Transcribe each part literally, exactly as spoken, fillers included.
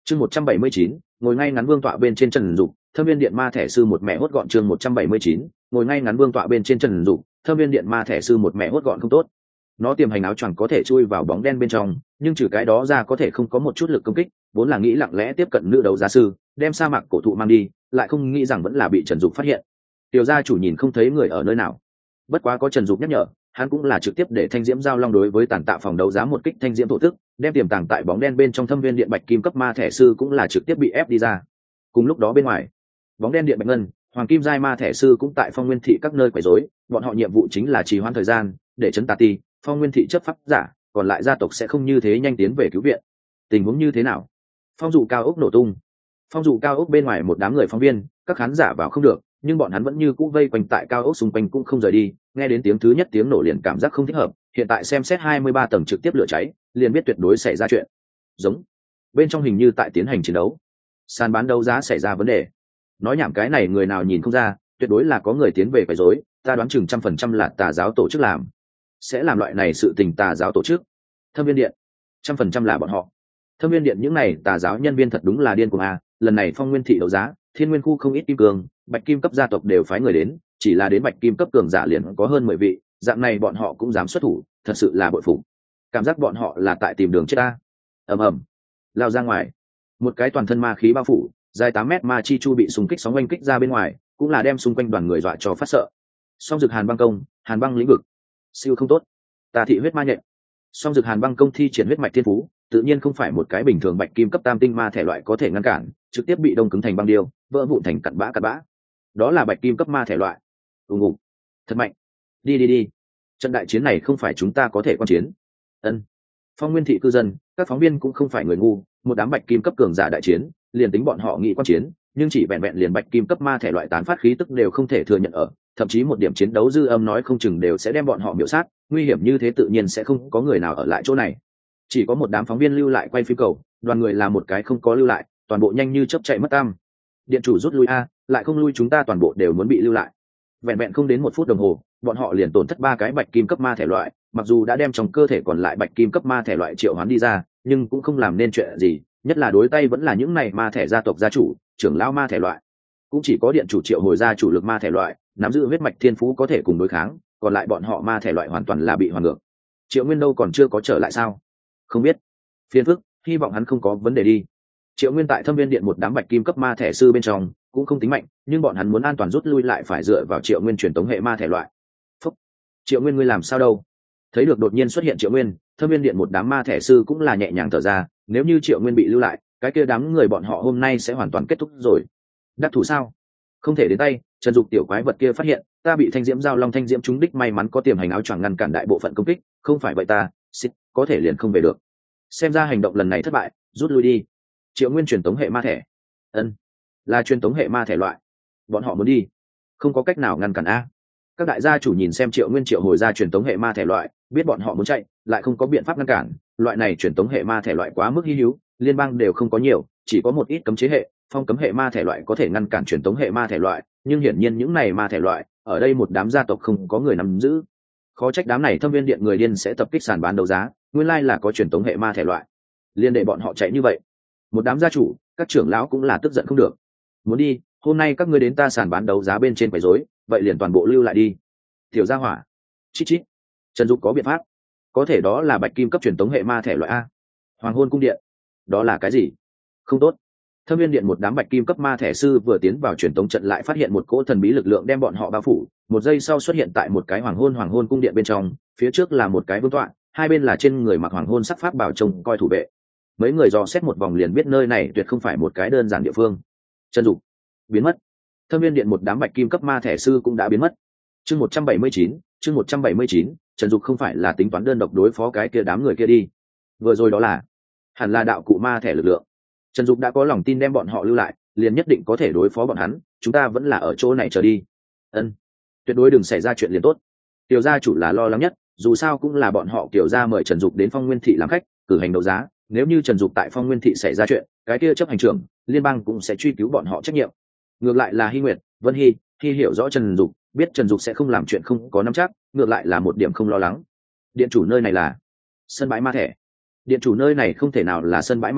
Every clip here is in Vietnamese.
chương một trăm bảy mươi chín ngồi ngay ngắn vương tọa bên trên trần dục, thâm viên điện ma thẻ sư một mẹ hốt gọn. chương một trăm bảy mươi chín ngồi ngay ngắn vương tọa bên trên trần dục, thâm viên điện ma thẻ sư một mẹ hốt gọn không tốt. Nó tiềm hành áo choàng có thể chui vào bóng đen bên trong, nhưng trừ cái đó ra có thể không có một chút lực công kích, vốn là nghĩ lặng lẽ tiếp cận nữ đấu giá sư, đem sa mạc cổ thụ mang đi, lại không nghĩ rằng vẫn là bị Trần Dục phát hiện. Tiểu gia chủ nhìn không thấy người ở nơi nào, bất quá có Trần Dục nhắc nhở, hắn cũng là trực tiếp để thanh diễm giao long đối với tàn tạ phòng đấu giá một kích thanh diễm thổ tức, đem tiềm tàng tại bóng đen bên trong thâm viên điện bạch kim cấp ma thẻ sư cũng là trực tiếp bị ép đi ra. Cùng lúc đó bên ngoài, bóng đen điện bạch ngân, hoàng kim giai ma thẻ sư cũng tại phong nguyên thị các nơi quấy rối, bọn họ nhiệm vụ chính là trì hoãn thời gian, để chấn tà ti, phong nguyên thị chấp pháp giả, còn lại gia tộc sẽ không như thế nhanh tiến về cứu viện. Tình huống như thế nào? Phong dụ cao ốc nổ tung. Phong dụ cao ốc bên ngoài một đám người phóng viên, các khán giả vào không được, nhưng bọn hắn vẫn như cũ vây quanh tại cao ốc xung quanh cũng không rời đi. Nghe đến tiếng thứ nhất tiếng nổ liền cảm giác không thích hợp, hiện tại xem xét hai mươi ba tầng trực tiếp lửa cháy, liền biết tuyệt đối xảy ra chuyện. Giống. Bên trong hình như tại tiến hành chiến đấu. Sàn bán đấu giá xảy ra vấn đề. Nói nhảm cái này người nào nhìn không ra, tuyệt đối là có người tiến về quấy rối, ta đoán chừng trăm phần trăm là tà giáo tổ chức làm. Sẽ làm loại này sự tình tà giáo tổ chức. Thâm viên điện, trăm phần trăm là bọn họ. Thâm viên điện những này tà giáo nhân viên thật đúng là điên cuồng a. Lần này phong nguyên thị đấu giá, thiên nguyên khu không ít kim cương, bạch kim cấp gia tộc đều phái người đến, chỉ là đến bạch kim cấp cường giả liền có hơn mười vị, dạng này bọn họ cũng dám xuất thủ, thật sự là bội phục. Cảm giác bọn họ là tại tìm đường chết ta. Ầm ầm, lao ra ngoài, một cái toàn thân ma khí bao phủ, dài tám mét ma chi chu bị xung kích sóng oanh kích ra bên ngoài, cũng là đem xung quanh đoàn người dọa cho phát sợ. Song dực hàn băng công, hàn băng lĩnh vực, siêu không tốt. Tà thị huyết ma nhện. Song dực hàn băng công thi triển huyết mạch thiên phú, tự nhiên không phải một cái bình thường bạch kim cấp tam tinh ma thể loại có thể ngăn cản, trực tiếp bị đông cứng thành băng điêu, vỡ vụn thành cặn bã cặn bã. Đó là bạch kim cấp ma thể loại. Ùng ùng, thật mạnh. Đi đi đi. Trận đại chiến này không phải chúng ta có thể quan chiến. Ân. Phong nguyên thị cư dân, các phóng viên cũng không phải người ngu, một đám bạch kim cấp cường giả đại chiến, liền tính bọn họ nghĩ quan chiến, nhưng chỉ vẹn vẹn liền bạch kim cấp ma thể loại tán phát khí tức đều không thể thừa nhận ở, thậm chí một điểm chiến đấu dư âm nói không chừng đều sẽ đem bọn họ miểu sát, nguy hiểm như thế tự nhiên sẽ không có người nào ở lại chỗ này. Chỉ có một đám phóng viên lưu lại quay phim cầu, đoàn người là một cái không có lưu lại, toàn bộ nhanh như chớp chạy mất tăm. Điện chủ rút lui a, lại không lui chúng ta toàn bộ đều muốn bị lưu lại. Vẹn vẹn không đến một phút đồng hồ, bọn họ liền tổn thất ba cái bạch kim cấp ma thể loại, mặc dù đã đem trong cơ thể còn lại bạch kim cấp ma thể loại triệu hoán đi ra, nhưng cũng không làm nên chuyện gì, nhất là đối tay vẫn là những này ma thể gia tộc gia chủ, trưởng lão ma thể loại. Cũng chỉ có điện chủ triệu hồi ra chủ lực ma thể loại, nắm giữ huyết mạch thiên phú có thể cùng đối kháng, còn lại bọn họ ma thể loại hoàn toàn là bị hoàn ngược. Triệu Nguyên đâu còn chưa có trở lại sao? Không biết. Phiền phức, hy vọng hắn không có vấn đề đi. Triệu Nguyên tại Thâm Viên Điện một đám bạch kim cấp ma thể sư bên trong, cũng không tính mạnh, nhưng bọn hắn muốn an toàn rút lui lại phải dựa vào Triệu Nguyên truyền tống hệ ma thể loại. Phúc. Triệu Nguyên ngươi làm sao đâu? Thấy được đột nhiên xuất hiện Triệu Nguyên, Thâm Viên Điện một đám ma thể sư cũng là nhẹ nhàng thở ra, nếu như Triệu Nguyên bị lưu lại, cái kia đám người bọn họ hôm nay sẽ hoàn toàn kết thúc rồi. Đắc thủ sao? Không thể đến tay, Trần Dục tiểu quái vật kia phát hiện, ta bị thanh diễm giao long thanh diễm trúng đích, may mắn có tiềm hành áo choàng ngăn cản đại bộ phận công kích, không phải vậy ta, xịt, có thể liền không về được. Xem ra hành động lần này thất bại, rút lui đi. Triệu Nguyên truyền tống hệ ma thể. Ân, là truyền tống hệ ma thể loại. Bọn họ muốn đi, không có cách nào ngăn cản a. Các đại gia chủ nhìn xem Triệu Nguyên triệu hồi ra truyền tống hệ ma thể loại, biết bọn họ muốn chạy, lại không có biện pháp ngăn cản, loại này truyền tống hệ ma thể loại quá mức hi hữu, liên bang đều không có nhiều, chỉ có một ít cấm chế hệ, phong cấm hệ ma thể loại có thể ngăn cản truyền tống hệ ma thể loại, nhưng hiển nhiên những này ma thể loại, ở đây một đám gia tộc không có người nắm giữ. Khó trách đám này Thâm Viên Điện người điên sẽ tập kích sàn bán đấu giá, nguyên lai là có truyền tống hệ ma thể loại. Liên để bọn họ chạy như vậy. Một đám gia chủ, các trưởng lão cũng là tức giận không được. Muốn đi, hôm nay các ngươi đến ta sàn bán đấu giá bên trên quấy rối, vậy liền toàn bộ lưu lại đi. Tiểu gia hỏa. Chít chít. Trần Dục có biện pháp. Có thể đó là bạch kim cấp truyền tống hệ ma thể loại a. Hoàng hôn cung điện. Đó là cái gì? Không tốt. Thâm Viên Điện một đám bạch kim cấp ma thể sư vừa tiến vào truyền tống trận lại phát hiện một cỗ thần bí lực lượng đem bọn họ bao phủ, một giây sau xuất hiện tại một cái hoàng hôn hoàng hôn cung điện bên trong, phía trước là một cái vương tọa, hai bên là trên người mặc hoàng hôn sắc pháp bảo trông coi thủ vệ. Mấy người dò xét một vòng liền biết nơi này tuyệt không phải một cái đơn giản địa phương. Trần Dục biến mất. Thâm Viên Điện một đám bạch kim cấp ma thể sư cũng đã biến mất. Chương một trăm bảy mươi chín, chương một trăm bảy mươi chín, Trần Dục không phải là tính toán đơn độc đối phó cái kia đám người kia đi. Vừa rồi đó là hẳn là đạo cụ ma thể lực lượng. Trần Dục đã có lòng tin đem bọn họ lưu lại, liền nhất định có thể đối phó bọn hắn, chúng ta vẫn là ở chỗ này chờ đi. Ân, tuyệt đối đừng xảy ra chuyện liền tốt. Tiểu gia chủ là lo lắng nhất, dù sao cũng là bọn họ Tiểu gia mời Trần Dục đến Phong Nguyên thị làm khách, cử hành đấu giá, nếu như Trần Dục tại Phong Nguyên thị xảy ra chuyện, cái kia chấp hành trưởng, liên bang cũng sẽ truy cứu bọn họ trách nhiệm. Ngược lại là Hi Nguyệt, Vân Hi, Hi hiểu rõ Trần Dục, biết Trần Dục sẽ không làm chuyện không có nắm chắc, ngược lại là một điểm không lo lắng. Điện chủ nơi này là sân bãi ma thể. Điện chủ nơi này không thể nào là sân bãi ma thể,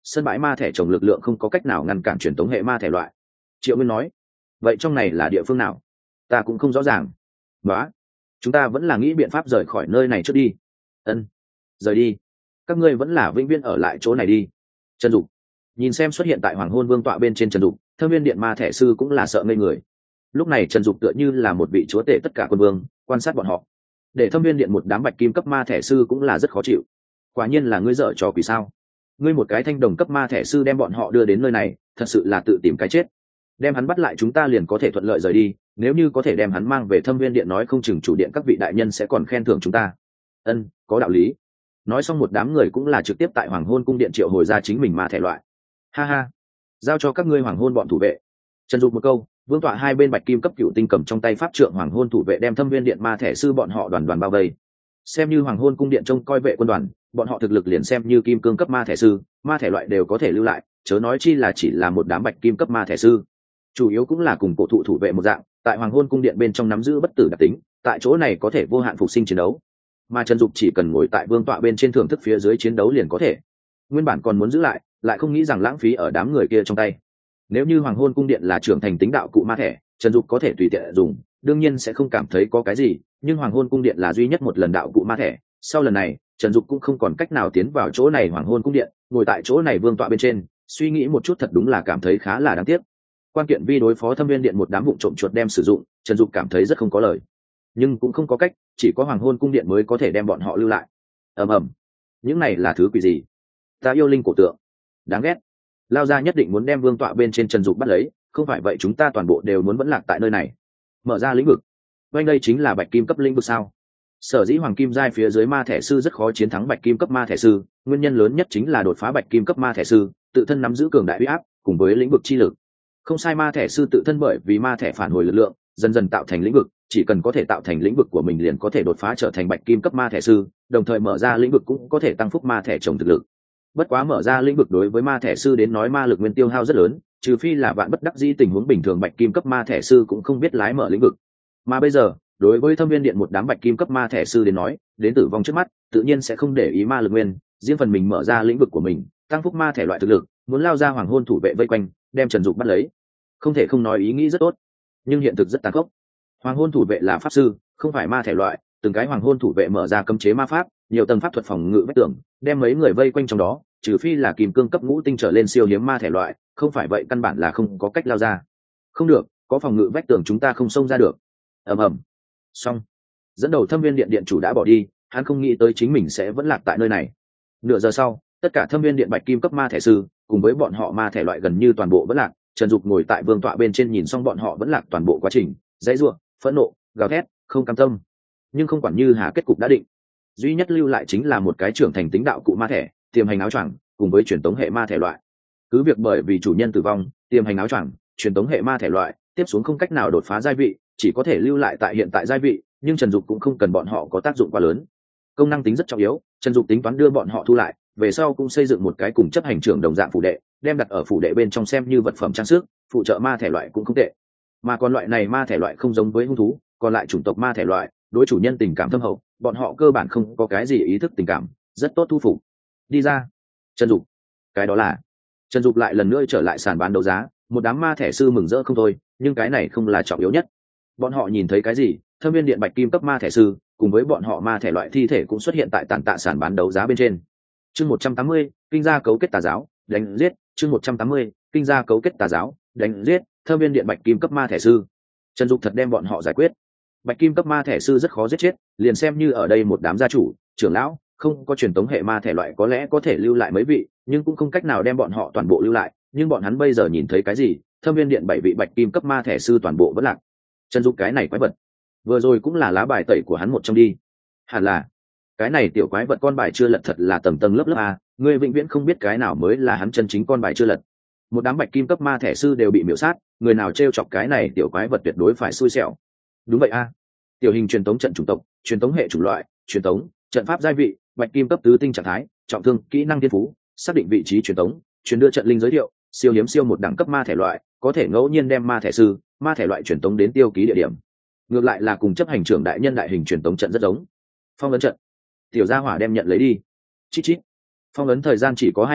sân bãi ma thẻ trồng lực lượng không có cách nào ngăn cản truyền tống hệ ma thẻ loại. Triệu Nguyên nói, vậy trong này là địa phương nào? Ta cũng không rõ ràng. Đó, chúng ta vẫn là nghĩ biện pháp rời khỏi nơi này trước đi. Ân, rời đi. Các ngươi vẫn là vĩnh viễn ở lại chỗ này đi. Trần Dục nhìn xem xuất hiện tại Hoàng Hôn Vương tọa bên trên Trần Dục, Thâm Viên Điện ma thẻ sư cũng là sợ ngây người. Lúc này Trần Dục tựa như là một vị chúa tể tất cả quân vương, quan sát bọn họ. Để Thâm Viên Điện một đám bạch kim cấp ma thẻ sư cũng là rất khó chịu. Quả nhiên là ngươi dở trò quỷ sao? Ngươi một cái thanh đồng cấp ma thẻ sư đem bọn họ đưa đến nơi này, thật sự là tự tìm cái chết. Đem hắn bắt lại chúng ta liền có thể thuận lợi rời đi, nếu như có thể đem hắn mang về Thâm Viên Điện nói không chừng chủ điện các vị đại nhân sẽ còn khen thưởng chúng ta. Ân, có đạo lý. Nói xong một đám người cũng là trực tiếp tại Hoàng Hôn cung điện triệu hồi ra chính mình ma thẻ loại. Ha ha, giao cho các ngươi Hoàng Hôn bọn thủ vệ. Trần Dục một câu, vương tọa hai bên bạch kim cấp cựu tinh cầm trong tay pháp trượng Hoàng Hôn thủ vệ đem Thâm Viên Điện ma thẻ sư bọn họ đoàn đoàn bao vây. Xem như Hoàng Hôn cung điện trông coi vệ quân đoàn, bọn họ thực lực liền xem như kim cương cấp ma thẻ sư, ma thẻ loại đều có thể lưu lại, chớ nói chi là chỉ là một đám bạch kim cấp ma thẻ sư. Chủ yếu cũng là cùng cổ thụ thủ vệ một dạng, tại Hoàng Hôn cung điện bên trong nắm giữ bất tử đặc tính, tại chỗ này có thể vô hạn phục sinh chiến đấu. Mà Trần Dục chỉ cần ngồi tại vương tọa bên trên thưởng thức phía dưới chiến đấu liền có thể. Nguyên bản còn muốn giữ lại, lại không nghĩ rằng lãng phí ở đám người kia trong tay. Nếu như Hoàng Hôn cung điện là trưởng thành tính đạo cụ ma thẻ, Trần Dục có thể tùy tiện dùng, đương nhiên sẽ không cảm thấy có cái gì, nhưng Hoàng Hôn cung điện là duy nhất một lần đạo cụ ma thẻ, sau lần này, Trần Dục cũng không còn cách nào tiến vào chỗ này Hoàng Hôn cung điện, ngồi tại chỗ này vương tọa bên trên, suy nghĩ một chút thật đúng là cảm thấy khá là đáng tiếc. Quan kiện vi đối phó Thâm Viên Điện một đám vụng trộm chuột đem sử dụng, Trần Dục cảm thấy rất không có lời, nhưng cũng không có cách, chỉ có Hoàng Hôn cung điện mới có thể đem bọn họ lưu lại. Ầm ầm, những này là thứ quỷ gì? Ta yêu linh cổ tượng, đáng ghét. Lao ra nhất định muốn đem vương tọa bên trên Trần Dục bắt lấy, không phải vậy chúng ta toàn bộ đều muốn vẫn lạc tại nơi này. Mở ra lĩnh vực. Bên đây chính là bạch kim cấp lĩnh vực sao? Sở dĩ hoàng kim giai phía dưới ma thẻ sư rất khó chiến thắng bạch kim cấp ma thẻ sư, nguyên nhân lớn nhất chính là đột phá bạch kim cấp ma thẻ sư, tự thân nắm giữ cường đại uy áp, cùng với lĩnh vực chi lực. Không sai, ma thẻ sư tự thân bởi vì ma thẻ phản hồi lực lượng, dần dần tạo thành lĩnh vực, chỉ cần có thể tạo thành lĩnh vực của mình liền có thể đột phá trở thành bạch kim cấp ma thẻ sư, đồng thời mở ra lĩnh vực cũng có thể tăng phúc ma thẻ trồng thực lực. Bất quá mở ra lĩnh vực đối với ma thẻ sư đến nói ma lực nguyên tiêu hao rất lớn, trừ phi là vạn bất đắc dĩ tình huống bình thường bạch kim cấp ma thẻ sư cũng không biết lái mở lĩnh vực. Mà bây giờ, đối với Thâm Viên Điện một đám bạch kim cấp ma thẻ sư đến nói, đến tử vong trước mắt, tự nhiên sẽ không để ý ma lực nguyên, riêng phần mình mở ra lĩnh vực của mình, tăng phúc ma thẻ loại thực lực, muốn lao ra Hoàng Hôn thủ vệ vây quanh, đem Trần Dục bắt lấy. Không thể không nói ý nghĩ rất tốt, nhưng hiện thực rất tàn khốc. Hoàng Hôn thủ vệ là pháp sư, không phải ma thẻ loại, từng cái Hoàng Hôn thủ vệ mở ra cấm chế ma pháp, nhiều tầng pháp thuật phòng ngự vách tường, đem mấy người vây quanh trong đó, trừ phi là kim cương cấp ngũ tinh trở lên siêu hiếm ma thẻ loại, không phải vậy căn bản là không có cách lao ra. Không được, có phòng ngự vách tường chúng ta không xông ra được. Ầm ầm. Xong. Dẫn đầu Thâm Viên Điện điện chủ đã bỏ đi, hắn không nghĩ tới chính mình sẽ vẫn lạc tại nơi này. Nửa giờ sau, tất cả Thâm Viên Điện bạch kim cấp ma thẻ sư, cùng với bọn họ ma thẻ loại gần như toàn bộ vẫn lạc. Trần Dục ngồi tại vương tọa bên trên nhìn xong bọn họ vẫn lạc toàn bộ quá trình, dãy rủa, phẫn nộ, gào thét, không cam tâm. Nhưng không quản như hà kết cục đã định, duy nhất lưu lại chính là một cái trưởng thành tính đạo cụ ma thẻ, tiềm hành áo choàng, cùng với truyền tống hệ ma thẻ loại. Cứ việc bởi vì chủ nhân tử vong, tiềm hành áo choàng, truyền tống hệ ma thẻ loại tiếp xuống không cách nào đột phá giai vị, chỉ có thể lưu lại tại hiện tại giai vị, nhưng Trần Dục cũng không cần bọn họ có tác dụng quá lớn. Công năng tính rất trọng yếu, Trần Dục tính toán đưa bọn họ thu lại, về sau cũng xây dựng một cái cùng chấp hành trưởng đồng dạng phủ đệ, đem đặt ở phủ đệ bên trong xem như vật phẩm trang sức, phụ trợ ma thẻ loại cũng không tệ. Mà còn loại này ma thẻ loại không giống với hung thú, còn lại chủng tộc ma thẻ loại, đối chủ nhân tình cảm thâm hậu, bọn họ cơ bản không có cái gì ý thức tình cảm, rất tốt thu phục. Đi ra. Trần Dục. Cái đó là. Trần Dục lại lần nữa trở lại sàn bán đấu giá, một đám ma thẻ sư mừng rỡ không thôi, nhưng cái này không là trọng yếu nhất. Bọn họ nhìn thấy cái gì? Thâm Viên Điện bạch kim cấp ma thẻ sư, cùng với bọn họ ma thẻ loại thi thể cũng xuất hiện tại tàn tạ sàn bán đấu giá bên trên. Chương một trăm tám mươi, kinh gia cấu kết tà giáo, đánh giết. Chương một trăm tám mươi, kinh gia cấu kết tà giáo, đánh giết. Thâm Viên Điện bạch kim cấp ma thẻ sư. Trần Dục thật đem bọn họ giải quyết. Bạch kim cấp ma thẻ sư rất khó giết chết, liền xem như ở đây một đám gia chủ, trưởng lão, không có truyền tống hệ ma thẻ loại có lẽ có thể lưu lại mấy vị, nhưng cũng không cách nào đem bọn họ toàn bộ lưu lại. Nhưng bọn hắn bây giờ nhìn thấy cái gì? Thâm Viên Điện bảy vị bạch kim cấp ma thẻ sư toàn bộ vẫn lạc. Trần Dục cái này quái vật, vừa rồi cũng là lá bài tẩy của hắn một trong đi. Hẳn là cái này tiểu quái vật con bài chưa lật thật là tầng tầng lớp lớp a, người vĩnh viễn không biết cái nào mới là hắn chân chính con bài chưa lật. Một đám bạch kim cấp ma thẻ sư đều bị miểu sát, người nào trêu chọc cái này tiểu quái vật tuyệt đối phải xui xẻo. Đúng vậy a. Tiểu hình truyền tống trận chủng tộc, truyền tống hệ chủng loại, truyền tống, trận pháp giai vị, bạch kim cấp tứ tinh trạng thái, trọng thương, kỹ năng thiên phú, xác định vị trí truyền tống, truyền đưa trận linh giới thiệu, siêu hiếm siêu một đẳng cấp ma thẻ loại, có thể ngẫu nhiên đem ma thẻ sư, ma thẻ loại truyền tống đến tiêu ký địa điểm. Ngược lại là cùng chấp hành trưởng đại nhân đại hình truyền tống trận rất giống. Phong ấn trận, tiểu gia hỏa đem nhận lấy đi. Chít chít. Phong ấn thời gian chỉ có hai ngày,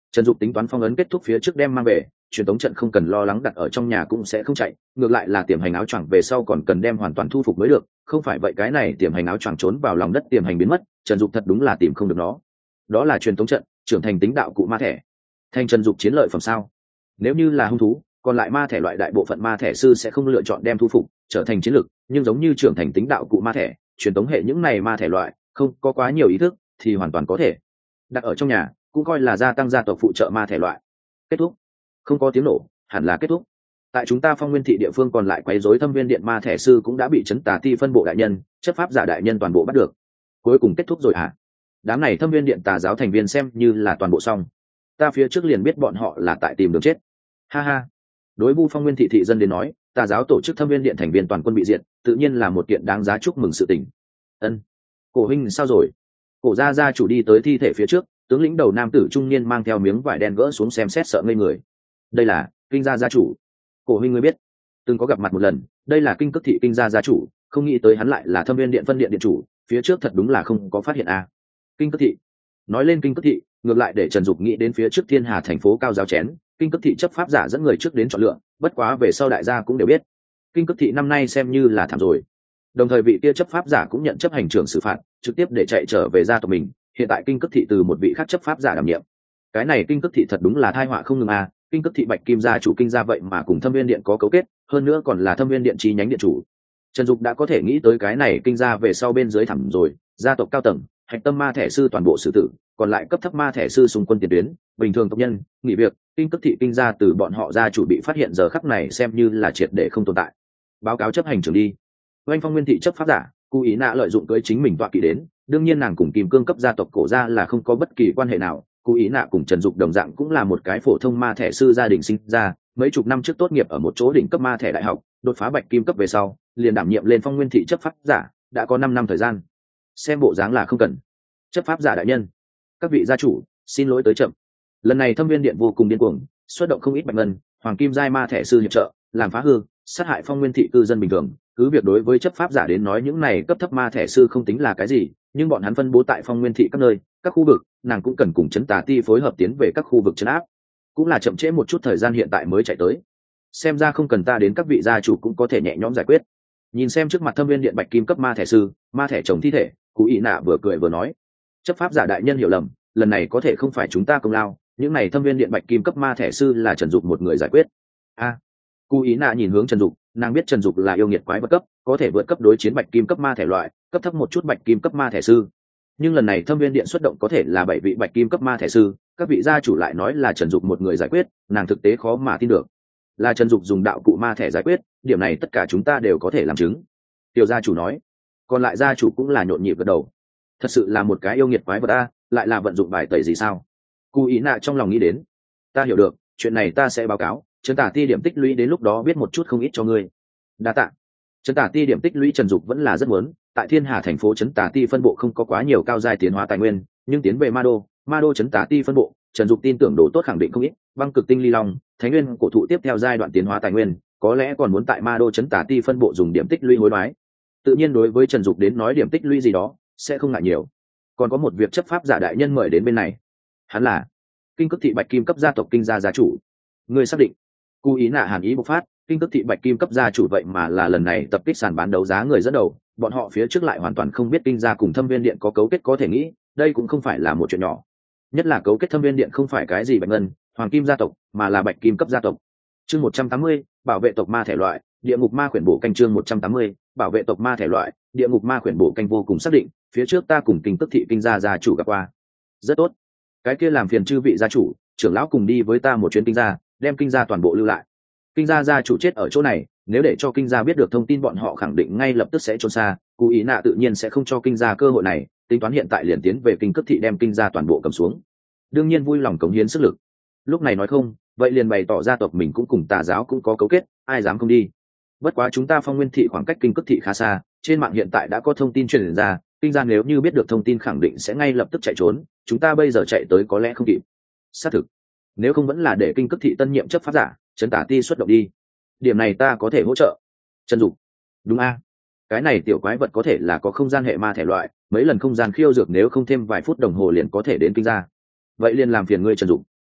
Trần Dục tính toán phong ấn kết thúc phía trước đem mang về, truyền tống trận không cần lo lắng đặt ở trong nhà cũng sẽ không chạy, ngược lại là tiềm hành áo choàng về sau còn cần đem hoàn toàn thu phục mới được, không phải vậy cái này tiềm hành áo choàng trốn vào lòng đất tiềm hành biến mất, Trần Dục thật đúng là tìm không được nó. Đó là truyền tống trận, trưởng thành tính đạo cụ ma thẻ. Thành Trần Dục chiến lợi phẩm sao? Nếu như là hung thú, còn lại ma thẻ loại đại bộ phận ma thẻ sư sẽ không lựa chọn đem thu phục trở thành chiến lực, nhưng giống như trưởng thành tính đạo cụ ma thẻ, truyền tống hệ những này ma thẻ loại, không có quá nhiều ý thức thì hoàn toàn có thể đặt ở trong nhà, cũng coi là gia tăng gia tộc phụ trợ ma thẻ loại. Kết thúc. Không có tiếng nổ, hẳn là kết thúc. Tại chúng ta Phong Nguyên thị địa phương còn lại quấy rối Thâm Viên điện ma thẻ sư cũng đã bị Trấn Tà Ti phân bộ đại nhân, chấp pháp giả đại nhân toàn bộ bắt được. Cuối cùng kết thúc rồi hả? Đám này Thâm Viên điện tà giáo thành viên xem như là toàn bộ xong. Ta phía trước liền biết bọn họ là tại tìm đường chết. Ha ha. Đối Vu Phong Nguyên thị thị dân đến nói, tà giáo tổ chức Thâm Viên điện thành viên toàn quân bị diệt, tự nhiên là một kiện đáng giá chúc mừng sự tình. Ân. Cổ huynh sao rồi? Cổ gia gia chủ đi tới thi thể phía trước, tướng lĩnh đầu nam tử trung niên mang theo miếng vải đen gỡ xuống xem xét sợ ngây người. Đây là Kinh gia gia chủ. Cổ huynh ngươi biết, từng có gặp mặt một lần, đây là Kinh Cức thị Kinh gia gia chủ, không nghĩ tới hắn lại là Thâm Viên điện phân điện điện chủ, phía trước thật đúng là không có phát hiện a. À. Kinh Cức thị. Nói lên Kinh Cức thị, ngược lại để Trần Dục nghĩ đến phía trước Thiên Hà thành phố cao giáo chén, Kinh Cức thị chấp pháp giả dẫn người trước đến chọn lựa, bất quá về sau đại gia cũng đều biết, Kinh Cức thị năm nay xem như là thảm rồi. Đồng thời vị kia chấp pháp giả cũng nhận chấp hành trưởng xử phạt, trực tiếp để chạy trở về gia tộc mình, hiện tại Kinh Cức thị từ một vị khác chấp pháp giả đảm nhiệm. Cái này Kinh Cức thị thật đúng là tai họa không ngừng à, Kinh Cức thị Bạch Kim gia chủ Kinh gia vậy mà cùng Thâm Viên điện có cấu kết, hơn nữa còn là Thâm Viên điện chi nhánh điện chủ. Trần Dục đã có thể nghĩ tới cái này Kinh gia về sau bên dưới thẳm rồi, gia tộc cao tầng, hạch tâm ma thẻ sư toàn bộ xử tử, còn lại cấp thấp ma thẻ sư xung quân tiền tuyến, bình thường tộc nhân, nghỉ việc, Kinh Cức thị Kinh gia từ bọn họ gia chủ bị phát hiện giờ khắc này xem như là triệt để không tồn tại. Báo cáo chấp hành trưởng đi. Oanh Phong Nguyên thị chấp pháp giả, Cú Ý Nạ lợi dụng cưới chính mình tọa kỵ đến, đương nhiên nàng cùng Kim Cương cấp gia tộc cổ gia là không có bất kỳ quan hệ nào. Cú Ý Nạ cùng Trần Dục đồng dạng cũng là một cái phổ thông ma thẻ sư gia đình sinh ra, mấy chục năm trước tốt nghiệp ở một chỗ đỉnh cấp ma thẻ đại học, đột phá bạch kim cấp về sau, liền đảm nhiệm lên Phong Nguyên thị chấp pháp giả, đã có năm năm thời gian. Xem bộ dáng là không cần. Chấp pháp giả đại nhân, các vị gia chủ, xin lỗi tới chậm. Lần này Thâm Viên điện vô cùng điên cuồng, xuất động không ít bạch ngân, hoàng kim giai ma thẻ sư hiệp trợ, làm phá hư, sát hại Phong Nguyên thị cư dân bình thường. Cứ việc đối với chấp pháp giả đến nói những này cấp thấp ma thẻ sư không tính là cái gì, nhưng bọn hắn phân bố tại Phong Nguyên thị các nơi, các khu vực, nàng cũng cần cùng Trấn Tà Ti phối hợp tiến về các khu vực trấn áp, cũng là chậm trễ một chút thời gian hiện tại mới chạy tới. Xem ra không cần ta đến các vị gia chủ cũng có thể nhẹ nhõm giải quyết. Nhìn xem trước mặt Thâm Viên điện bạch kim cấp ma thẻ sư, ma thẻ chồng thi thể, Cú Ý Nạ vừa cười vừa nói, chấp pháp giả đại nhân hiểu lầm, lần này có thể không phải chúng ta công lao, những này Thâm Viên điện bạch kim cấp ma thẻ sư là Trần Dục một người giải quyết. A. À, Cú Ý Nạ nhìn hướng Trần Dục, nàng biết Trần Dục là yêu nghiệt quái vật cấp, có thể vượt cấp đối chiến bạch kim cấp ma thẻ loại, cấp thấp một chút bạch kim cấp ma thẻ sư. Nhưng lần này Thâm Viên điện xuất động có thể là bảy vị bạch kim cấp ma thẻ sư, các vị gia chủ lại nói là Trần Dục một người giải quyết, nàng thực tế khó mà tin được. Là Trần Dục dùng đạo cụ ma thẻ giải quyết, điểm này tất cả chúng ta đều có thể làm chứng. Tiểu gia chủ nói, còn lại gia chủ cũng là nhộn nhịp gật đầu. Thật sự là một cái yêu nghiệt quái vật a, lại là vận dụng bài tẩy gì sao? Cú Ý Nạ trong lòng nghĩ đến, ta hiểu được, chuyện này ta sẽ báo cáo, Trấn Tà Ti điểm tích lũy đến lúc đó biết một chút không ít cho ngươi. Đa tạ. Trấn Tà Ti điểm tích lũy Trần Dục vẫn là rất muốn, tại Thiên Hà thành phố Trấn Tà Ti phân bộ không có quá nhiều cao giai tiến hóa tài nguyên, nhưng tiến về Ma Đô, Ma Đô Trấn Tà Ti phân bộ, Trần Dục tin tưởng đồ tốt khẳng định không ít, băng cực tinh ly long, Thánh Nguyên cổ thụ tiếp theo giai đoạn tiến hóa tài nguyên, có lẽ còn muốn tại Ma Đô Trấn Tà Ti phân bộ dùng điểm tích lũy hối đoái. Tự nhiên đối với Trần Dục đến nói điểm tích lũy gì đó, sẽ không ngại nhiều. Còn có một việc chấp pháp giả đại nhân mời đến bên này. Hắn là Kinh Cức thị bạch kim cấp gia tộc Kinh gia gia chủ. Người xác định? Cú Ý Nạ hàn ý bộc phát, Kinh Cức thị bạch kim cấp gia chủ vậy mà là lần này tập kích sàn bán đấu giá người dẫn đầu, bọn họ phía trước lại hoàn toàn không biết Kinh gia cùng Thâm Viên điện có cấu kết, có thể nghĩ, đây cũng không phải là một chuyện nhỏ. Nhất là cấu kết Thâm Viên điện không phải cái gì bạch ngân, hoàng kim gia tộc, mà là bạch kim cấp gia tộc. Chương một trăm tám mươi, bảo vệ tộc ma thể loại, địa ngục ma quyển bổ canh chương một trăm tám mươi, bảo vệ tộc ma thể loại, địa ngục ma quyển bổ canh vô cùng xác định, phía trước ta cùng Kinh Cức thị Kinh gia gia chủ gặp qua. Rất tốt. Cái kia làm phiền chư vị gia chủ, trưởng lão cùng đi với ta một chuyến Kinh gia, đem Kinh gia toàn bộ lưu lại. Kinh gia gia chủ chết ở chỗ này, nếu để cho Kinh gia biết được thông tin bọn họ khẳng định ngay lập tức sẽ trốn xa, Cú Ý Nạ tự nhiên sẽ không cho Kinh gia cơ hội này, tính toán hiện tại liền tiến về Kinh Cức thị đem Kinh gia toàn bộ cầm xuống. Đương nhiên vui lòng cống hiến sức lực. Lúc này nói không, vậy liền bày tỏ gia tộc mình cũng cùng tà giáo cũng có cấu kết, ai dám không đi. Bất quá chúng ta Phong Nguyên thị khoảng cách Kinh Cức thị khá xa, trên mạng hiện tại đã có thông tin truyền ra, Kinh gia nếu như biết được thông tin khẳng định sẽ ngay lập tức chạy trốn, chúng ta bây giờ chạy tới có lẽ không kịp. Xác thực, nếu không vẫn là để Kinh Cức thị tân nhiệm chấp pháp giả Trấn Tà Ti xuất động đi, điểm này ta có thể hỗ trợ. Trần Dục, đúng a, cái này tiểu quái vật có thể là có không gian hệ ma thể loại, mấy lần không gian khiêu dược nếu không thêm vài phút đồng hồ liền có thể đến Kinh gia, vậy liền làm phiền ngươi Trần Dục.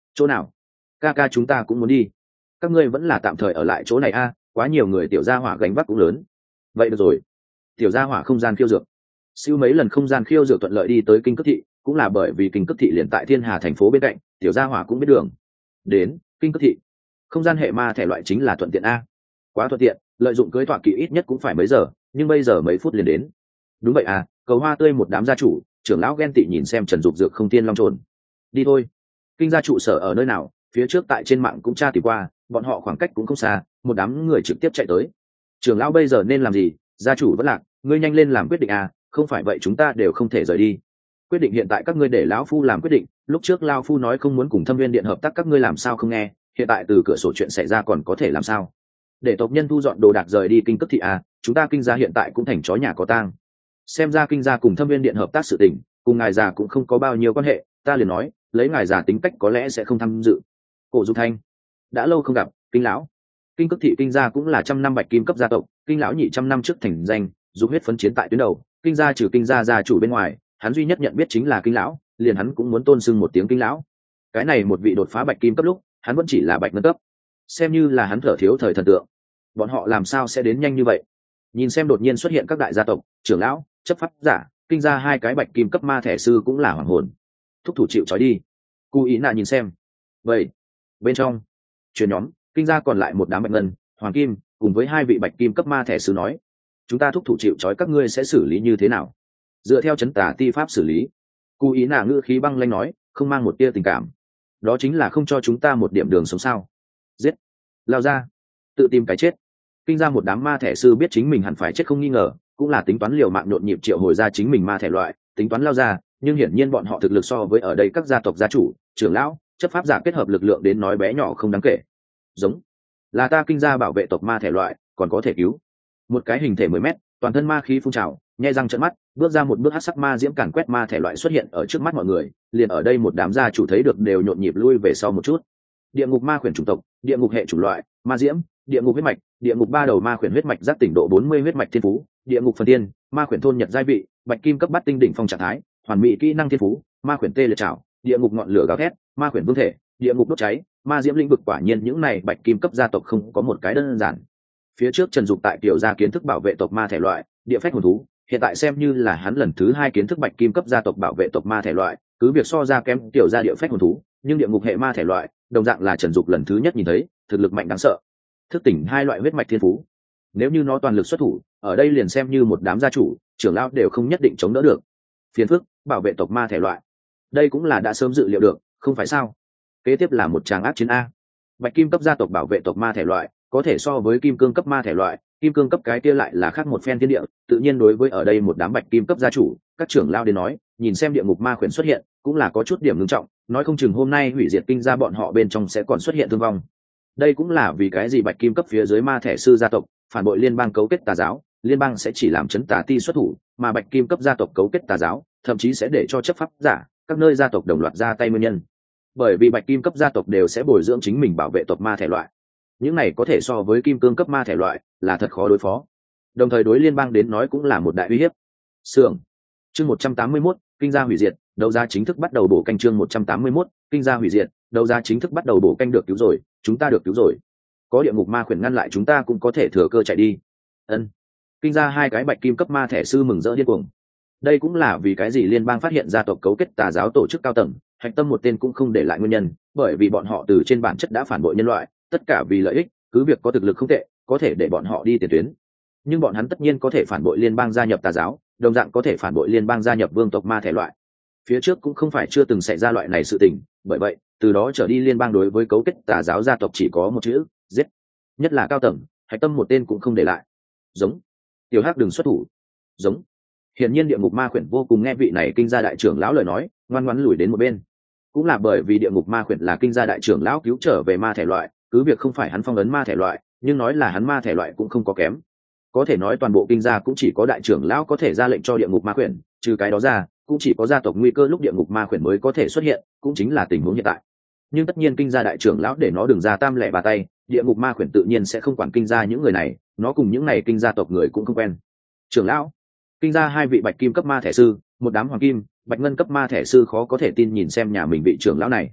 Chỗ nào? Ca ca chúng ta cũng muốn đi. Các ngươi vẫn là tạm thời ở lại chỗ này a, quá nhiều người tiểu gia hỏa gánh vác cũng lớn. Vậy được rồi. Tiểu gia hỏa không gian khiêu dược. Siêu mấy lần không gian khiêu dược thuận lợi đi tới kinh cước thị, cũng là bởi vì kinh cước thị liền tại Thiên Hà thành phố bên cạnh, tiểu gia hỏa cũng biết đường. Đến kinh cước thị, không gian hệ ma thể loại chính là thuận tiện a. Quá thuận tiện, lợi dụng cưới tọa kỵ ít nhất cũng phải mấy giờ, nhưng bây giờ mấy phút liền đến. Đúng vậy à, cầu hoa tươi một đám gia chủ, trưởng lão ghen tị nhìn xem Trần Dục dược không tiên long trồn. Đi thôi. Kinh gia trụ sở ở nơi nào? Phía trước tại trên mạng cũng tra tìm qua, bọn họ khoảng cách cũng không xa, một đám người trực tiếp chạy tới. Trưởng lão bây giờ nên làm gì? Gia chủ vẫn lạc, ngươi nhanh lên làm quyết định à, không phải vậy chúng ta đều không thể rời đi. Quyết định hiện tại các ngươi để lão phu làm quyết định, lúc trước lão phu nói không muốn cùng Thâm Viên điện hợp tác, các ngươi làm sao không nghe, hiện tại từ cửa sổ chuyện xảy ra còn có thể làm sao? Để tộc nhân thu dọn đồ đạc rời đi kinh cước thị à, chúng ta kinh gia hiện tại cũng thành chó nhà có tang. Xem ra kinh gia cùng Thâm Viên điện hợp tác sự tình, cùng ngài già cũng không có bao nhiêu quan hệ, ta liền nói, lấy ngài già tính cách có lẽ sẽ không tham dự. Cổ Dục Thanh, đã lâu không gặp, kinh lão. Kinh cước thị kinh gia cũng là trăm năm bạch kim cấp gia tộc, kinh lão nhị trăm năm trước thành danh, dục huyết phấn chiến tại tuyến đầu, kinh gia trừ kinh gia gia chủ bên ngoài, hắn duy nhất nhận biết chính là kinh lão, liền hắn cũng muốn tôn sưng một tiếng kinh lão. Cái này một vị đột phá bạch kim cấp lúc, hắn vẫn chỉ là bạch ngân cấp, xem như là hắn thở thiếu thời thần tượng. Bọn họ làm sao sẽ đến nhanh như vậy? Nhìn xem đột nhiên xuất hiện các đại gia tộc, trưởng lão, chấp pháp giả, kinh gia hai cái bạch kim cấp ma thể sư cũng là hoàng hồn. Thúc thủ chịu trói đi. Cu ý nạ nhìn xem. Vậy, bên trong truyền nhóm, kinh gia còn lại một đám bạch ngân, hoàng kim, cùng với hai vị bạch kim cấp ma thể sư nói, chúng ta thúc thủ chịu trói các ngươi sẽ xử lý như thế nào? Dựa theo chấn tà ti pháp xử lý. Cu ý nạ ngữ khí băng lanh nói, không mang một tia tình cảm. Đó chính là không cho chúng ta một điểm đường sống sao? Giết, lao ra, tự tìm cái chết. Kinh ra một đám ma thể sư biết chính mình hẳn phải chết không nghi ngờ, cũng là tính toán liều mạng nhộn nhịp triệu hồi ra chính mình ma thể loại, tính toán lao ra, nhưng hiển nhiên bọn họ thực lực so với ở đây các gia tộc gia chủ, trưởng lão, chấp pháp giả kết hợp lực lượng đến nói bé nhỏ không đáng kể. Giống, là ta kinh gia bảo vệ tộc ma thể loại, còn có thể cứu. Một cái hình thể mười mét, toàn thân ma khí phun trào, nhai răng trợn mắt, bước ra một bước hắc sắc ma diễm càn quét ma thể loại xuất hiện ở trước mắt mọi người, liền ở đây một đám gia chủ thấy được đều nhộn nhịp lui về sau một chút. Địa ngục ma khuyển chủng tộc, địa ngục hệ chủng loại, ma diễm, địa ngục huyết mạch, địa ngục ba đầu ma khuyển huyết mạch giác tỉnh độ bốn mươi huyết mạch thiên phú, địa ngục phần tiên, ma khuyển thôn nhật giai vị, bạch kim cấp bát tinh đỉnh phong trạng thái, hoàn mỹ kỹ năng thiên phú, ma khuyển tê liệt trảo, địa ngục ngọn lửa gào thét, ma khuyển vương thể, địa ngục đốt cháy, ma diễm lĩnh vực. Quả nhiên những này bạch kim cấp gia tộc không có một cái đơn giản. Phía trước Trần Dục tại tiểu gia kiến thức bảo vệ tộc ma thể loại, địa phách hồn thú, hiện tại xem như là hắn lần thứ hai kiến thức bạch kim cấp gia tộc bảo vệ tộc ma thể loại, cứ việc so ra kém tiểu gia địa phách hồn thú, nhưng địa ngục hệ ma thể loại đồng dạng là Trần Dục lần thứ nhất nhìn thấy, thực lực mạnh đáng sợ. Thức tỉnh hai loại huyết mạch thiên phú, nếu như nó toàn lực xuất thủ, ở đây liền xem như một đám gia chủ, trưởng lão đều không nhất định chống đỡ được. Phiền phức, bảo vệ tộc ma thể loại, đây cũng là đã sớm dự liệu được, không phải sao? Kế tiếp là một tràng ác chiến a. Bạch kim cấp gia tộc bảo vệ tộc ma thể loại, có thể so với kim cương cấp ma thể loại, kim cương cấp cái kia lại là khác một phen thiên địa. Tự nhiên đối với ở đây một đám bạch kim cấp gia chủ, các trưởng lão đến nói, nhìn xem địa ngục ma khuyển xuất hiện, cũng là có chút điểm ngưng trọng, nói không chừng hôm nay hủy diệt kinh gia bọn họ bên trong sẽ còn xuất hiện thương vong. Đây cũng là vì cái gì bạch kim cấp phía dưới ma thể sư gia tộc phản bội liên bang cấu kết tà giáo, liên bang sẽ chỉ làm chấn tà ti xuất thủ, mà bạch kim cấp gia tộc cấu kết tà giáo, thậm chí sẽ để cho chấp pháp giả các nơi gia tộc đồng loạt ra tay nguyên nhân. Bởi vì bạch kim cấp gia tộc đều sẽ bồi dưỡng chính mình bảo vệ tộc ma thể loại, những này có thể so với kim cương cấp ma thể loại là thật khó đối phó, đồng thời đối liên bang đến nói cũng là một đại uy hiếp. Sưởng chương một trăm tám mươi mốt, kinh gia hủy diệt, đấu giá chính thức bắt đầu bổ canh. Chương một trăm tám mươi mốt, kinh gia hủy diệt, đấu giá chính thức bắt đầu bổ canh. Được cứu rồi, chúng ta được cứu rồi. Có địa ngục ma khuyển ngăn lại chúng ta cũng có thể thừa cơ chạy đi. Ân. Kinh gia hai cái bạch kim cấp ma thể sư mừng rỡ điên cuồng. Đây cũng là vì cái gì liên bang phát hiện gia tộc cấu kết tà giáo tổ chức cao tầng, hạch tâm một tên cũng không để lại nguyên nhân, bởi vì bọn họ từ trên bản chất đã phản bội nhân loại, tất cả vì lợi ích, cứ việc có thực lực không tệ, có thể để bọn họ đi tiền tuyến. Nhưng bọn hắn tất nhiên có thể phản bội liên bang gia nhập tà giáo, đồng dạng có thể phản bội liên bang gia nhập vương tộc ma thể loại. Phía trước cũng không phải chưa từng xảy ra loại này sự tình, bởi vậy, từ đó trở đi liên bang đối với cấu kết tà giáo gia tộc chỉ có một chữ, giết. Nhất là cao tầng, hạch tâm một tên cũng không để lại. Giống. Tiểu Hắc đừng xuất thủ. Giống. Hiển nhiên địa ngục ma khuyển vô cùng nghe vị này kinh gia đại trưởng lão lời nói, ngoan ngoãn lùi đến một bên. Cũng là bởi vì địa ngục ma khuyển là kinh gia đại trưởng lão cứu trở về ma thể loại, cứ việc không phải hắn phong ấn ma thể loại, nhưng nói là hắn ma thể loại cũng không có kém. Có thể nói toàn bộ kinh gia cũng chỉ có đại trưởng lão có thể ra lệnh cho địa ngục ma khuyển, trừ cái đó ra, cũng chỉ có gia tộc nguy cơ lúc địa ngục ma khuyển mới có thể xuất hiện, cũng chính là tình huống hiện tại. Nhưng tất nhiên kinh gia đại trưởng lão để nó đừng ra tam lẻ bà tay, địa ngục ma khuyển tự nhiên sẽ không quản kinh gia những người này, nó cùng những này kinh gia tộc người cũng không quen. Trưởng lão, kinh gia hai vị bạch kim cấp ma thể sư, một đám hoàng kim, bạch ngân cấp ma thể sư khó có thể tin nhìn xem nhà mình vị trưởng lão này.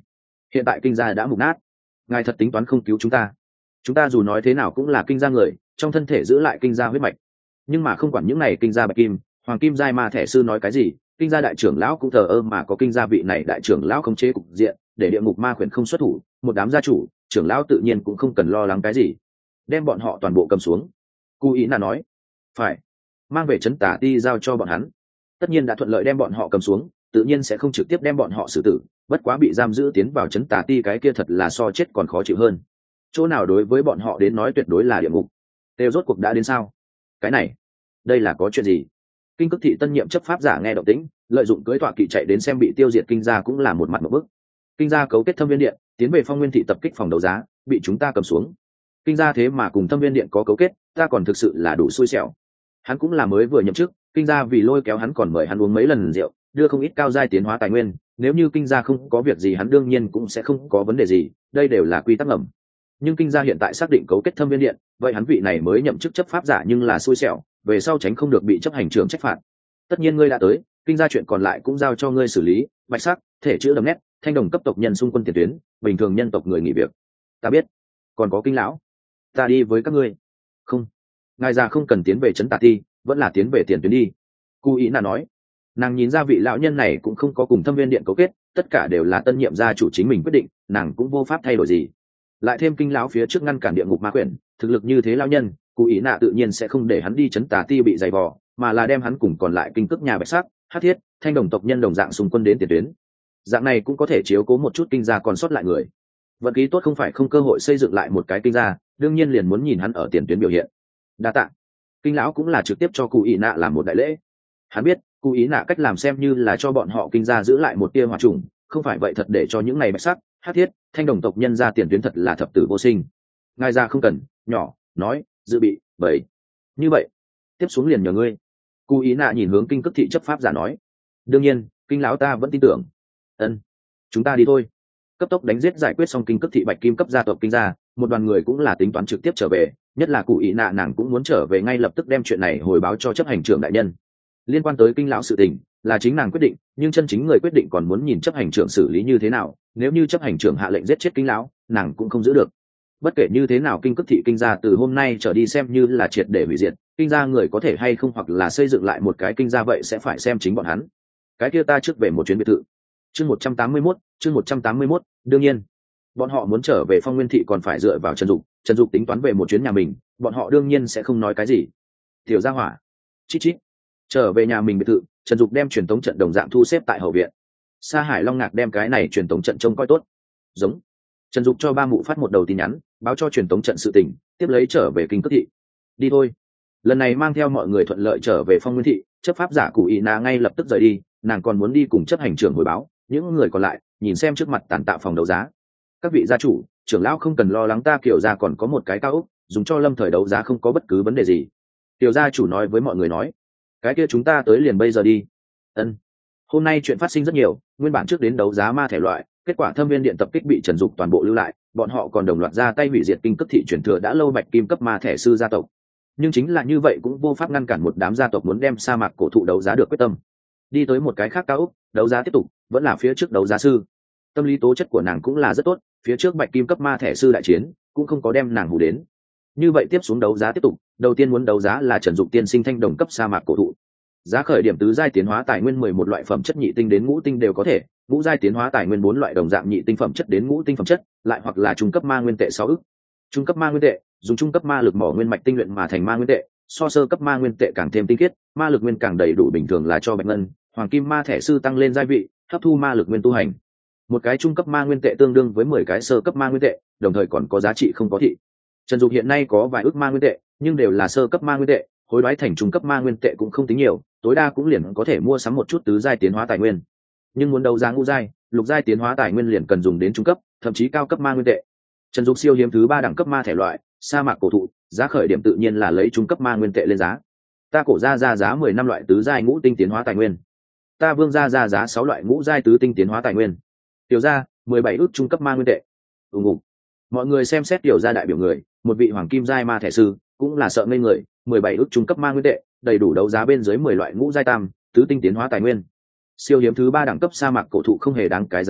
hiện tại kinh gia đã mục nát, ngài thật tính toán không cứu chúng ta? Chúng ta dù nói thế nào cũng là kinh gia người, trong thân thể giữ lại kinh gia huyết mạch, nhưng mà không quản những này kinh gia bạch kim hoàng kim giai ma thẻ sư nói cái gì, kinh gia đại trưởng lão cũng thờ ơ, mà có kinh gia vị này đại trưởng lão khống chế cục diện để địa ngục ma khuyển không xuất thủ, một đám gia chủ trưởng lão tự nhiên cũng không cần lo lắng cái gì, đem bọn họ toàn bộ cầm xuống. Cú ý là nói phải, mang về trấn tả ti giao cho bọn hắn, tất nhiên đã thuận lợi đem bọn họ cầm xuống, tự nhiên sẽ không trực tiếp đem bọn họ xử tử, bất quá bị giam giữ tiến vào trấn tả ti cái kia thật là so chết còn khó chịu hơn, chỗ nào đối với bọn họ đến nói tuyệt đối là địa ngục. Đều rốt cuộc đã đến sao? Cái này đây là có chuyện gì? Kinh Cực thị tân nhiệm chấp pháp giả nghe động tĩnh, lợi dụng cưỡi tọa kỵ chạy đến xem bị tiêu diệt kinh gia cũng là một mặt một bức. Kinh gia cấu kết Thâm Viên Điện, tiến về Phong Nguyên thị tập kích phòng đấu giá, bị chúng ta cầm xuống. Kinh gia thế mà cùng Thâm Viên Điện có cấu kết, ta còn thực sự là đủ xui xẻo. Hắn cũng là mới vừa nhậm chức, kinh gia vì lôi kéo hắn còn mời hắn uống mấy lần rượu, đưa không ít cao giai tiến hóa tài nguyên, nếu như kinh gia không có việc gì hắn đương nhiên cũng sẽ không có vấn đề gì, đây đều là quy tắc ngầm. Nhưng kinh gia hiện tại xác định cấu kết Thâm Viên Điện, vậy hắn vị này mới nhậm chức chấp pháp giả nhưng là xui xẻo, về sau tránh không được bị chấp hành trưởng trách phạt. Tất nhiên ngươi đã tới, kinh gia chuyện còn lại cũng giao cho ngươi xử lý. Bạch sắc thể chữ đậm nét, thanh đồng cấp tộc nhân xung quân tiền tuyến, bình thường nhân tộc người nghỉ việc. Ta biết. Còn có kinh lão, ta đi với các ngươi. Không, ngài già không cần tiến về trấn Tả Ti, vẫn là tiến về tiền tuyến đi. Cú ý là nói, nàng nhìn ra vị lão nhân này cũng không có cùng Thâm Viên Điện cấu kết, tất cả đều là tân nhiệm gia chủ chính mình quyết định, nàng cũng vô pháp thay đổi gì. Lại thêm kinh lão phía trước ngăn cản địa ngục ma quyển, thực lực như thế lão nhân, Cú ý nạ tự nhiên sẽ không để hắn đi trấn Tả Ti bị dày vò, mà là đem hắn cùng còn lại kinh cước nhà bạch sắc, hắc thiết, thanh đồng tộc nhân đồng dạng xung quân đến tiền tuyến. Dạng này cũng có thể chiếu cố một chút kinh gia còn sót lại người. Vận khí tốt không phải không cơ hội xây dựng lại một cái kinh gia, đương nhiên liền muốn nhìn hắn ở tiền tuyến biểu hiện. Đa tạ. Kinh lão cũng là trực tiếp cho Cú ý nạ làm một đại lễ. Hắn biết Cú ý nạ cách làm xem như là cho bọn họ kinh gia giữ lại một tia hòa trùng, không phải vậy thật để cho những này bạch sắc, hắc thiết, thanh đồng tộc nhân ra tiền tuyến thật là thập tử vô sinh. Ngài ra không cần, nhỏ nói dự bị bảy như vậy tiếp xuống liền nhờ ngươi. Cú ý nạ nhìn hướng kinh cước thị chấp pháp giả nói, đương nhiên kinh lão ta vẫn tin tưởng. Ân, chúng ta đi thôi. Cấp tốc đánh giết giải quyết xong kinh cước thị bạch kim cấp gia tộc kinh gia, một đoàn người cũng là tính toán trực tiếp trở về, nhất là Cú ý nạ nàng cũng muốn trở về ngay lập tức đem chuyện này hồi báo cho chấp hành trưởng đại nhân. Liên quan tới kinh lão sự tình là chính nàng quyết định, nhưng chân chính người quyết định còn muốn nhìn chấp hành trưởng xử lý như thế nào, nếu như chấp hành trưởng hạ lệnh giết chết kinh lão, nàng cũng không giữ được. Bất kể như thế nào kinh cước thị kinh gia từ hôm nay trở đi xem như là triệt để hủy diệt, kinh gia người có thể hay không hoặc là xây dựng lại một cái kinh gia vậy sẽ phải xem chính bọn hắn. Cái kia ta trước về một chuyến biệt thự. Chương một trăm tám mươi mốt, chương một trăm tám mươi mốt, đương nhiên bọn họ muốn trở về Phong Nguyên thị còn phải dựa vào Trần Dục, Trần Dục tính toán về một chuyến nhà mình, bọn họ đương nhiên sẽ không nói cái gì. Tiểu gia hỏa, chít chít. Trở về nhà mình biệt thự, Trần Dục đem truyền tống trận đồng dạng thu xếp tại hậu viện. Sa Hải Long Ngạc đem cái này truyền tống trận trông coi tốt. Giống. Trần Dục cho ba mụ phát một đầu tin nhắn, báo cho truyền tống trận sự tình, tiếp lấy trở về kinh cước thị. Đi thôi. Lần này mang theo mọi người thuận lợi trở về Phong Nguyên thị, chấp pháp giả Cú ý nạ ngay lập tức rời đi, nàng còn muốn đi cùng chấp hành trưởng hồi báo, những người còn lại nhìn xem trước mặt tàn tạo phòng đấu giá. Các vị gia chủ, trưởng lão không cần lo lắng, ta kiểu gia còn có một cái cao ốc, dùng cho lâm thời đấu giá không có bất cứ vấn đề gì. Tiểu gia chủ nói với mọi người nói, cái kia chúng ta tới liền bây giờ đi. Ân. Hôm nay chuyện phát sinh rất nhiều, nguyên bản trước đến đấu giá ma thể loại, kết quả Thâm Viên Điện tập kích bị Trần Dục toàn bộ lưu lại, bọn họ còn đồng loạt ra tay hủy diệt kinh cước thị truyền thừa đã lâu bạch kim cấp ma thẻ sư gia tộc. Nhưng chính là như vậy cũng vô pháp ngăn cản một đám gia tộc muốn đem sa mạc cổ thụ đấu giá được quyết tâm. Đi tới một cái khác cao ốc, đấu giá tiếp tục, vẫn là phía trước đấu giá sư. Tâm lý tố chất của nàng cũng là rất tốt, phía trước bạch kim cấp ma thẻ sư đại chiến cũng không có đem nàng hù đến. Như vậy tiếp xuống đấu giá tiếp tục, đầu tiên muốn đấu giá là Trần Dục tiên sinh thanh đồng cấp sa mạc cổ thụ. Giá khởi điểm tứ giai tiến hóa tài nguyên mười một loại phẩm chất nhị tinh đến ngũ tinh đều có thể, ngũ giai tiến hóa tài nguyên bốn loại đồng dạng nhị tinh phẩm chất đến ngũ tinh phẩm chất, lại hoặc là trung cấp ma nguyên tệ sáu ức. Trung cấp ma nguyên tệ, dùng trung cấp ma lực mỏ nguyên mạch tinh luyện mà thành ma nguyên tệ, so sơ cấp ma nguyên tệ càng thêm tinh khiết, ma lực nguyên càng đầy đủ, bình thường là cho bạch ngân, hoàng kim ma thẻ sư tăng lên giai vị, hấp thu ma lực nguyên tu hành. Một cái trung cấp ma nguyên tệ tương đương với mười cái sơ cấp ma nguyên tệ, đồng thời còn có giá trị không có thị. Trần Dục hiện nay có vài ức ma nguyên tệ, nhưng đều là sơ cấp ma nguyên tệ, hối đoái thành trung cấp ma nguyên tệ cũng không tính nhiều, tối đa cũng liền có thể mua sắm một chút tứ giai tiến hóa tài nguyên. Nhưng muốn đấu giá ngũ giai, lục giai tiến hóa tài nguyên liền cần dùng đến trung cấp, thậm chí cao cấp ma nguyên tệ. Trần Dục siêu hiếm thứ ba đẳng cấp ma thể loại, sa mạc cổ thụ, giá khởi điểm tự nhiên là lấy trung cấp ma nguyên tệ lên giá. Ta cổ ra ra giá mười năm loại tứ giai ngũ tinh tiến hóa tài nguyên. Ta vương ra ra giá sáu loại ngũ giai tứ tinh tiến hóa tài nguyên. Tiểu gia mười bảy ước trung cấp ma nguyên tệ. Ùng ùng. Mọi người xem xét tiểu gia đại biểu người, một vị hoàng kim giai ma thể sư, cũng là sợ ngây người, mười bảy ước trung cấp ma nguyên tệ, đầy đủ đấu giá bên dưới mười loại ngũ giai tam, tứ tinh tiến hóa tài nguyên. Siêu hiếm thứ ba đẳng cấp sa mạc cổ thụ không hề đáng cái giá này,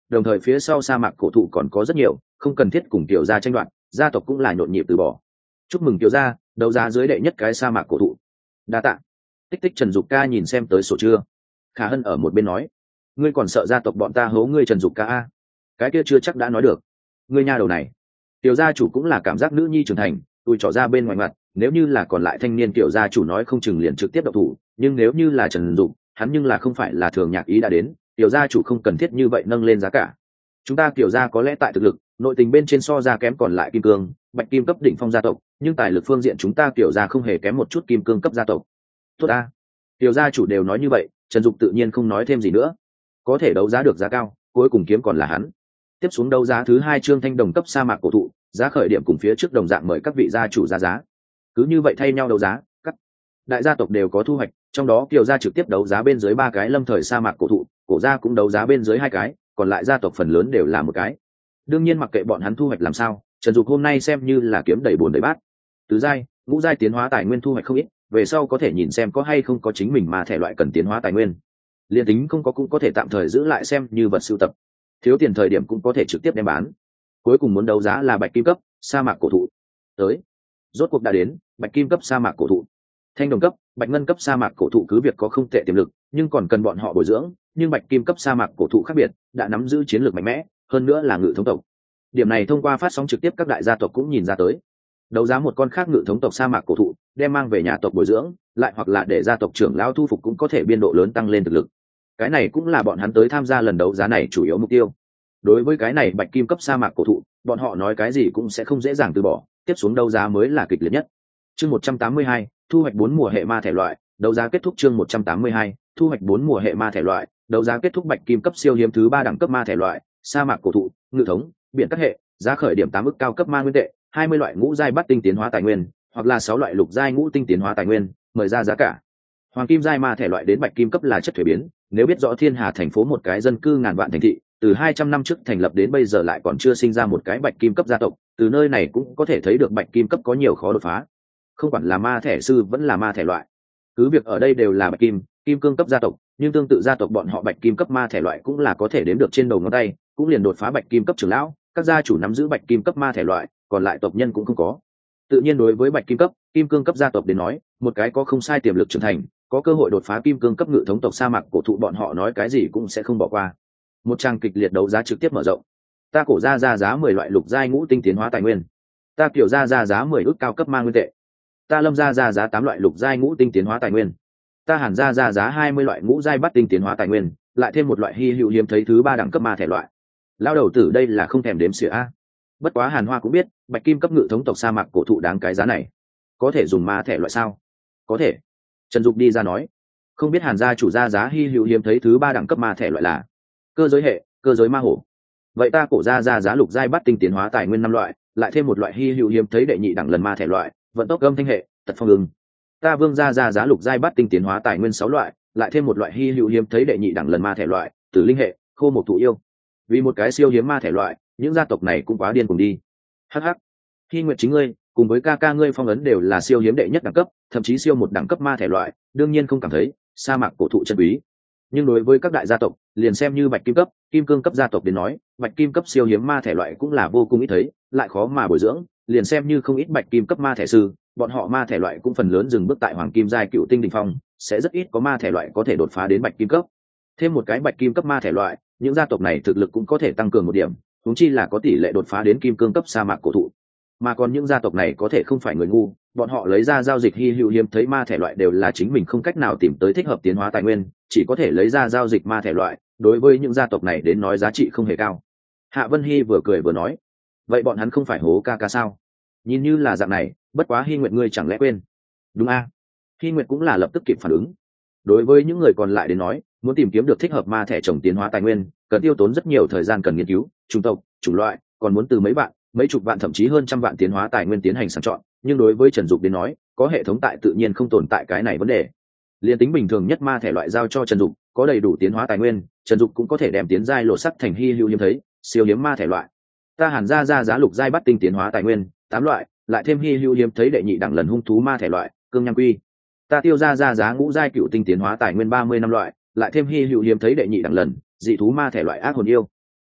đồng thời phía sau sa mạc cổ thụ còn có rất nhiều, không cần thiết cùng tiểu gia tranh đoạt, gia tộc cũng là nhộn nhịp từ bỏ. Chúc mừng tiểu gia đấu giá dưới đệ nhất cái sa mạc cổ thụ. Đa tạ. Tích tích Trần Dục ca nhìn xem tới sổ chưa. Khả Hân ở một bên nói, ngươi còn sợ gia tộc bọn ta hố ngươi Trần Dục ca a? Cái kia chưa chắc đã nói được. Ngươi nha đầu này. Tiểu gia chủ cũng là cảm giác nữ nhi trưởng thành, tôi trỏ ra bên ngoài mặt, nếu như là còn lại thanh niên tiểu gia chủ nói không chừng liền trực tiếp độc thủ, nhưng nếu như là Trần Dục, hắn nhưng là không phải là thường nhạc ý đã đến, tiểu gia chủ không cần thiết như vậy nâng lên giá cả. Chúng ta tiểu gia có lẽ tại thực lực, nội tình bên trên so ra kém còn lại kim cương, bạch kim cấp đỉnh phong gia tộc, nhưng tài lực phương diện chúng ta tiểu gia không hề kém một chút kim cương cấp gia tộc. Tốt a. Tiểu gia chủ đều nói như vậy, Trần Dục tự nhiên không nói thêm gì nữa. Có thể đấu giá được giá cao, cuối cùng kiếm còn là hắn. Tiếp xuống đấu giá thứ hai trương thanh đồng cấp sa mạc cổ thụ, giá khởi điểm cùng phía trước đồng dạng mời các vị gia chủ ra giá. Cứ như vậy thay nhau đấu giá, các đại gia tộc đều có thu hoạch, trong đó Kiều gia trực tiếp đấu giá bên dưới ba cái lâm thời sa mạc cổ thụ, cổ gia cũng đấu giá bên dưới hai cái, còn lại gia tộc phần lớn đều là một cái. Đương nhiên mặc kệ bọn hắn thu hoạch làm sao, Trần Dục hôm nay xem như là kiếm đầy bồn đầy bát. Tứ giai, ngũ giai tiến hóa tài nguyên thu hoạch không ít, về sau có thể nhìn xem có hay không có chính mình mà thẻ loại cần tiến hóa tài nguyên. Liên tính không có cũng có thể tạm thời giữ lại xem như vật sưu tập. Thiếu tiền thời điểm cũng có thể trực tiếp đem bán. Cuối cùng muốn đấu giá là bạch kim cấp sa mạc cổ thụ. Tới, rốt cuộc đã đến, bạch kim cấp sa mạc cổ thụ. Thanh đồng cấp, bạch ngân cấp sa mạc cổ thụ cứ việc có không tệ tiềm lực, nhưng còn cần bọn họ bồi dưỡng, nhưng bạch kim cấp sa mạc cổ thụ khác biệt, đã nắm giữ chiến lược mạnh mẽ, hơn nữa là ngự thống tộc. Điểm này thông qua phát sóng trực tiếp các đại gia tộc cũng nhìn ra tới. Đấu giá một con khác ngự thống tộc sa mạc cổ thụ, đem mang về nhà tộc bồi dưỡng, lại hoặc là để gia tộc trưởng lão thu phục cũng có thể biên độ lớn tăng lên thực lực. Cái này cũng là bọn hắn tới tham gia lần đấu giá này chủ yếu mục tiêu. Đối với cái này bạch kim cấp sa mạc cổ thụ, bọn họ nói cái gì cũng sẽ không dễ dàng từ bỏ, tiếp xuống đấu giá mới là kịch liệt nhất. Chương một trăm tám mươi hai, thu hoạch bốn mùa hệ ma thể loại, đấu giá kết thúc chương một trăm tám mươi hai, thu hoạch bốn mùa hệ ma thể loại, đấu giá kết thúc bạch kim cấp siêu hiếm thứ ba đẳng cấp ma thể loại, sa mạc cổ thụ, ngự thống, biển các hệ, giá khởi điểm tám ức cao cấp ma nguyên tệ, hai mươi loại ngũ giai bát tinh tiến hóa tài nguyên, hoặc là sáu loại lục giai ngũ tinh tiến hóa tài nguyên, mời ra giá cả. Hoàng kim giai ma thể loại đến bạch kim cấp là chất thuế biến, nếu biết rõ Thiên Hà thành phố một cái dân cư ngàn vạn thành thị, từ hai trăm năm trước thành lập đến bây giờ lại còn chưa sinh ra một cái bạch kim cấp gia tộc, từ nơi này cũng có thể thấy được bạch kim cấp có nhiều khó đột phá. Không quản là ma thể sư vẫn là ma thể loại, cứ việc ở đây đều là bạch kim, kim cương cấp gia tộc, nhưng tương tự gia tộc bọn họ bạch kim cấp ma thể loại cũng là có thể đếm được trên đầu ngón tay, cũng liền đột phá bạch kim cấp trưởng lão, các gia chủ nắm giữ bạch kim cấp ma thể loại, còn lại tộc nhân cũng không có. Tự nhiên đối với bạch kim cấp, kim cương cấp gia tộc đến nói, một cái có không sai tiềm lực trưởng thành, có cơ hội đột phá kim cương cấp ngự thống tộc sa mạc cổ thụ bọn họ nói cái gì cũng sẽ không bỏ qua. Một trang kịch liệt đấu giá trực tiếp mở rộng. Ta cổ ra ra giá mười loại lục giai ngũ tinh tiến hóa tài nguyên. Ta kiểu ra ra giá mười ức cao cấp ma nguyên tệ. Ta lâm ra ra giá tám loại lục giai ngũ tinh tiến hóa tài nguyên. Ta hàn ra ra giá hai mươi loại ngũ giai bát tinh tiến hóa tài nguyên, lại thêm một loại hy hữu hiếm thấy thứ ba đẳng cấp ma thể loại. Lao đầu tử đây là không thèm đếm xỉa a. Bất quá Hàn Hoa cũng biết, bạch kim cấp ngự thống tộc sa mạc cổ thụ đáng cái giá này. Có thể dùng ma thể loại sao? Có thể. Trần Dục đi ra nói, không biết Hàn gia chủ ra giá hy hữu hiếm thấy thứ ba đẳng cấp ma thể loại là cơ giới hệ, cơ giới ma hổ. Vậy ta cổ ra ra giá lục giai bát tinh tiến hóa tài nguyên năm loại, lại thêm một loại hy hữu hiếm thấy đệ nhị đẳng lần ma thể loại, vận tốc âm thanh hệ, tật phong ưng. Ta vương ra ra giá lục giai bát tinh tiến hóa tài nguyên sáu loại, lại thêm một loại hy hữu hiếm thấy đệ nhị đẳng lần ma thể loại, tử linh hệ, khô một thụ yêu. Vì một cái siêu hiếm ma thể loại, những gia tộc này cũng quá điên cùng đi. Hắc hắc. Hy Nguyệt chính ngươi, cùng với ca ca ngươi phong ấn đều là siêu hiếm đệ nhất đẳng cấp, thậm chí siêu một đẳng cấp ma thể loại, đương nhiên không cảm thấy sa mạc cổ thụ chân quý. Nhưng đối với các đại gia tộc, liền xem như bạch kim cấp, kim cương cấp gia tộc đến nói, bạch kim cấp siêu hiếm ma thể loại cũng là vô cùng ít thấy, lại khó mà bồi dưỡng, liền xem như không ít bạch kim cấp ma thể sư, bọn họ ma thể loại cũng phần lớn dừng bước tại hoàng kim giai cựu tinh đỉnh phong, sẽ rất ít có ma thể loại có thể đột phá đến bạch kim cấp. Thêm một cái bạch kim cấp ma thể loại, những gia tộc này thực lực cũng có thể tăng cường một điểm, huống chi là có tỷ lệ đột phá đến kim cương cấp sa mạc cổ thụ. Mà còn những gia tộc này có thể không phải người ngu, bọn họ lấy ra giao dịch hy hữu hiếm thấy ma thể loại đều là chính mình không cách nào tìm tới thích hợp tiến hóa tài nguyên, chỉ có thể lấy ra giao dịch ma thể loại, đối với những gia tộc này đến nói giá trị không hề cao. Hạ Vân Hy vừa cười vừa nói, vậy bọn hắn không phải hố ca ca sao? Nhìn như là dạng này, bất quá Hy Nguyệt ngươi chẳng lẽ quên? Đúng a? À? Hy Nguyệt cũng là lập tức kịp phản ứng. Đối với những người còn lại đến nói, muốn tìm kiếm được thích hợp ma thể trồng tiến hóa tài nguyên, cần tiêu tốn rất nhiều thời gian cần nghiên cứu, chủng tộc, chủng loại, còn muốn từ mấy bạn, mấy chục vạn thậm chí hơn trăm vạn tiến hóa tài nguyên tiến hành sàng chọn. Nhưng đối với Trần Dục đến nói, có hệ thống tại tự nhiên không tồn tại cái này vấn đề. Liên tính bình thường nhất ma thể loại giao cho Trần Dục, có đầy đủ tiến hóa tài nguyên, Trần Dục cũng có thể đem tiến giai lộ sắc thành hy hữu hiếm thấy, siêu hiếm ma thể loại. Ta Hàn ra ra giá lục giai bắt tinh tiến hóa tài nguyên, tám loại, lại thêm hy hữu hiếm thấy đệ nhị đẳng lần hung thú ma thể loại, cương nham quy. Ta tiêu ra ra giá ngũ giai cựu tinh tiến hóa tài nguyên ba mươi năm loại, lại thêm hy hữu hiếm thấy đệ nhị đẳng lần dị thú ma thể loại ác hồn yêu.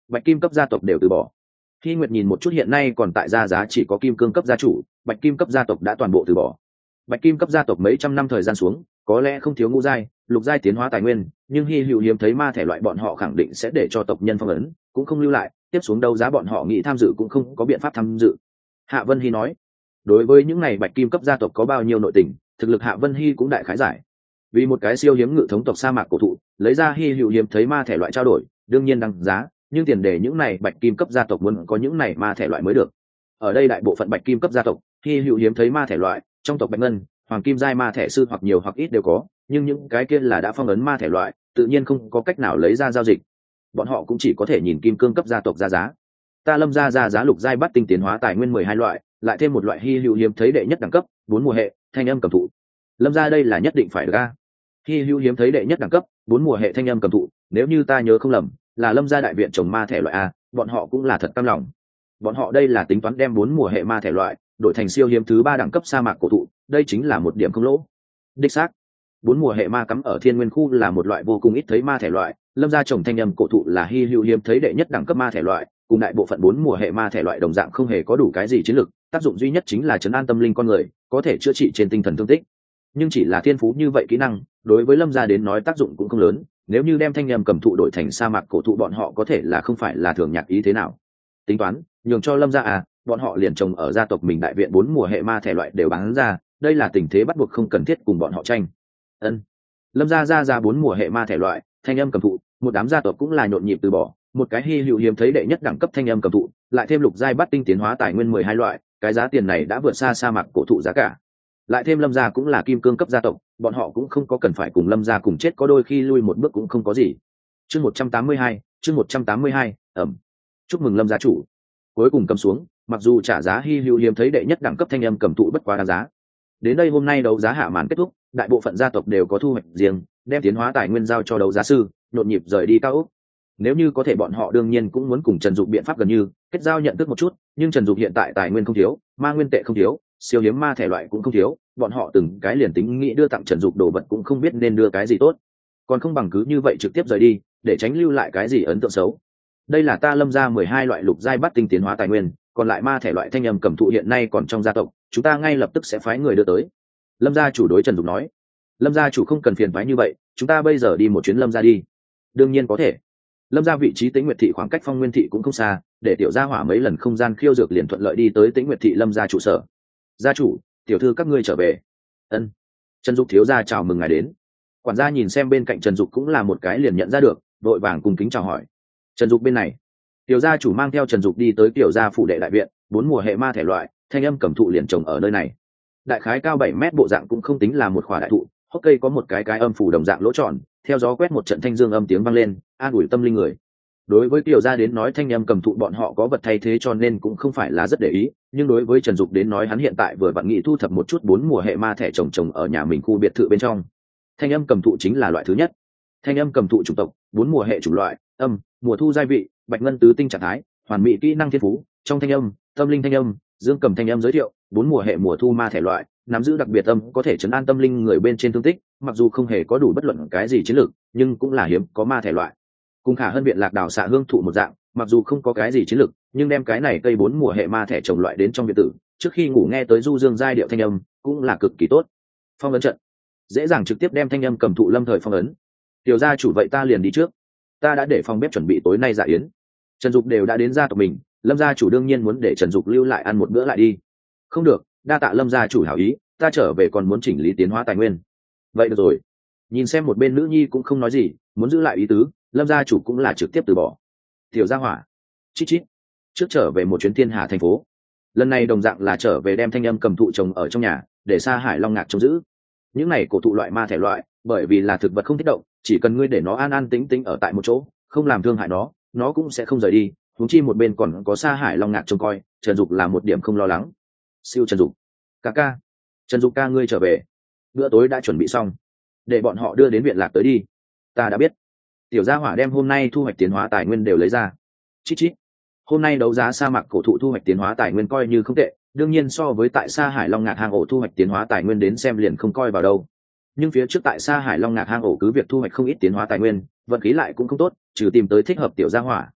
bạch kim cấp gia tộc đều từ bỏ. Khi Nguyệt nhìn một chút hiện nay còn tại gia giá chỉ có kim cương cấp gia chủ, bạch kim cấp gia tộc đã toàn bộ từ bỏ. Bạch kim cấp gia tộc mấy trăm năm thời gian xuống, có lẽ không thiếu ngũ giai, lục giai tiến hóa tài nguyên, nhưng hy hữu hiếm thấy ma thể loại bọn họ khẳng định sẽ để cho tộc nhân phong ấn, cũng không lưu lại, tiếp xuống đấu giá bọn họ nghĩ tham dự cũng không có biện pháp tham dự. Hạ Vân Hy nói, đối với những này bạch kim cấp gia tộc có bao nhiêu nội tình, thực lực Hạ Vân Hy cũng đại khái giải. Vì một cái siêu hiếm ngự thống tộc sa mạc cổ thụ, lấy ra hy hữu hiếm thấy ma thể loại trao đổi, đương nhiên đăng giá, nhưng tiền đề những này bạch kim cấp gia tộc muốn có những này ma thể loại mới được. Ở đây đại bộ phận bạch kim cấp gia tộc, hy hữu hiếm thấy ma thể loại, trong tộc bạch ngân, hoàng kim giai ma thể sư hoặc nhiều hoặc ít đều có, nhưng những cái kia là đã phong ấn ma thể loại, tự nhiên không có cách nào lấy ra giao dịch. Bọn họ cũng chỉ có thể nhìn kim cương cấp gia tộc ra giá. Ta Lâm gia ra giá lục giai bắt tinh tiến hóa tài nguyên mười hai loại, lại thêm một loại hy hữu hiếm thấy đệ nhất đẳng cấp, bốn mùa hệ, thanh âm cầm thụ. Lâm gia đây là nhất định phải được a. Hy hữu hiếm thấy đệ nhất đẳng cấp, bốn mùa hệ thanh âm cầm thụ, nếu như ta nhớ không lầm, là Lâm gia đại viện trồng ma thể loại a, bọn họ cũng là thật cam lòng. Bọn họ đây là tính toán đem bốn mùa hệ ma thể loại đổi thành siêu hiếm thứ ba đẳng cấp sa mạc cổ thụ, đây chính là một điểm không lỗ. Đích xác, bốn mùa hệ ma cắm ở thiên nguyên khu là một loại vô cùng ít thấy ma thể loại, Lâm gia trồng thanh âm cổ thụ là hy hữu hiếm thấy đệ nhất đẳng cấp ma thể loại, cùng đại bộ phận bốn mùa hệ ma thể loại đồng dạng không hề có đủ cái gì chiến lược, tác dụng duy nhất chính là trấn an tâm linh con người, có thể chữa trị trên tinh thần thương tích. Nhưng chỉ là thiên phú như vậy kỹ năng, đối với Lâm gia đến nói tác dụng cũng không lớn, nếu như đem thanh âm cầm thụ đổi thành sa mạc cổ thụ bọn họ có thể là không phải là thường nhạc ý thế nào. Tính toán, nhường cho Lâm gia à, bọn họ liền trồng ở gia tộc mình đại viện bốn mùa hệ ma thể loại đều bán ra, đây là tình thế bắt buộc không cần thiết cùng bọn họ tranh. Ân. Lâm gia ra ra bốn mùa hệ ma thể loại, thanh âm cầm thụ, một đám gia tộc cũng là nhộn nhịp từ bỏ, một cái hy hữu hiếm thấy đệ nhất đẳng cấp thanh âm cầm thụ, lại thêm lục giai bắt tinh tiến hóa tài nguyên mười hai loại, cái giá tiền này đã vượt xa sa mạc cổ thụ giá cả. Lại thêm Lâm gia cũng là kim cương cấp gia tộc, bọn họ cũng không có cần phải cùng Lâm gia cùng chết, có đôi khi lui một bước cũng không có gì. Chương một trăm tám mươi hai, chương một trăm tám mươi hai, ẩm. Chúc mừng Lâm gia chủ. Cuối cùng cầm xuống, mặc dù trả giá hy hữu hiếm thấy đệ nhất đẳng cấp thanh âm cầm thụ bất quá đáng giá. Đến đây hôm nay đấu giá hạ màn kết thúc, đại bộ phận gia tộc đều có thu hoạch riêng, đem tiến hóa tài nguyên giao cho đấu giá sư, nhộn nhịp rời đi cao ốc. Nếu như có thể bọn họ đương nhiên cũng muốn cùng Trần Dục biện pháp gần như kết giao nhận thức một chút, nhưng Trần Dục hiện tại tài nguyên không thiếu, ma nguyên tệ không thiếu, siêu hiếm ma thể loại cũng không thiếu, bọn họ từng cái liền tính nghĩ đưa tặng Trần Dục đồ vật cũng không biết nên đưa cái gì tốt, còn không bằng cứ như vậy trực tiếp rời đi, để tránh lưu lại cái gì ấn tượng xấu. Đây là ta Lâm gia mười hai loại lục giai bắt tinh tiến hóa tài nguyên, còn lại ma thể loại thanh âm cầm thụ hiện nay còn trong gia tộc, chúng ta ngay lập tức sẽ phái người đưa tới. Lâm gia chủ đối Trần Dục nói. Lâm gia chủ không cần phiền phái như vậy, chúng ta bây giờ đi một chuyến Lâm gia đi. Đương nhiên có thể. Lâm gia vị trí Tĩnh Nguyệt thị khoảng cách Phong Nguyên thị cũng không xa, để tiểu gia hỏa mấy lần không gian khiêu dược liền thuận lợi đi tới Tĩnh Nguyệt thị Lâm gia trụ sở. Gia chủ, tiểu thư các ngươi trở về. Ân. Trần Dục thiếu gia chào mừng ngài đến. Quản gia nhìn xem bên cạnh Trần Dục cũng là một cái liền nhận ra được, vội vàng cùng kính chào hỏi. Trần Dục bên này, tiểu gia chủ mang theo Trần Dục đi tới tiểu gia phủ đệ đại viện, bốn mùa hệ ma thể loại, thanh âm cầm thụ liền trồng ở nơi này. Đại khái cao bảy mét bộ dạng cũng không tính là một khỏa đại thụ, hốc cây có một cái cái âm phủ đồng dạng lỗ tròn, theo gió quét một trận thanh dương âm tiếng vang lên, an ủi tâm linh người. Đối với tiểu gia đến nói thanh âm cầm thụ bọn họ có vật thay thế cho nên cũng không phải là rất để ý, nhưng đối với Trần Dục đến nói hắn hiện tại vừa vặn nghị thu thập một chút bốn mùa hệ ma thể trồng trồng ở nhà mình khu biệt thự bên trong. Thanh âm cầm thụ chính là loại thứ nhất. Thanh âm cầm thụ chủng tộc, bốn mùa hệ chủng loại, âm, mùa thu giai vị, bạch ngân tứ tinh trạng thái, hoàn mỹ kỹ năng thiên phú, trong thanh âm, tâm linh thanh âm, dương cầm thanh âm giới thiệu, bốn mùa hệ mùa thu ma thể loại, nắm giữ đặc biệt âm có thể chấn an tâm linh người bên trên thương tích, mặc dù không hề có đủ bất luận cái gì chiến lược, nhưng cũng là hiếm có ma thể loại. Cùng Khả Hân viện lạc đảo xạ hương thụ một dạng, mặc dù không có cái gì chiến lược, nhưng đem cái này cây bốn mùa hệ ma thể trồng loại đến trong biệt tử, trước khi ngủ nghe tới du dương giai điệu thanh âm, cũng là cực kỳ tốt. Phong ấn trận, dễ dàng trực tiếp đem thanh âm cầm thụ lâm thời phong ấn. Tiểu gia chủ vậy ta liền đi trước, ta đã để phòng bếp chuẩn bị tối nay dạ yến. Trần Dục đều đã đến gia tộc mình, Lâm gia chủ đương nhiên muốn để Trần Dục lưu lại ăn một bữa lại đi. Không được, đa tạ Lâm gia chủ hảo ý, ta trở về còn muốn chỉnh lý tiến hóa tài nguyên. Vậy được rồi. Nhìn xem một bên nữ nhi cũng không nói gì, muốn giữ lại ý tứ, Lâm gia chủ cũng là trực tiếp từ bỏ. Tiểu gia hỏa, chít chít, trước trở về một chuyến Thiên Hà thành phố. Lần này đồng dạng là trở về đem thanh âm cầm thụ trồng ở trong nhà, để Sa Hải Long Ngạc trông giữ. Những này cổ thụ loại ma thể loại, bởi vì là thực vật không thích động, chỉ cần ngươi để nó an an tĩnh tĩnh ở tại một chỗ, không làm thương hại nó, nó cũng sẽ không rời đi. Huống chi một bên còn có Sa Hải Long Ngạc trông coi, Trần Dục là một điểm không lo lắng. Siêu Trần Dục, ca ca, Trần Dục ca ngươi trở về, bữa tối đã chuẩn bị xong, để bọn họ đưa đến viện lạc tới đi. Ta đã biết. Tiểu gia hỏa đem hôm nay thu hoạch tiến hóa tài nguyên đều lấy ra. Chít chít. Hôm nay đấu giá sa mạc cổ thụ thu hoạch tiến hóa tài nguyên coi như không tệ, đương nhiên so với tại Sa Hải Long Ngạc hang ổ thu hoạch tiến hóa tài nguyên đến xem liền không coi vào đâu. Nhưng phía trước tại Sa Hải Long Ngạc hang ổ cứ việc thu hoạch không ít tiến hóa tài nguyên, vận khí lại cũng không tốt, trừ tìm tới thích hợp tiểu gia hỏa,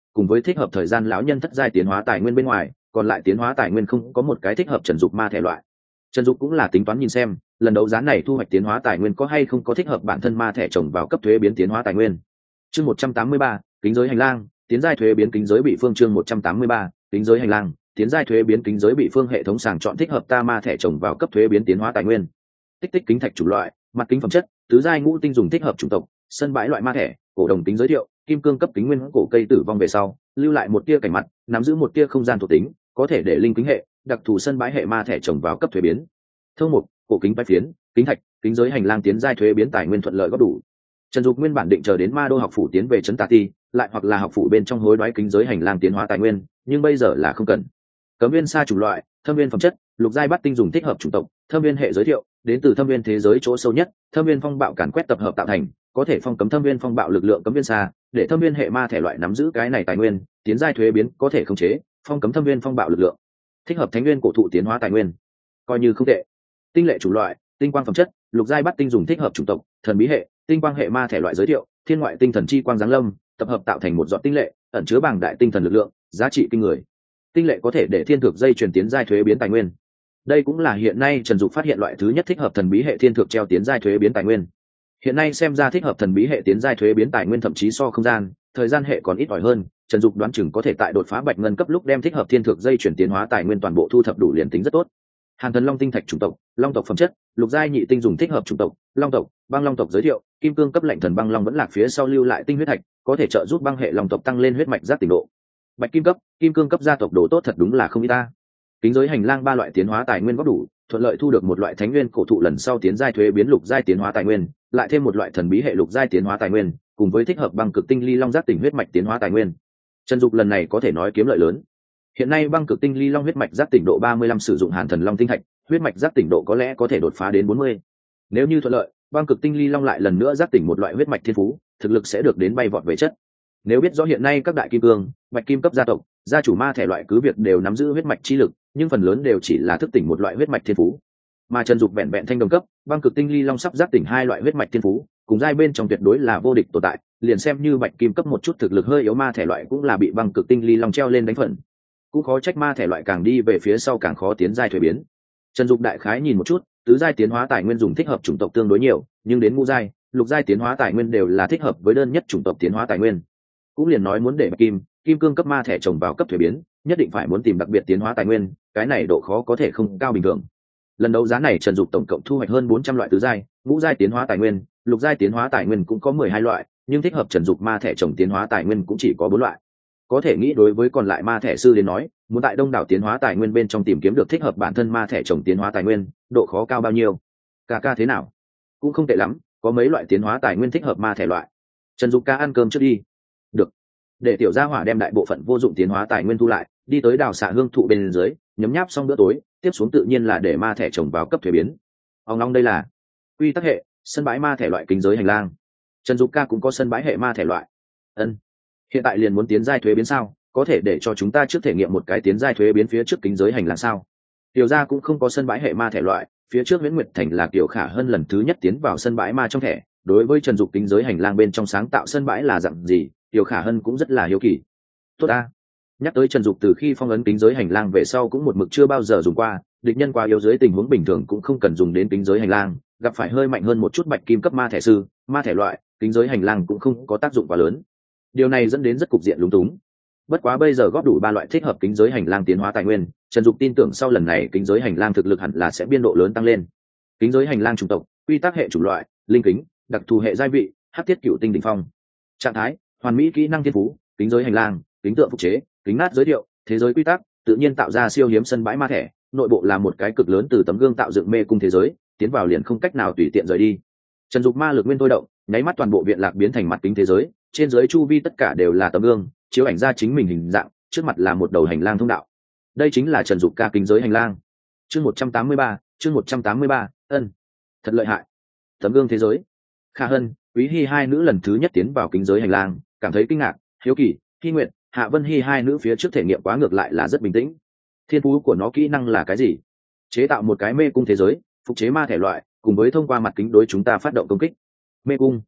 cùng với thích hợp thời gian lão nhân thất giai tiến hóa tài nguyên bên ngoài, còn lại tiến hóa tài nguyên không có một cái thích hợp Trần Dục ma thể loại. Trần Dục cũng là tính toán nhìn xem lần đấu giá này thu hoạch tiến hóa tài nguyên có hay không có thích hợp bản thân ma thẻ trồng vào cấp thuế biến tiến hóa tài nguyên. Chương một trăm tám mươi ba, kính giới hành lang, tiến giai thuế biến kính giới bị phương. Chương một trăm tám mươi ba, kính giới hành lang, tiến giai thuế biến kính giới bị phương. Hệ thống sàng chọn thích hợp ta ma thẻ trồng vào cấp thuế biến tiến hóa tài nguyên. Tích tích kính thạch chủ loại, mặt kính phẩm chất, tứ giai ngũ tinh dùng thích hợp chủng tộc, sân bãi loại ma thẻ, cổ đồng kính giới thiệu, kim cương cấp kính nguyên cổ cây tử vong về sau, lưu lại một tia cảnh mặt, nắm giữ một tia không gian thuộc tính, có thể để linh kính hệ, đặc thù sân bãi hệ ma thẻ trồng vào cấp thuế biến. Thông mục, cổ kính bái phiến, kính thạch, kính giới hành lang tiến giai thuế biến tài nguyên thuận lợi góp đủ. Trần Dục nguyên bản định chờ đến ma đô học phủ tiến về trấn Tà Ti, lại hoặc là học phủ bên trong hối đoái kính giới hành lang tiến hóa tài nguyên, nhưng bây giờ là không cần. Cấm viên sa chủng loại, thâm viên phẩm chất, lục giai bắt tinh dùng thích hợp chủng tộc, thâm viên hệ giới thiệu, đến từ thâm viên thế giới chỗ sâu nhất, thâm viên phong bạo càn quét tập hợp tạo thành, có thể phong cấm thâm viên phong bạo lực lượng cấm viên sa, để thâm viên hệ ma thể loại nắm giữ cái này tài nguyên, tiến giai thuế biến có thể khống chế, phong cấm thâm viên phong bạo lực lượng. Thích hợp thánh nguyên cổ thụ tiến hóa tài nguyên, coi như không tệ. Tinh lệ chủ loại, tinh quang phẩm chất, lục giai bắt tinh dùng thích hợp chủng tộc, thần bí hệ, tinh quang hệ ma thể loại giới thiệu, thiên ngoại tinh thần chi quang giáng lâm, tập hợp tạo thành một giọt tinh lệ, ẩn chứa bảng đại tinh thần lực lượng, giá trị kinh người. Tinh lệ có thể để thiên thực dây chuyển tiến giai thuế biến tài nguyên. Đây cũng là hiện nay Trần Dục phát hiện loại thứ nhất thích hợp thần bí hệ thiên thực treo tiến giai thuế biến tài nguyên. Hiện nay xem ra thích hợp thần bí hệ tiến giai thuế biến tài nguyên thậm chí so không gian, thời gian hệ còn ít ỏi hơn, Trần Dục đoán chừng có thể tại đột phá bạch ngân cấp lúc đem thích hợp thiên thực dây chuyển tiến hóa tài nguyên toàn bộ thu thập đủ liền tính rất tốt. Hàn thần long tinh thạch chủng tộc, long tộc phẩm chất, lục giai nhị tinh dùng thích hợp chủng tộc, long tộc, băng long tộc giới thiệu, kim cương cấp lệnh thần băng long vẫn lạc phía sau lưu lại tinh huyết thạch, có thể trợ giúp băng hệ long tộc tăng lên huyết mạch giác tỉnh độ. Bạch kim cấp, kim cương cấp gia tộc đồ tốt thật đúng là không ít ta. Kính giới hành lang ba loại tiến hóa tài nguyên góp đủ, thuận lợi thu được một loại thánh nguyên cổ thụ lần sau tiến giai thuế biến lục giai tiến hóa tài nguyên, lại thêm một loại thần bí hệ lục giai tiến hóa tài nguyên, cùng với thích hợp băng cực tinh ly long giác tỉnh huyết mạch tiến hóa tài nguyên. Trần Dục lần này có thể nói kiếm lợi lớn. Hiện nay băng cực tinh ly long huyết mạch giác tỉnh độ ba mươi lăm sử dụng hàn thần long tinh thạch, huyết mạch giác tỉnh độ có lẽ có thể đột phá đến bốn mươi. Nếu như thuận lợi, băng cực tinh ly long lại lần nữa giác tỉnh một loại huyết mạch thiên phú, thực lực sẽ được đến bay vọt về chất. Nếu biết rõ hiện nay các đại kim cương, bạch kim cấp gia tộc, gia chủ ma thể loại cứ việc đều nắm giữ huyết mạch chi lực, nhưng phần lớn đều chỉ là thức tỉnh một loại huyết mạch thiên phú. Mà Trần Dục vẹn vẹn thanh đồng cấp, băng cực tinh ly long sắp giác tỉnh hai loại huyết mạch thiên phú, cùng giai bên trong tuyệt đối là vô địch tồn tại, liền xem như bạch kim cấp một chút thực lực hơi yếu ma thể loại cũng là bị băng cực tinh ly long treo lên đánh phần. Cũng khó trách ma thể loại càng đi về phía sau càng khó tiến giai thuế biến. Trần Dục đại khái nhìn một chút, tứ giai tiến hóa tài nguyên dùng thích hợp chủng tộc tương đối nhiều, nhưng đến ngũ giai, lục giai tiến hóa tài nguyên đều là thích hợp với đơn nhất chủng tộc tiến hóa tài nguyên. Cũng liền nói muốn để bạch kim, kim cương cấp ma thể trồng vào cấp thuế biến, nhất định phải muốn tìm đặc biệt tiến hóa tài nguyên, cái này độ khó có thể không cao bình thường. Lần đấu giá này Trần Dục tổng cộng thu hoạch hơn bốn trăm loại tứ giai, ngũ giai tiến hóa tài nguyên, lục giai tiến hóa tài nguyên cũng có mười hai loại, nhưng thích hợp Trần Dục ma thể trồng tiến hóa tài nguyên cũng chỉ có bốn loại. Có thể nghĩ đối với còn lại ma thể sư đến nói, muốn tại đông đảo tiến hóa tài nguyên bên trong tìm kiếm được thích hợp bản thân ma thể trồng tiến hóa tài nguyên, độ khó cao bao nhiêu? Ca ca thế nào? Cũng không tệ lắm, có mấy loại tiến hóa tài nguyên thích hợp ma thể loại. Trần Dục ca ăn cơm trước đi. Được. Để tiểu gia hỏa đem đại bộ phận vô dụng tiến hóa tài nguyên thu lại, đi tới đào xạ hương thụ bên dưới, nhấm nháp xong bữa tối, tiếp xuống tự nhiên là để ma thể trồng vào cấp thuế biến. Ông long đây là quy tắc hệ, sân bãi ma thể loại kính giới hành lang. Trần Dục ca cũng có sân bãi hệ ma thể loại. Ân. Hiện tại liền muốn tiến giai thuế biến sao? Có thể để cho chúng ta trước thể nghiệm một cái tiến giai thuế biến phía trước kính giới hành lang sao? Tiểu gia cũng không có sân bãi hệ ma thể loại, phía trước Viễn Nguyệt Thành là Kiều Khả Hân lần thứ nhất tiến vào sân bãi ma trong thẻ, đối với Trần Dục kính giới hành lang bên trong sáng tạo sân bãi là dạng gì, Kiều Khả Hân cũng rất là hiếu kỳ. Tốt a. Nhắc tới Trần Dục từ khi phong ấn kính giới hành lang về sau cũng một mực chưa bao giờ dùng qua, địch nhân quá yếu dưới tình huống bình thường cũng không cần dùng đến kính giới hành lang, gặp phải hơi mạnh hơn một chút bạch kim cấp ma thể sư, ma thể loại, kính giới hành lang cũng không có tác dụng quá lớn. Điều này dẫn đến rất cục diện lúng túng. Bất quá bây giờ góp đủ ba loại thích hợp kính giới hành lang tiến hóa tài nguyên, Trần Dục tin tưởng sau lần này kính giới hành lang thực lực hẳn là sẽ biên độ lớn tăng lên. Kính giới hành lang chủng tộc, quy tắc hệ chủng loại, linh kính, đặc thù hệ giai vị, hắc thiết cửu tinh đỉnh phong. Trạng thái, hoàn mỹ kỹ năng thiên phú, kính giới hành lang, kính tượng phục chế, kính nát giới thiệu, thế giới quy tắc, tự nhiên tạo ra siêu hiếm sân bãi ma thẻ, nội bộ là một cái cực lớn từ tấm gương tạo dựng mê cung thế giới, tiến vào liền không cách nào tùy tiện rời đi. Trần Dục ma lực nguyên thôi động, nháy mắt toàn bộ viện lạc biến thành mặt kính thế giới, trên dưới chu vi tất cả đều là tấm gương, chiếu ảnh ra chính mình hình dạng, trước mặt là một đầu hành lang thông đạo. Đây chính là Trần Dục ca kính giới hành lang. Chương một trăm tám mươi ba, chương một trăm tám mươi ba, ân. Thật lợi hại. Tấm gương thế giới. Khả Hân, Quý Hi hai nữ lần thứ nhất tiến vào kính giới hành lang, cảm thấy kinh ngạc, hiếu kỳ, Hi Nguyệt, Hạ Vân Hi hai nữ phía trước thể nghiệm quá ngược lại là rất bình tĩnh. Thiên phú của nó kỹ năng là cái gì? Chế tạo một cái mê cung thế giới, phục chế ma thể loại, cùng với thông qua mặt kính đối chúng ta phát động công kích. Mê cung.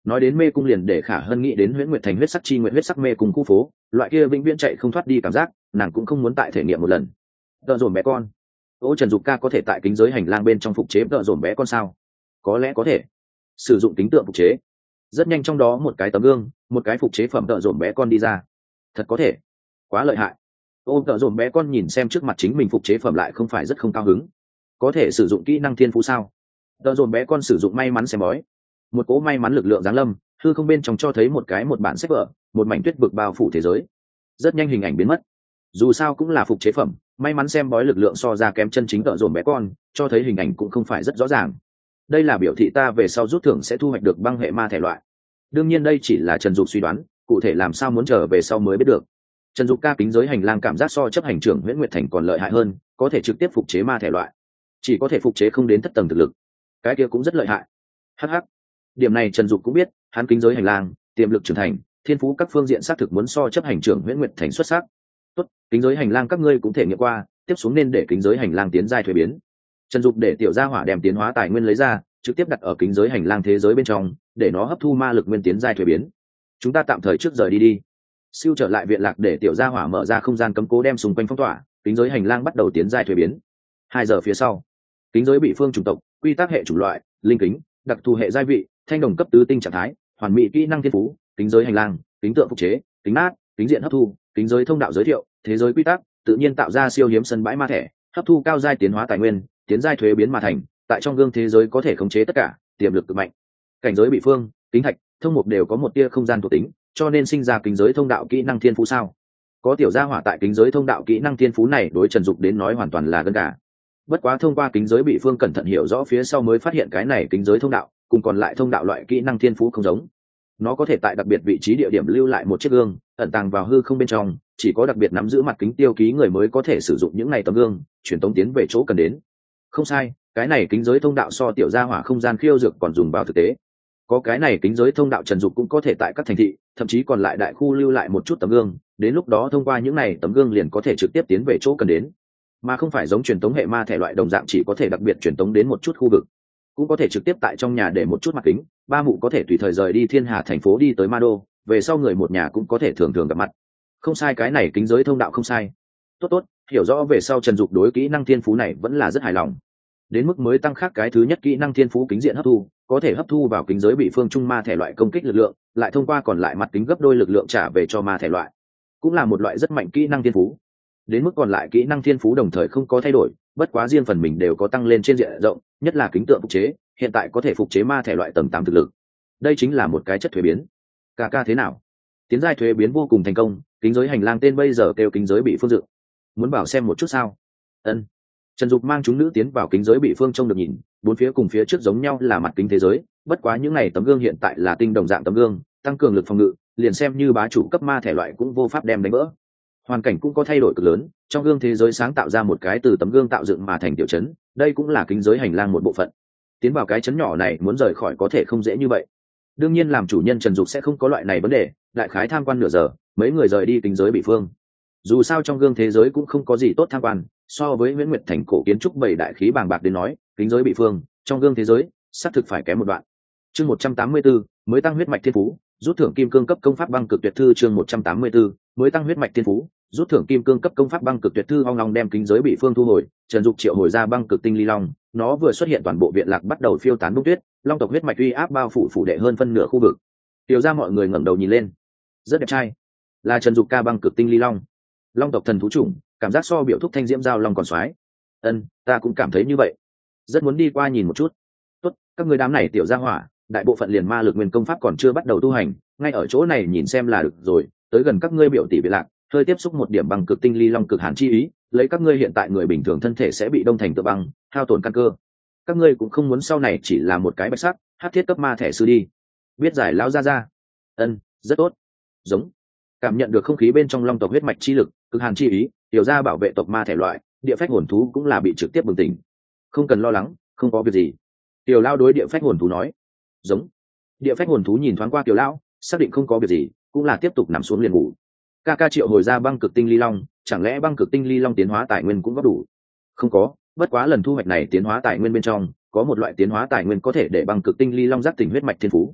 nói đến mê cung liền để Khả Hân nghĩ đến Huyễn Nguyệt Thành huyết sắc chi nguyện huyết sắc mê cung khu phố, loại kia vĩnh viễn chạy không thoát đi cảm giác, nàng cũng không muốn tại thể nghiệm một lần. Tợ dồn bé con. Ô Trần Dục ca có thể tại kính giới hành lang bên trong phục chế tợ dồn bé con sao? Có lẽ có thể. Sử dụng kính tượng phục chế. Rất nhanh trong đó một cái tấm gương, một cái phục chế phẩm tợ dồn bé con đi ra. Thật có thể. Quá lợi hại. Ô tợ dồn bé con nhìn xem trước mặt chính mình phục chế phẩm lại không phải rất không cao hứng. Có thể sử dụng kỹ năng thiên phú sao? Tợ dồn bé con sử dụng may mắn xem bói. Một cỗ may mắn lực lượng giáng lâm, hư không bên trong cho thấy một cái một bản sách vở, một mảnh tuyết vực bao phủ thế giới. Rất nhanh hình ảnh biến mất. Dù sao cũng là phục chế phẩm, may mắn xem bói lực lượng so ra kém chân chính tợ dồn bé con, cho thấy hình ảnh cũng không phải rất rõ ràng. Đây là biểu thị ta về sau rút thưởng sẽ thu hoạch được băng hệ ma thể loại. Đương nhiên đây chỉ là Trần Dục suy đoán, cụ thể làm sao muốn trở về sau mới biết được. Trần Dục ca kính giới hành lang cảm giác so chấp hành trưởng Huyễn Nguyệt Thành còn lợi hại hơn, có thể trực tiếp phục chế ma thể loại, chỉ có thể phục chế không đến thất tầng thực lực, cái kia cũng rất lợi hại. Hh, điểm này Trần Dục cũng biết, hắn kính giới hành lang tiềm lực trưởng thành, thiên phú các phương diện xác thực muốn so chấp hành trưởng Huyễn Nguyệt Thành xuất sắc. Tốt, kính giới hành lang các ngươi cũng thể nghiệm qua, tiếp xuống nên để kính giới hành lang tiến giai thuế biến. Trần Dục để tiểu gia hỏa đem tiến hóa tài nguyên lấy ra, trực tiếp đặt ở kính giới hành lang thế giới bên trong, để nó hấp thu ma lực nguyên tiến giai thuế biến. Chúng ta tạm thời trước rời đi đi. Siêu trở lại viện lạc để tiểu gia hỏa mở ra không gian cấm cố đem xung quanh phong tỏa, kính giới hành lang bắt đầu tiến giai thuế biến. Hai giờ phía sau, kính giới bị phương chủng tộc, quy tắc hệ chủng loại, linh kính, đặc thù hệ giai vị, thanh đồng cấp tứ tinh trạng thái, hoàn mỹ kỹ năng thiên phú, kính giới hành lang, kính tượng phục chế, kính nát, kính diện hấp thu, kính giới thông đạo giới thiệu, thế giới quy tắc, tự nhiên tạo ra siêu hiếm sân bãi ma thẻ, hấp thu cao giai tiến hóa tài nguyên, tiến giai thuế biến mà thành, tại trong gương thế giới có thể khống chế tất cả, tiềm lực cực mạnh. Cảnh giới bị phương, kính thạch, thông mục đều có một tia không gian thuộc tính, cho nên sinh ra kính giới thông đạo kỹ năng thiên phú sao? Có tiểu gia hỏa tại kính giới thông đạo kỹ năng thiên phú này đối Trần Dục đến nói hoàn toàn là gân gà. Bất quá thông qua kính giới bị phương cẩn thận hiểu rõ phía sau mới phát hiện cái này kính giới thông đạo cùng còn lại thông đạo loại kỹ năng thiên phú không giống. Nó có thể tại đặc biệt vị trí địa điểm lưu lại một chiếc gương, ẩn tàng vào hư không bên trong, chỉ có đặc biệt nắm giữ mặt kính tiêu ký người mới có thể sử dụng những này tấm gương, truyền tống tiến về chỗ cần đến. Không sai, cái này kính giới thông đạo so tiểu gia hỏa không gian khiêu dược còn dùng vào thực tế. Có cái này kính giới thông đạo Trần Dục cũng có thể tại các thành thị, thậm chí còn lại đại khu lưu lại một chút tấm gương, đến lúc đó thông qua những này tấm gương liền có thể trực tiếp tiến về chỗ cần đến, mà không phải giống truyền tống hệ ma thể loại đồng dạng chỉ có thể đặc biệt truyền tống đến một chút khu vực. Cũng có thể trực tiếp tại trong nhà để một chút mặt kính, ba mụ có thể tùy thời rời đi Thiên Hà thành phố đi tới Ma Đô, về sau người một nhà cũng có thể thường thường gặp mặt. Không sai, cái này kính giới thông đạo không sai. Tốt tốt, hiểu rõ về sau Trần Dục đối kỹ năng thiên phú này vẫn là rất hài lòng. Đến mức mới tăng khác cái thứ nhất kỹ năng thiên phú kính diện hấp thu, có thể hấp thu vào kính giới bị phương trung ma thể loại công kích lực lượng, lại thông qua còn lại mặt kính gấp đôi lực lượng trả về cho ma thể loại, cũng là một loại rất mạnh kỹ năng thiên phú. Đến mức còn lại kỹ năng thiên phú đồng thời không có thay đổi, bất quá riêng phần mình đều có tăng lên trên diện rộng, nhất là kính tượng phục chế, hiện tại có thể phục chế ma thể loại tầng tám thực lực. Đây chính là một cái chất thuế biến. Ca ca thế nào? Tiến giai thuế biến vô cùng thành công, kính giới hành lang tên bây giờ kêu kính giới bị phương dự. Muốn bảo xem một chút sao? Ân. Trần Dục mang chúng nữ tiến vào kính giới bị phương trông được nhìn, bốn phía cùng phía trước giống nhau là mặt kính thế giới, bất quá những này tấm gương hiện tại là tinh đồng dạng tấm gương, tăng cường lực phòng ngự, liền xem như bá chủ cấp ma thể loại cũng vô pháp đem đánh vỡ. Hoàn cảnh cũng có thay đổi cực lớn, trong gương thế giới sáng tạo ra một cái từ tấm gương tạo dựng mà thành tiểu trấn, đây cũng là kính giới hành lang một bộ phận. Tiến vào cái trấn nhỏ này muốn rời khỏi có thể không dễ như vậy. Đương nhiên làm chủ nhân Trần Dục sẽ không có loại này vấn đề, đại khái tham quan nửa giờ, mấy người rời đi kính giới bị phương. Dù sao trong gương thế giới cũng không có gì tốt tham quan, so với Huyễn Nguyệt Thành cổ kiến trúc bảy đại khí bàng bạc đến nói, kính giới bị phương, trong gương thế giới, xác thực phải kém một đoạn. Chương một trăm tám mươi tư, mới tăng huyết mạch thiên phú, rút thưởng kim cương cấp công pháp băng cực tuyệt thư chương một trăm tám mươi tư, mới tăng huyết mạch thiên phú, rút thưởng kim cương cấp công pháp băng cực tuyệt thư. Ong long đem kính giới bị phương thu hồi, Trần Dục triệu hồi ra băng cực tinh ly long, nó vừa xuất hiện toàn bộ viện lạc bắt đầu phiêu tán bông tuyết, long tộc huyết mạch uy áp bao phủ phủ đệ hơn phân nửa khu vực. Tiểu ra mọi người ngẩng đầu nhìn lên, rất đẹp trai, là Trần Dục ca băng cực tinh ly long, long tộc thần thú chủng, cảm giác so biểu thúc thanh diễm giao long còn xoái. Ân, ta cũng cảm thấy như vậy, rất muốn đi qua nhìn một chút. Tốt, các người đám này tiểu gia hỏa, đại bộ phận liền ma lực nguyên công pháp còn chưa bắt đầu tu hành, ngay ở chỗ này nhìn xem là được rồi, tới gần các ngươi biểu tỷ viện lạc, hơi tiếp xúc một điểm băng cực tinh ly long cực hàn chi ý, lấy các ngươi hiện tại người bình thường thân thể sẽ bị đông thành tựa băng, hao tổn căn cơ. Các ngươi cũng không muốn sau này chỉ là một cái bạch sắc hát thiết cấp ma thẻ sư đi. Biết giải lão ra ra. Ân, rất tốt. Giống. Cảm nhận được không khí bên trong long tộc huyết mạch chi lực, cực hàn chi ý, tiểu gia bảo vệ tộc ma thể loại, địa phách hồn thú cũng là bị trực tiếp bừng tỉnh. Không cần lo lắng, không có việc gì. Tiểu lao đối địa phách hồn thú nói. Giống. Địa phách hồn thú nhìn thoáng qua tiểu lão, xác định không có việc gì, cũng là tiếp tục nằm xuống liền ngủ. Ca ca triệu hồi ra băng cực tinh ly long, chẳng lẽ băng cực tinh ly long tiến hóa tài nguyên cũng có đủ? Không có, bất quá lần thu hoạch này tiến hóa tài nguyên bên trong có một loại tiến hóa tài nguyên có thể để băng cực tinh ly long giác tỉnh huyết mạch thiên phú.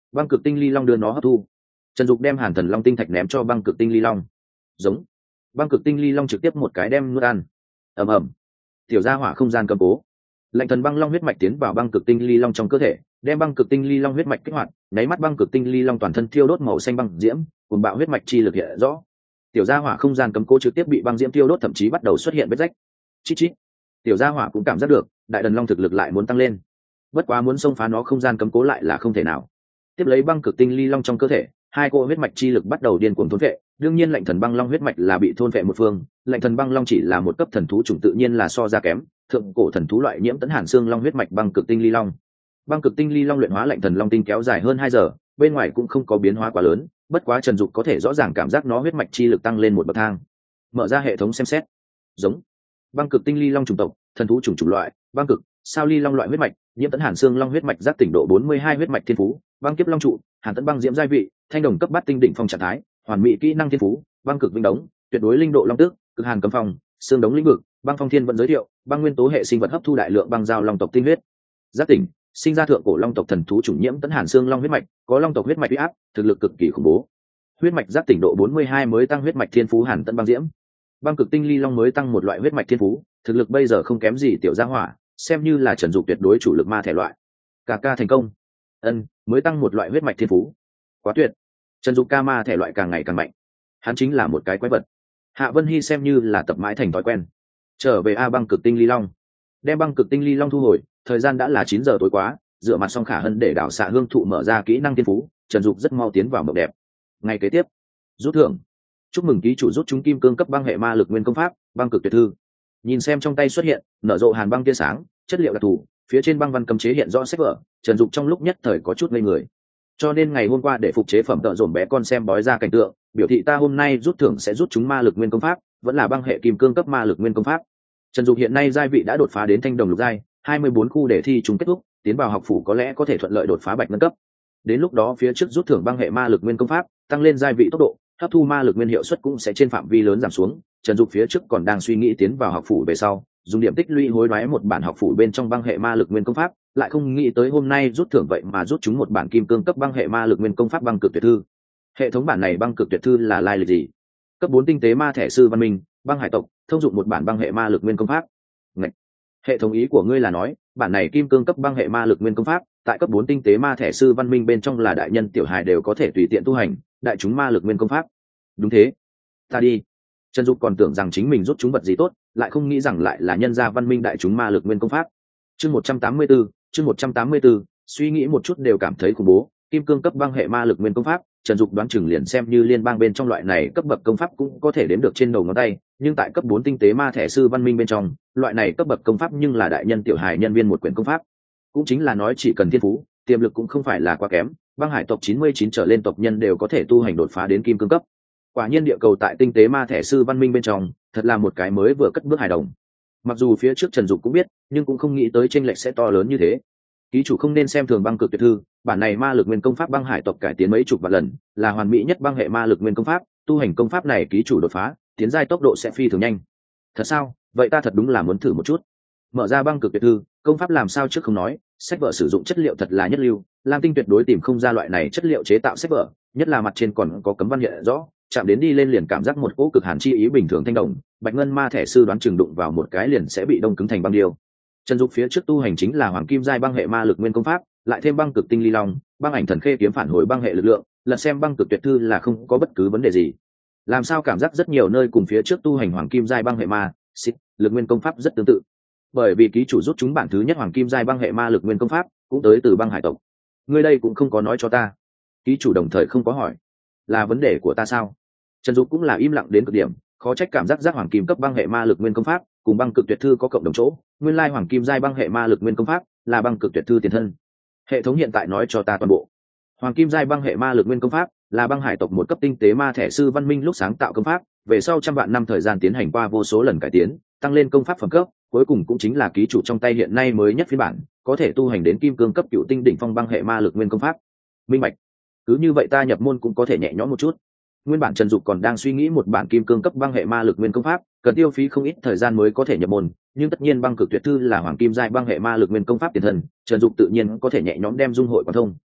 băng cực tinh ly long đưa nó hấp thu. Trần Dục đem Hàn Thần Long tinh thạch ném cho băng cực tinh ly long. Giống. Băng cực tinh ly long trực tiếp một cái đem nuốt ăn. Ầm ầm. Tiểu gia hỏa không gian cầm cố. Lạnh thần băng long huyết mạch tiến vào băng cực tinh ly long trong cơ thể, đem băng cực tinh ly long huyết mạch kích hoạt, nháy mắt băng cực tinh ly long toàn thân thiêu đốt màu xanh băng diễm, cùng bạo huyết mạch chi lực hiện rõ. Tiểu gia hỏa không gian cấm cố trực tiếp bị băng diễm thiêu đốt, thậm chí bắt đầu xuất hiện vết rách. Chít chít. Tiểu gia hỏa cũng cảm giác được, đại thần long thực lực lại muốn tăng lên. Bất quá muốn xông phá nó không gian cấm cố lại là không thể nào. Tiếp lấy băng cực tinh ly long trong cơ thể, hai cỗ huyết mạch chi lực bắt đầu điên cuồng thôn vệ. Đương nhiên lạnh thần băng long huyết mạch là bị thôn vệ một phương, lạnh thần băng long chỉ là một cấp thần thú chủng tự nhiên là so ra kém, thượng cổ thần thú loại nhiễm tấn hàn xương long huyết mạch băng cực tinh ly long. Băng cực tinh ly long luyện hóa lạnh thần long tinh kéo dài hơn hai giờ, bên ngoài cũng không có biến hóa quá lớn, bất quá Trần Dục có thể rõ ràng cảm giác nó huyết mạch chi lực tăng lên một bậc thang. Mở ra hệ thống xem xét. Giống. Băng cực tinh ly long chủng tộc, thần thú chủng chủng loại, băng cực, sao ly long loại huyết mạch, nhiễm tấn hàn xương long huyết mạch giác tỉnh độ bốn mươi hai huyết mạch thiên phú, băng kiếp long trụ, hàn tấn băng diễm giai vị, thanh đồng cấp bát tinh đỉnh phong trạng thái, hoàn mỹ kỹ năng thiên phú, băng cực vinh đống, tuyệt đối linh độ long tước, cực hàn cấm phong, xương đống lĩnh vực, băng phong thiên vận giới thiệu, băng nguyên tố hệ sinh vật hấp thu đại lượng băng giao long tộc tinh huyết. Giác tỉnh, sinh ra thượng cổ long tộc thần thú chủng nhiễm tấn hàn xương long huyết mạch, có long tộc huyết mạch uy áp, thực lực cực kỳ khủng bố. Huyết mạch giác tỉnh độ bốn mươi hai mới tăng huyết mạch thiên phú hàn tấn băng diễm. Băng cực tinh ly long mới tăng một loại huyết mạch thiên phú, thực lực bây giờ không kém gì tiểu gia hỏa, xem như là Trần Dục tuyệt đối chủ lực ma thể loại. Cả ca thành công. Ân, mới tăng một loại huyết mạch thiên phú. Quá tuyệt. Trần Dục ca ma thể loại càng ngày càng mạnh. Hắn chính là một cái quái vật. Hạ Vân Hy xem như là tập mãi thành thói quen. Trở về a băng cực tinh ly long. Đem băng cực tinh ly long thu hồi, thời gian đã là chín giờ tối quá, dựa mặt xong Khả Hân để đảo xạ hương thụ mở ra kỹ năng thiên phú, Trần Dục rất mau tiến vào mộng đẹp. Ngày kế tiếp, rút thưởng. Chúc mừng ký chủ rút trúng kim cương cấp băng hệ ma lực nguyên công pháp, băng cực tuyệt thư. Nhìn xem trong tay xuất hiện, nở rộ hàn băng tia sáng, chất liệu đặc thù, phía trên băng văn cấm chế hiện rõ sách vở, Trần Dục trong lúc nhất thời có chút ngây người. Cho nên ngày hôm qua để phục chế phẩm tợ dồn bé con xem bói ra cảnh tượng, biểu thị ta hôm nay rút thưởng sẽ rút trúng ma lực nguyên công pháp, vẫn là băng hệ kim cương cấp ma lực nguyên công pháp. Trần Dục hiện nay giai vị đã đột phá đến thanh đồng lục giai, hai mươi bốn khu đề thi chúng kết thúc, tiến vào học phủ có lẽ có thể thuận lợi đột phá bạch ngân cấp. Đến lúc đó phía trước rút thưởng băng hệ ma lực nguyên công pháp, tăng lên giai vị tốc độ, hấp thu ma lực nguyên hiệu suất cũng sẽ trên phạm vi lớn giảm xuống. Trần Dục phía trước còn đang suy nghĩ tiến vào học phủ về sau, dùng điểm tích lũy hối đoái một bản học phủ bên trong băng hệ ma lực nguyên công pháp, lại không nghĩ tới hôm nay rút thưởng vậy mà rút chúng một bản kim cương cấp băng hệ ma lực nguyên công pháp băng cực tuyệt thư. Hệ thống bản này băng cực tuyệt thư là lai lịch gì? Cấp bốn tinh tế ma thể sư văn minh, băng hải tộc, thông dụng một bản băng hệ ma lực nguyên công pháp. Ngậy. Hệ thống ý của ngươi là nói, bản này kim cương cấp băng hệ ma lực nguyên công pháp, tại cấp bốn tinh tế ma thể sư văn minh bên trong là đại nhân tiểu hài đều có thể tùy tiện tu hành, đại chúng ma lực nguyên công pháp. Đúng thế. Ta đi. Trần Dục còn tưởng rằng chính mình rút chúng vật gì tốt, lại không nghĩ rằng lại là nhân gia văn minh đại chúng ma lực nguyên công pháp. Chương một trăm tám mươi 184, chương một trăm tám mươi 184, suy nghĩ một chút đều cảm thấy khủng bố, kim cương cấp băng hệ ma lực nguyên công pháp, Trần Dục đoán chừng liền xem như liên bang bên trong loại này cấp bậc công pháp cũng có thể đếm được trên đầu ngón tay, nhưng tại cấp bốn tinh tế ma thể sư văn minh bên trong, loại này cấp bậc công pháp nhưng là đại nhân tiểu hài nhân viên một quyển công pháp. Cũng chính là nói chỉ cần thiên phú, tiềm lực cũng không phải là quá kém, băng hải tộc chín mươi chín trở lên tộc nhân đều có thể tu hành đột phá đến kim cương cấp. Quả nhiên địa cầu tại tinh tế ma thể sư văn minh bên trong, thật là một cái mới vừa cất bước hài đồng. Mặc dù phía trước Trần Dục cũng biết, nhưng cũng không nghĩ tới chênh lệch sẽ to lớn như thế. Ký chủ không nên xem thường băng cực tuyệt thư, bản này ma lực nguyên công pháp băng hải tộc cải tiến mấy chục vạn lần, là hoàn mỹ nhất băng hệ ma lực nguyên công pháp, tu hành công pháp này ký chủ đột phá, tiến giai tốc độ sẽ phi thường nhanh. Thật sao? Vậy ta thật đúng là muốn thử một chút. Mở ra băng cực tuyệt thư, công pháp làm sao trước không nói, sách vở sử dụng chất liệu thật là nhất lưu, Lam Tinh tuyệt đối tìm không ra loại này chất liệu chế tạo sách vở, nhất là mặt trên còn có cấm văn hiện rõ, chạm đến đi lên liền cảm giác một cỗ cực hàn chi ý bình thường thanh đồng, bạch ngân ma thể sư đoán chừng đụng vào một cái liền sẽ bị đông cứng thành băng điêu. Trần Dục phía trước tu hành chính là hoàng kim giai băng hệ ma lực nguyên công pháp, lại thêm băng cực tinh ly long, băng ảnh thần khê kiếm phản hồi băng hệ lực lượng, lật xem băng cực tuyệt thư là không có bất cứ vấn đề gì. Làm sao cảm giác rất nhiều nơi cùng phía trước tu hành hoàng kim giai băng hệ ma, xích, lực nguyên công pháp rất tương tự. Bởi vì ký chủ rút chúng bản thứ nhất hoàng kim giai băng hệ ma lực nguyên công pháp, cũng tới từ băng hải tộc. Ngươi đây cũng không có nói cho ta. Ký chủ đồng thời không có hỏi. Là vấn đề của ta sao? Trần Dục cũng là im lặng đến cực điểm, khó trách cảm giác giác hoàng kim cấp băng hệ ma lực nguyên công pháp cùng băng cực tuyệt thư có cộng đồng chỗ, nguyên lai hoàng kim giai băng hệ ma lực nguyên công pháp là băng cực tuyệt thư tiền thân. Hệ thống hiện tại nói cho ta toàn bộ. Hoàng kim giai băng hệ ma lực nguyên công pháp là băng hải tộc một cấp tinh tế ma thể sư văn minh lúc sáng tạo công pháp, về sau trăm vạn năm thời gian tiến hành qua vô số lần cải tiến, tăng lên công pháp phẩm cấp, cuối cùng cũng chính là ký chủ trong tay hiện nay mới nhất phiên bản, có thể tu hành đến kim cương cấp cựu tinh đỉnh phong băng hệ ma lực nguyên công pháp. Minh bạch. Cứ như vậy ta nhập môn cũng có thể nhẹ nhõm một chút. Nguyên bản Trần Dục còn đang suy nghĩ một bản kim cương cấp băng hệ ma lực nguyên công pháp, cần tiêu phí không ít thời gian mới có thể nhập môn, nhưng tất nhiên băng cực tuyệt thư là hoàng kim giai băng hệ ma lực nguyên công pháp tiền thân, Trần Dục tự nhiên có thể nhẹ nhõm đem dung hội quan thông.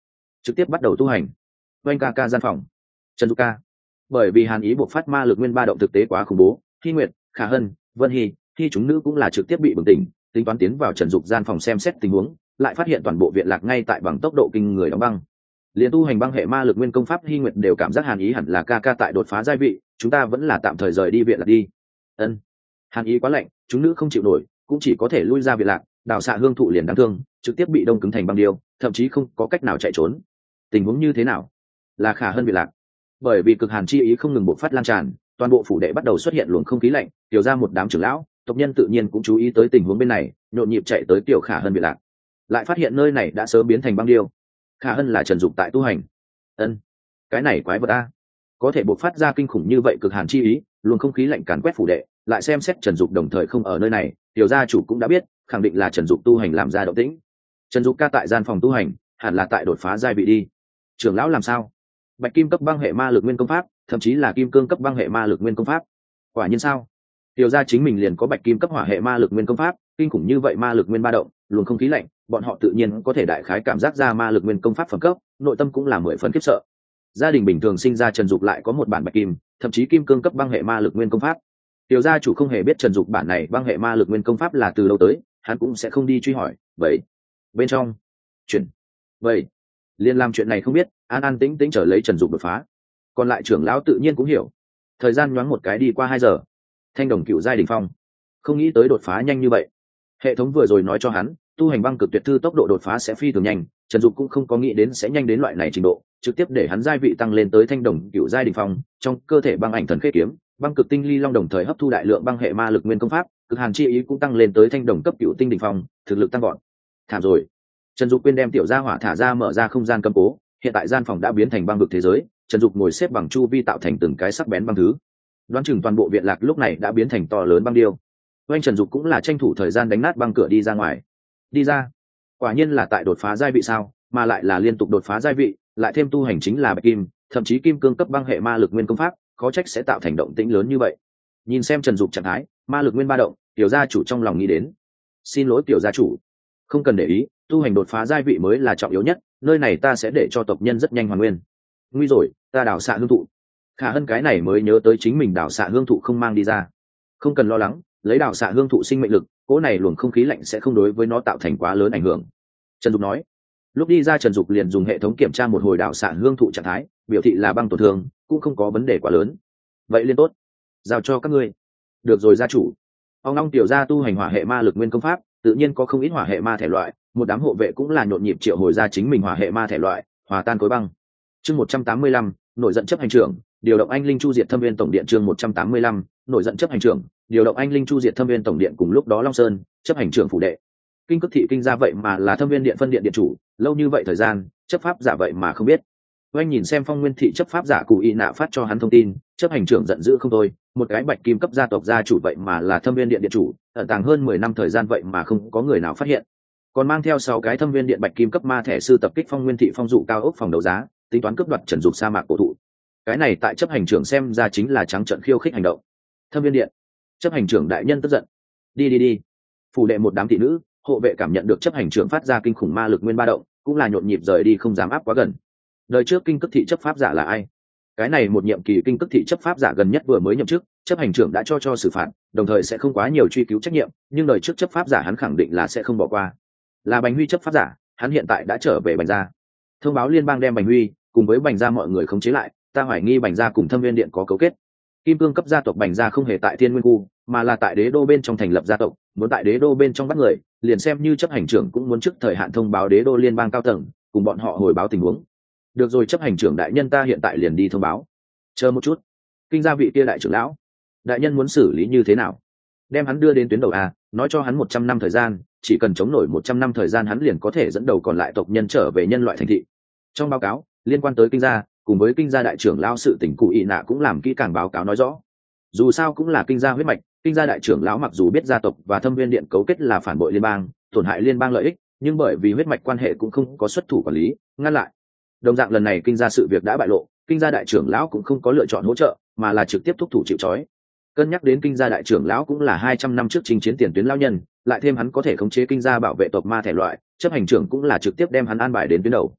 trực tiếp bắt đầu tu hành. Oanh ca ca gian phòng, trần dục ca. Bởi vì hàn ý buộc phát ma lực nguyên ba động thực tế quá khủng bố, Hy Nguyệt, Khả Hân, Vân Hy, Hy chúng nữ cũng là trực tiếp bị bừng tỉnh, tính toán tiến vào trần dục gian phòng xem xét tình huống, lại phát hiện toàn bộ viện lạc ngay tại bằng tốc độ kinh người đóng băng. Liên tu hành băng hệ ma lực nguyên công pháp Hy Nguyệt đều cảm giác hàn ý hẳn là ca ca tại đột phá giai vị, chúng ta vẫn là tạm thời rời đi viện lạc đi. Ân. Hàn ý quá lạnh, chúng nữ không chịu nổi, cũng chỉ có thể lui ra viện lạc. Đào xạ hương thụ liền đáng thương, trực tiếp bị đông cứng thành băng điêu, thậm chí không có cách nào chạy trốn. Tình huống như thế nào? Là Khả Hân viện lạc. Bởi vì cực hàn chi ý không ngừng bộc phát lan tràn, toàn bộ phủ đệ bắt đầu xuất hiện luồng không khí lạnh, tiểu ra một đám trưởng lão tộc nhân tự nhiên cũng chú ý tới tình huống bên này, nhộn nhịp chạy tới tiểu Khả Hân viện lạc, lại phát hiện nơi này đã sớm biến thành băng điêu. Khả Hân là trần dục tại tu hành. Ân, cái này quái vật a, có thể bộc phát ra kinh khủng như vậy cực hàn chi ý, luồng không khí lạnh càn quét phủ đệ, lại xem xét trần dục đồng thời không ở nơi này, tiểu gia chủ cũng đã biết, khẳng định là trần dục tu hành làm ra động tĩnh. Trần dục ca tại gian phòng tu hành, hẳn là tại đột phá giai vị đi. Trưởng lão làm sao? Bạch kim cấp băng hệ ma lực nguyên công pháp, thậm chí là kim cương cấp băng hệ ma lực nguyên công pháp. Quả nhiên sao? Tiểu gia chính mình liền có bạch kim cấp hỏa hệ ma lực nguyên công pháp, kinh khủng như vậy ma lực nguyên ba động, luồng không khí lạnh, bọn họ tự nhiên có thể đại khái cảm giác ra ma lực nguyên công pháp phẩm cấp, nội tâm cũng là mười phần khiếp sợ. Gia đình bình thường sinh ra Trần Dục lại có một bản bạch kim, thậm chí kim cương cấp băng hệ ma lực nguyên công pháp. Tiểu gia chủ không hề biết Trần Dục bản này băng hệ ma lực nguyên công pháp là từ đâu tới, hắn cũng sẽ không đi truy hỏi. Vậy, bên trong, chuyện, vậy, liên làm chuyện này không biết, an an tĩnh tĩnh trở lấy Trần Dục đột phá. Còn lại trưởng lão tự nhiên cũng hiểu. Thời gian nhoáng một cái đi qua hai giờ, thanh đồng cựu giai đỉnh phong, không nghĩ tới đột phá nhanh như vậy. Hệ thống vừa rồi nói cho hắn, tu hành băng cực tuyệt thư tốc độ đột phá sẽ phi thường nhanh, Trần Dục cũng không có nghĩ đến sẽ nhanh đến loại này trình độ, trực tiếp để hắn giai vị tăng lên tới thanh đồng cựu giai đỉnh phong, trong cơ thể băng ảnh thần khế kiếm, băng cực tinh ly long đồng thời hấp thu đại lượng băng hệ ma lực nguyên công pháp, cực hàn chi ý cũng tăng lên tới thanh đồng cấp cựu tinh đỉnh phong, thực lực tăng gọn. Thảm rồi. Trần Dục quên đem tiểu gia hỏa thả ra mở ra không gian cấm cố, hiện tại gian phòng đã biến thành băng vực thế giới, Trần Dục ngồi xếp bằng chu vi tạo thành từng cái sắc bén băng thứ. Đoán chừng toàn bộ viện lạc lúc này đã biến thành to lớn băng điêu. Oanh Trần Dục cũng là tranh thủ thời gian đánh nát băng cửa đi ra ngoài. Đi ra. Quả nhiên là tại đột phá giai vị sao, mà lại là liên tục đột phá giai vị, lại thêm tu hành chính là bạch kim, thậm chí kim cương cấp băng hệ ma lực nguyên công pháp, khó trách sẽ tạo thành động tĩnh lớn như vậy. Nhìn xem Trần Dục trạng thái, ma lực nguyên ba động, tiểu gia chủ trong lòng nghĩ đến. Xin lỗi tiểu gia chủ, không cần để ý, tu hành đột phá giai vị mới là trọng yếu nhất, nơi này ta sẽ để cho tộc nhân rất nhanh hoàn nguyên. Nguy rồi, ta đào xạ hương thụ. Khả Hân cái này mới nhớ tới chính mình đào xạ hương thụ không mang đi ra. Không cần lo lắng, lấy đào xạ hương thụ sinh mệnh lực, cỗ này luồng không khí lạnh sẽ không đối với nó tạo thành quá lớn ảnh hưởng. Trần Dục nói. Lúc đi ra Trần Dục liền dùng hệ thống kiểm tra một hồi đào xạ hương thụ trạng thái, biểu thị là băng tổn thương, cũng không có vấn đề quá lớn. Vậy liên tốt, giao cho các ngươi. Được rồi gia chủ. Ông long tiểu gia tu hành hỏa hệ ma lực nguyên công pháp, tự nhiên có không ít hỏa hệ ma thể loại, một đám hộ vệ cũng là nhộn nhịp triệu hồi ra chính mình hỏa hệ ma thể loại, hòa tan khối băng. Chương một trăm tám mươi lăm, nổi giận chấp hành trưởng, điều động anh linh chu diệt thâm viên tổng điện. Chương một trăm tám mươi lăm, nổi giận chấp hành trưởng, điều động anh linh chu diệt thâm viên tổng điện. Cùng lúc đó Long Sơn, chấp hành trưởng phủ đệ. Kinh Cức thị kinh gia vậy mà là thâm viên điện phân điện điện chủ, lâu như vậy thời gian, chấp pháp giả vậy mà không biết. Oanh nhìn xem Phong Nguyên thị chấp pháp giả Cù Y Nạ phát cho hắn thông tin, chấp hành trưởng giận dữ không thôi, một cái bạch kim cấp gia tộc gia chủ vậy mà là thâm viên điện điện chủ, ẩn tàng hơn mười năm thời gian vậy mà không có người nào phát hiện. Còn mang theo sáu cái thâm viên điện bạch kim cấp ma thẻ sư tập kích Phong Nguyên thị phong dụ cao ốc phòng đấu giá, tính toán cướp đoạt Trần Dục sa mạc cổ thụ. Cái này tại chấp hành trưởng xem ra chính là trắng trợn khiêu khích hành động. Thâm viên điện, chấp hành trưởng đại nhân tức giận. Đi đi đi. Phủ đệ một đám thị nữ, hộ vệ cảm nhận được chấp hành trưởng phát ra kinh khủng ma lực nguyên ba động, cũng là nhộn nhịp rời đi không dám áp quá gần. Đời trước Kinh Cức thị chấp pháp giả là ai? Cái này một nhiệm kỳ Kinh Cức thị chấp pháp giả gần nhất vừa mới nhậm chức, chấp hành trưởng đã cho cho xử phạt, đồng thời sẽ không quá nhiều truy cứu trách nhiệm, nhưng đời trước chấp pháp giả hắn khẳng định là sẽ không bỏ qua. Là Bành Huy chấp pháp giả, hắn hiện tại đã trở về Bành gia. Thông báo liên bang đem Bành Huy cùng với Bành gia mọi người khống chế lại, ta hoài nghi Bành gia cùng Thâm Viên điện có cấu kết. Kim cương cấp gia tộc Bành gia không hề tại Thiên Nguyên khu, mà là tại Đế đô bên trong thành lập gia tộc, muốn tại Đế đô bên trong bắt người, liền xem như chấp hành trưởng cũng muốn trước thời hạn thông báo Đế đô liên bang cao tầng, cùng bọn họ hồi báo tình huống. Được rồi, chấp hành trưởng đại nhân, ta hiện tại liền đi thông báo. Chờ một chút. Kinh gia vị kia đại trưởng lão, đại nhân muốn xử lý như thế nào? Đem hắn đưa đến tuyến đầu a, nói cho hắn một trăm năm thời gian, chỉ cần chống nổi một trăm năm thời gian hắn liền có thể dẫn đầu còn lại tộc nhân trở về nhân loại thành thị. Trong báo cáo liên quan tới kinh gia cùng với kinh gia đại trưởng lão sự tình, Cụ Y Nạ cũng làm kỹ càng báo cáo nói rõ. Dù sao cũng là kinh gia huyết mạch, kinh gia đại trưởng lão mặc dù biết gia tộc và Thâm Viên điện cấu kết là phản bội liên bang, tổn hại liên bang lợi ích, nhưng bởi vì huyết mạch quan hệ cũng không có xuất thủ quản lý ngăn lại. Đồng dạng lần này kinh gia sự việc đã bại lộ, kinh gia đại trưởng lão cũng không có lựa chọn hỗ trợ, mà là trực tiếp thúc thủ chịu trói. Cân nhắc đến kinh gia đại trưởng lão cũng là hai trăm năm trước chinh chiến tiền tuyến lão nhân, lại thêm hắn có thể khống chế kinh gia bảo vệ tộc ma thể loại, chấp hành trưởng cũng là trực tiếp đem hắn an bài đến tuyến đầu.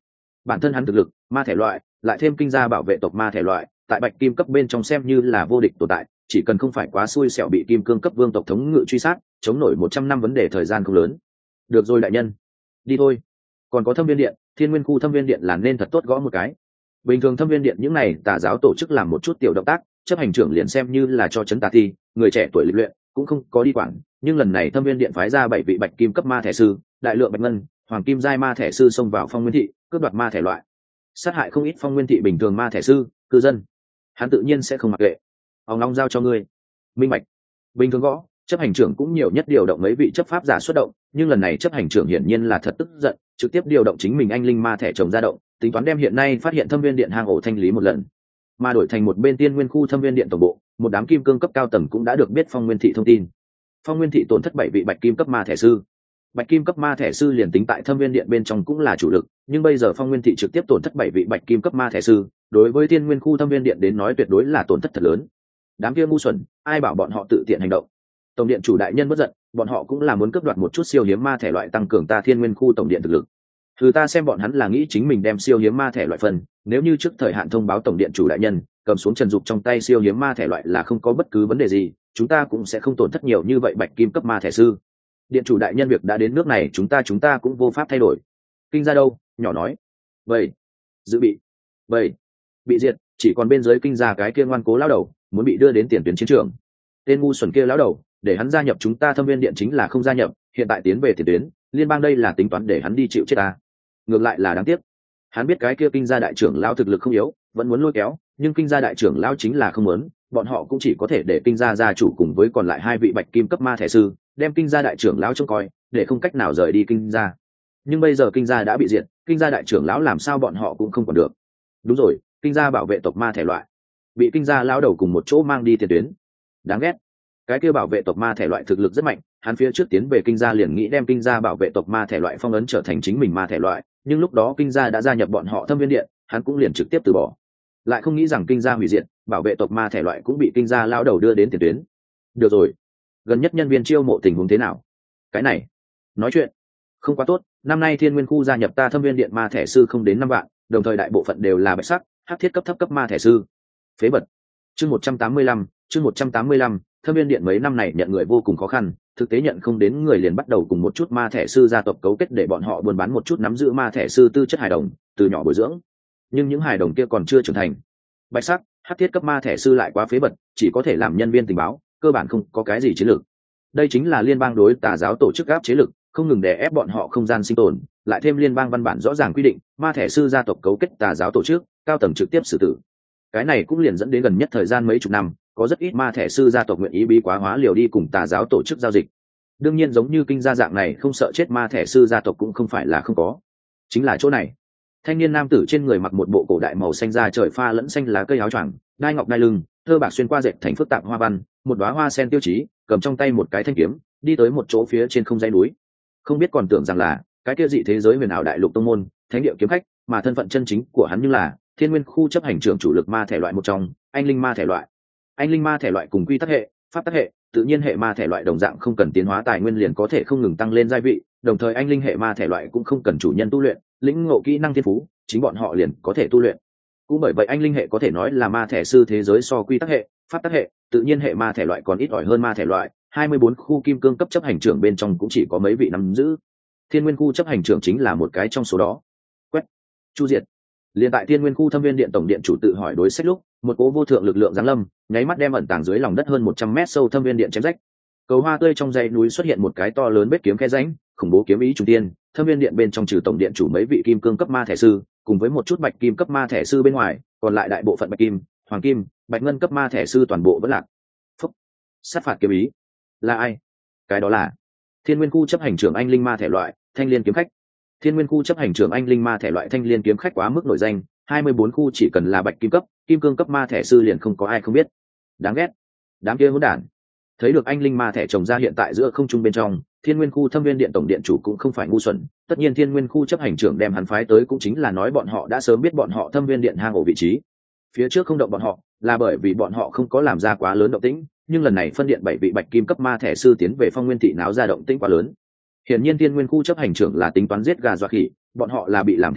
bản thân hắn thực lực ma thể loại lại thêm kinh gia bảo vệ tộc ma thể loại tại bạch kim cấp bên trong xem như là vô địch tồn tại, chỉ cần không phải quá xui xẻo bị kim cương cấp vương tộc thống ngự truy sát chống nổi một trăm năm vấn đề thời gian không lớn. Được rồi đại nhân, đi thôi. Còn có thâm viên điện, thiên nguyên khu thâm viên điện là nên thật tốt gõ một cái. Bình thường thâm viên điện những này tà giáo tổ chức làm một chút tiểu động tác, chấp hành trưởng liền xem như là cho chấn tà thi, người trẻ tuổi lịch luyện cũng không có đi quản, nhưng lần này thâm viên điện phái ra bảy vị bạch kim cấp ma thể sư, đại lượng bạch ngân hoàng kim giai ma thể sư xông vào phong nguyên thị cướp đoạt ma thể loại, sát hại không ít phong nguyên thị bình thường ma thể sư cư dân, hắn tự nhiên sẽ không mặc kệ. Ông long giao cho ngươi. Minh bạch. Bình thường gõ chấp hành trưởng cũng nhiều nhất điều động mấy vị chấp pháp giả xuất động, nhưng lần này chấp hành trưởng hiển nhiên là thật tức giận, trực tiếp điều động chính mình anh linh ma thể chồng ra động, tính toán đem hiện nay phát hiện thâm viên điện hang ổ thanh lý một lần, mà đổi thành một bên tiên nguyên khu thâm viên điện tổng bộ, một đám kim cương cấp cao tầng cũng đã được biết phong nguyên thị thông tin. Phong nguyên thị tổn thất bảy vị bạch kim cấp ma thể sư. Bạch kim cấp ma thể sư liền tính tại thâm viên điện bên trong cũng là chủ lực, nhưng bây giờ phong nguyên thị trực tiếp tổn thất bảy vị bạch kim cấp ma thể sư, đối với tiên nguyên khu thâm viên điện đến nói tuyệt đối là tổn thất thật lớn. Đám kia ngu xuẩn, ai bảo bọn họ tự tiện hành động. Tổng điện chủ đại nhân bất giận, bọn họ cũng là muốn cướp đoạt một chút siêu hiếm ma thể loại tăng cường ta thiên nguyên khu tổng điện thực lực. Thứ ta xem bọn hắn là nghĩ chính mình đem siêu hiếm ma thể loại phần, nếu như trước thời hạn thông báo tổng điện chủ đại nhân, cầm xuống Trần Dục trong tay siêu hiếm ma thể loại là không có bất cứ vấn đề gì, chúng ta cũng sẽ không tổn thất nhiều như vậy bạch kim cấp ma thể sư. Điện chủ đại nhân việc đã đến nước này, chúng ta chúng ta cũng vô pháp thay đổi. Kinh gia đâu? Nhỏ nói. Vậy, dự bị. Vậy, bị diệt, chỉ còn bên dưới kinh gia cái kia ngoan cố lão đầu, muốn bị đưa đến tiền tuyến chiến trường. Tên ngu xuẩn kia lão đầu, để hắn gia nhập chúng ta thâm viên điện chính là không gia nhập, hiện tại tiến về tiền tuyến, liên bang đây là tính toán để hắn đi chịu chết ta. Ngược lại là đáng tiếc. Hắn biết cái kia kinh gia đại trưởng lão thực lực không yếu, vẫn muốn lôi kéo, nhưng kinh gia đại trưởng lão chính là không muốn, bọn họ cũng chỉ có thể để kinh gia gia chủ cùng với còn lại hai vị bạch kim cấp ma thể sư đem kinh gia đại trưởng lão trông coi, để không cách nào rời đi kinh gia. Nhưng bây giờ kinh gia đã bị diệt, kinh gia đại trưởng lão làm sao bọn họ cũng không còn được. Đúng rồi, kinh gia bảo vệ tộc ma thể loại bị kinh gia lão đầu cùng một chỗ mang đi tiền tuyến. Đáng ghét. Cái kia bảo vệ tộc ma thể loại thực lực rất mạnh, hắn phía trước tiến về kinh gia liền nghĩ đem kinh gia bảo vệ tộc ma thể loại phong ấn trở thành chính mình ma thể loại, nhưng lúc đó kinh gia đã gia nhập bọn họ thâm viên điện, hắn cũng liền trực tiếp từ bỏ. Lại không nghĩ rằng kinh gia hủy diệt, bảo vệ tộc ma thể loại cũng bị kinh gia lão đầu đưa đến tiền tuyến. Được rồi, gần nhất nhân viên chiêu mộ tình huống thế nào? Cái này nói chuyện không quá tốt, năm nay thiên nguyên khu gia nhập ta thâm viên điện ma thể sư không đến năm vạn, đồng thời đại bộ phận đều là bạch sắc hắc thiết cấp thấp cấp ma thể sư. Phế bật. Chương một trăm tám mươi lăm, chương một trăm tám mươi lăm, thâm viên điện mấy năm này nhận người vô cùng khó khăn, thực tế nhận không đến người liền bắt đầu cùng một chút ma thể sư gia tộc cấu kết để bọn họ buôn bán một chút nắm giữ ma thể sư tư chất hài đồng, từ nhỏ bồi dưỡng. Nhưng những hài đồng kia còn chưa trưởng thành. Bạch sắc hắc thiết cấp ma thể sư lại quá phế bật, chỉ có thể làm nhân viên tình báo, cơ bản không có cái gì chiến lược. Đây chính là liên bang đối tà giáo tổ chức áp chế lực, không ngừng đè ép bọn họ không gian sinh tồn, lại thêm liên bang văn bản rõ ràng quy định, ma thể sư gia tộc cấu kết tà giáo tổ chức, cao tầng trực tiếp xử tử. Cái này cũng liền dẫn đến gần nhất thời gian mấy chục năm, có rất ít ma thể sư gia tộc nguyện ý bí quá hóa liều đi cùng tà giáo tổ chức giao dịch. Đương nhiên giống như kinh gia dạng này không sợ chết ma thể sư gia tộc cũng không phải là không có. Chính là chỗ này. Thanh niên nam tử trên người mặc một bộ cổ đại màu xanh da trời pha lẫn xanh lá cây áo choàng, đai ngọc đai lưng, thơ bạc xuyên qua dệt thành phức tạp hoa văn, một đóa hoa sen tiêu chí, cầm trong tay một cái thanh kiếm, đi tới một chỗ phía trên không dãy núi. Không biết còn tưởng rằng là cái kia dị thế giới huyền ảo đại lục tông môn, thánh địa kiếm khách, mà thân phận chân chính của hắn nhưng là thiên nguyên khu chấp hành trưởng chủ lực ma thể loại một trong, anh linh ma thể loại. Anh linh ma thể loại cùng quy tắc hệ, pháp tắc hệ, tự nhiên hệ ma thể loại đồng dạng không cần tiến hóa tài nguyên liền có thể không ngừng tăng lên giai vị, đồng thời anh linh hệ ma thể loại cũng không cần chủ nhân tu luyện, lĩnh ngộ kỹ năng thiên phú, chính bọn họ liền có thể tu luyện. Cũng bởi vậy anh linh hệ có thể nói là ma thể sư thế giới so quy tắc hệ, pháp tắc hệ, tự nhiên hệ ma thể loại còn ít ỏi hơn ma thể loại, hai mươi bốn khu kim cương cấp chấp hành trưởng bên trong cũng chỉ có mấy vị nắm giữ. Thiên nguyên khu chấp hành trưởng chính là một cái trong số đó. Quét, chu diệt. Liên tại Thiên nguyên khu thâm viên điện tổng điện chủ tự hỏi đối sách lúc, một cố vô thượng lực lượng giáng lâm, nháy mắt đem ẩn tàng dưới lòng đất hơn một trăm mét sâu thâm viên điện chém rách. Cầu hoa tươi trong dãy núi xuất hiện một cái to lớn vết kiếm khe rãnh, khủng bố kiếm ý trung tiên, thâm viên điện bên trong trừ tổng điện chủ mấy vị kim cương cấp ma thể sư, cùng với một chút bạch kim cấp ma thể sư bên ngoài, còn lại đại bộ phận bạch kim, hoàng kim, bạch ngân cấp ma thể sư toàn bộ vẫn lạc. Phúc. Sát phạt kiếm ý. Là ai? Cái đó là Thiên nguyên khu chấp hành trưởng anh linh ma thể loại, Thanh Liên kiếm khách. Thiên nguyên khu chấp hành trưởng anh linh ma thể loại Thanh Liên kiếm khách quá mức nổi danh, hai mươi bốn khu chỉ cần là bạch kim cấp, kim cương cấp ma thể sư liền không có ai không biết. Đáng ghét. Đám kia hỗn đản. Thấy được anh linh ma thể trồng ra hiện tại giữa không trung bên trong, thiên nguyên khu thâm viên điện tổng điện chủ cũng không phải ngu xuẩn, tất nhiên thiên nguyên khu chấp hành trưởng đem hắn phái tới cũng chính là nói bọn họ đã sớm biết bọn họ thâm viên điện hang ổ vị trí. Phía trước không động bọn họ là bởi vì bọn họ không có làm ra quá lớn động tĩnh, nhưng lần này phân điện bảy vị bạch kim cấp ma thể sư tiến về phong nguyên thị náo ra động tĩnh quá lớn. Hiển nhiên thiên nguyên khu chấp hành trưởng là tính toán giết gà dọa khỉ, bọn họ là bị làm thịt gà,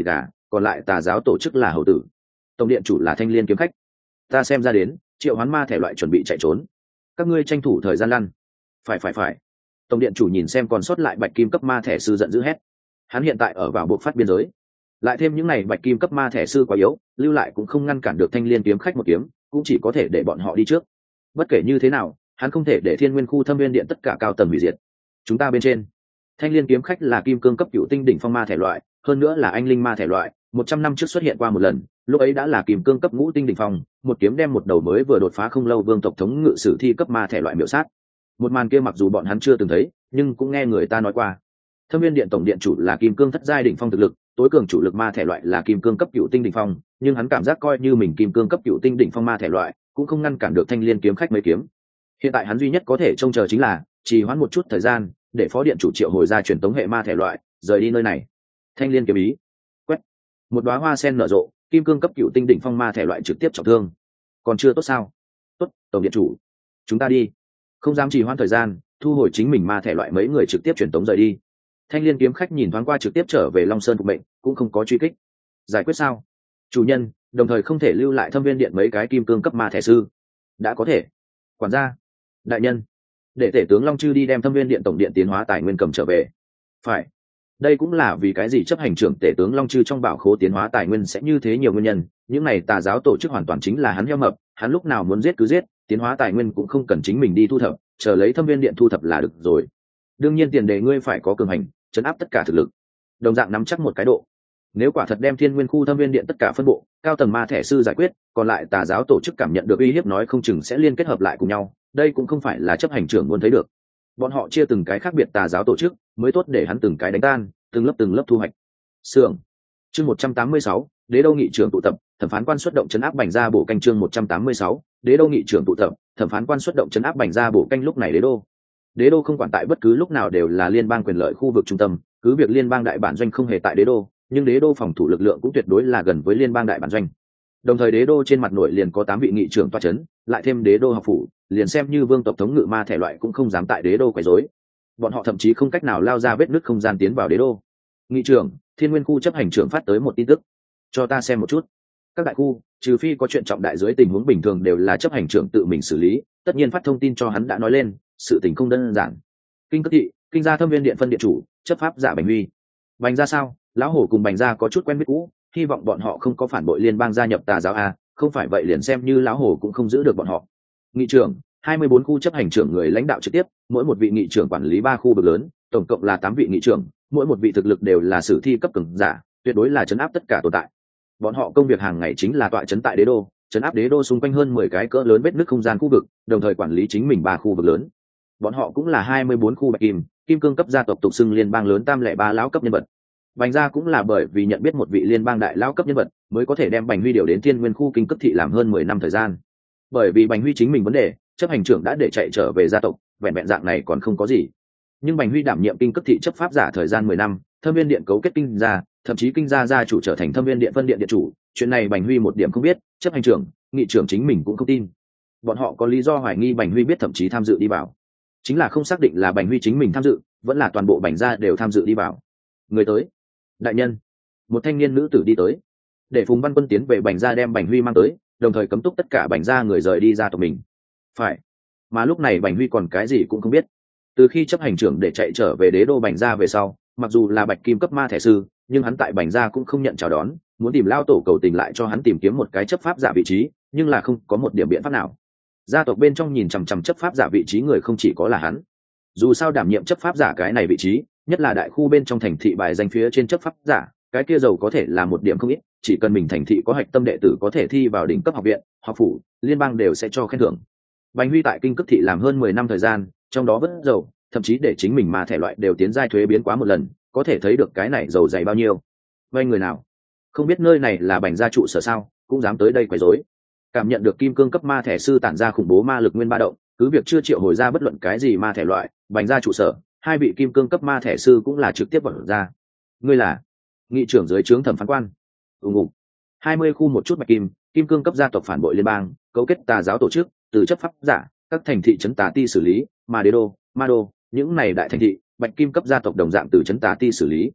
còn lại tà giáo tổ chức là hầu tử, tổng điện chủ là thanh liên kiếm khách. Ta xem ra đến triệu hoán ma thể loại chuẩn bị chạy trốn, các ngươi tranh thủ thời gian lăn. Phải phải phải. Tổng điện chủ nhìn xem còn sót lại bạch kim cấp ma thể sư giận dữ hét. Hắn hiện tại ở vào bộ phát biên giới, lại thêm những này bạch kim cấp ma thể sư quá yếu, lưu lại cũng không ngăn cản được thanh liên kiếm khách một kiếm, cũng chỉ có thể để bọn họ đi trước. Bất kể như thế nào, hắn không thể để thiên nguyên khu thâm viên điện tất cả cao tầng hủy diệt. Chúng ta bên trên, thanh liên kiếm khách là kim cương cấp cựu tinh đỉnh phong ma thể loại, hơn nữa là anh linh ma thể loại, một trăm năm trước xuất hiện qua một lần, lúc ấy đã là kim cương cấp ngũ tinh đỉnh phong, một kiếm đem một đầu mới vừa đột phá không lâu vương tộc thống ngự sử thi cấp ma thể loại miểu sát. Một màn kia mặc dù bọn hắn chưa từng thấy, nhưng cũng nghe người ta nói qua. Thâm viên điện tổng điện chủ là kim cương thất giai đỉnh phong thực lực, tối cường chủ lực ma thể loại là kim cương cấp cựu tinh đỉnh phong, nhưng hắn cảm giác coi như mình kim cương cấp cựu tinh đỉnh phong ma thể loại, cũng không ngăn cản được thanh liên kiếm khách mấy kiếm. Hiện tại hắn duy nhất có thể trông chờ chính là trì hoãn một chút thời gian, để phó điện chủ triệu hồi ra truyền tống hệ ma thể loại, rời đi nơi này. Thanh liên kiếm ý quét, một đóa hoa sen nở rộ, kim cương cấp cựu tinh đỉnh phong ma thể loại trực tiếp trọng thương. Còn chưa tốt sao? Tốt, tổng điện chủ, chúng ta đi. Không dám trì hoãn thời gian, thu hồi chính mình ma thể loại, mấy người trực tiếp truyền tống rời đi. Thanh liên kiếm khách nhìn thoáng qua trực tiếp trở về Long Sơn phục mệnh, cũng không có truy kích. Giải quyết sao? Chủ nhân, đồng thời không thể lưu lại thâm viên điện mấy cái kim cương cấp ma thể sư. Đã có thể. Quản gia, đại nhân, để tể tướng Long Chư đi đem thâm viên điện tổng điện tiến hóa tài nguyên cầm trở về. Phải. Đây cũng là vì cái gì chấp hành trưởng tể tướng Long Chư trong bảo khố tiến hóa tài nguyên sẽ như thế nhiều nguyên nhân. Những này tà giáo tổ chức hoàn toàn chính là hắn heo mập, hắn lúc nào muốn giết cứ giết, tiến hóa tài nguyên cũng không cần chính mình đi thu thập, chờ lấy thâm viên điện thu thập là được rồi. Đương nhiên tiền đề ngươi phải có cường hành, chấn áp tất cả thực lực, đồng dạng nắm chắc một cái độ. Nếu quả thật đem thiên nguyên khu thâm viên điện tất cả phân bộ cao tầng ma thể sư giải quyết, còn lại tà giáo tổ chức cảm nhận được uy hiếp nói không chừng sẽ liên kết hợp lại cùng nhau. Đây cũng không phải là chấp hành trưởng muốn thấy được. Bọn họ chia từng cái khác biệt tà giáo tổ chức, mới tốt để hắn từng cái đánh tan, từng lớp từng lớp thu hoạch. Sưởng chương một trăm tám mươi sáu, đế đô nghị trưởng tụ tập, thẩm phán quan xuất động chấn áp bành ra bổ canh. Chương một trăm tám mươi sáu, đế đô nghị trưởng tụ tập, thẩm phán quan xuất động chấn áp bành ra bổ canh. Lúc này đế đô đế đô không quản tại bất cứ lúc nào đều là liên bang quyền lợi khu vực trung tâm, cứ việc liên bang đại bản doanh không hề tại đế đô, nhưng đế đô phòng thủ lực lượng cũng tuyệt đối là gần với liên bang đại bản doanh. Đồng thời đế đô trên mặt nội liền có tám vị nghị trưởng toa chấn, lại thêm đế đô học phủ, liền xem như vương tộc thống ngự ma thể loại cũng không dám tại đế đô quấy rối. Bọn họ thậm chí không cách nào lao ra vết nứt không gian tiến vào đế đô. Nghị trưởng, thiên nguyên khu chấp hành trưởng phát tới một tin tức, cho ta xem một chút. Các đại khu, trừ phi có chuyện trọng đại, dưới tình huống bình thường đều là chấp hành trưởng tự mình xử lý, tất nhiên phát thông tin cho hắn đã nói lên, sự tình không đơn giản. Kinh Cất thị, kinh gia thâm viên điện phân điện chủ, chấp pháp giả Bành Huy. Bành gia sao? Lão hổ cùng Bành gia có chút quen biết cũ, hy vọng bọn họ không có phản bội liên bang gia nhập tà giáo a, không phải vậy liền xem như lão hổ cũng không giữ được bọn họ. Nghị trưởng, hai mươi bốn khu chấp hành trưởng người lãnh đạo trực tiếp, mỗi một vị nghị trưởng quản lý ba khu vực lớn, tổng cộng là tám vị nghị trưởng, mỗi một vị thực lực đều là sử thi cấp cường giả, tuyệt đối là chấn áp tất cả tồn tại. Bọn họ công việc hàng ngày chính là tọa chấn tại đế đô, chấn áp đế đô xung quanh hơn mười cái cỡ lớn vết nứt không gian khu vực, đồng thời quản lý chính mình ba khu vực lớn. Bọn họ cũng là hai mươi bốn khu bạch kim, kim cương cấp gia tộc tục xưng liên bang lớn tam lẻ ba lão cấp nhân vật. Bành gia cũng là bởi vì nhận biết một vị liên bang đại lão cấp nhân vật, mới có thể đem Bành Huy điều đến thiên nguyên khu Kinh Cất thị làm hơn mười năm thời gian. Bởi vì Bành Huy chính mình vấn đề, chấp hành trưởng đã để chạy trở về gia tộc, vẹn vẹn dạng này còn không có gì. Nhưng Bành Huy đảm nhiệm Kinh Cất thị chấp pháp giả thời gian mười năm, thâm viên điện cấu kết kinh gia, thậm chí kinh gia gia chủ trở thành thâm viên điện phân điện điện chủ, chuyện này Bành Huy một điểm không biết, chấp hành trưởng, nghị trưởng chính mình cũng không tin. Bọn họ có lý do hoài nghi Bành Huy biết, thậm chí tham dự đi vào. Chính là không xác định là Bành Huy chính mình tham dự, vẫn là toàn bộ Bành gia đều tham dự đi vào. Người tới. Đại nhân, một thanh niên nữ tử đi tới, để Phùng Văn Quân tiến về Bành gia đem Bành Huy mang tới, đồng thời cấm túc tất cả Bành gia người rời đi ra tộc mình. Phải. Mà lúc này Bành Huy còn cái gì cũng không biết. Từ khi chấp hành trưởng để chạy trở về đế đô Bành gia về sau, mặc dù là bạch kim cấp ma thể sư, nhưng hắn tại Bành gia cũng không nhận chào đón, muốn tìm lao tổ cầu tình lại cho hắn tìm kiếm một cái chấp pháp giả vị trí, nhưng là không có một điểm biện pháp nào. Gia tộc bên trong nhìn chằm chằm chấp pháp giả vị trí người không chỉ có là hắn. Dù sao đảm nhiệm chấp pháp giả cái này vị trí, nhất là đại khu bên trong thành thị bài danh phía trên chấp pháp giả, cái kia giàu có thể là một điểm không ít, chỉ cần mình thành thị có hạch tâm đệ tử có thể thi vào đỉnh cấp học viện, học phủ, liên bang đều sẽ cho khen thưởng. Bành Huy tại Kinh Cất thị làm hơn mười năm thời gian, trong đó vất giàu, thậm chí để chính mình mà thể loại đều tiến giai thuế biến quá một lần, có thể thấy được cái này giàu dày bao nhiêu. Vay người nào không biết nơi này là Bành gia trụ sở sao, cũng dám tới đây quấy rối. Cảm nhận được kim cương cấp ma thể sư tản ra khủng bố ma lực nguyên ba động, cứ việc chưa triệu hồi ra bất luận cái gì ma thể loại, Bành gia trụ sở, hai vị kim cương cấp ma thể sư cũng là trực tiếp vào ra. Ngươi là nghị trưởng dưới trướng thẩm phán quan. ủng ủng hai mươi khu một chút bạch kim, kim cương cấp gia tộc phản bội liên bang, cấu kết tà giáo tổ chức, từ chấp pháp giả, các thành thị trấn tà ti xử lý, mà đế đô, ma đô, những này đại thành thị, bạch kim cấp gia tộc đồng dạng từ trấn tà ti xử lý.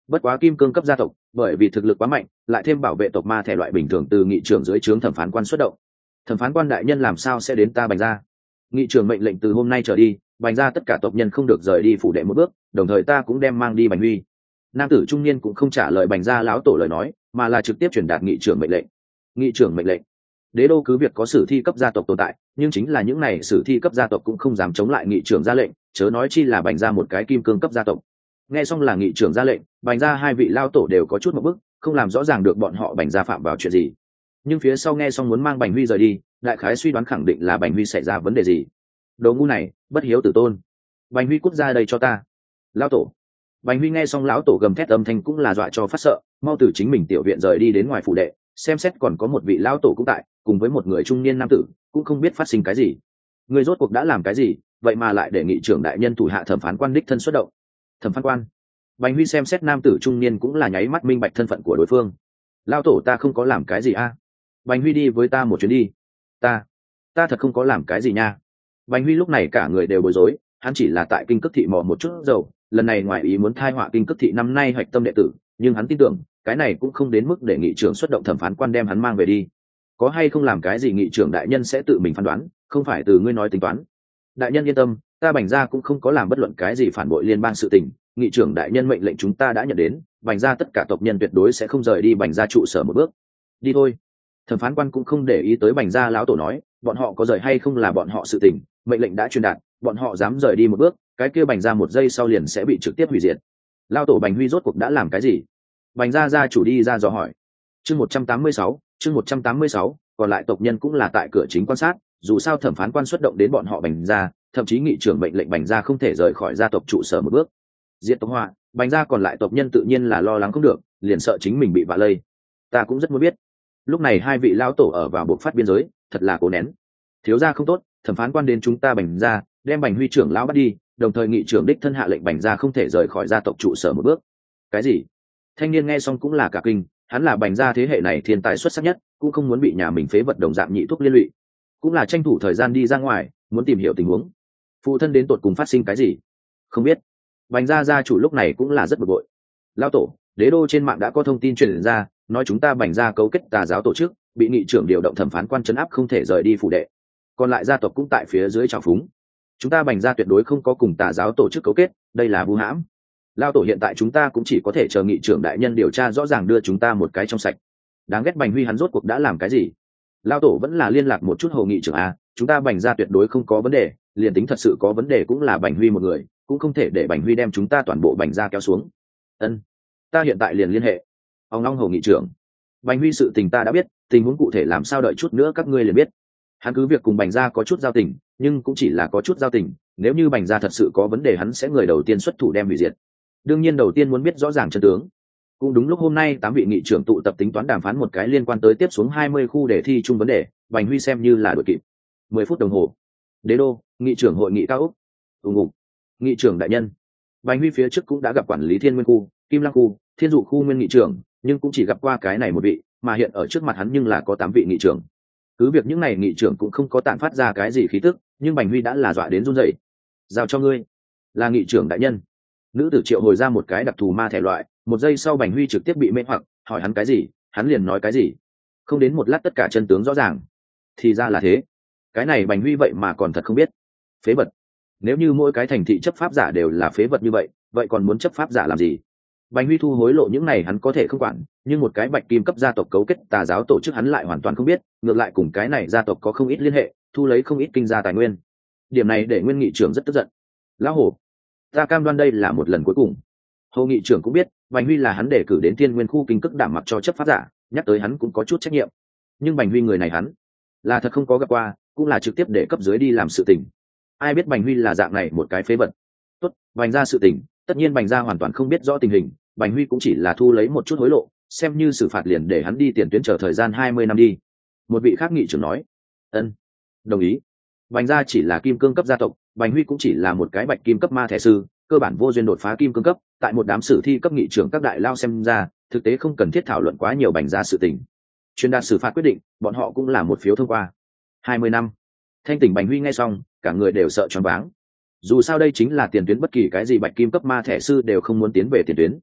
Bất quá kim cương cấp gia tộc bởi vì thực lực quá mạnh, lại thêm bảo vệ tộc ma thể loại bình thường từ nghị trưởng dưới trướng thẩm phán quan xuất động. Thẩm phán quan đại nhân làm sao sẽ đến ta Bành gia? Nghị trưởng mệnh lệnh từ hôm nay trở đi, Bành gia tất cả tộc nhân không được rời đi phủ đệ một bước, đồng thời ta cũng đem mang đi Bành Huy. Nam tử trung niên cũng không trả lời Bành gia lão tổ lời nói, mà là trực tiếp truyền đạt nghị trưởng mệnh lệnh. Nghị trưởng mệnh lệnh. Đế đô cứ việc có sử thi cấp gia tộc tồn tại, nhưng chính là những này sử thi cấp gia tộc cũng không dám chống lại nghị trưởng ra lệnh, chớ nói chi là Bành gia một cái kim cương cấp gia tộc. Nghe xong là nghị trưởng ra lệnh, Bành gia hai vị lao tổ đều có chút một bức, không làm rõ ràng được bọn họ Bành gia phạm vào chuyện gì. Nhưng phía sau nghe xong muốn mang Bành Huy rời đi, đại khái suy đoán khẳng định là Bành Huy xảy ra vấn đề gì. Đồ ngu này, bất hiếu tử tôn. Bành Huy cút ra đây cho ta. Lão tổ. Bành Huy nghe xong lão tổ gầm thét âm thanh cũng là dọa cho phát sợ, mau từ chính mình tiểu viện rời đi đến ngoài phủ đệ, xem xét còn có một vị lão tổ cũng tại, cùng với một người trung niên nam tử, cũng không biết phát sinh cái gì. Người rốt cuộc đã làm cái gì, vậy mà lại để nghị trưởng đại nhân thủ hạ thẩm phán quan đích thân xuất động. Thẩm phán quan. Bành Huy xem xét nam tử trung niên cũng là nháy mắt minh bạch thân phận của đối phương. Lão tổ ta không có làm cái gì a? Bành Huy đi với ta một chuyến đi. Ta, ta thật không có làm cái gì nha. Bành Huy lúc này cả người đều bối rối, hắn chỉ là tại kinh cước thị mò một chút dầu, lần này ngoài ý muốn thai họa kinh cước thị năm nay hoạch tâm đệ tử, nhưng hắn tin tưởng cái này cũng không đến mức để nghị trưởng xuất động thẩm phán quan đem hắn mang về đi. Có hay không làm cái gì nghị trưởng đại nhân sẽ tự mình phán đoán, không phải từ ngươi nói tính toán. Đại nhân yên tâm, ta Bành gia cũng không có làm bất luận cái gì phản bội liên bang sự tình, nghị trưởng đại nhân mệnh lệnh chúng ta đã nhận đến, Bành gia tất cả tộc nhân tuyệt đối sẽ không rời đi Bành gia trụ sở một bước. Đi thôi. Thẩm phán quan cũng không để ý tới Bành gia lão tổ nói, bọn họ có rời hay không là bọn họ sự tình, mệnh lệnh đã truyền đạt, bọn họ dám rời đi một bước, cái kia Bành gia một giây sau liền sẽ bị trực tiếp hủy diệt. Lão tổ Bành Huy rốt cuộc đã làm cái gì? Bành gia gia chủ đi ra dò hỏi. Chương một trăm tám mươi sáu, chương một trăm tám mươi sáu, còn lại tộc nhân cũng là tại cửa chính quan sát, dù sao thẩm phán quan xuất động đến bọn họ Bành gia, thậm chí nghị trưởng mệnh lệnh Bành gia không thể rời khỏi gia tộc trụ sở một bước. Diệt tộc họa, Bành gia còn lại tộc nhân tự nhiên là lo lắng không được, liền sợ chính mình bị vạ lây. Ta cũng rất muốn biết. Lúc này hai vị lão tổ ở vào buộc phát biên giới, thật là cố nén. Thiếu gia không tốt, thẩm phán quan đến chúng ta Bành gia, đem Bành Huy trưởng lão bắt đi, đồng thời nghị trưởng đích thân hạ lệnh Bành gia không thể rời khỏi gia tộc trụ sở một bước. Cái gì? Thanh niên nghe xong cũng là cả kinh, hắn là Bành gia thế hệ này thiên tài xuất sắc nhất, cũng không muốn bị nhà mình phế vật đồng dạng nhị thuốc liên lụy, cũng là tranh thủ thời gian đi ra ngoài, muốn tìm hiểu tình huống. Phụ thân đến tột cùng phát sinh cái gì? Không biết. Bành gia gia chủ lúc này cũng là rất bực bội. Lão tổ, đế đô trên mạng đã có thông tin truyền ra, nói chúng ta Bành gia cấu kết tà giáo tổ chức, bị nghị trưởng điều động thẩm phán quan trấn áp không thể rời đi phủ đệ. Còn lại gia tộc cũng tại phía dưới trào phúng. Chúng ta Bành gia tuyệt đối không có cùng tà giáo tổ chức cấu kết, đây là vu hãm. Lão tổ hiện tại chúng ta cũng chỉ có thể chờ nghị trưởng đại nhân điều tra rõ ràng đưa chúng ta một cái trong sạch. Đáng ghét Bành Huy hắn rốt cuộc đã làm cái gì? Lão tổ vẫn là liên lạc một chút hồ nghị trưởng a, chúng ta Bành gia tuyệt đối không có vấn đề, liền tính thật sự có vấn đề cũng là Bành Huy một người, cũng không thể để Bành Huy đem chúng ta toàn bộ Bành gia kéo xuống. Ân, ta hiện tại liền liên hệ. Ông long hồ nghị trưởng, Bành Huy sự tình ta đã biết, tình huống cụ thể làm sao đợi chút nữa các ngươi liền biết. Hắn cứ việc cùng Bành gia có chút giao tình, nhưng cũng chỉ là có chút giao tình, nếu như Bành gia thật sự có vấn đề hắn sẽ người đầu tiên xuất thủ đem hủy diệt. Đương nhiên đầu tiên muốn biết rõ ràng chân tướng. Cũng đúng lúc hôm nay tám vị nghị trưởng tụ tập tính toán đàm phán một cái liên quan tới tiếp xuống hai mươi khu để thi chung vấn đề, Bành Huy xem như là đội kịp. mười phút đồng hồ. Đế đô, nghị trưởng hội nghị cao úc. Ùng ục. Nghị trưởng đại nhân. Bành Huy phía trước cũng đã gặp quản lý Thiên Nguyên khu, Kim Lăng khu, Thiên Dụ khu nguyên nghị trưởng, nhưng cũng chỉ gặp qua cái này một vị, mà hiện ở trước mặt hắn nhưng là có tám vị nghị trưởng. Cứ việc những này nghị trưởng cũng không có tản phát ra cái gì khí tức, nhưng Bành Huy đã là dọa đến run rẩy. Giao cho ngươi. Là nghị trưởng đại nhân. Nữ tử triệu hồi ra một cái đặc thù ma thể loại, một giây sau Bành Huy trực tiếp bị mê hoặc, hỏi hắn cái gì, hắn liền nói cái gì. Không đến một lát tất cả chân tướng rõ ràng. Thì ra là thế. Cái này Bành Huy vậy mà còn thật không biết. Phế vật. Nếu như mỗi cái thành thị chấp pháp giả đều là phế vật như vậy, vậy còn muốn chấp pháp giả làm gì? Bành Huy thu hối lộ những này hắn có thể không quản, nhưng một cái bạch kim cấp gia tộc cấu kết tà giáo tổ chức hắn lại hoàn toàn không biết, ngược lại cùng cái này gia tộc có không ít liên hệ, thu lấy không ít kinh gia tài nguyên. Điểm này để nguyên nghị trưởng rất tức giận. Lão Hồ, ta cam đoan đây là một lần cuối cùng. Hồ nghị trưởng cũng biết, Bành Huy là hắn đề cử đến Thiên Nguyên khu kinh cức đảm mặc cho chấp pháp giả, nhắc tới hắn cũng có chút trách nhiệm. Nhưng Bành Huy người này hắn là thật không có gặp qua, cũng là trực tiếp để cấp dưới đi làm sự tình. Ai biết Bành Huy là dạng này một cái phế vật. Tốt, Bành gia sự tình, tất nhiên Bành gia hoàn toàn không biết rõ tình hình, Bành Huy cũng chỉ là thu lấy một chút hối lộ, xem như xử phạt liền để hắn đi tiền tuyến chờ thời gian hai mươi năm đi. Một vị khác nghị trưởng nói. Ân, đồng ý. Bành gia chỉ là kim cương cấp gia tộc, Bành Huy cũng chỉ là một cái bạch kim cấp ma thể sư, cơ bản vô duyên đột phá kim cương cấp, tại một đám sử thi cấp nghị trưởng các đại lao xem ra, thực tế không cần thiết thảo luận quá nhiều Bành gia sự tình. Chuyên đạt xử phạt quyết định, bọn họ cũng là một phiếu thông qua. hai mươi năm. Thanh tỉnh Bành Huy nghe xong, cả người đều sợ choáng váng. Dù sao đây chính là tiền tuyến, bất kỳ cái gì bạch kim cấp ma thể sư đều không muốn tiến về tiền tuyến.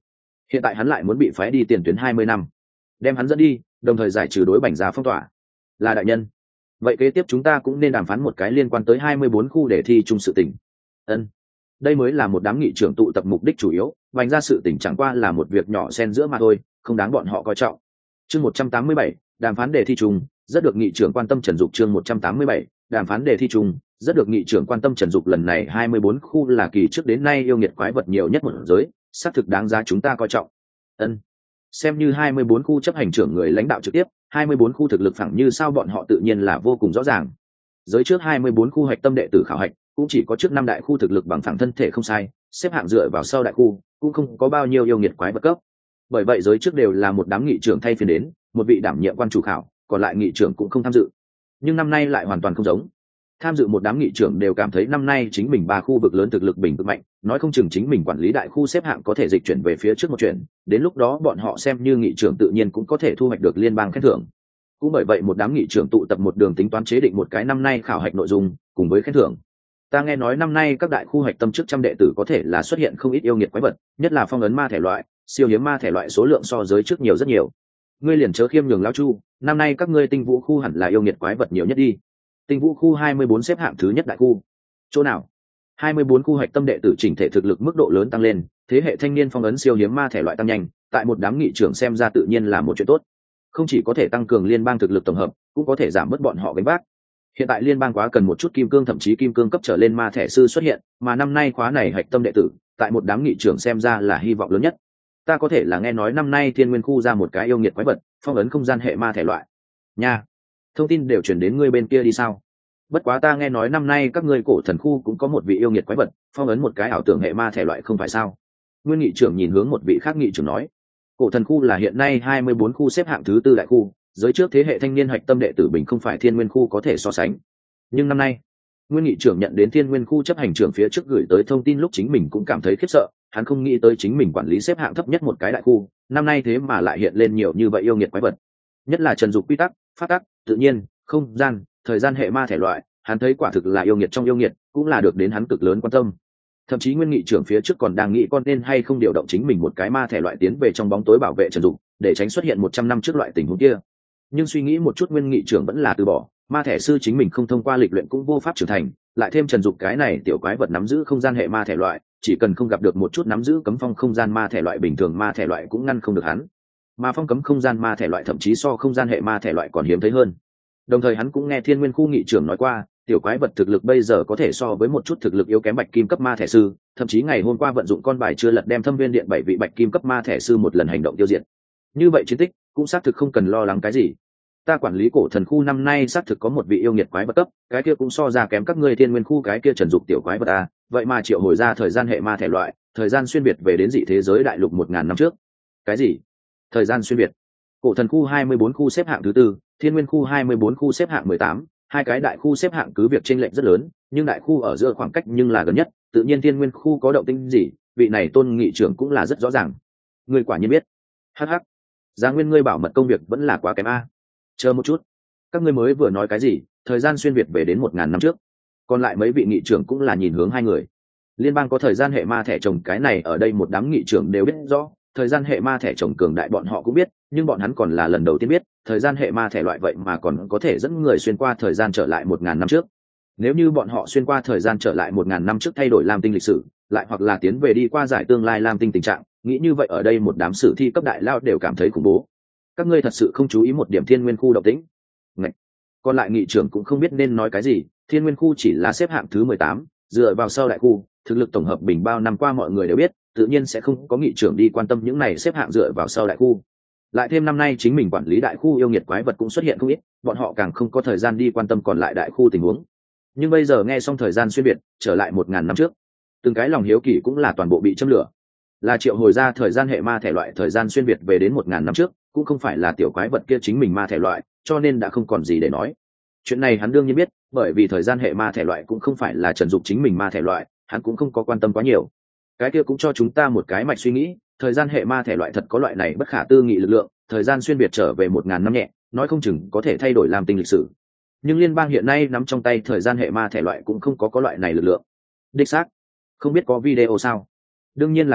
Hiện tại hắn lại muốn bị phái đi tiền tuyến hai mươi năm, đem hắn dẫn đi đồng thời giải trừ đối Bành gia phong tỏa. Là đại nhân, vậy kế tiếp chúng ta cũng nên đàm phán một cái liên quan tới hai mươi bốn khu để thi chung sự tình. Ân, đây mới là một đám nghị trưởng tụ tập mục đích chủ yếu, Bành gia sự tình chẳng qua là một việc nhỏ xen giữa mà thôi, không đáng bọn họ coi trọng. Chương một trăm tám mươi bảy, đàm phán đề thi chung, rất được nghị trưởng quan tâm Trần Dục. Chương một trăm tám mươi bảy, đàm phán đề thi chung, rất được nghị trưởng quan tâm Trần Dục. Lần này hai mươi bốn khu là kỳ trước đến nay yêu nghiệt quái vật nhiều nhất một giới, xác thực đáng giá chúng ta coi trọng. Ân, xem như hai mươi bốn khu chấp hành trưởng người lãnh đạo trực tiếp, hai mươi bốn khu thực lực phẳng như sao bọn họ tự nhiên là vô cùng rõ ràng. Giới trước hai mươi bốn khu hạch tâm đệ tử khảo hạch, cũng chỉ có trước năm đại khu thực lực bằng phẳng thân thể không sai, xếp hạng dựa vào sau đại khu, cũng không có bao nhiêu yêu nghiệt quái vật cấp. Bởi vậy giới trước đều là một đám nghị trưởng thay phiên đến, một vị đảm nhiệm quan chủ khảo, còn lại nghị trưởng cũng không tham dự. Nhưng năm nay lại hoàn toàn không giống. Tham dự một đám nghị trưởng đều cảm thấy năm nay chính mình ba khu vực lớn thực lực bình cực mạnh, nói không chừng chính mình quản lý đại khu xếp hạng có thể dịch chuyển về phía trước một chuyện, đến lúc đó bọn họ xem như nghị trưởng tự nhiên cũng có thể thu hoạch được liên bang khen thưởng. Cũng bởi vậy một đám nghị trưởng tụ tập một đường tính toán chế định một cái năm nay khảo hạch nội dung cùng với khen thưởng. Ta nghe nói năm nay các đại khu hạch tâm trước trăm đệ tử có thể là xuất hiện không ít yêu nghiệt quái vật, nhất là phong ấn ma thể loại, siêu hiếm ma thể loại số lượng so giới trước nhiều rất nhiều. Ngươi liền chớ khiêm nhường lão chu, năm nay các ngươi tinh vũ khu hẳn là yêu nghiệt quái vật nhiều nhất đi. Tinh vũ khu hai mươi bốn xếp hạng thứ nhất đại khu. Chỗ nào? hai mươi bốn khu hạch tâm đệ tử chỉnh thể thực lực mức độ lớn tăng lên, thế hệ thanh niên phong ấn siêu hiếm ma thể loại tăng nhanh, tại một đám nghị trưởng xem ra tự nhiên là một chuyện tốt. Không chỉ có thể tăng cường liên bang thực lực tổng hợp, cũng có thể giảm bớt bọn họ gánh vác. Hiện tại liên bang quá cần một chút kim cương thậm chí kim cương cấp trở lên ma thể sư xuất hiện, mà năm nay khóa này hạch tâm đệ tử, tại một đám nghị trưởng xem ra là hy vọng lớn nhất. Ta có thể là nghe nói năm nay Thiên Nguyên khu ra một cái yêu nghiệt quái vật, phong ấn không gian hệ ma thể loại. Nha, thông tin đều chuyển đến ngươi bên kia đi sao? Bất quá ta nghe nói năm nay các ngươi cổ thần khu cũng có một vị yêu nghiệt quái vật, phong ấn một cái ảo tưởng hệ ma thể loại không phải sao? Nguyên nghị trưởng nhìn hướng một vị khác nghị trưởng nói, cổ thần khu là hiện nay hai mươi bốn khu xếp hạng thứ tư đại khu, giới trước thế hệ thanh niên hạch tâm đệ tử bình không phải Thiên Nguyên khu có thể so sánh. Nhưng năm nay, Nguyên nghị trưởng nhận đến Thiên Nguyên khu chấp hành trưởng phía trước gửi tới thông tin lúc chính mình cũng cảm thấy khiếp sợ, hắn không nghĩ tới chính mình quản lý xếp hạng thấp nhất một cái đại khu, năm nay thế mà lại hiện lên nhiều như vậy yêu nghiệt quái vật. Nhất là Trần Dục quy tắc, pháp tắc, tự nhiên, không gian, thời gian hệ ma thể loại, hắn thấy quả thực là yêu nghiệt trong yêu nghiệt, cũng là được đến hắn cực lớn quan tâm. Thậm chí Nguyên nghị trưởng phía trước còn đang nghĩ con nên hay không điều động chính mình một cái ma thể loại tiến về trong bóng tối bảo vệ Trần Dục, để tránh xuất hiện một trăm năm trước loại tình huống kia. Nhưng suy nghĩ một chút Nguyên nghị trưởng vẫn là từ bỏ, ma thể sư chính mình không thông qua lịch luyện cũng vô pháp trưởng thành, lại thêm Trần Dục cái này tiểu quái vật nắm giữ không gian hệ ma thể loại, chỉ cần không gặp được một chút nắm giữ cấm phong không gian ma thể loại bình thường ma thể loại cũng ngăn không được hắn. Mà phong cấm không gian ma thể loại thậm chí so không gian hệ ma thể loại còn hiếm thấy hơn. Đồng thời hắn cũng nghe Thiên Nguyên khu nghị trưởng nói qua, tiểu quái vật thực lực bây giờ có thể so với một chút thực lực yếu kém bạch kim cấp ma thể sư, thậm chí ngày hôm qua vận dụng con bài chưa lật đem Thâm Viên Điện bảy vị bạch kim cấp ma thể sư một lần hành động tiêu diệt. Như vậy chiến tích cũng xác thực không cần lo lắng cái gì. Ta quản lý cổ thần khu năm nay xác thực có một vị yêu nghiệt quái vật cấp, cái kia cũng so ra kém các ngươi Thiên Nguyên khu cái kia Trần Dục tiểu quái vật a, vậy mà triệu hồi ra thời gian hệ ma thể loại, thời gian xuyên việt về đến dị thế giới đại lục một ngàn năm trước. Cái gì? Thời gian xuyên việt? Cổ thần khu hai mươi bốn khu xếp hạng thứ tư, Thiên Nguyên khu hai mươi bốn khu xếp hạng mười tám, hai cái đại khu xếp hạng cứ việc chênh lệch rất lớn, nhưng đại khu ở giữa khoảng cách nhưng là gần nhất, tự nhiên Thiên Nguyên khu có động tĩnh gì, vị này Tôn nghị trưởng cũng là rất rõ ràng. Ngươi quả nhiên biết. Hắc hắc. Giá Nguyên ngươi bảo mật công việc vẫn là quá kém a. Chờ một chút, các ngươi mới vừa nói cái gì? Thời gian xuyên việt về đến một ngàn năm trước. Còn lại mấy vị nghị trưởng cũng là nhìn hướng hai người. Liên bang có thời gian hệ ma thẻ chồng cái này ở đây một đám nghị trưởng đều biết rõ, thời gian hệ ma thẻ chồng cường đại bọn họ cũng biết, nhưng bọn hắn còn là lần đầu tiên biết, thời gian hệ ma thẻ loại vậy mà còn có thể dẫn người xuyên qua thời gian trở lại một ngàn năm trước. Nếu như bọn họ xuyên qua thời gian trở lại một ngàn năm trước thay đổi Lam Tinh lịch sử, lại hoặc là tiến về đi qua giải tương lai Lam Tinh tình trạng, nghĩ như vậy ở đây một đám sử thi cấp đại lao đều cảm thấy khủng bố. Các ngươi thật sự không chú ý một điểm Thiên Nguyên khu động tĩnh? Ngậy. Còn lại nghị trưởng cũng không biết nên nói cái gì, Thiên Nguyên khu chỉ là xếp hạng thứ mười tám, dựa vào sau đại khu, thực lực tổng hợp bình bao năm qua mọi người đều biết, tự nhiên sẽ không có nghị trưởng đi quan tâm những này xếp hạng dựa vào sau đại khu. Lại thêm năm nay chính mình quản lý đại khu yêu nghiệt quái vật cũng xuất hiện không ít, bọn họ càng không có thời gian đi quan tâm còn lại đại khu tình huống. Nhưng bây giờ nghe xong thời gian xuyên việt trở lại một ngàn năm trước, từng cái lòng hiếu kỳ cũng là toàn bộ bị châm lửa. Là triệu hồi ra thời gian hệ ma thể loại thời gian xuyên việt về đến một ngàn năm trước, cũng không phải là tiểu quái vật kia chính mình ma thể loại, cho nên đã không còn gì để nói. Chuyện này hắn đương nhiên biết, bởi vì thời gian hệ ma thể loại cũng không phải là Trần Dục chính mình ma thể loại, hắn cũng không có quan tâm quá nhiều. Cái kia cũng cho chúng ta một cái mạch suy nghĩ, thời gian hệ ma thể loại thật có loại này bất khả tư nghị lực lượng, thời gian xuyên việt trở về một ngàn năm nhẹ, nói không chừng có thể thay đổi Lam Tinh lịch sử. Nhưng liên bang hiện nay nắm trong tay thời gian hệ ma thể loại cũng không có có loại này lực lượng. Đích xác. Không biết có video sao? Đương nhiên là có,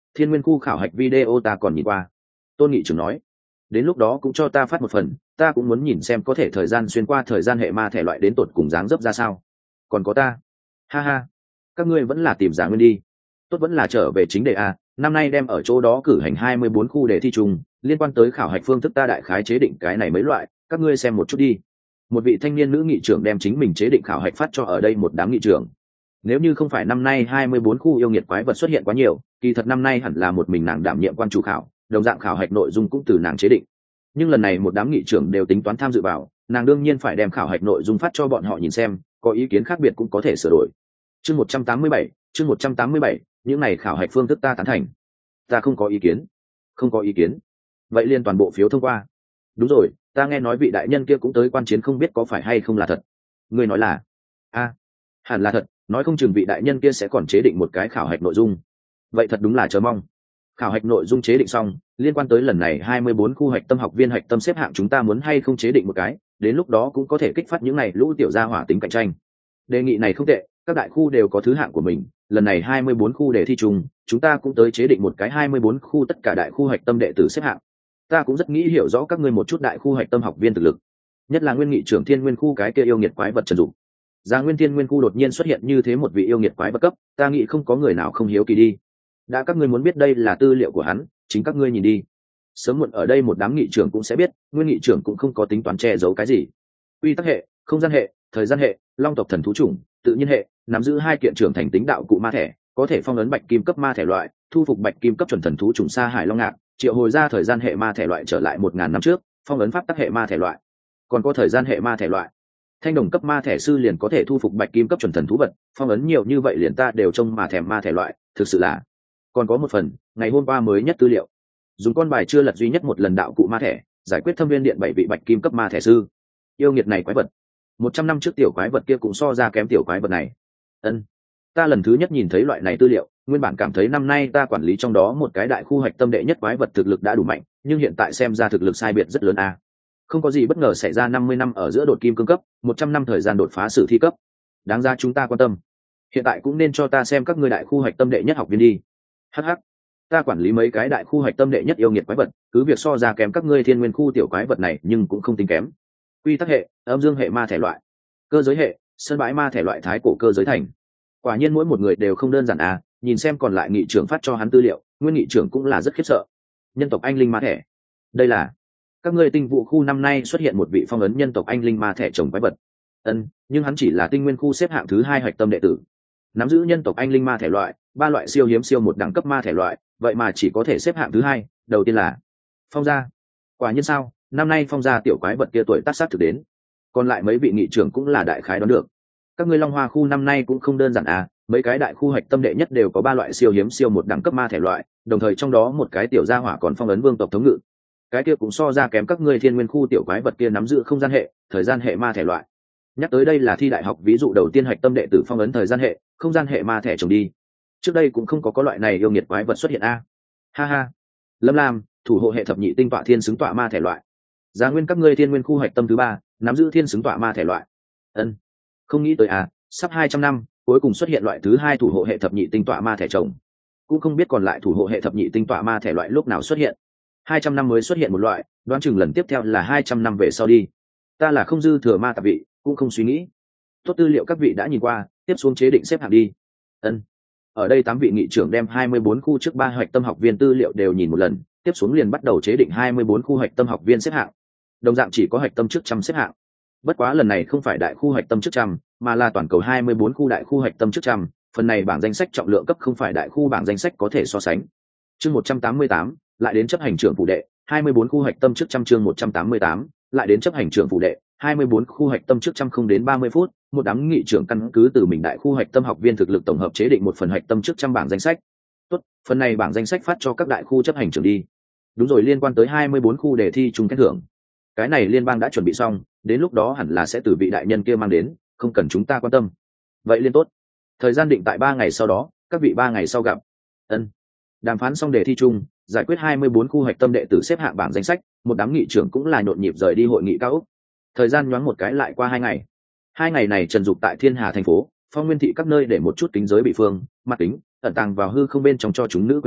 thiên nguyên khu khảo hạch video ta còn nhìn qua. Tôn nghị trưởng nói, đến lúc đó cũng cho ta phát một phần, ta cũng muốn nhìn xem có thể thời gian xuyên qua thời gian hệ ma thể loại đến tột cùng dáng dấp ra sao. Còn có ta, ha ha, các ngươi vẫn là tìm Giá Nguyên đi, tốt vẫn là trở về chính đề a. Năm nay đem ở chỗ đó cử hành hai mươi bốn khu đề thi chung, liên quan tới khảo hạch phương thức ta đại khái chế định cái này mấy loại, các ngươi xem một chút đi. Một vị thanh niên nữ nghị trưởng đem chính mình chế định khảo hạch phát cho ở đây một đám nghị trưởng. Nếu như không phải năm nay hai mươi bốn khu yêu nghiệt quái vật xuất hiện quá nhiều, kỳ thật năm nay hẳn là một mình nàng đảm nhiệm quan chủ khảo, đồng dạng khảo hạch nội dung cũng từ nàng chế định. Nhưng lần này một đám nghị trưởng đều tính toán tham dự vào, nàng đương nhiên phải đem khảo hạch nội dung phát cho bọn họ nhìn xem, có ý kiến khác biệt cũng có thể sửa đổi. Chương một trăm tám mươi bảy, chương một trăm tám mươi bảy, những này khảo hạch phương thức ta tán thành. Ta không có ý kiến. Không có ý kiến. Vậy liên toàn bộ phiếu thông qua. Đúng rồi, ta nghe nói vị đại nhân kia cũng tới quan chiến, không biết có phải hay không là thật. Ngươi nói là? A, hẳn là thật, nói không chừng vị đại nhân kia sẽ còn chế định một cái khảo hạch nội dung. Vậy thật đúng là chờ mong. Khảo hạch nội dung chế định xong, liên quan tới lần này hai mươi bốn khu hạch tâm học viên hạch tâm xếp hạng chúng ta muốn hay không chế định một cái, đến lúc đó cũng có thể kích phát những này lũ tiểu gia hỏa tính cạnh tranh. Đề nghị này không tệ, các đại khu đều có thứ hạng của mình, lần này hai mươi bốn khu đề thi chung, chúng ta cũng tới chế định một cái hai mươi bốn khu tất cả đại khu hạch tâm đệ tử xếp hạng. Ta cũng rất nghĩ hiểu rõ các ngươi một chút đại khu hạch tâm học viên thực lực, nhất là nguyên nghị trưởng thiên nguyên khu cái kia yêu nghiệt quái vật Trần Dục. Gia Nguyên thiên nguyên khu đột nhiên xuất hiện như thế một vị yêu nghiệt quái vật cấp, ta nghĩ không có người nào không hiếu kỳ đi. Đã các ngươi muốn biết đây là tư liệu của hắn, chính các ngươi nhìn đi. Sớm muộn ở đây một đám nghị trưởng cũng sẽ biết, nguyên nghị trưởng cũng không có tính toán che giấu cái gì. Quy tắc hệ, không gian hệ, thời gian hệ, long tộc thần thú chủng, tự nhiên hệ, nắm giữ hai kiện trưởng thành tính đạo cụ ma thẻ, có thể phong ấn bạch kim cấp ma thẻ loại, thu phục bạch kim cấp chuẩn thần thú chủng Sa Hải Long Ngạc, triệu hồi ra thời gian hệ ma thẻ loại trở lại một ngàn năm trước, phong ấn pháp tắc hệ ma thẻ loại. Còn có thời gian hệ ma thẻ loại. Thanh đồng cấp ma thẻ sư liền có thể thu phục bạch kim cấp chuẩn thần thú vật, phong ấn nhiều như vậy liền ta đều trông mà thèm ma thẻ loại, thực sự là. Còn có một phần, ngày hôm qua mới nhất tư liệu. Dùng con bài chưa lật duy nhất một lần đạo cụ ma thẻ, giải quyết thâm viên điện bảy vị bạch kim cấp ma thẻ sư. Yêu nghiệt này quái vật. một trăm năm trước tiểu quái vật kia cũng so ra kém tiểu quái vật này. Ân. Ta lần thứ nhất nhìn thấy loại này tư liệu, nguyên bản cảm thấy năm nay ta quản lý trong đó một cái đại khu hạch tâm đệ nhất quái vật thực lực đã đủ mạnh, nhưng hiện tại xem ra thực lực sai biệt rất lớn a. Không có gì bất ngờ xảy ra, năm mươi năm ở giữa đột kim cương cấp, một trăm năm thời gian đột phá sử thi cấp. Đáng ra chúng ta quan tâm. Hiện tại cũng nên cho ta xem các ngươi đại khu hạch tâm đệ nhất học viên đi. Hắc hắc. Ta quản lý mấy cái đại khu hạch tâm đệ nhất yêu nghiệt quái vật, cứ việc so ra kém các ngươi thiên nguyên khu tiểu quái vật này nhưng cũng không tính kém. Quy tắc hệ, âm dương hệ ma thể loại, cơ giới hệ, sân bãi ma thể loại thái cổ cơ giới thành. Quả nhiên mỗi một người đều không đơn giản à, nhìn xem còn lại nghị trưởng phát cho hắn tư liệu, nguyên nghị trưởng cũng là rất khiếp sợ. Nhân tộc anh linh ma thể. Đây là các ngươi tinh vụ khu năm nay xuất hiện một vị phong ấn nhân tộc anh linh ma thể trồng quái vật. Ân, nhưng hắn chỉ là tinh nguyên khu xếp hạng thứ hai hạch tâm đệ tử. Nắm giữ nhân tộc anh linh ma thể loại, ba loại siêu hiếm siêu một đẳng cấp ma thể loại, vậy mà chỉ có thể xếp hạng thứ hai. Đầu tiên là Phong gia. Quả nhiên sao, năm nay Phong gia tiểu quái vật kia tuổi tác sát thực đến. Còn lại mấy vị nghị trưởng cũng là đại khái đoán được. Các ngươi Long Hoa khu năm nay cũng không đơn giản à, mấy cái đại khu hạch tâm đệ nhất đều có ba loại siêu hiếm siêu một đẳng cấp ma thể loại, đồng thời trong đó một cái tiểu gia hỏa còn phong ấn vương tộc thống ngự. Cái kia cũng so ra kém các ngươi thiên nguyên khu tiểu quái vật kia nắm giữ không gian hệ, thời gian hệ ma thể loại. Nhắc tới đây là thi đại học ví dụ đầu tiên hạch tâm đệ tử phong ấn thời gian hệ, không gian hệ ma thể trồng đi. Trước đây cũng không có có loại này yêu nghiệt quái vật xuất hiện a. À. Ha ha. Lâm Lam, thủ hộ hệ thập nhị tinh tọa thiên xứng tọa ma thể loại. Giá Nguyên các ngươi thiên nguyên khu hạch tâm thứ ba, nắm giữ thiên xứng tọa ma thể loại. Ân. Không nghĩ tới à, sắp hai trăm năm, cuối cùng xuất hiện loại thứ hai thủ hộ hệ thập nhị tinh tọa ma thể trồng. Cũng không biết còn lại thủ hộ hệ thập nhị tinh tọa ma thể loại lúc nào xuất hiện. hai trăm năm mới xuất hiện một loại, đoán chừng lần tiếp theo là hai trăm năm về sau đi. Ta là không dư thừa ma tạp vị, cũng không suy nghĩ. Tốt tư liệu các vị đã nhìn qua, tiếp xuống chế định xếp hạng đi. Ân. Ở đây tám vị nghị trưởng đem hai mươi bốn khu trước ba hoạch tâm học viên tư liệu đều nhìn một lần, tiếp xuống liền bắt đầu chế định hai mươi bốn khu hoạch tâm học viên xếp hạng. Đồng dạng chỉ có hoạch tâm trước trăm xếp hạng. Bất quá lần này không phải đại khu hoạch tâm trước trăm, mà là toàn cầu hai mươi bốn khu đại khu hoạch tâm trước trăm, phần này bảng danh sách trọng lượng cấp không phải đại khu bảng danh sách có thể so sánh. Chương một trăm tám mươi tám, lại đến chấp hành trưởng phụ đệ, hai mươi bốn khu hoạch tâm trước trăm chương một trăm tám mươi tám, lại đến chấp hành trưởng phụ đệ, hai mươi bốn khu hoạch tâm trước trăm không đến ba mươi phút, một đám nghị trưởng căn cứ từ mình đại khu hoạch tâm học viên thực lực tổng hợp chế định một phần hoạch tâm trước trăm bảng danh sách. Tốt, phần này bảng danh sách phát cho các đại khu chấp hành trưởng đi. Đúng rồi, liên quan tới hai mươi bốn khu đề thi chung khen thưởng. Cái này liên bang đã chuẩn bị xong, đến lúc đó hẳn là sẽ từ vị đại nhân kia mang đến, không cần chúng ta quan tâm. Vậy liên tốt. Thời gian định tại ba ngày sau đó, các vị ba ngày sau gặp. Ân. Đàm phán xong đề thi chung, giải quyết hai mươi bốn khu hoạch tâm đệ tử xếp hạng bảng danh sách, một đám nghị trưởng cũng là nhộn nhịp rời đi hội nghị cao ốc. Thời gian nhoáng một cái lại qua hai ngày. Hai ngày này Trần Dục tại Thiên Hà thành phố, Phong Nguyên thị các nơi để một chút kính giới bị phương, mặt kính, ẩn tàng vào hư không bên trong cho chúng nữ quyền hạn,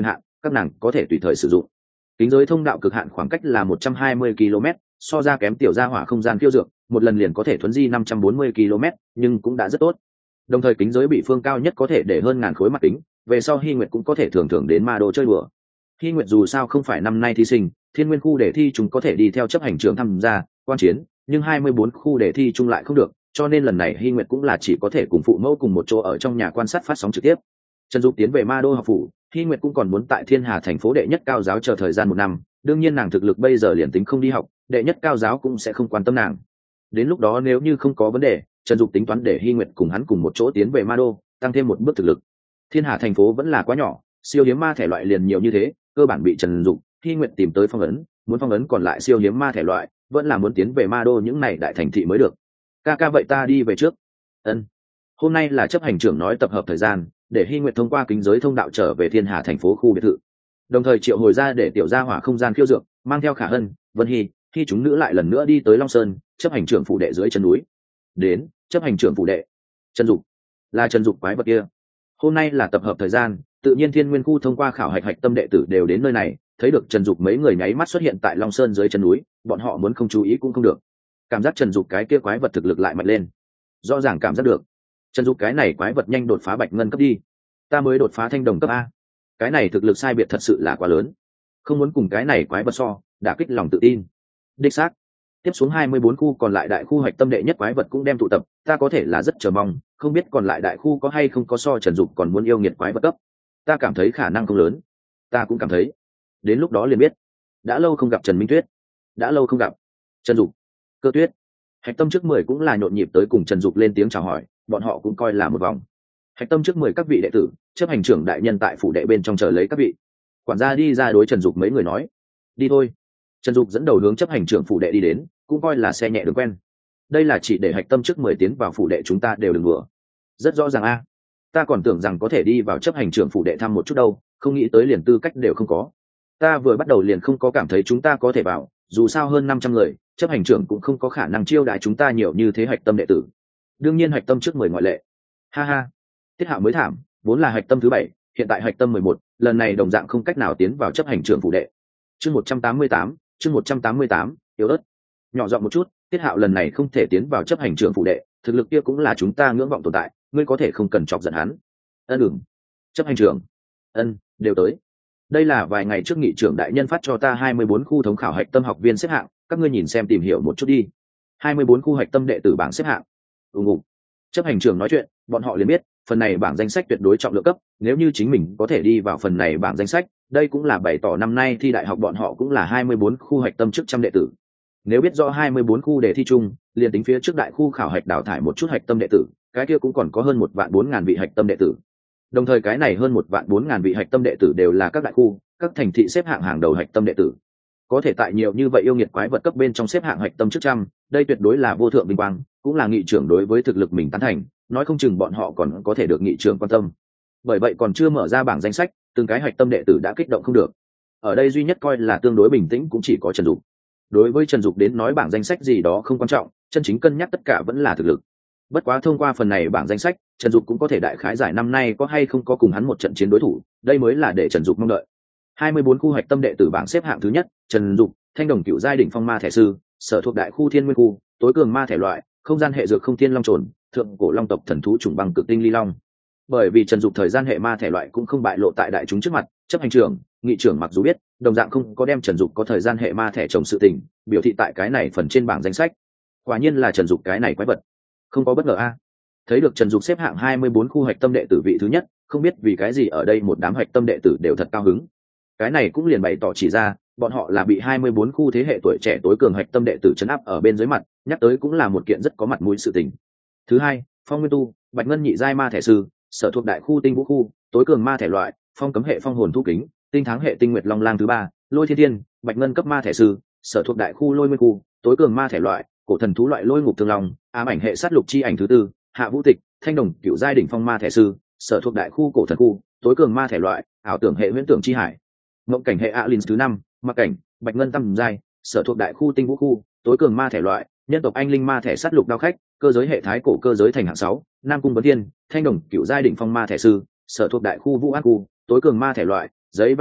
các nàng có thể tùy thời sử dụng. Kính giới thông đạo cực hạn khoảng cách là một trăm hai mươi ki lô mét, so ra kém tiểu gia hỏa không gian khiêu dược, một lần liền có thể thuấn di năm trăm bốn mươi ki lô mét, nhưng cũng đã rất tốt. Đồng thời kính giới bị phương cao nhất có thể để hơn ngàn khối mặt kính, về sau Hy Nguyệt cũng có thể thường thường đến ma đô chơi đùa. Hy Nguyệt dù sao không phải năm nay thí sinh, thiên nguyên khu đề thi chúng có thể đi theo chấp hành trưởng tham gia quan chiến, nhưng hai mươi bốn khu đề thi chung lại không được, cho nên lần này Hy Nguyệt cũng là chỉ có thể cùng phụ mẫu cùng một chỗ ở trong nhà quan sát phát sóng trực tiếp. Trần Dục tiến về ma đô học phủ, Hy Nguyệt cũng còn muốn tại Thiên Hà thành phố đệ nhất cao giáo chờ thời gian một năm, đương nhiên nàng thực lực bây giờ liền tính không đi học, đệ nhất cao giáo cũng sẽ không quan tâm nàng. Đến lúc đó nếu như không có vấn đề, Trần Dục tính toán để Hy Nguyệt cùng hắn cùng một chỗ tiến về ma đô, tăng thêm một bước thực lực. Thiên Hà thành phố vẫn là quá nhỏ, siêu hiếm ma thể loại liền nhiều như thế, cơ bản bị Trần Dục, Hy Nguyệt tìm tới phong ấn, muốn phong ấn còn lại siêu hiếm ma thể loại, vẫn là muốn tiến về ma đô những này đại thành thị mới được. Ca ca vậy ta đi về trước. Ân. Hôm nay là chấp hành trưởng nói tập hợp thời gian, để Hy Nguyệt thông qua kính giới thông đạo trở về Thiên Hà thành phố khu biệt thự. Đồng thời triệu hồi ra để tiểu gia hỏa không gian khiêu dược, mang theo Khả Hân, Vân Hy, khi chúng nữ lại lần nữa đi tới Long Sơn, chấp hành trưởng phủ đệ dưới chân núi. Đến, chấp hành trưởng phủ đệ. Trần Dục, là Trần Dục quái vật kia. Hôm nay là tập hợp thời gian, tự nhiên Thiên Nguyên khu thông qua khảo hạch hạch tâm đệ tử đều đến nơi này, thấy được Trần Dục mấy người nháy mắt xuất hiện tại Long Sơn dưới chân núi, bọn họ muốn không chú ý cũng không được. Cảm giác Trần Dục cái kia quái vật thực lực lại mạnh lên. Rõ ràng cảm giác được. Trần Dục cái này quái vật nhanh đột phá bạch ngân cấp đi. Ta mới đột phá thanh đồng cấp a. Cái này thực lực sai biệt thật sự là quá lớn. Không muốn cùng cái này quái vật so, đả kích lòng tự tin. Đích xác. Tiếp xuống hai mươi bốn khu còn lại đại khu hạch tâm đệ nhất quái vật cũng đem tụ tập, ta có thể là rất chờ mong, không biết còn lại đại khu có hay không có so Trần Dục còn muốn yêu nghiệt quái vật cấp. Ta cảm thấy khả năng không lớn. Ta cũng cảm thấy. Đến lúc đó liền biết. Đã lâu không gặp Trần Minh Tuyết. Đã lâu không gặp Trần Dục, Cơ Tuyết. Hạch tâm trước mười cũng là nhộn nhịp tới cùng Trần Dục lên tiếng chào hỏi, bọn họ cũng coi là một vòng. Hạch tâm trước mười các vị đệ tử, chấp hành trưởng đại nhân tại phủ đệ bên trong chờ lấy các vị. Quản gia đi ra đối Trần Dục mấy người nói, đi thôi. Trần Dục dẫn đầu hướng chấp hành trưởng phủ đệ đi đến, cũng coi là xe nhẹ đường quen. Đây là chỉ để hạch tâm trước mười tiến vào phủ đệ chúng ta đều đừng đùa. Rất rõ ràng a. Ta còn tưởng rằng có thể đi vào chấp hành trưởng phủ đệ thăm một chút đâu, không nghĩ tới liền tư cách đều không có. Ta vừa bắt đầu liền không có cảm thấy chúng ta có thể vào, dù sao hơn năm trăm người, chấp hành trưởng cũng không có khả năng chiêu đãi chúng ta nhiều như thế hạch tâm đệ tử. Đương nhiên hạch tâm trước mười ngoại lệ. Ha ha. Tiết Hạo mới thảm, vốn là hạch tâm thứ bảy, hiện tại hạch tâm mười một, lần này đồng dạng không cách nào tiến vào chấp hành trưởng phủ đệ. Chương một trăm tám mươi tám, chương một trăm tám mươi tám, yếu ớt. Nhỏ giọng một chút, Tiết Hạo lần này không thể tiến vào chấp hành trưởng phủ đệ, thực lực kia cũng là chúng ta ngưỡng vọng tồn tại, ngươi có thể không cần chọc giận hắn. Ân ừm. Chấp hành trưởng. Ân, đều tới. Đây là vài ngày trước nghị trưởng đại nhân phát cho ta hai mươi bốn khu thống khảo hạch tâm học viên xếp hạng, các ngươi nhìn xem tìm hiểu một chút đi. hai mươi bốn khu hạch tâm đệ tử bảng xếp hạng. Ùng ùng. Chấp hành trưởng nói chuyện, bọn họ liền biết, phần này bảng danh sách tuyệt đối trọng lượng cấp, nếu như chính mình có thể đi vào phần này bảng danh sách, đây cũng là bày tỏ năm nay thi đại học bọn họ cũng là hai mươi bốn khu hạch tâm trước trăm đệ tử. Nếu biết rõ hai mươi bốn khu đề thi chung, liền tính phía trước đại khu khảo hạch đào thải một chút hạch tâm đệ tử, cái kia cũng còn có hơn một vạn bốn ngàn vị hạch tâm đệ tử. Đồng thời cái này hơn một vạn bốn ngàn vị hạch tâm đệ tử đều là các đại khu, các thành thị xếp hạng hàng đầu hạch tâm đệ tử. Có thể tại nhiều như vậy yêu nghiệt quái vật cấp bên trong xếp hạng hạch tâm trước trăm, đây tuyệt đối là vô thượng vinh quang, cũng là nghị trưởng đối với thực lực mình tán thành, nói không chừng bọn họ còn có thể được nghị trưởng quan tâm. Bởi vậy còn chưa mở ra bảng danh sách, từng cái hạch tâm đệ tử đã kích động không được. Ở đây duy nhất coi là tương đối bình tĩnh cũng chỉ có Trần Dục. Đối với Trần Dục đến nói bảng danh sách gì đó không quan trọng, chân chính cân nhắc tất cả vẫn là thực lực. Bất quá thông qua phần này bảng danh sách, Trần Dục cũng có thể đại khái giải năm nay có hay không có cùng hắn một trận chiến đối thủ, đây mới là để Trần Dục mong đợi. hai mươi bốn khu hạch tâm đệ tử bảng xếp hạng thứ nhất, Trần Dục, Thanh Đồng Cựu Giai đỉnh phong ma thể sư, sở thuộc đại khu Thiên Nguyên khu, tối cường ma thể loại, không gian hệ dược không thiên long trồn, thượng cổ long tộc thần thú trùng băng cực tinh ly long. Bởi vì Trần Dục thời gian hệ ma thể loại cũng không bại lộ tại đại chúng trước mặt, chấp hành trưởng, nghị trưởng mặc dù biết, đồng dạng không có đem Trần Dục có thời gian hệ ma thể chồng sự tình, biểu thị tại cái này phần trên bảng danh sách. Quả nhiên là Trần Dục cái này quái vật. Không có bất ngờ a. Thấy được Trần Dục xếp hạng hai mươi bốn khu hạch tâm đệ tử vị thứ nhất, không biết vì cái gì ở đây một đám hạch tâm đệ tử đều thật cao hứng. Cái này cũng liền bày tỏ chỉ ra, bọn họ là bị hai mươi bốn khu thế hệ tuổi trẻ tối cường hạch tâm đệ tử trấn áp ở bên dưới mặt, nhắc tới cũng là một kiện rất có mặt mũi sự tình. Thứ hai, Phong Nguyên Tu, Bạch Ngân nhị giai ma thể sư, sở thuộc đại khu Tinh Vũ khu, tối cường ma thể loại, phong cấm hệ phong hồn thu kính, tinh tháng hệ tinh nguyệt long lang thứ ba, Lôi Thiên Thiên, Bạch Ngân cấp ma thể sư, sở thuộc đại khu Lôi Nguyên khu, tối cường ma thể loại, cổ thần thú loại Lôi Ngục Thương Long, ám ảnh hệ sát lục chi ảnh thứ tư, Hạ Vũ Tịch, Thanh Đồng Cựu Giai đỉnh phong ma thể sư, sở thuộc đại khu cổ thần khu, tối cường ma thể loại, ảo tưởng hệ huyễn tưởng chi hải, mộng cảnh hệ Alin thứ năm, mặc cảnh, Bạch Ngân tam giai, sở thuộc đại khu Tinh Vũ khu, tối cường ma thể loại, nhân tộc anh linh ma thể sát lục đao khách, cơ giới hệ thái cổ cơ giới thành hạng sáu, Nam Cung Vấn Thiên, Thanh Đồng Cựu Giai đỉnh phong ma thể sư, sở thuộc đại khu Vũ An khu, tối cường ma thể loại, giấy vẽ hệ,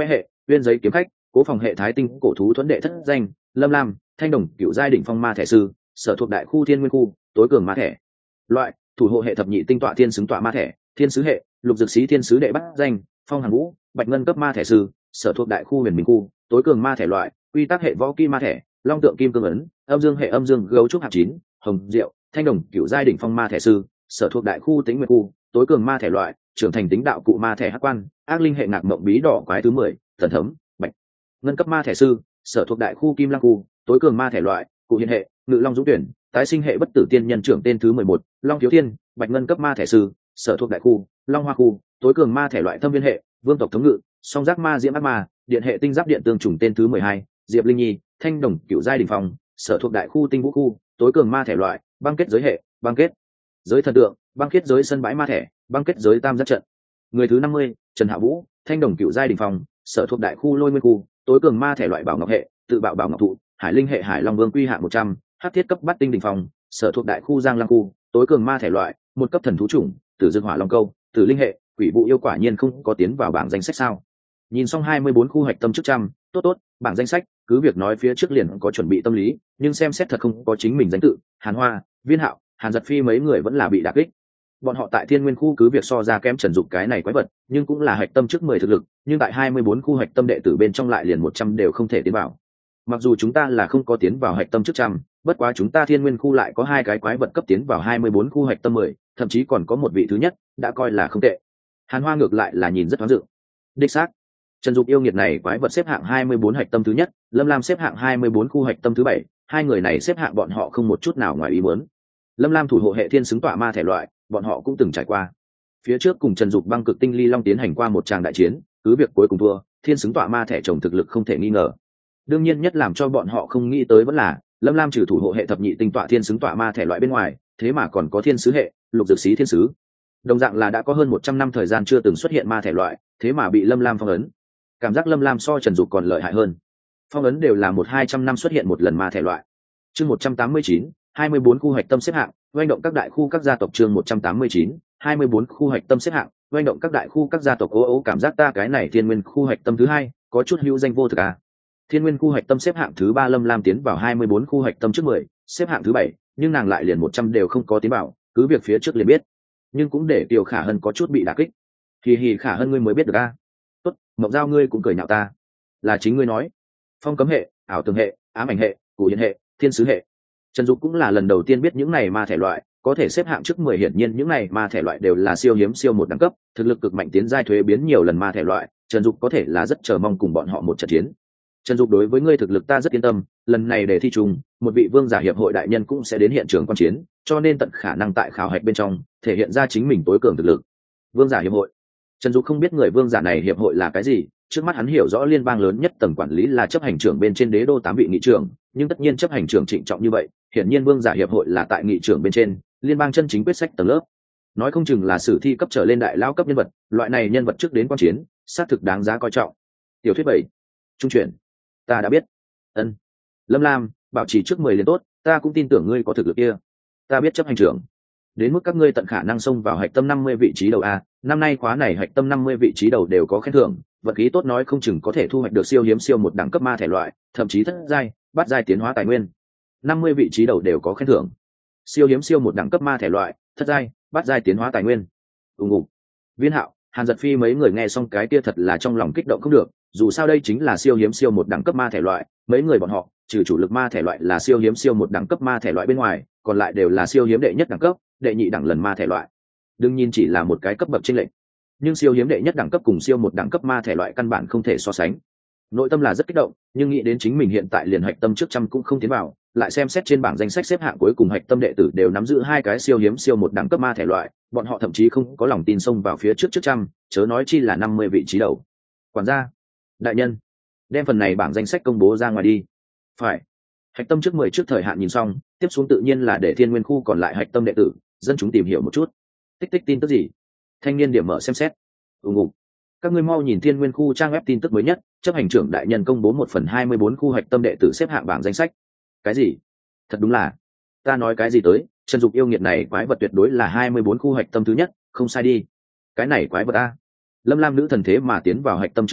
uyên giấy kiếm khách, cố phòng hệ thái tinh cổ thú thuẫn đệ thất danh, lâm lam, thanh đồng cựu giai đỉnh phong ma thẻ sư, sở thuộc đại khu thiên nguyên khu, tối cường ma thẻ loại, thủ hộ hệ thập nhị tinh tọa thiên xứng tọa ma thẻ, thiên sứ hệ, lục dược sĩ thiên sứ đệ bắt danh, phong hàn vũ, bạch ngân cấp ma thẻ sư, sở thuộc đại khu huyền minh khu, tối cường ma thẻ loại, quy tắc hệ võ kim ma thẻ, long tượng kim cương ấn, âm dương hệ âm dương gấu trúc hạt chín, hồng diệu, thanh đồng cựu giai đỉnh phong ma thẻ sư, sở thuộc đại khu tĩnh nguyệt khu, tối cường ma thẻ loại, trưởng thành tính đạo cụ ma thẻ hắc quan, ác linh hệ ngạc mộng bí đỏ quái thứ mười, thần thấm, bạch ngân cấp ma thẻ sư, sở thuộc đại khu kim lăng khu, tối cường ma thẻ loại, cụ hiện hệ, ngự long dũng tuyển, tái sinh hệ bất tử tiên nhân trưởng tên thứ mười một, long thiếu thiên, bạch ngân cấp ma thẻ sư, sở thuộc đại khu, long hoa khu, tối cường ma thẻ loại thâm viên hệ, vương tộc thống ngự, song giác ma diễm ác ma, điện hệ tinh giáp điện tương trùng tên thứ mười hai, diệp linh nhi, thanh đồng cựu giai đình phong, sở thuộc đại khu tinh vũ khu, tối cường ma thẻ loại, băng kết giới hệ, băng kết giới thần tượng, băng kết giới sân bãi ma thẻ, băng kết giới tam giác trận. Người thứ năm mươi, trần hạ vũ, thanh đồng cựu giai đình phong, sở thuộc đại khu lôi nguyên khu, tối cường ma thẻ loại bảo ngọc hệ, tự bạo bảo ngọc thụ, hải linh hệ hải long vương quy hạng một trăm, hắc thiết cấp bát tinh đình phong, sở thuộc đại khu giang lăng khu, tối cường ma thẻ loại, một cấp thần thú chủng, tử dương hỏa long câu, tử linh hệ, quỷ vụ yêu quả nhiên không có tiến vào bảng danh sách sao? Nhìn xong hai mươi bốn khu hoạch tâm trước trăm, tốt tốt, bảng danh sách, cứ việc nói phía trước liền có chuẩn bị tâm lý, nhưng xem xét thật không có chính mình danh tự, Hàn Hoa, Viên Hạo, Hàn Giật Phi mấy người vẫn là bị đả kích. Bọn họ tại Thiên Nguyên khu cứ việc so ra kém Trần Dục cái này quái vật, nhưng cũng là hạch tâm trước mười thực lực, nhưng tại hai mươi bốn khu hạch tâm đệ tử bên trong lại liền một trăm đều không thể tiến vào. Mặc dù chúng ta là không có tiến vào hạch tâm trước trăm, bất quá chúng ta Thiên Nguyên khu lại có hai cái quái vật cấp tiến vào hai mươi bốn khu hạch tâm mười, thậm chí còn có một vị thứ nhất, đã coi là không tệ. Hàn Hoa ngược lại là nhìn rất thoáng dự. Đích xác, Trần Dục yêu nghiệt này quái vật xếp hạng hai mươi bốn hạch tâm thứ nhất, Lâm Lam xếp hạng hai mươi bốn khu hạch tâm thứ bảy, hai người này xếp hạng bọn họ không một chút nào ngoài ý muốn. Lâm Lam thủ hộ hệ thiên xứng tọa ma thể loại, bọn họ cũng từng trải qua. Phía trước cùng Trần Dục băng cực tinh ly long tiến hành qua một tràng đại chiến, cứ việc cuối cùng thua, thiên xứng tọa ma thể chồng thực lực không thể nghi ngờ. Đương nhiên nhất làm cho bọn họ không nghĩ tới vẫn là Lâm Lam trừ thủ hộ hệ thập nhị tinh tọa thiên xứng tọa ma thể loại bên ngoài, thế mà còn có thiên sứ hệ, lục dược sĩ thiên sứ. Đồng dạng là đã có hơn một trăm năm thời gian chưa từng xuất hiện ma thể loại, thế mà bị Lâm Lam phong ấn. Cảm giác Lâm Lam so Trần Dục còn lợi hại hơn. Phong ấn đều là một hai trăm năm xuất hiện một lần ma thể loại. Chương một trăm tám mươi chín, hai mươi bốn khu hoạch tâm xếp hạng, doanh động các đại khu các gia tộc. Chương một trăm tám mươi chín, hai mươi bốn khu hoạch tâm xếp hạng, doanh động các đại khu các gia tộc. Ô ô cảm giác ta cái này Thiên Nguyên khu hoạch tâm thứ hai, có chút hữu danh vô thực à. Thiên Nguyên khu hoạch tâm xếp hạng thứ ba, Lâm Lam tiến vào hai mươi bốn khu hoạch tâm trước mười, xếp hạng thứ bảy, nhưng nàng lại liền một trăm đều không có tiến vào, cứ việc phía trước liền biết. Nhưng cũng để Tiêu Khả Hân có chút bị đả kích. Hì hì, Khả Hân ngươi mới biết được a. Tốt, Mộng Giao ngươi cũng cười nhạo ta. Là chính ngươi nói. Phong cấm hệ, ảo tường hệ, ám ảnh hệ, cổ hiện hệ, thiên sứ hệ. Trần Dục cũng là lần đầu tiên biết những này ma thể loại, có thể xếp hạng trước mười, hiển nhiên những này ma thể loại đều là siêu hiếm siêu một đẳng cấp, thực lực cực mạnh, tiến giai thuế biến nhiều lần ma thể loại, Trần Dục có thể là rất chờ mong cùng bọn họ một trận chiến. Trần Dục đối với ngươi thực lực ta rất yên tâm, lần này để thi trùng, một vị vương giả hiệp hội đại nhân cũng sẽ đến hiện trường quan chiến, cho nên tận khả năng tại khảo hạch bên trong thể hiện ra chính mình tối cường thực lực. Vương giả hiệp hội. Trần Dục không biết người vương giả này hiệp hội là cái gì, trước mắt hắn hiểu rõ liên bang lớn nhất tầng quản lý là chấp hành trưởng bên trên đế đô tám vị nghị trưởng, nhưng tất nhiên chấp hành trưởng trịnh trọng như vậy, hiển nhiên vương giả hiệp hội là tại nghị trưởng bên trên, liên bang chân chính quyết sách tầng lớp. Nói không chừng là sử thi cấp trở lên đại lao cấp nhân vật, loại này nhân vật trước đến quan chiến, xác thực đáng giá coi trọng. Tiểu thuyết bảy. Trung chuyển. Ta đã biết. Ân. Lâm Lam, bảo trì trước mười liền tốt, ta cũng tin tưởng ngươi có thực lực kia. Ta biết chấp hành trưởng. Đến mức các ngươi tận khả năng xông vào hạch tâm năm mươi vị trí đầu a, năm nay khóa này hạch tâm năm mươi vị trí đầu đều có khen thưởng, vật khí tốt nói không chừng có thể thu hoạch được siêu hiếm siêu một đẳng cấp ma thể loại, thậm chí thất giai, bát giai tiến hóa tài nguyên. năm mươi vị trí đầu đều có khen thưởng. Siêu hiếm siêu một đẳng cấp ma thể loại, thất giai, bát giai tiến hóa tài nguyên. Ùng ục. Viên Hạo, Hàn Giật Phi mấy người nghe xong cái kia thật là trong lòng kích động không được, dù sao đây chính là siêu hiếm siêu một đẳng cấp ma thể loại, mấy người bọn họ, trừ chủ lực ma thể loại là siêu hiếm siêu một đẳng cấp ma thể loại bên ngoài, còn lại đều là siêu hiếm đệ nhất đẳng cấp, đệ nhị đẳng lần ma thể loại. Đương nhiên chỉ là một cái cấp bậc chênh lệch, nhưng siêu hiếm đệ nhất đẳng cấp cùng siêu một đẳng cấp ma thể loại căn bản không thể so sánh. Nội tâm là rất kích động, nhưng nghĩ đến chính mình hiện tại liền hạch tâm trước trăm cũng không tiến vào, lại xem xét trên bảng danh sách xếp hạng cuối cùng hạch tâm đệ tử đều nắm giữ hai cái siêu hiếm siêu một đẳng cấp ma thể loại, bọn họ thậm chí không có lòng tin xông vào phía trước trước trăm, chớ nói chi là năm mươi vị trí đầu. Quản gia, đại nhân, đem phần này bảng danh sách công bố ra ngoài đi. Phải. Hạch tâm trước mười trước thời hạn nhìn xong, tiếp xuống tự nhiên là để Thiên Nguyên khu còn lại hạch tâm đệ tử, dân chúng tìm hiểu một chút. Tích tích tin tức gì? Thanh niên điểm mở xem xét. Ùng ục. Các ngươi mau nhìn Thiên Nguyên khu trang web tin tức mới nhất, chấp hành trưởng đại nhân công bố một phần hai mươi bốn khu hạch tâm đệ tử xếp hạng bảng danh sách. Cái gì? Thật đúng là. Ta nói cái gì tới, Trần Dục yêu nghiệt này quái vật tuyệt đối là hai mươi bốn khu hạch tâm thứ nhất, không sai đi. Cái này quái vật a. Lâm Lam nữ thần thế mà tiến vào hạch tâm trước mười,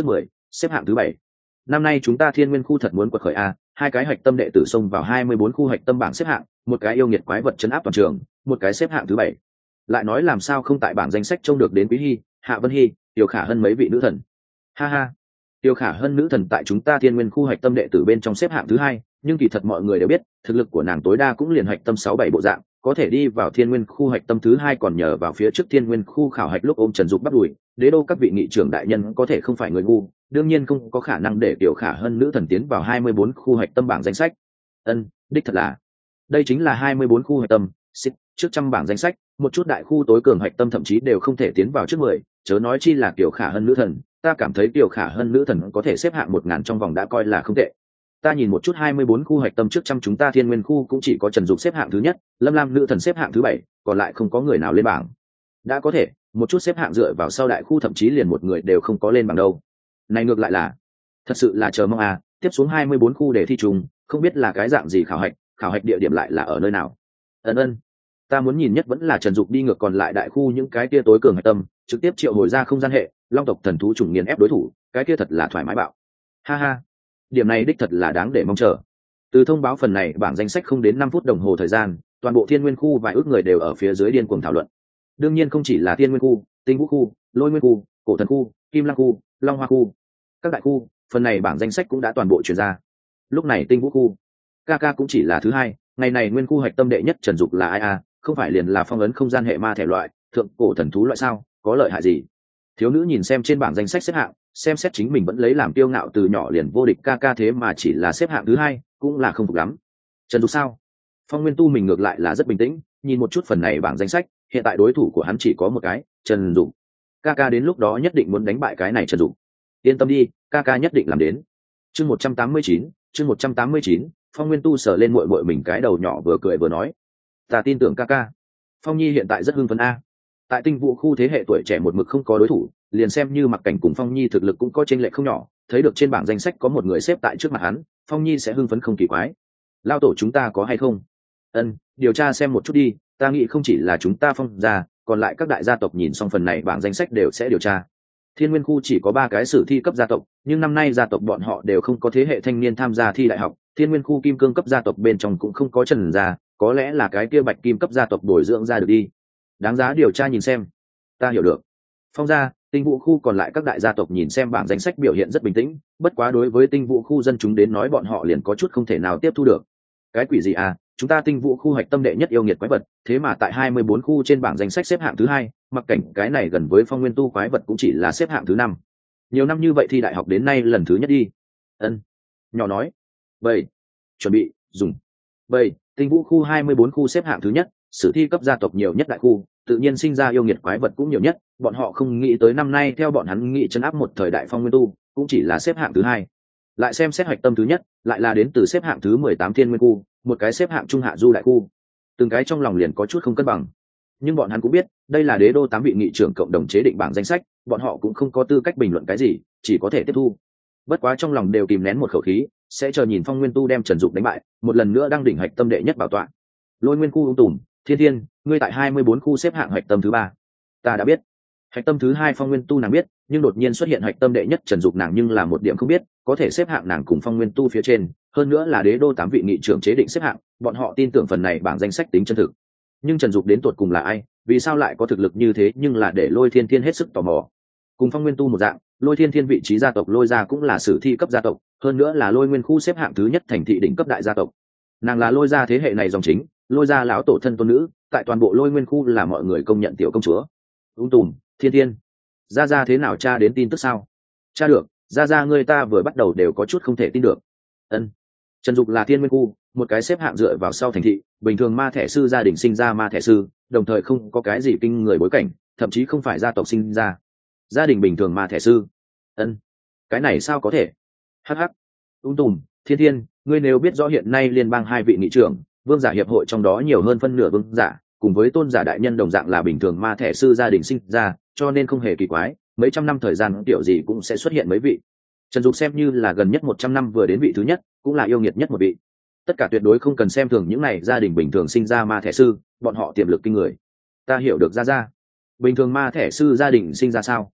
xếp hạng thứ bảy. Năm nay chúng ta thiên nguyên khu thật muốn quật khởi a, hai cái hạch tâm đệ tử xông vào hai mươi bốn khu hạch tâm bảng xếp hạng, một cái yêu nghiệt quái vật chấn áp toàn trường, một cái xếp hạng thứ bảy. Lại nói làm sao không tại bảng danh sách trông được đến Quý Hy, Hạ Vân Hy, Tiêu Khả Hân mấy vị nữ thần. Ha ha, Tiêu Khả Hân nữ thần tại chúng ta thiên nguyên khu hạch tâm đệ tử bên trong xếp hạng thứ hai, nhưng kỳ thật mọi người đều biết, thực lực của nàng tối đa cũng liền hạch tâm sáu bảy bộ dạng, có thể đi vào thiên nguyên khu hạch tâm thứ hai còn nhờ vào phía trước thiên nguyên khu khảo hạch lúc ôm Trần Dục bắt đùi, đế đô các vị nghị trưởng đại nhân có thể không phải người ngu, đương nhiên không có khả năng để Tiêu Khả Hân nữ thần tiến vào hai mươi bốn khu hạch tâm bảng danh sách. Ân, đích thật là, đây chính là hai mươi bốn khu hạch tâm, xích, trước trăm bảng danh sách, một chút đại khu tối cường hạch tâm thậm chí đều không thể tiến vào trước mười, chớ nói chi là Tiêu Khả Hân nữ thần, ta cảm thấy Tiêu Khả Hân nữ thần có thể xếp hạng một ngàn trong vòng đã coi là không tệ. Ta nhìn một chút hai mươi bốn khu hạch tâm trước trăm chúng ta thiên nguyên khu cũng chỉ có Trần Dục xếp hạng thứ nhất, Lâm Lam nữ thần xếp hạng thứ bảy, còn lại không có người nào lên bảng. Đã có thể, một chút xếp hạng dựa vào sau đại khu thậm chí liền một người đều không có lên bảng đâu. Này ngược lại là, thật sự là chờ mong à, tiếp xuống hai mươi bốn khu để thi trùng, không biết là cái dạng gì khảo hạch, khảo hạch địa điểm lại là ở nơi nào. Ân ân, ta muốn nhìn nhất vẫn là Trần Dục đi ngược còn lại đại khu những cái kia tối cường hạch tâm, trực tiếp triệu hồi ra không gian hệ, long tộc thần thú trùng nghiền ép đối thủ, cái kia thật là thoải mái bạo. Ha ha, điểm này đích thật là đáng để mong chờ. Từ thông báo phần này bảng danh sách không đến năm phút đồng hồ thời gian, toàn bộ thiên nguyên khu vài ước người đều ở phía dưới điên cuồng thảo luận. Đương nhiên không chỉ là thiên nguyên khu, tinh vũ khu, lôi nguyên khu, cổ thần khu, kim lăng khu, long hoa khu, các đại khu, phần này bảng danh sách cũng đã toàn bộ truyền ra. Lúc này tinh vũ khu, ca ca cũng chỉ là thứ hai, ngày này nguyên khu hạch tâm đệ nhất Trần Dục là ai à, không phải liền là phong ấn không gian hệ ma thể loại, thượng cổ thần thú loại sao, có lợi hại gì? Thiếu nữ nhìn xem trên bảng danh sách xếp hạng, xem xét chính mình vẫn lấy làm kiêu ngạo từ nhỏ liền vô địch ca ca thế mà chỉ là xếp hạng thứ hai, cũng là không phục lắm. Trần Dục sao? Phong Nguyên Tu mình ngược lại là rất bình tĩnh, nhìn một chút phần này bảng danh sách, hiện tại đối thủ của hắn chỉ có một cái, Trần Dục. Ca ca đến lúc đó nhất định muốn đánh bại cái này Trần Dục. Yên tâm đi, ca ca nhất định làm đến. Chương một trăm tám mươi chín, chương một trăm tám mươi chín, Phong Nguyên Tu sờ lên muội muội mình cái đầu nhỏ vừa cười vừa nói, ta tin tưởng ca ca. Phong Nhi hiện tại rất hưng phấn a. Tại tinh vũ khu thế hệ tuổi trẻ một mực không có đối thủ, liền xem như Mặc Cảnh cùng Phong Nhi thực lực cũng có chênh lệch không nhỏ, thấy được trên bảng danh sách có một người xếp tại trước mặt hắn, Phong Nhi sẽ hưng phấn không kỳ quái. Lao tổ chúng ta có hay không? Ân, điều tra xem một chút đi, ta nghĩ không chỉ là chúng ta Phong gia, còn lại các đại gia tộc nhìn xong phần này bảng danh sách đều sẽ điều tra. Thiên Nguyên khu chỉ có ba cái sử thi cấp gia tộc, nhưng năm nay gia tộc bọn họ đều không có thế hệ thanh niên tham gia thi đại học, Thiên Nguyên khu kim cương cấp gia tộc bên trong cũng không có Trần gia, có lẽ là cái kia bạch kim cấp gia tộc bồi dưỡng ra được đi. Đáng giá điều tra nhìn xem. Ta hiểu được. Phong gia, tinh vũ khu còn lại các đại gia tộc nhìn xem bảng danh sách biểu hiện rất bình tĩnh, bất quá đối với tinh vũ khu dân chúng đến nói bọn họ liền có chút không thể nào tiếp thu được. Cái quỷ gì à, chúng ta tinh vũ khu hạch tâm đệ nhất yêu nghiệt quái vật, thế mà tại hai mươi bốn khu trên bảng danh sách xếp hạng thứ hai, Mặc Cảnh cái này gần với Phong Nguyên Tu quái vật cũng chỉ là xếp hạng thứ năm. Nhiều năm như vậy thi đại học đến nay lần thứ nhất đi. Ân. Nhỏ nói. Vậy, chuẩn bị, dùng. Vậy, tinh vũ khu hai mươi bốn khu xếp hạng thứ nhất, sử thi cấp gia tộc nhiều nhất đại khu, tự nhiên sinh ra yêu nghiệt quái vật cũng nhiều nhất, bọn họ không nghĩ tới năm nay theo bọn hắn nghĩ chấn áp một thời đại Phong Nguyên Tu, cũng chỉ là xếp hạng thứ hai. Lại xem xét hạch tâm thứ nhất, lại là đến từ xếp hạng thứ mười tám Thiên Nguyên khu, một cái xếp hạng trung hạ du đại khu. Từng cái trong lòng liền có chút không cân bằng. Nhưng bọn hắn cũng biết, đây là đế đô tám vị nghị trưởng cộng đồng chế định bảng danh sách, bọn họ cũng không có tư cách bình luận cái gì, chỉ có thể tiếp thu. Bất quá trong lòng đều kìm nén một khẩu khí, sẽ chờ nhìn Phong Nguyên Tu đem Trần Dục đánh bại, một lần nữa đăng đỉnh hạch tâm đệ nhất bảo tọa. Lôi Nguyên khu ung tùm, Thiên Thiên, ngươi tại hai mươi bốn khu xếp hạng hạch tâm thứ ba. Ta đã biết. Hạch tâm thứ hai Phong Nguyên Tu nàng biết, nhưng đột nhiên xuất hiện hạch tâm đệ nhất Trần Dục nàng nhưng là một điểm không biết, có thể xếp hạng nàng cùng Phong Nguyên Tu phía trên, hơn nữa là đế đô tám vị nghị trưởng chế định xếp hạng, bọn họ tin tưởng phần này bảng danh sách tính chân thực. Nhưng Trần Dục đến tuột cùng là ai, vì sao lại có thực lực như thế, nhưng là để Lôi Thiên Thiên hết sức tò mò. Cùng Phong Nguyên Tu một dạng, Lôi Thiên Thiên vị trí gia tộc Lôi gia cũng là sử thi cấp gia tộc, hơn nữa là Lôi Nguyên khu xếp hạng thứ nhất thành thị đỉnh cấp đại gia tộc. Nàng là Lôi gia thế hệ này dòng chính, Lôi gia lão tổ thân tôn nữ, tại toàn bộ Lôi Nguyên khu là mọi người công nhận tiểu công chúa. Ung tùm, Thiên Thiên, gia gia thế nào tra đến tin tức sao? Tra được, gia gia ngươi ta vừa bắt đầu đều có chút không thể tin được. Ân, Trần Dục là Thiên Nguyên khu, một cái xếp hạng dựa vào sau thành thị, bình thường ma thẻ sư gia đình sinh ra ma thẻ sư, đồng thời không có cái gì kinh người bối cảnh, thậm chí không phải gia tộc sinh ra. Gia đình bình thường ma thẻ sư. Ân, cái này sao có thể? Hắc hắc. Ung tùm, Thiên Thiên, ngươi nếu biết rõ hiện nay liên bang hai vị nghị trưởng, vương giả hiệp hội trong đó nhiều hơn phân nửa vương giả, cùng với tôn giả đại nhân đồng dạng là bình thường ma thẻ sư gia đình sinh ra, cho nên không hề kỳ quái, mấy trăm năm thời gian tiểu gì cũng sẽ xuất hiện mấy vị. Trần Dục xem như là gần nhất một trăm năm vừa đến vị thứ nhất, cũng là yêu nghiệt nhất một vị. Tất cả tuyệt đối không cần xem thường những này gia đình bình thường sinh ra ma thẻ sư, bọn họ tiềm lực kinh người. Ta hiểu được ra ra. Bình thường ma thẻ sư gia đình sinh ra sao?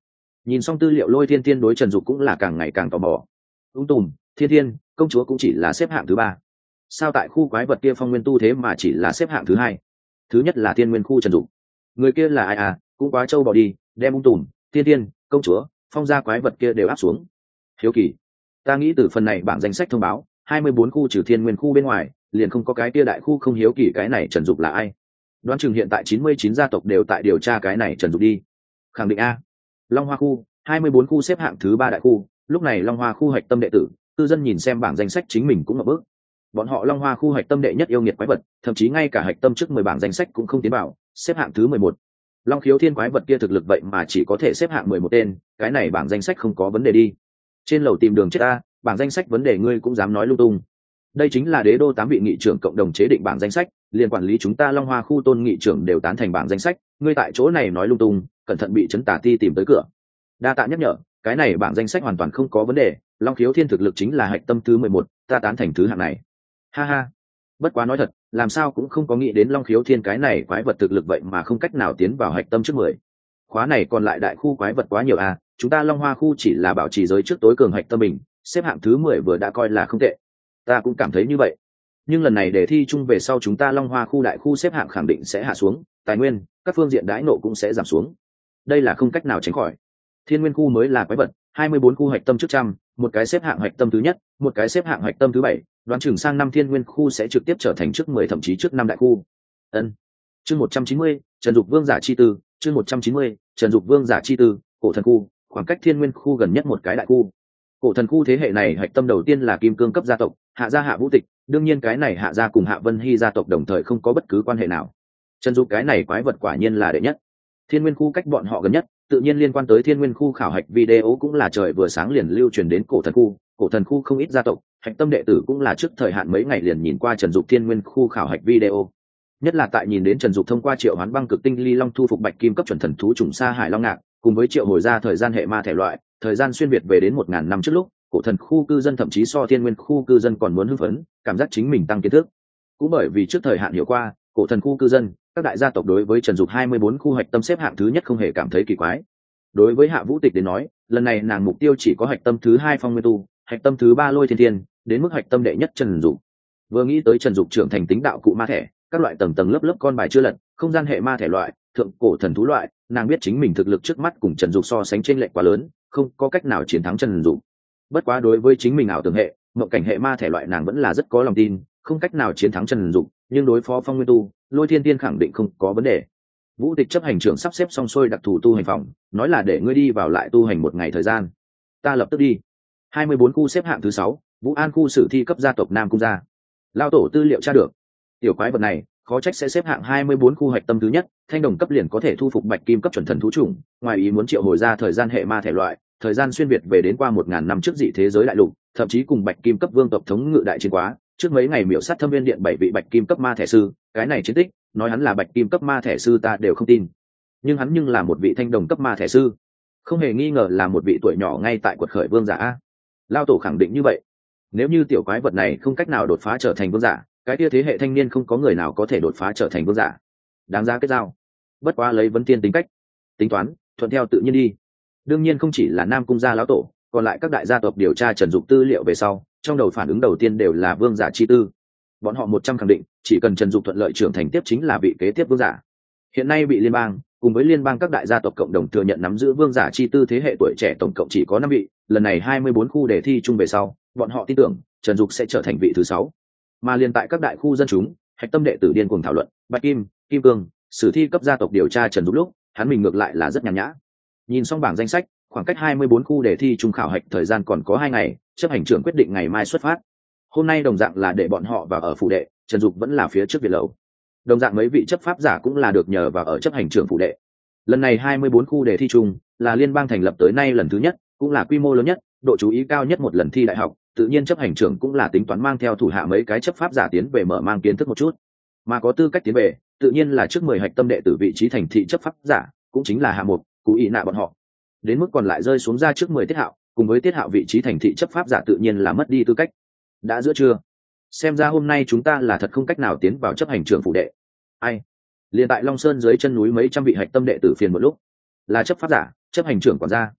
Nhìn xong tư liệu, Lôi Thiên Tiên đối Trần Dục cũng là càng ngày càng tò mò. Ung Tùm, Thiên Thiên, công chúa cũng chỉ là xếp hạng thứ ba, sao tại khu quái vật kia phong nguyên tu thế mà chỉ là xếp hạng thứ hai? Thứ nhất là Thiên Nguyên khu Trần Dục, người kia là ai à? Cũng quá trâu bỏ đi, đem Ung Tùm, Thiên Thiên, công chúa, phong gia quái vật kia đều áp xuống. Hiếu kỳ, ta nghĩ từ phần này bảng danh sách thông báo, hai mươi bốn khu trừ Thiên Nguyên khu bên ngoài, liền không có cái kia đại khu không hiếu kỳ cái này Trần Dục là ai. Đoán chừng hiện tại chín mươi chín gia tộc đều tại điều tra cái này Trần Dục đi. Khẳng định a. Long Hoa khu, hai mươi bốn khu xếp hạng thứ ba đại khu, lúc này Long Hoa khu hạch tâm đệ tử, cư dân nhìn xem bảng danh sách chính mình cũng ngập bước. Bọn họ Long Hoa khu hạch tâm đệ nhất yêu nghiệt quái vật, thậm chí ngay cả hạch tâm trước mười bảng danh sách cũng không tiến vào, xếp hạng thứ mười một. Long Khiếu Thiên quái vật kia thực lực vậy mà chỉ có thể xếp hạng mười một tên, cái này bảng danh sách không có vấn đề đi. Trên lầu tìm đường chết a, bảng danh sách vấn đề ngươi cũng dám nói lung tung. Đây chính là đế đô tám vị nghị trưởng cộng đồng chế định bảng danh sách, liên quản lý chúng ta Long Hoa khu tôn nghị trưởng đều tán thành bảng danh sách, ngươi tại chỗ này nói lung tung, cẩn thận bị chấn tà ti tìm tới cửa. Đa tạ nhắc nhở, cái này bảng danh sách hoàn toàn không có vấn đề, Long Khiếu Thiên thực lực chính là hạch tâm thứ mười một, ta tán thành thứ hạng này. Ha ha. Bất quá nói thật, làm sao cũng không có nghĩ đến Long Khiếu Thiên cái này quái vật thực lực vậy mà không cách nào tiến vào hạch tâm trước mười. Khóa này còn lại đại khu quái vật quá nhiều à, chúng ta Long Hoa khu chỉ là bảo trì giới trước tối cường hạch tâm mình, xếp hạng thứ mười vừa đã coi là không tệ. Ta cũng cảm thấy như vậy. Nhưng lần này đề thi chung về sau chúng ta Long Hoa khu đại khu xếp hạng khẳng định sẽ hạ xuống, tài nguyên, các phương diện đãi nộ cũng sẽ giảm xuống. Đây là không cách nào tránh khỏi. Thiên Nguyên khu mới là quái vật, hai mươi bốn khu hạch tâm trước trăm, một cái xếp hạng hạch tâm thứ nhất, một cái xếp hạng hạch tâm thứ bảy, đoán chừng sang năm Thiên Nguyên khu sẽ trực tiếp trở thành trước mười thậm chí trước năm đại khu. Ân. Chương một trăm chín mươi, Trần Dục Vương giả chi tư, chương một trăm chín mươi, Trần Dục Vương giả chi tư, Cổ Thần khu, khoảng cách Thiên Nguyên khu gần nhất một cái đại khu. Cổ Thần khu thế hệ này hạch tâm đầu tiên là kim cương cấp gia tộc, Hạ gia Hạ Vũ Tịch, đương nhiên cái này Hạ gia cùng Hạ Vân Hy gia tộc đồng thời không có bất cứ quan hệ nào. Trần Dục cái này quái vật quả nhiên là đệ nhất. Thiên Nguyên khu cách bọn họ gần nhất, tự nhiên liên quan tới Thiên Nguyên khu khảo hạch video cũng là trời vừa sáng liền lưu truyền đến Cổ Thần khu. Cổ Thần khu không ít gia tộc, hạch tâm đệ tử cũng là trước thời hạn mấy ngày liền nhìn qua Trần Dục Thiên Nguyên khu khảo hạch video. Nhất là tại nhìn đến Trần Dục thông qua triệu hoán băng cực tinh ly long thu phục bạch kim cấp chuẩn thần thú trùng sa hải long ngạc, cùng với triệu hồi ra thời gian hệ ma thể loại, thời gian xuyên việt về đến một ngàn năm trước lúc, Cổ Thần khu cư dân thậm chí so Thiên Nguyên khu cư dân còn muốn hưng phấn, cảm giác chính mình tăng kiến thức. Cũng bởi vì trước thời hạn hiểu qua, Cổ Thần khu cư dân, các đại gia tộc đối với Trần Dục hai mươi bốn khu hạch tâm xếp hạng thứ nhất không hề cảm thấy kỳ quái. Đối với Hạ Vũ Tịch đến nói, lần này nàng mục tiêu chỉ có hạch tâm thứ hai Phong Nguyên Tu, hạch tâm thứ ba Lôi Thiên Thiên, đến mức hạch tâm đệ nhất Trần Dục. Vừa nghĩ tới Trần Dục trưởng thành tính đạo cụ ma thẻ, các loại tầng tầng lớp lớp con bài chưa lật, không gian hệ ma thể loại, thượng cổ thần thú loại, nàng biết chính mình thực lực trước mắt cùng Trần Dục so sánh chênh lệch quá lớn, không có cách nào chiến thắng Trần Dục. Bất quá đối với chính mình ảo tưởng hệ, mộng cảnh hệ ma thể loại nàng vẫn là rất có lòng tin, không cách nào chiến thắng Trần Dục, nhưng đối phó Phong Nguyên Tu, Lôi Thiên Tiên khẳng định không có vấn đề. Vũ Tịch chấp hành trưởng sắp xếp xong xuôi đặc thù tu hành phòng, nói là để ngươi đi vào lại tu hành một ngày thời gian. Ta lập tức đi. hai mươi bốn khu xếp hạng thứ sáu, Vũ An khu sử thi cấp gia tộc Nam Cung gia. Lao tổ tư liệu tra được. Tiểu quái vật này, khó trách sẽ xếp hạng hai mươi bốn khu hạch tâm thứ nhất, thanh đồng cấp liền có thể thu phục bạch kim cấp chuẩn thần thú chủng, ngoài ý muốn triệu hồi ra thời gian hệ ma thể loại, thời gian xuyên việt về đến qua một ngàn năm trước dị thế giới đại lục, thậm chí cùng bạch kim cấp vương tộc thống ngự đại chiến quá, trước mấy ngày miểu sát Thâm Viên điện bảy vị bạch kim cấp ma thể sư, cái này chiến tích, nói hắn là bạch kim cấp ma thể sư ta đều không tin. Nhưng hắn nhưng là một vị thanh đồng cấp ma thể sư, không hề nghi ngờ là một vị tuổi nhỏ ngay tại quật khởi vương giả. Lao tổ khẳng định như vậy. Nếu như tiểu quái vật này không cách nào đột phá trở thành vương giả, cái kia thế hệ thanh niên không có người nào có thể đột phá trở thành vương giả. Đáng giá kết giao. Bất quá lấy vấn tiên tính cách, tính toán, thuận theo tự nhiên đi. Đương nhiên không chỉ là Nam Cung gia lão tổ, còn lại các đại gia tộc điều tra Trần Dục tư liệu về sau, trong đầu phản ứng đầu tiên đều là vương giả chi tư. Bọn họ một trăm khẳng định, chỉ cần Trần Dục thuận lợi trưởng thành tiếp chính là vị kế tiếp vương giả. Hiện nay bị liên bang cùng với liên bang các đại gia tộc cộng đồng thừa nhận nắm giữ vương giả chi tư thế hệ tuổi trẻ tổng cộng chỉ có năm vị, lần này hai mươi bốn khu đề thi chung về sau, bọn họ tin tưởng Trần Dục sẽ trở thành vị thứ sáu. Mà liên tại các đại khu dân chúng, hạch tâm đệ tử điên cuồng thảo luận, Bạch Kim, Kim Cương, sử thi cấp gia tộc điều tra Trần Dục lúc, hắn mình ngược lại là rất nhàn nhã. Nhìn xong bảng danh sách, khoảng cách hai mươi bốn khu đề thi chung khảo hạch thời gian còn có hai ngày, chấp hành trưởng quyết định ngày mai xuất phát. Hôm nay đồng dạng là để bọn họ vào ở phủ đệ, Trần Dục vẫn là phía trước viện lầu. Đồng dạng mấy vị chấp pháp giả cũng là được nhờ vào ở chấp hành trưởng phủ đệ. Lần này hai mươi bốn khu đề thi chung là liên bang thành lập tới nay lần thứ nhất, cũng là quy mô lớn nhất, độ chú ý cao nhất một lần thi đại học, tự nhiên chấp hành trưởng cũng là tính toán mang theo thủ hạ mấy cái chấp pháp giả tiến về mở mang kiến thức một chút. Mà có tư cách tiến về, tự nhiên là trước mười hạch tâm đệ tử vị trí thành thị chấp pháp giả, cũng chính là Hạ Mục, Cú Ý Nạ bọn họ. Đến mức còn lại rơi xuống ra trước mười tiết hạo, cùng với tiết hạo vị trí thành thị chấp pháp giả tự nhiên là mất đi tư cách. Đã giữa trưa, xem ra hôm nay chúng ta là thật không cách nào tiến vào chấp hành trưởng phủ đệ. Ai? Liên tại Long Sơn dưới chân núi mấy trăm vị hạch tâm đệ tử phiền một lúc, là chấp pháp giả, chấp hành trưởng quản gia.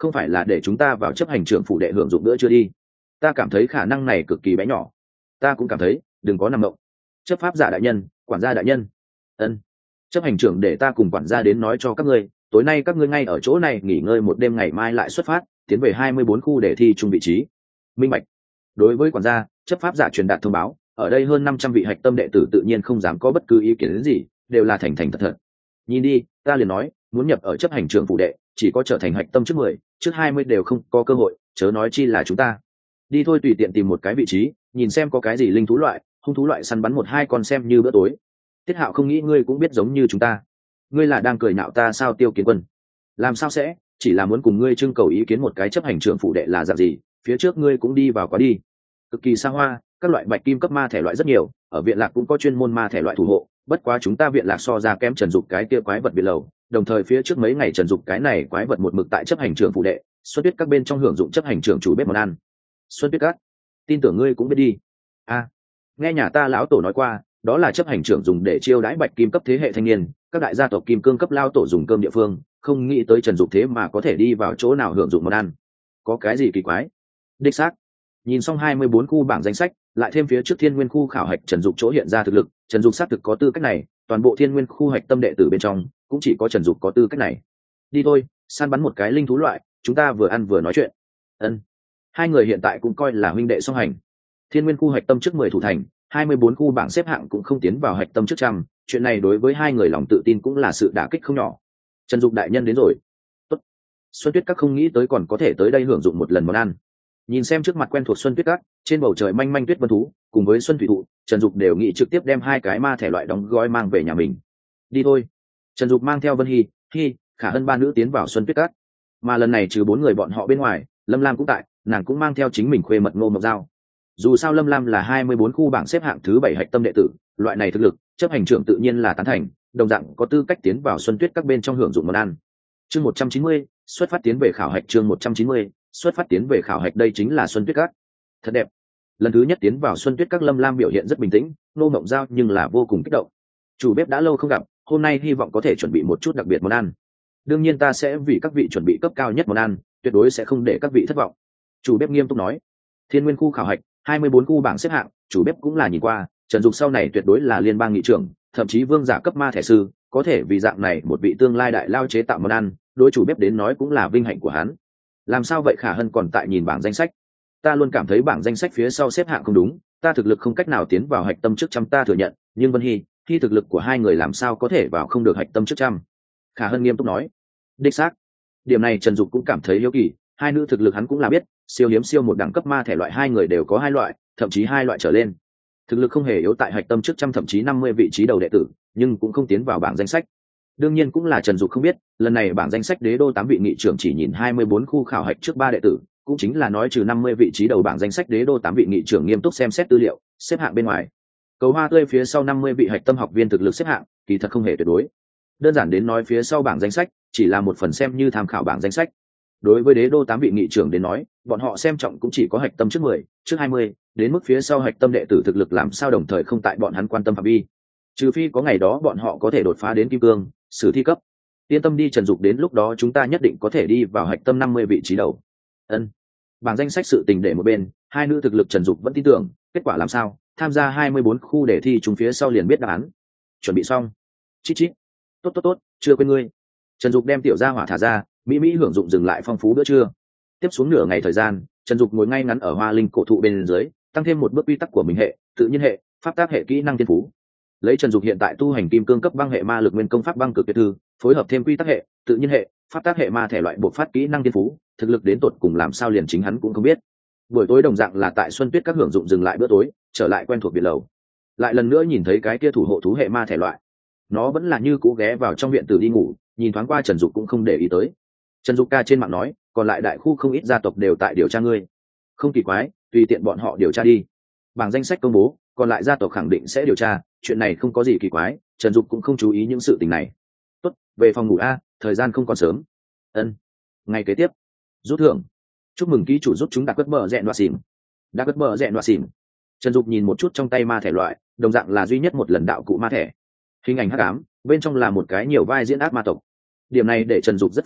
không phải là để chúng ta vào chấp hành trưởng phủ đệ hưởng dụng bữa chưa đi. Ta cảm thấy khả năng này cực kỳ bé nhỏ. Ta cũng cảm thấy, đừng có nằm mộng. Chấp pháp giả đại nhân, quản gia đại nhân. Ân. Chấp hành trưởng để ta cùng quản gia đến nói cho các ngươi, tối nay các ngươi ngay ở chỗ này nghỉ ngơi một đêm, ngày mai lại xuất phát tiến về hai mươi bốn khu để thi chung vị trí. Minh bạch. Đối với quản gia, chấp pháp giả truyền đạt thông báo, ở đây hơn năm trăm vị hạch tâm đệ tử tự nhiên không dám có bất cứ ý kiến gì, đều là thành thành thật thật. Nhìn đi, ta liền nói, muốn nhập ở chấp hành trưởng phụ đệ, chỉ có trở thành hạch tâm trước mười, trước hai mươi đều không có cơ hội, chớ nói chi là chúng ta. Đi thôi, tùy tiện tìm một cái vị trí, nhìn xem có cái gì linh thú loại, hung thú loại săn bắn một hai con xem như bữa tối. Tiết Hạo không nghĩ ngươi cũng biết giống như chúng ta. Ngươi là đang cười nhạo ta sao Tiêu Kiến Quân? Làm sao sẽ, chỉ là muốn cùng ngươi trưng cầu ý kiến một cái chấp hành trưởng phụ đệ là dạng gì, phía trước ngươi cũng đi vào quá đi. Cực kỳ xa hoa, các loại bạch kim cấp ma thể loại rất nhiều, ở viện lạc cũng có chuyên môn ma thể loại thủ hộ, bất quá chúng ta viện lạc so ra kém Trần Dục cái kia quái vật biệt lầu, đồng thời phía trước mấy ngày Trần Dục cái này quái vật một mực tại chấp hành trưởng phụ đệ, Xuân Tuyết các bên trong hưởng dụng chấp hành trưởng chủ bếp món ăn. Xuân Tuyết các, tin tưởng ngươi cũng biết đi. A, nghe nhà ta lão tổ nói qua, đó là chấp hành trưởng dùng để chiêu đãi bạch kim cấp thế hệ thanh niên, các đại gia tộc kim cương cấp lao tổ dùng cơm địa phương, không nghĩ tới Trần Dục thế mà có thể đi vào chỗ nào hưởng dụng món ăn. Có cái gì kỳ quái? Đích xác. Nhìn xong hai mươi bốn khu bảng danh sách, lại thêm phía trước Thiên Nguyên khu khảo hạch Trần Dục chỗ hiện ra thực lực, Trần Dục xác thực có tư cách này, toàn bộ Thiên Nguyên khu hạch tâm đệ tử bên trong, cũng chỉ có Trần Dục có tư cách này. Đi thôi, săn bắn một cái linh thú loại, chúng ta vừa ăn vừa nói chuyện. Ân. Hai người hiện tại cũng coi là huynh đệ song hành. Thiên Nguyên khu hạch tâm trước mười thủ thành, hai mươi bốn khu bảng xếp hạng cũng không tiến vào hạch tâm trước trăm, chuyện này đối với hai người lòng tự tin cũng là sự đả kích không nhỏ. Trần Dục đại nhân đến rồi. Tốt. Xuân Tuyết các không nghĩ tới còn có thể tới đây hưởng dụng một lần món ăn. Nhìn xem trước mặt quen thuộc Xuân Tuyết các, trên bầu trời manh manh tuyết vân thú, cùng với Xuân Thủy thụ, Trần Dục đều nghĩ trực tiếp đem hai cái ma thể loại đóng gói mang về nhà mình. Đi thôi. Trần Dục mang theo Vân Hy, Hy, Khả Hân ba nữ tiến vào Xuân Tuyết các. Mà lần này trừ bốn người bọn họ bên ngoài, Lâm Lam cũng tại, nàng cũng mang theo chính mình khuê mật Ngô Mộc Dao. Dù sao Lâm Lam là hai mươi bốn khu bảng xếp hạng thứ bảy hạch tâm đệ tử, loại này thực lực, chấp hành trưởng tự nhiên là tán thành, đồng dạng có tư cách tiến vào Xuân Tuyết các bên trong hưởng dụng món ăn. Chương một trăm chín mươi, xuất phát tiến về khảo hạch chương một trăm chín mươi, xuất phát tiến về khảo hạch đây chính là Xuân Tuyết các. Thật đẹp. Lần thứ nhất tiến vào Xuân Tuyết các, Lâm Lam biểu hiện rất bình tĩnh, Ngô Mộng Giao nhưng là vô cùng kích động. Chủ bếp đã lâu không gặp, hôm nay hy vọng có thể chuẩn bị một chút đặc biệt món ăn. Đương nhiên ta sẽ vì các vị chuẩn bị cấp cao nhất món ăn, tuyệt đối sẽ không để các vị thất vọng. Chủ bếp nghiêm túc nói. Thiên Nguyên khu khảo hạch, hai mươi bốn khu bảng xếp hạng, chủ bếp cũng là nhìn qua, Trần Dục sau này tuyệt đối là liên bang nghị trưởng, thậm chí vương giả cấp ma thể sư, có thể vì dạng này một vị tương lai đại lao chế tạo món ăn, đối chủ bếp đến nói cũng là vinh hạnh của hắn. Làm sao vậy? Khả Hân còn tại nhìn bảng danh sách. Ta luôn cảm thấy bảng danh sách phía sau xếp hạng không đúng, ta thực lực không cách nào tiến vào hạch tâm trước trăm, ta thừa nhận, nhưng Vân Hy, khi thực lực của hai người làm sao có thể vào không được hạch tâm trước trăm? Khả Hân nghiêm túc nói. Đích xác. Điểm này Trần Dục cũng cảm thấy hiếu kỳ, hai nữ thực lực hắn cũng là biết, siêu hiếm siêu một đẳng cấp ma thể loại hai người đều có hai loại, thậm chí hai loại trở lên. Thực lực không hề yếu tại hạch tâm trước trăm, thậm chí năm mươi vị trí đầu đệ tử, nhưng cũng không tiến vào bảng danh sách. Đương nhiên cũng là Trần Dục không biết, lần này bảng danh sách đế đô tám vị nghị trưởng chỉ nhìn hai mươi bốn khu khảo hạch trước ba đệ tử, cũng chính là nói trừ năm mươi vị trí đầu bảng danh sách đế đô tám vị nghị trưởng nghiêm túc xem xét tư liệu, xếp hạng bên ngoài. Cầu hoa tươi phía sau năm mươi vị hạch tâm học viên thực lực xếp hạng, kỳ thật không hề tuyệt đối. Đơn giản đến nói phía sau bảng danh sách chỉ là một phần xem như tham khảo bảng danh sách. Đối với đế đô tám vị nghị trưởng đến nói, bọn họ xem trọng cũng chỉ có hạch tâm trước mười, trước hai mươi, đến mức phía sau hạch tâm đệ tử thực lực làm sao đồng thời không tại bọn hắn quan tâm phạm vi. Trừ phi có ngày đó bọn họ có thể đột phá đến kim cương, sử thi cấp. Yên tâm đi Trần Dục, đến lúc đó chúng ta nhất định có thể đi vào hạch tâm năm mươi vị trí đầu. Ân. Bảng danh sách sự tình để một bên, hai nữ thực lực Trần Dục vẫn tin tưởng, kết quả làm sao, tham gia hai mươi bốn khu đề thi chúng phía sau liền biết đáp án. Chuẩn bị xong. Chít chít. Tốt tốt tốt, chưa quên ngươi. Trần Dục đem tiểu gia hỏa thả ra, mỹ mỹ hưởng dụng dừng lại phong phú bữa trưa. Tiếp xuống nửa ngày thời gian, Trần Dục ngồi ngay ngắn ở hoa linh cổ thụ bên dưới, tăng thêm một bước quy tắc của mình hệ, tự nhiên hệ, pháp tác hệ, kỹ năng thiên phú. Lấy Trần Dục hiện tại tu hành kim cương cấp băng hệ ma lực nguyên công pháp băng cực tuyệt thư, phối hợp thêm quy tắc hệ, tự nhiên hệ, pháp tác hệ ma thể loại bộ phát kỹ năng thiên phú, thực lực đến tột cùng làm sao liền chính hắn cũng không biết. Buổi tối đồng dạng là tại Xuân Tuyết các hưởng dụng dừng lại bữa tối, trở lại quen thuộc biệt lầu. Lại lần nữa nhìn thấy cái kia thủ hộ thú hệ ma thể loại, nó vẫn là như cũ ghé vào trong viện tử đi ngủ, nhìn thoáng qua Trần Dục cũng không để ý tới. Trần Dục ca trên mạng nói, còn lại đại khu không ít gia tộc đều tại điều tra ngươi. Không kỳ quái, tùy tiện bọn họ điều tra đi. Bảng danh sách công bố, còn lại gia tộc khẳng định sẽ điều tra, chuyện này không có gì kỳ quái, Trần Dục cũng không chú ý những sự tình này. Tốt, về phòng ngủ a, thời gian không còn sớm. Ân. Ngày kế tiếp, rút thưởng. Chúc mừng ký chủ rút chúng đặc cất bờ rẹn đoạ xỉn. Đặc cất bờ rẹn đoạ xỉn. Trần Dục nhìn một chút trong tay ma thể loại, đồng dạng là duy nhất một lần đạo cụ ma thể. Hình ảnh hắc ám, bên trong là một cái nhiều vai diễn ác ma tộc. Điểm này để Trần Dục rất phiền muộn,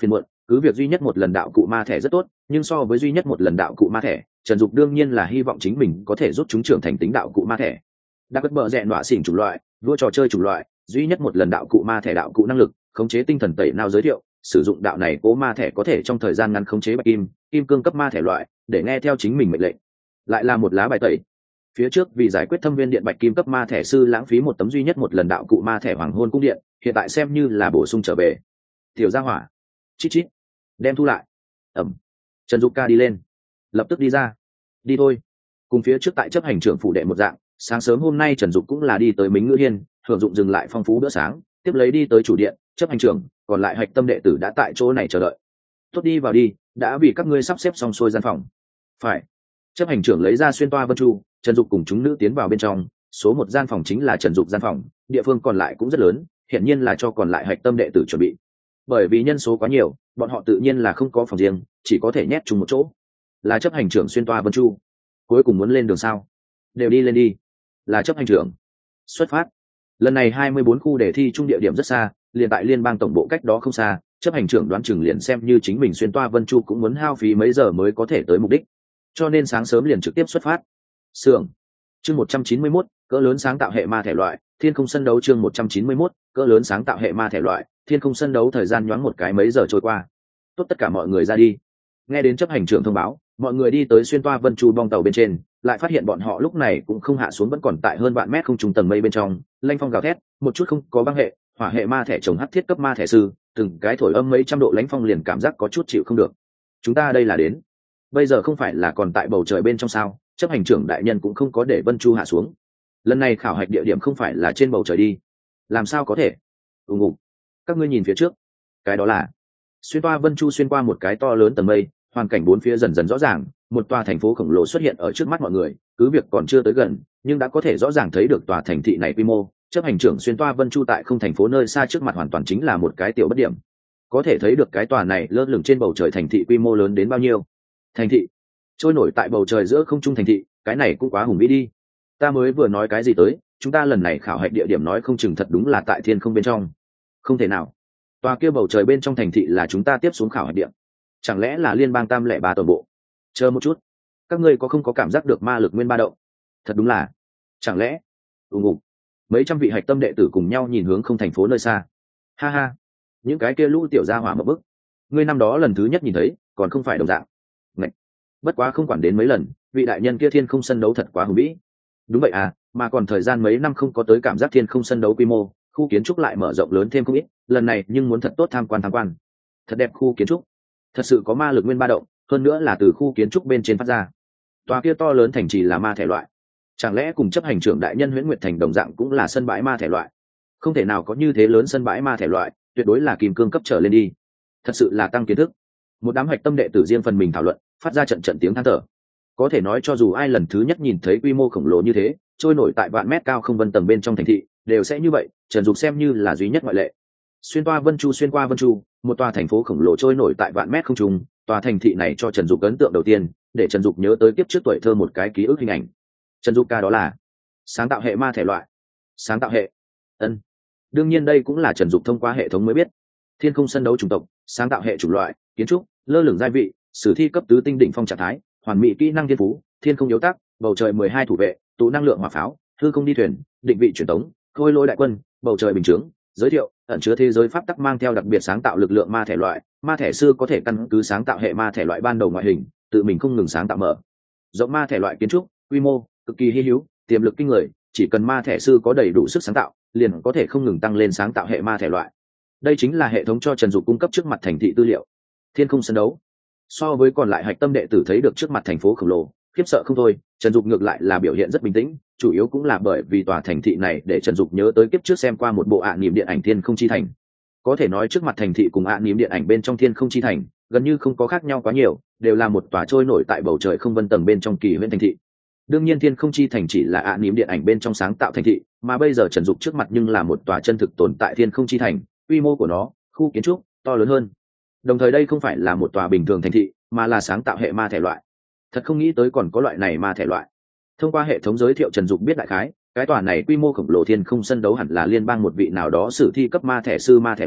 cứ việc duy nhất một lần đạo cụ ma thẻ rất tốt, nhưng so với duy nhất một lần đạo cụ ma thẻ, Trần Dục đương nhiên là hy vọng chính mình có thể giúp chúng trưởng thành tính đạo cụ ma thẻ. Đặc bất bờ rẽ nọa xỉn chủng loại, vua trò chơi chủng loại, duy nhất một lần đạo cụ ma thẻ đạo cụ năng lực, khống chế tinh thần tẩy nào giới thiệu, sử dụng đạo này cố ma thẻ có thể trong thời gian ngắn khống chế bạch kim, kim cương cấp ma thẻ loại, để nghe theo chính mình mệnh lệnh. Lại là một lá bài tẩy. Phía trước vì giải quyết thâm viên điện bạch kim cấp ma thẻ sư lãng phí một tấm duy nhất một lần đạo cụ ma thẻ hoàng hôn cung điện, hiện tại xem như là bổ sung trở về. Tiểu gia hỏa, chít chít, đem thu lại. Ẩm. Trần Dục ca đi lên, lập tức đi ra. Đi thôi. Cùng phía trước tại chấp hành trưởng phủ đệ một dạng, sáng sớm hôm nay Trần Dục cũng là đi tới Mính Ngữ Hiên, hưởng dụng dừng lại phong phú bữa sáng, tiếp lấy đi tới chủ điện, chấp hành trưởng, còn lại hạch tâm đệ tử đã tại chỗ này chờ đợi. Tốt, đi vào đi, đã vì các ngươi sắp xếp xong xuôi gian phòng. Phải. Chấp hành trưởng lấy ra xuyên toa vân chu, Trần Dục cùng chúng nữ tiến vào bên trong, số một gian phòng chính là Trần Dục gian phòng, địa phương còn lại cũng rất lớn, hiển nhiên là cho còn lại hạch tâm đệ tử chuẩn bị. Bởi vì nhân số quá nhiều, bọn họ tự nhiên là không có phòng riêng, chỉ có thể nhét chung một chỗ. Là chấp hành trưởng xuyên toa vân chu, cuối cùng muốn lên đường sao? Đều đi lên đi. Là chấp hành trưởng. Xuất phát. Lần này hai mươi bốn khu đề thi trung địa điểm rất xa, liền tại liên bang tổng bộ cách đó không xa, chấp hành trưởng đoán chừng liền xem như chính mình xuyên toa vân chu cũng muốn hao phí mấy giờ mới có thể tới mục đích, cho nên sáng sớm liền trực tiếp xuất phát. Sưởng. Chương một trăm chín mươi mốt, cỡ lớn sáng tạo hệ ma thể loại, thiên không sân đấu. Chương một trăm chín mươi mốt, cỡ lớn sáng tạo hệ ma thể loại, thiên không sân đấu. Thời gian nhoáng một cái mấy giờ trôi qua. Tốt, tất cả mọi người ra đi. Nghe đến chấp hành trưởng thông báo, mọi người đi tới xuyên toa vân chu bong tàu bên trên, lại phát hiện bọn họ lúc này cũng không hạ xuống, vẫn còn tại hơn vạn mét không trung tầng mây bên trong, lanh phong gào thét, một chút không có băng hệ, hỏa hệ ma thể trồng hắc thiết cấp ma thể sư, từng cái thổi âm mấy trăm độ lãnh phong liền cảm giác có chút chịu không được. Chúng ta đây là đến, bây giờ không phải là còn tại bầu trời bên trong sao? Chấp hành trưởng đại nhân cũng không có để vân chu hạ xuống. Lần này khảo hạch địa điểm không phải là trên bầu trời đi, làm sao có thể? ù ngụ các ngươi nhìn phía trước, cái đó là xuyên toa vân chu xuyên qua một cái to lớn tầng mây, hoàn cảnh bốn phía dần dần rõ ràng, một tòa thành phố khổng lồ xuất hiện ở trước mắt mọi người, cứ việc còn chưa tới gần, nhưng đã có thể rõ ràng thấy được tòa thành thị này quy mô. Chấp hành trưởng xuyên toa vân chu tại không thành phố nơi xa trước mặt hoàn toàn chính là một cái tiểu bất điểm, có thể thấy được cái tòa này lơ lửng trên bầu trời thành thị quy mô lớn đến bao nhiêu. Thành thị trôi nổi tại bầu trời giữa không trung thành thị, cái này cũng quá hùng vĩ đi. Ta mới vừa nói cái gì tới, chúng ta lần này khảo hạch địa điểm nói không chừng thật đúng là tại thiên không bên trong. Không thể nào, tòa kia bầu trời bên trong thành thị là chúng ta tiếp xuống khảo hạch điểm, chẳng lẽ là liên bang tam lẻ ba toàn bộ? Chờ một chút, các ngươi có không có cảm giác được ma lực nguyên ba động? Thật đúng là, chẳng lẽ ù ngụ mấy trăm vị hạch tâm đệ tử cùng nhau nhìn hướng không thành phố nơi xa. Ha ha, những cái kia lũ tiểu gia hỏa một bức, ngươi năm đó lần thứ nhất nhìn thấy còn không phải đồng dạng. Ngậy. Bất quá không quản đến mấy lần, vị đại nhân kia thiên không sân đấu thật quá hùng vĩ. Đúng vậy à, mà còn thời gian mấy năm không có tới cảm giác thiên không sân đấu quy mô, khu kiến trúc lại mở rộng lớn thêm không ít, lần này nhưng muốn thật tốt tham quan tham quan. Thật đẹp khu kiến trúc, thật sự có ma lực nguyên ba động, hơn nữa là từ khu kiến trúc bên trên phát ra. Tòa kia to lớn thành trì là ma thể loại, chẳng lẽ cùng chấp hành trưởng đại nhân Huyễn Nguyệt Thành đồng dạng cũng là sân bãi ma thể loại? Không thể nào có như thế lớn sân bãi ma thể loại, tuyệt đối là kim cương cấp trở lên đi. Thật sự là tăng kiến thức. Một đám hạch tâm đệ tử riêng phần mình thảo luận, phát ra trận trận tiếng than thở. Có thể nói cho dù ai lần thứ nhất nhìn thấy quy mô khổng lồ như thế, trôi nổi tại vạn mét cao không vân tầng bên trong thành thị, đều sẽ như vậy. Trần Dục xem như là duy nhất ngoại lệ. Xuyên toa vân chu xuyên qua vân chu, một tòa thành phố khổng lồ trôi nổi tại vạn mét không trung, tòa thành thị này cho Trần Dục ấn tượng đầu tiên, để Trần Dục nhớ tới kiếp trước tuổi thơ một cái ký ức hình ảnh. Trần Dục ca đó là sáng tạo hệ ma thể loại. Sáng tạo hệ? Ân. Đương nhiên đây cũng là Trần Dục thông qua hệ thống mới biết. Thiên không sân đấu chủng tộc, sáng tạo hệ chủng loại, kiến trúc, lơ lửng giai vị, sử thi cấp tứ tinh đỉnh phong trạng thái, hoàn mỹ kỹ năng thiên phú, thiên không yếu tác, bầu trời mười hai thủ vệ, tụ năng lượng hỏa pháo, hư không đi thuyền, định vị truyền tống, khôi lỗi đại quân, bầu trời bình chướng. Giới thiệu, ẩn chứa thế giới pháp tắc mang theo đặc biệt sáng tạo lực lượng ma thể loại, ma thể sư có thể căn cứ sáng tạo hệ ma thể loại ban đầu ngoại hình, tự mình không ngừng sáng tạo mở rộng ma thể loại kiến trúc, quy mô cực kỳ hy hữu, tiềm lực kinh người, chỉ cần ma thể sư có đầy đủ sức sáng tạo, liền có thể không ngừng tăng lên sáng tạo hệ ma thể loại. Đây chính là hệ thống cho Trần Dục cung cấp trước mặt thành thị tư liệu. Thiên không sân đấu. So với còn lại hạch tâm đệ tử thấy được trước mặt thành phố khổng lồ, khiếp sợ không thôi, Trần Dục ngược lại là biểu hiện rất bình tĩnh, chủ yếu cũng là bởi vì tòa thành thị này để Trần Dục nhớ tới kiếp trước xem qua một bộ ạ niệm điện ảnh Thiên không chi thành. Có thể nói trước mặt thành thị cùng ạ niệm điện ảnh bên trong Thiên không chi thành gần như không có khác nhau quá nhiều, đều là một tòa trôi nổi tại bầu trời không vân tầng bên trong kỳ huyễn thành thị. Đương nhiên Thiên không chi thành chỉ là ạ niệm điện ảnh bên trong sáng tạo thành thị, mà bây giờ Trần Dục trước mặt nhưng là một tòa chân thực tồn tại Thiên không chi thành, quy mô của nó, khu kiến trúc to lớn hơn. Đồng thời đây không phải là một tòa bình thường thành thị, mà là sáng tạo hệ ma thể loại. Thật không nghĩ tới còn có loại này ma thể loại. Thông qua hệ thống giới thiệu, Trần Dục biết đại khái, cái tòa này quy mô khổng lồ thiên không sân đấu hẳn là liên bang một vị nào đó sử thi cấp ma thể sư ma thể loại,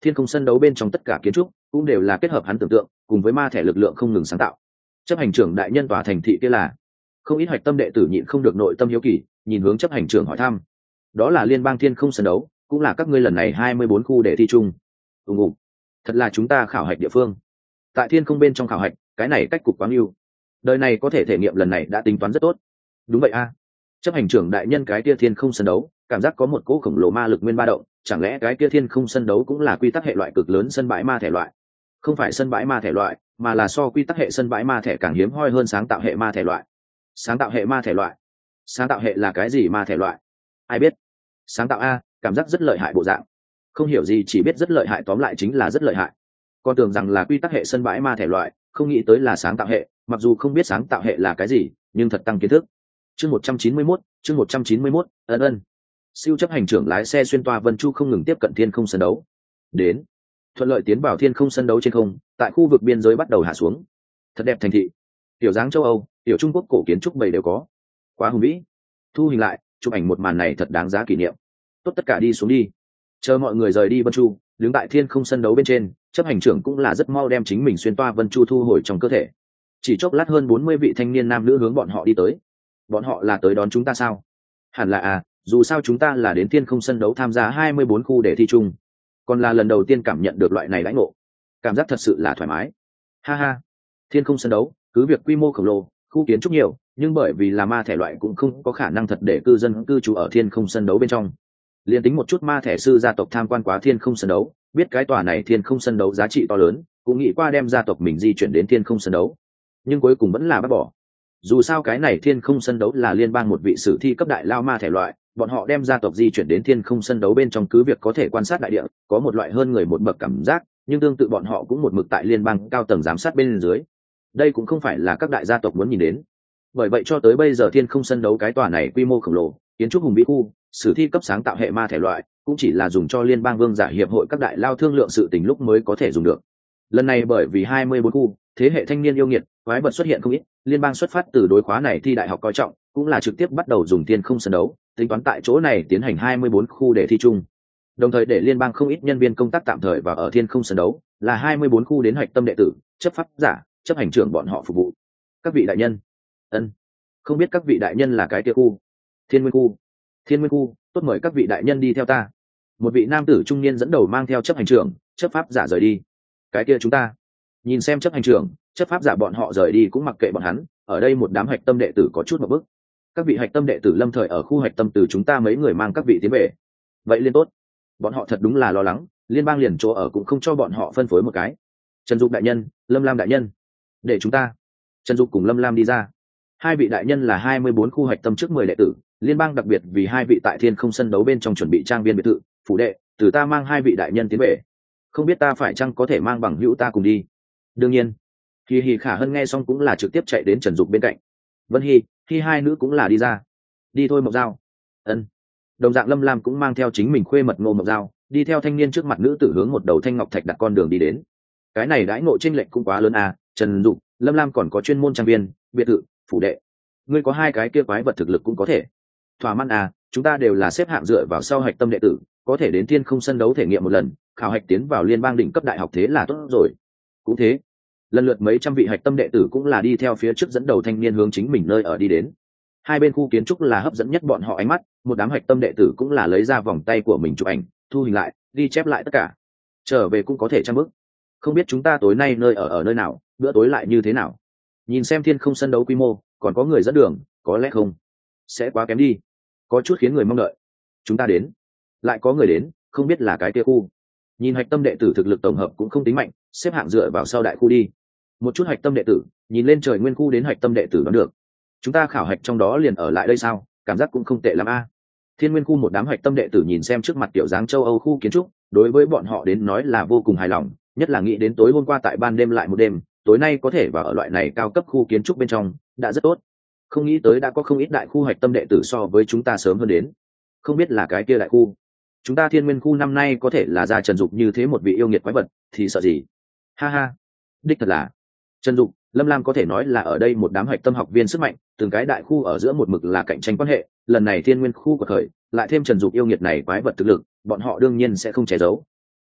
Thiên không sân đấu bên trong tất cả kiến trúc cũng đều là kết hợp hắn tưởng tượng cùng với ma thể lực lượng không ngừng sáng tạo. Chấp hành trưởng đại nhân tòa thành thị kia là? Không ít hạch tâm đệ tử nhịn không được nội tâm hiếu kỳ, nhìn hướng chấp hành trưởng hỏi thăm. Đó là liên bang thiên không sân đấu, cũng là các ngươi lần này hai mươi bốn khu để thi chung. ùng ùng Thật là chúng ta khảo hạch địa phương. Tại thiên không bên trong khảo hạch, cái này cách cục quá ưu. Đời này có thể thể nghiệm lần này đã tính toán rất tốt. Đúng vậy a. Chấp hành trưởng đại nhân, cái kia thiên không sân đấu cảm giác có một cỗ khổng lồ ma lực nguyên ba động, chẳng lẽ cái kia thiên không sân đấu cũng là quy tắc hệ loại cực lớn sân bãi ma thể loại? Không phải sân bãi ma thể loại, mà là so quy tắc hệ sân bãi ma thể càng hiếm hoi hơn sáng tạo hệ ma thể loại. Sáng tạo hệ ma thể loại? Sáng tạo hệ là cái gì ma thể loại? Ai biết? Sáng tạo a, cảm giác rất lợi hại bộ dạng. Không hiểu gì, chỉ biết rất lợi hại, tóm lại chính là rất lợi hại. Con tưởng rằng là quy tắc hệ sân bãi ma thể loại, không nghĩ tới là sáng tạo hệ, mặc dù không biết sáng tạo hệ là cái gì, nhưng thật tăng kiến thức. Chương một trăm chín mươi mốt, chương một trăm chín mươi mốt, ân ân. Siêu chấp hành trưởng lái xe xuyên toa vân chu không ngừng tiếp cận thiên không sân đấu. Đến, thuận lợi tiến vào thiên không sân đấu trên không, tại khu vực biên giới bắt đầu hạ xuống. Thật đẹp thành thị, tiểu dáng châu Âu, tiểu Trung Quốc cổ kiến trúc bầy đều có, quá hùng vĩ. Thu hình lại, chụp ảnh một màn này thật đáng giá kỷ niệm. Tốt, tất cả đi xuống đi. Chờ mọi người rời đi vân chu, đứng tại thiên không sân đấu bên trên, chấp hành trưởng cũng là rất mau đem chính mình xuyên toa vân chu thu hồi trong cơ thể. Chỉ chốc lát hơn bốn mươi vị thanh niên nam nữ hướng bọn họ đi tới. Bọn họ là tới đón chúng ta sao? Hẳn là à, dù sao chúng ta là đến thiên không sân đấu tham gia hai mươi bốn khu để thi chung, còn là lần đầu tiên cảm nhận được loại này lãnh ngộ, cảm giác thật sự là thoải mái. Ha ha, thiên không sân đấu cứ việc quy mô khổng lồ, khu kiến trúc nhiều, nhưng bởi vì là ma thể loại cũng không có khả năng thật để cư dân cư trú ở thiên không sân đấu bên trong. Liên tính một chút ma thể sư gia tộc tham quan quá thiên không sân đấu, biết cái tòa này thiên không sân đấu giá trị to lớn, cũng nghĩ qua đem gia tộc mình di chuyển đến thiên không sân đấu, nhưng cuối cùng vẫn là bác bỏ. Dù sao cái này thiên không sân đấu là liên bang một vị sử thi cấp đại lao ma thể loại, bọn họ đem gia tộc di chuyển đến thiên không sân đấu bên trong cứ việc có thể quan sát đại địa, có một loại hơn người một bậc cảm giác, nhưng tương tự bọn họ cũng một mực tại liên bang cao tầng giám sát bên dưới. Đây cũng không phải là các đại gia tộc muốn nhìn đến. Bởi vậy cho tới bây giờ thiên không sân đấu cái tòa này quy mô khổng lồ, kiến trúc hùng vĩ khu, sử thi cấp sáng tạo hệ ma thể loại, cũng chỉ là dùng cho liên bang vương giả hiệp hội các đại lao thương lượng sự tình lúc mới có thể dùng được. Lần này bởi vì hai mươi bốn khu, thế hệ thanh niên yêu nghiệt, quái vật xuất hiện không ít, liên bang xuất phát từ đối khóa này thi đại học coi trọng, cũng là trực tiếp bắt đầu dùng thiên không sân đấu, tính toán tại chỗ này tiến hành hai mươi bốn khu để thi chung. Đồng thời để liên bang không ít nhân viên công tác tạm thời và ở thiên không sân đấu, là hai mươi bốn khu đến hạch tâm đệ tử, chấp pháp giả, chấp hành trưởng bọn họ phục vụ. Các vị đại nhân, ân, không biết các vị đại nhân là cái kia khu? Thiên Nguyên khu. Thiên Nguyên khu, tốt, mời các vị đại nhân đi theo ta. Một vị nam tử trung niên dẫn đầu mang theo chấp hành trưởng, chấp pháp giả rời đi. Cái kia chúng ta. Nhìn xem chấp hành trưởng, chấp pháp giả bọn họ rời đi cũng mặc kệ bọn hắn, ở đây một đám hạch tâm đệ tử có chút một bức. Các vị hạch tâm đệ tử lâm thời ở khu hạch tâm từ chúng ta mấy người mang các vị tiến về. Vậy liên tốt. Bọn họ thật đúng là lo lắng, liên bang liền chỗ ở cũng không cho bọn họ phân phối một cái. Trần Dục đại nhân, Lâm Lam đại nhân, để chúng ta. Trần Dục cùng Lâm Lam đi ra. Hai vị đại nhân là hai mươi bốn khu hạch tâm trước mười đệ tử, liên bang đặc biệt vì hai vị tại thiên không sân đấu bên trong chuẩn bị trang viên biệt thự, phủ đệ, từ ta mang hai vị đại nhân tiến về. Không biết ta phải chăng có thể mang bằng hữu ta cùng đi? Đương nhiên. Hi Hi Khả Hân nghe xong cũng là trực tiếp chạy đến Trần Dục bên cạnh. Vân Hi, Hi hai nữ cũng là đi ra. Đi thôi Mộc Giao. Ân. Đồng dạng Lâm Lam cũng mang theo chính mình khuê mật Ngô Mộc Giao, đi theo thanh niên trước mặt nữ tử hướng một đầu thanh ngọc thạch đặt con đường đi đến. Cái này đãi ngộ chênh lệch cũng quá lớn à, Trần Dục, Lâm Lam còn có chuyên môn trang viên, biệt thự, phủ đệ. Ngươi có hai cái kia quái vật thực lực cũng có thể. Thỏa mãn à, chúng ta đều là xếp hạng dựa vào sau hạch tâm đệ tử, có thể đến thiên không sân đấu thể nghiệm một lần, khảo hạch tiến vào liên bang đỉnh cấp đại học thế là tốt rồi. Cũng thế, lần lượt mấy trăm vị hạch tâm đệ tử cũng là đi theo phía trước dẫn đầu thanh niên hướng chính mình nơi ở đi đến. Hai bên khu kiến trúc là hấp dẫn nhất bọn họ ánh mắt, một đám hạch tâm đệ tử cũng là lấy ra vòng tay của mình chụp ảnh, thu hình lại, ghi chép lại tất cả. Trở về cũng có thể trang bức. Không biết chúng ta tối nay nơi ở ở nơi nào, bữa tối lại như thế nào. Nhìn xem thiên không sân đấu quy mô, còn có người dẫn đường, có lẽ không sẽ quá kém đi, có chút khiến người mong đợi. Chúng ta đến, lại có người đến, không biết là cái kia khu. Nhìn hạch tâm đệ tử thực lực tổng hợp cũng không tính mạnh, xếp hạng dựa vào sau đại khu đi. Một chút hạch tâm đệ tử nhìn lên trời nguyên khu đến hạch tâm đệ tử đoán được, chúng ta khảo hạch trong đó liền ở lại đây sao, cảm giác cũng không tệ lắm a. Thiên Nguyên khu một đám hạch tâm đệ tử nhìn xem trước mặt tiểu dáng châu Âu khu kiến trúc, đối với bọn họ đến nói là vô cùng hài lòng, nhất là nghĩ đến tối hôm qua tại ban đêm lại một đêm, tối nay có thể vào ở loại này cao cấp khu kiến trúc bên trong, đã rất tốt. Không nghĩ tới đã có không ít đại khu hạch tâm đệ tử so với chúng ta sớm hơn đến. Không biết là cái kia đại khu. Chúng ta Thiên Nguyên khu năm nay có thể là ra Trần Dục như thế một vị yêu nghiệt quái vật, thì sợ gì? Ha ha, đích thật là. Trần Dục, Lâm Lam có thể nói là ở đây một đám hạch tâm học viên sức mạnh, từng cái đại khu ở giữa một mực là cạnh tranh quan hệ, lần này Thiên Nguyên khu của khởi, lại thêm Trần Dục yêu nghiệt này quái vật thực lực, bọn họ đương nhiên sẽ không che giấu.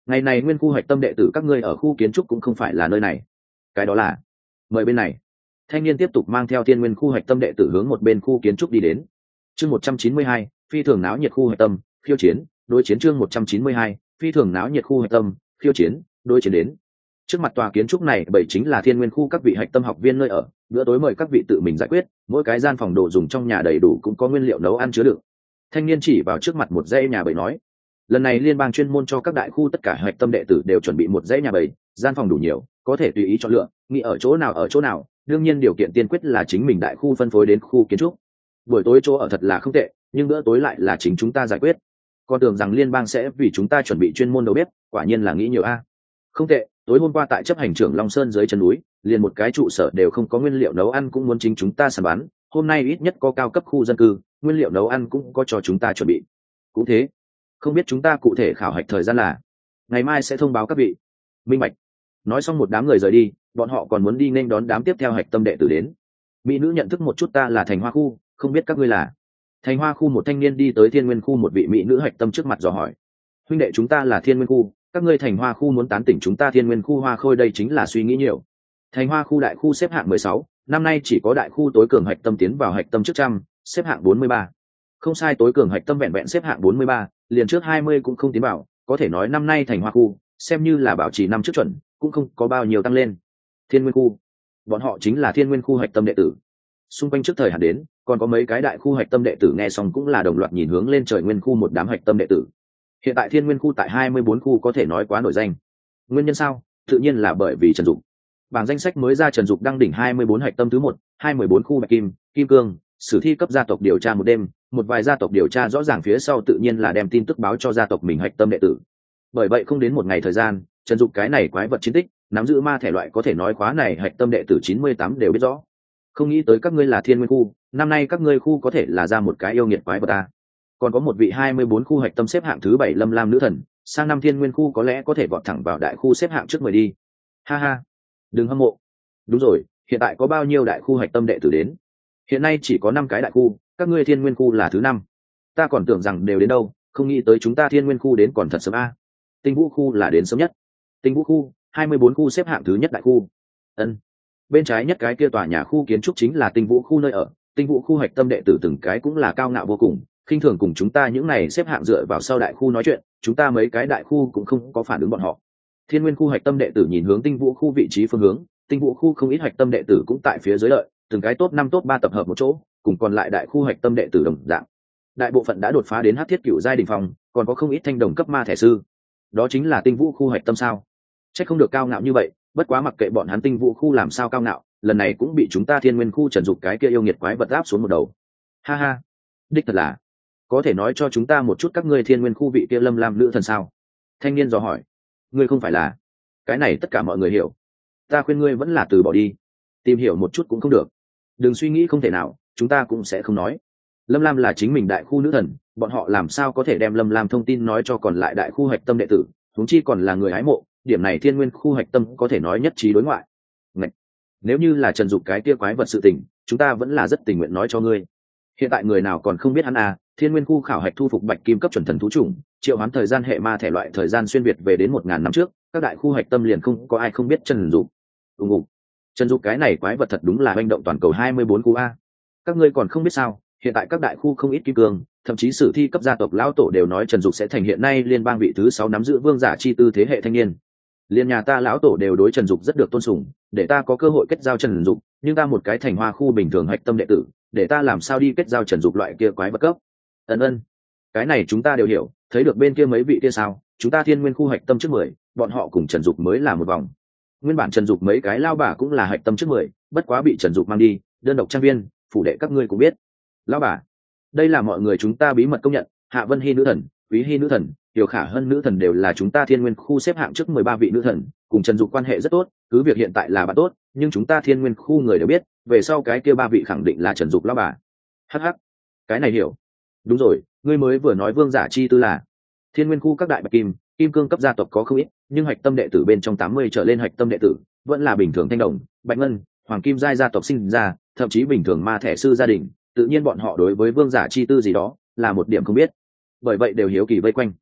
ngày này nguyên khu hạch tâm đệ tử các ngươi ở khu kiến trúc cũng không phải là nơi này. Cái đó là mời bên này. Thanh niên tiếp tục mang theo thiên nguyên khu hạch tâm đệ tử hướng một bên khu kiến trúc đi đến. Chương một trăm chín mươi hai, phi thường náo nhiệt khu hạch tâm, khiêu chiến, đối chiến. Chương một trăm chín mươi hai, phi thường náo nhiệt khu hạch tâm, khiêu chiến, đối chiến đến. Trước mặt tòa kiến trúc này bảy chính là thiên nguyên khu các vị hạch tâm học viên nơi ở, bữa tối mời các vị tự mình giải quyết, mỗi cái gian phòng đồ dùng trong nhà đầy đủ cũng có nguyên liệu nấu ăn chứa đựng. Thanh niên chỉ vào trước mặt một dãy nhà bầy nói, lần này liên bang chuyên môn cho các đại khu tất cả hạch tâm đệ tử đều chuẩn bị một dãy nhà bầy, gian phòng đủ nhiều, có thể tùy ý chọn lựa, nghĩ ở chỗ nào ở chỗ nào, đương nhiên điều kiện tiên quyết là chính mình đại khu phân phối đến khu kiến trúc. Buổi tối chỗ ở thật là không tệ, nhưng bữa tối lại là chính chúng ta giải quyết. Con tưởng rằng liên bang sẽ vì chúng ta chuẩn bị chuyên môn đầu bếp, quả nhiên là nghĩ nhiều a. Không tệ, tối hôm qua tại chấp hành trưởng Long Sơn dưới chân núi, liền một cái trụ sở đều không có nguyên liệu nấu ăn cũng muốn chính chúng ta săn bán, hôm nay ít nhất có cao cấp khu dân cư, nguyên liệu nấu ăn cũng có cho chúng ta chuẩn bị. Cũng thế, không biết chúng ta cụ thể khảo hạch thời gian là ngày mai sẽ thông báo các vị. Minh bạch. Nói xong một đám người rời đi, bọn họ còn muốn đi nên đón đám tiếp theo hạch tâm đệ tử đến. Mỹ nữ nhận thức một chút, ta là Thành Hoa khu, không biết các ngươi là. Thành Hoa khu một thanh niên đi tới Thiên Nguyên khu một vị mỹ nữ hạch tâm trước mặt dò hỏi, huynh đệ chúng ta là Thiên Nguyên khu, các ngươi Thành Hoa khu muốn tán tỉnh chúng ta Thiên Nguyên khu Hoa Khôi, đây chính là suy nghĩ nhiều. Thành Hoa khu đại khu xếp hạng mười sáu, năm nay chỉ có đại khu tối cường hạch tâm tiến vào hạch tâm trước trăm, xếp hạng bốn mươi ba. Không sai, tối cường hạch tâm vẹn vẹn xếp hạng bốn mươi ba, liền trước hai mươi cũng không tiến vào, có thể nói năm nay Thành Hoa khu xem như là bảo trì năm trước chuẩn, cũng không có bao nhiêu tăng lên. Thiên Nguyên khu, bọn họ chính là Thiên Nguyên khu hạch tâm đệ tử. Xung quanh trước thời hạn đến, còn có mấy cái đại khu hạch tâm đệ tử nghe xong cũng là đồng loạt nhìn hướng lên trời Nguyên khu một đám hạch tâm đệ tử. Hiện tại Thiên Nguyên khu tại hai mươi bốn khu có thể nói quá nổi danh. Nguyên nhân sao? Tự nhiên là bởi vì Trần Dục. Bảng danh sách mới ra, Trần Dục đăng đỉnh hai mươi bốn hạch tâm thứ một, hai mươi bốn khu Bạch Kim, Kim Cương, sử thi cấp gia tộc điều tra một đêm, một vài gia tộc điều tra rõ ràng phía sau tự nhiên là đem tin tức báo cho gia tộc mình hạch tâm đệ tử. Bởi vậy không đến một ngày thời gian, Trần Dục cái này quái vật chiến tích, nắm giữ ma thể loại có thể nói khóa này hạch tâm đệ tử chín mươi tám đều biết rõ. Không nghĩ tới các ngươi là Thiên Nguyên khu, năm nay các ngươi khu có thể là ra một cái yêu nghiệt quái vật ta. Còn có một vị hai mươi bốn khu hạch tâm xếp hạng thứ bảy Lâm Lam nữ thần, sang năm Thiên Nguyên khu có lẽ có thể vọt thẳng vào đại khu xếp hạng trước mười đi. Ha ha, đừng hâm mộ. Đúng rồi, hiện tại có bao nhiêu đại khu hạch tâm đệ tử đến? Hiện nay chỉ có năm cái đại khu, các ngươi Thiên Nguyên khu là thứ năm. Ta còn tưởng rằng đều đến đâu, không nghĩ tới chúng ta Thiên Nguyên khu đến còn thật sớm a. Tinh Vũ khu là đến sớm nhất. Tinh Vũ khu, hai mươi bốn khu xếp hạng thứ nhất đại khu. Ân. Bên trái nhất cái kia tòa nhà khu kiến trúc chính là Tinh Vũ khu nơi ở, Tinh Vũ khu hạch tâm đệ tử từng cái cũng là cao ngạo vô cùng, khinh thường cùng chúng ta những này xếp hạng dựa vào sau đại khu nói chuyện, chúng ta mấy cái đại khu cũng không có phản ứng bọn họ. Thiên Nguyên khu hạch tâm đệ tử nhìn hướng Tinh Vũ khu vị trí phương hướng, Tinh Vũ khu không ít hạch tâm đệ tử cũng tại phía dưới lợi, từng cái top năm top ba tập hợp một chỗ, cùng còn lại đại khu hạch tâm đệ tử đồng dạng. Đại bộ phận đã đột phá đến hắc thiết cửu giai đỉnh phong, còn có không ít thanh đồng cấp ma thể sư. Đó chính là Tinh Vũ khu hạch tâm sao? Chắc không được cao ngạo như vậy, bất quá mặc kệ bọn hắn Tinh Vũ khu làm sao cao ngạo, lần này cũng bị chúng ta Thiên Nguyên khu Trần Dục cái kia yêu nghiệt quái vật áp xuống một đầu. Ha ha, đích thật là. Có thể nói cho chúng ta một chút các ngươi Thiên Nguyên khu vị kia Lâm Lam nữ thần sao? Thanh niên dò hỏi. Ngươi không phải là? Cái này tất cả mọi người hiểu. Ta khuyên ngươi vẫn là từ bỏ đi, tìm hiểu một chút cũng không được. Đừng suy nghĩ không thể nào, chúng ta cũng sẽ không nói. Lâm Lam là chính mình đại khu nữ thần, bọn họ làm sao có thể đem Lâm Lam thông tin nói cho còn lại đại khu hạch tâm đệ tử, huống chi còn là người hái mộ, điểm này Thiên Nguyên khu hạch tâm có thể nói nhất trí đối ngoại. Ngậy! Nếu như là Trần Dục cái kia quái vật sự tình, chúng ta vẫn là rất tình nguyện nói cho ngươi. Hiện tại người nào còn không biết hắn à? Thiên Nguyên khu khảo hạch thu phục bạch kim cấp chuẩn thần thú chủng, triệu hoán thời gian hệ ma thể loại thời gian xuyên việt về đến một ngàn năm trước, các đại khu hạch tâm liền không có ai không biết Trần Dục. Ùng ùng. Trần Dục cái này quái vật thật đúng là hành động toàn cầu hai mươi bốn khu a. Các ngươi còn không biết sao? Hiện tại các đại khu không ít kim cương, thậm chí sử thi cấp gia tộc lão tổ đều nói Trần Dục sẽ thành hiện nay liên bang vị thứ sáu nắm giữ vương giả chi tư thế hệ thanh niên. Liên nhà ta lão tổ đều đối Trần Dục rất được tôn sùng, để ta có cơ hội kết giao Trần Dục, nhưng ta một cái Thành Hoa khu bình thường hạch tâm đệ tử, để ta làm sao đi kết giao Trần Dục loại kia quái vật cấp. Ân ân, cái này chúng ta đều hiểu, thấy được bên kia mấy vị kia sao, chúng ta Thiên Nguyên khu hạch tâm trước mười, bọn họ cùng Trần Dục mới là một vòng. Nguyên bản Trần Dục mấy cái lao bà cũng là hạch tâm trước mười, bất quá bị Trần Dục mang đi, đơn độc trang viên, phủ đệ các ngươi cũng biết. Lao bà, đây là mọi người chúng ta bí mật công nhận, Hạ Vân Hi nữ thần, Quý Hi nữ thần, Tiểu Khả Hân nữ thần đều là chúng ta Thiên Nguyên khu xếp hạng trước mười ba vị nữ thần, cùng Trần Dục quan hệ rất tốt, cứ việc hiện tại là bạn tốt, nhưng chúng ta Thiên Nguyên khu người đều biết, về sau cái kia ba vị khẳng định là Trần Dục lão bà. Hắc hắc, cái này hiểu. Đúng rồi, ngươi mới vừa nói vương giả chi tư là Thiên Nguyên khu các đại bạch kim, kim cương cấp gia tộc có không ít, nhưng hạch tâm đệ tử bên trong tám mươi trở lên hạch tâm đệ tử vẫn là bình thường thanh đồng, bạch ngân, hoàng kim giai gia tộc sinh ra, thậm chí bình thường ma thể sư gia đình, tự nhiên bọn họ đối với vương giả chi tư gì đó là một điểm không biết, bởi vậy đều hiếu kỳ vây quanh.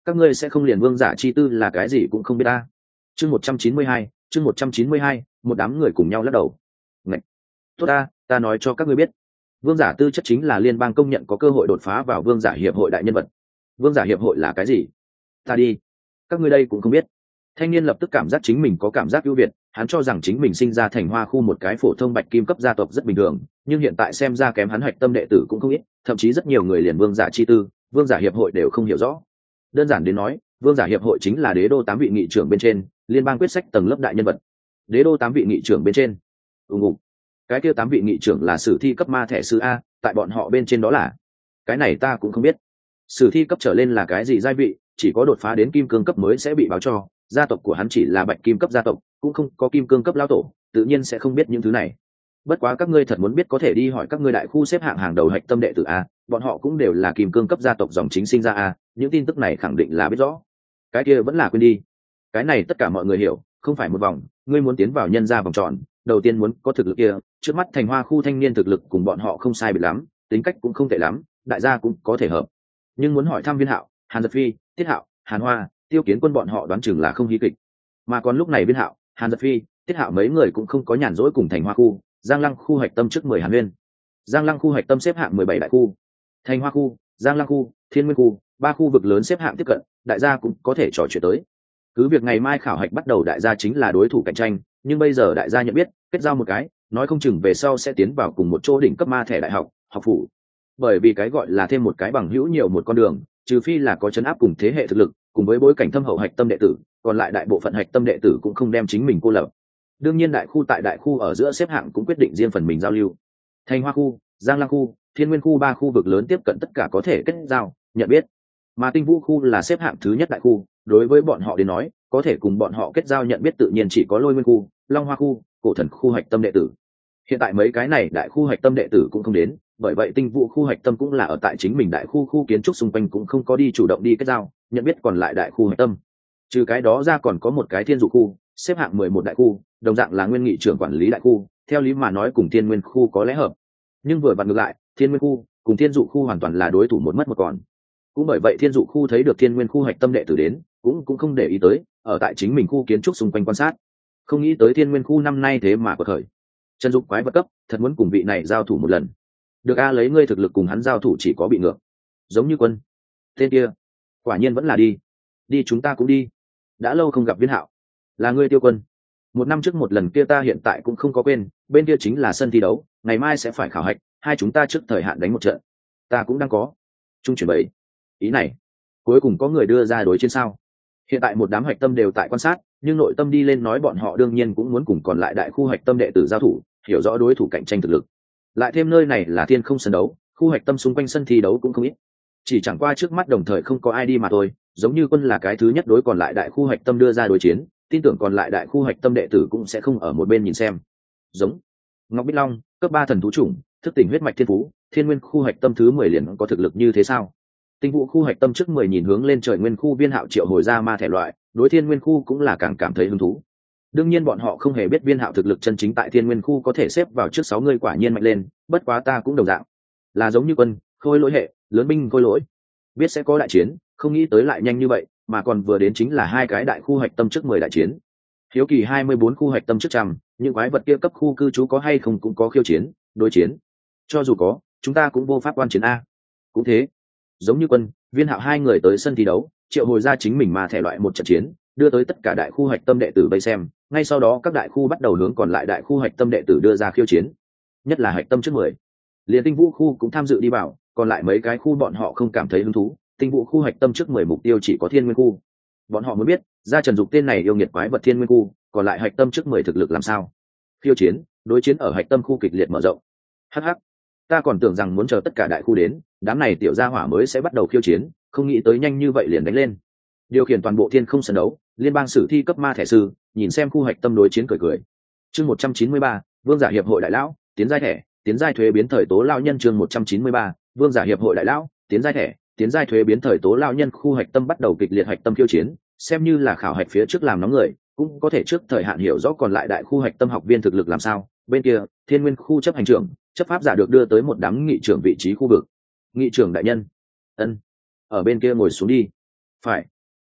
các ngươi sẽ không liền vương giả chi tư là cái gì cũng không biết ta. Chương một trăm chín mươi hai, chương một trăm chín mươi hai, một đám người cùng nhau lắc đầu. Ngậy. Tốt ta, ta nói cho các ngươi biết, vương giả tư chất chính là liên bang công nhận có cơ hội đột phá vào vương giả hiệp hội đại nhân vật. Vương giả hiệp hội là cái gì? Ta đi, các ngươi đây cũng không biết. Thanh niên lập tức cảm giác chính mình có cảm giác ưu việt, hắn cho rằng chính mình sinh ra thành hoa khu một cái phổ thông bạch kim cấp gia tộc rất bình thường, nhưng hiện tại xem ra kém hắn hạch tâm đệ tử cũng không ít, thậm chí rất nhiều người liền vương giả chi tư, vương giả hiệp hội đều không hiểu rõ. Đơn giản đến nói, vương giả hiệp hội chính là đế đô tám vị nghị trưởng bên trên, liên bang quyết sách tầng lớp đại nhân vật. Đế đô tám vị nghị trưởng bên trên. Ùng ục. Cái kia tám vị nghị trưởng là sử thi cấp ma thẻ sư a, tại bọn họ bên trên đó là. Cái này ta cũng không biết. Sử thi cấp trở lên là cái gì giai vị, chỉ có đột phá đến kim cương cấp mới sẽ bị báo cho, gia tộc của hắn chỉ là bạch kim cấp gia tộc, cũng không có kim cương cấp lao tổ, tự nhiên sẽ không biết những thứ này. Bất quá các ngươi thật muốn biết có thể đi hỏi các ngươi đại khu xếp hạng hàng đầu hạch tâm đệ tử a, bọn họ cũng đều là kim cương cấp gia tộc dòng chính sinh ra a, những tin tức này khẳng định là biết rõ. Cái kia vẫn là quên đi. Cái này tất cả mọi người hiểu, không phải một vòng, ngươi muốn tiến vào nhân gia vòng tròn, đầu tiên muốn có thực lực kia, trước mắt thành hoa khu thanh niên thực lực cùng bọn họ không sai biệt lắm, tính cách cũng không tệ lắm, đại gia cũng có thể hợp. Nhưng muốn hỏi thăm Viên Hạo, Hàn Dật Phi, Tiết Hạo, Hàn Hoa, Tiêu Kiến Quân bọn họ đoán chừng là không hí kịch. Mà còn lúc này Viên Hạo, Hàn Dật Phi, Tiết Hạo mấy người cũng không có nhàn rỗi cùng thành hoa khu, Giang Lăng khu hạch tâm trước mười Hàn Nguyên. Giang Lăng khu hạch tâm xếp hạng mười bảy đại khu. Thành hoa khu, Giang Lăng khu, Thiên Nguyên khu, ba khu vực lớn xếp hạng tiếp cận, đại gia cũng có thể trò chuyện tới. Cứ việc ngày mai khảo hạch bắt đầu đại gia chính là đối thủ cạnh tranh, nhưng bây giờ đại gia nhận biết, kết giao một cái, nói không chừng về sau sẽ tiến vào cùng một chỗ đỉnh cấp ma thẻ đại học, học phủ. Bởi vì cái gọi là thêm một cái bằng hữu nhiều một con đường, trừ phi là có chấn áp cùng thế hệ thực lực, cùng với bối cảnh thâm hậu hạch tâm đệ tử, còn lại đại bộ phận hạch tâm đệ tử cũng không đem chính mình cô lập. Đương nhiên đại khu tại đại khu ở giữa xếp hạng cũng quyết định riêng phần mình giao lưu. Thành hoa khu, Giang Lăng khu, Thiên Nguyên khu ba khu vực lớn tiếp cận tất cả có thể kết giao, nhận biết. Mà Tinh Vũ khu là xếp hạng thứ nhất đại khu, đối với bọn họ đến nói, có thể cùng bọn họ kết giao nhận biết tự nhiên chỉ có Lôi Nguyên khu, Long Hoa khu, Cổ Thần khu hạch tâm đệ tử. Hiện tại mấy cái này đại khu hạch tâm đệ tử cũng không đến, bởi vậy Tinh Vũ khu hạch tâm cũng là ở tại chính mình đại khu khu kiến trúc xung quanh cũng không có đi chủ động đi kết giao, nhận biết còn lại đại khu hạch tâm. Trừ cái đó ra còn có một cái Thiên Dụ khu, xếp hạng mười một đại khu, đồng dạng là nguyên nghị trưởng quản lý đại khu, theo lý mà nói cùng Thiên Nguyên khu có lẽ hợp. Nhưng vừa vặn ngược lại, Thiên Nguyên khu cùng Thiên Dụ khu hoàn toàn là đối thủ một mất một còn. Cũng bởi vậy Thiên Dụ khu thấy được Thiên Nguyên khu hạch tâm đệ tử đến, cũng cũng không để ý tới, ở tại chính mình khu kiến trúc xung quanh quan sát. Không nghĩ tới Thiên Nguyên khu năm nay thế mà có thời chân dục quái vật cấp, thật muốn cùng vị này giao thủ một lần. Được a, lấy ngươi thực lực cùng hắn giao thủ chỉ có bị ngược. Giống như Quân tên kia, quả nhiên vẫn là đi đi chúng ta cũng đi. Đã lâu không gặp Viên Hạo, là ngươi Tiêu Quân. Một năm trước một lần kia ta hiện tại cũng không có quên, bên kia chính là sân thi đấu, ngày mai sẽ phải khảo hạch, hai chúng ta trước thời hạn đánh một trận. Ta cũng đang có trung chuyển bảy ý này. Cuối cùng có người đưa ra đối chiến sao? Hiện tại một đám hạch tâm đều tại quan sát, nhưng nội tâm đi lên nói bọn họ đương nhiên cũng muốn cùng còn lại đại khu hạch tâm đệ tử giao thủ, hiểu rõ đối thủ cạnh tranh thực lực. Lại thêm nơi này là thiên không sân đấu, khu hạch tâm xung quanh sân thi đấu cũng không ít. Chỉ chẳng qua trước mắt đồng thời không có ai đi mà thôi, giống như Quân là cái thứ nhất đối còn lại đại khu hạch tâm đưa ra đối chiến, tin tưởng còn lại đại khu hạch tâm đệ tử cũng sẽ không ở một bên nhìn xem. Giống Ngọc Bích Long, cấp ba thần thú chủng, thức tỉnh huyết mạch thiên phú, Thiên Nguyên khu hạch tâm thứ mười liền có thực lực như thế sao? Tinh Vũ khu hạch tâm trước mười nhìn hướng lên trời Nguyên khu Viên Hạo triệu hồi ra ma thể loại, đối Thiên Nguyên khu cũng là càng cảm thấy hứng thú. Đương nhiên bọn họ không hề biết Viên Hạo thực lực chân chính tại Thiên Nguyên khu có thể xếp vào trước sáu người quả nhiên mạnh lên, bất quá ta cũng đồng dạng, là giống như Quân, khôi lỗi hệ, lớn binh khôi lỗi. Biết sẽ có đại chiến, không nghĩ tới lại nhanh như vậy, mà còn vừa đến chính là hai cái đại khu hạch tâm trước mười đại chiến. Hiếu kỳ hai mươi bốn khu hạch tâm trước trăm, những quái vật kia cấp khu cư trú có hay không cũng có khiêu chiến, đối chiến. Cho dù có, chúng ta cũng vô pháp quan chiến a. Cũng thế, giống như Quân, Viên Hạo hai người tới sân thi đấu, triệu hồi ra chính mình mà thể loại một trận chiến, đưa tới tất cả đại khu hạch tâm đệ tử vây xem, ngay sau đó các đại khu bắt đầu hướng còn lại đại khu hạch tâm đệ tử đưa ra khiêu chiến. Nhất là hạch tâm trước mười, liền Tinh Vũ khu cũng tham dự đi vào, còn lại mấy cái khu bọn họ không cảm thấy hứng thú, Tinh Vũ khu hạch tâm trước mười mục tiêu chỉ có Thiên Nguyên khu. Bọn họ muốn biết, ra Trần Dục tên này yêu nghiệt quái vật Thiên Nguyên khu, còn lại hạch tâm trước mười thực lực làm sao? Khiêu chiến, đối chiến ở hạch tâm khu kịch liệt mở rộng. Hắc hắc, ta còn tưởng rằng muốn chờ tất cả đại khu đến, đám này tiểu gia hỏa mới sẽ bắt đầu khiêu chiến, không nghĩ tới nhanh như vậy liền đánh lên. Điều khiển toàn bộ thiên không sân đấu, liên bang sử thi cấp ma thẻ sư, nhìn xem khu hạch tâm đối chiến cười cười. Chương một trăm chín mươi ba, Vương giả hiệp hội đại lão, tiến giai thẻ, tiến giai thuế biến thời tố lao nhân. Chương một trăm chín mươi ba, Vương giả hiệp hội đại lão, tiến giai thẻ, tiến giai thuế biến thời tố lao nhân. Khu hạch tâm bắt đầu kịch liệt hạch tâm khiêu chiến, xem như là khảo hạch phía trước làm nóng người, cũng có thể trước thời hạn hiểu rõ còn lại đại khu hạch tâm học viên thực lực làm sao. Bên kia, Thiên Nguyên khu chấp hành trưởng, chấp pháp giả được đưa tới một đám nghị trưởng vị trí khu vực. Nghị trưởng đại nhân, ân, ở bên kia ngồi xuống đi. Phải,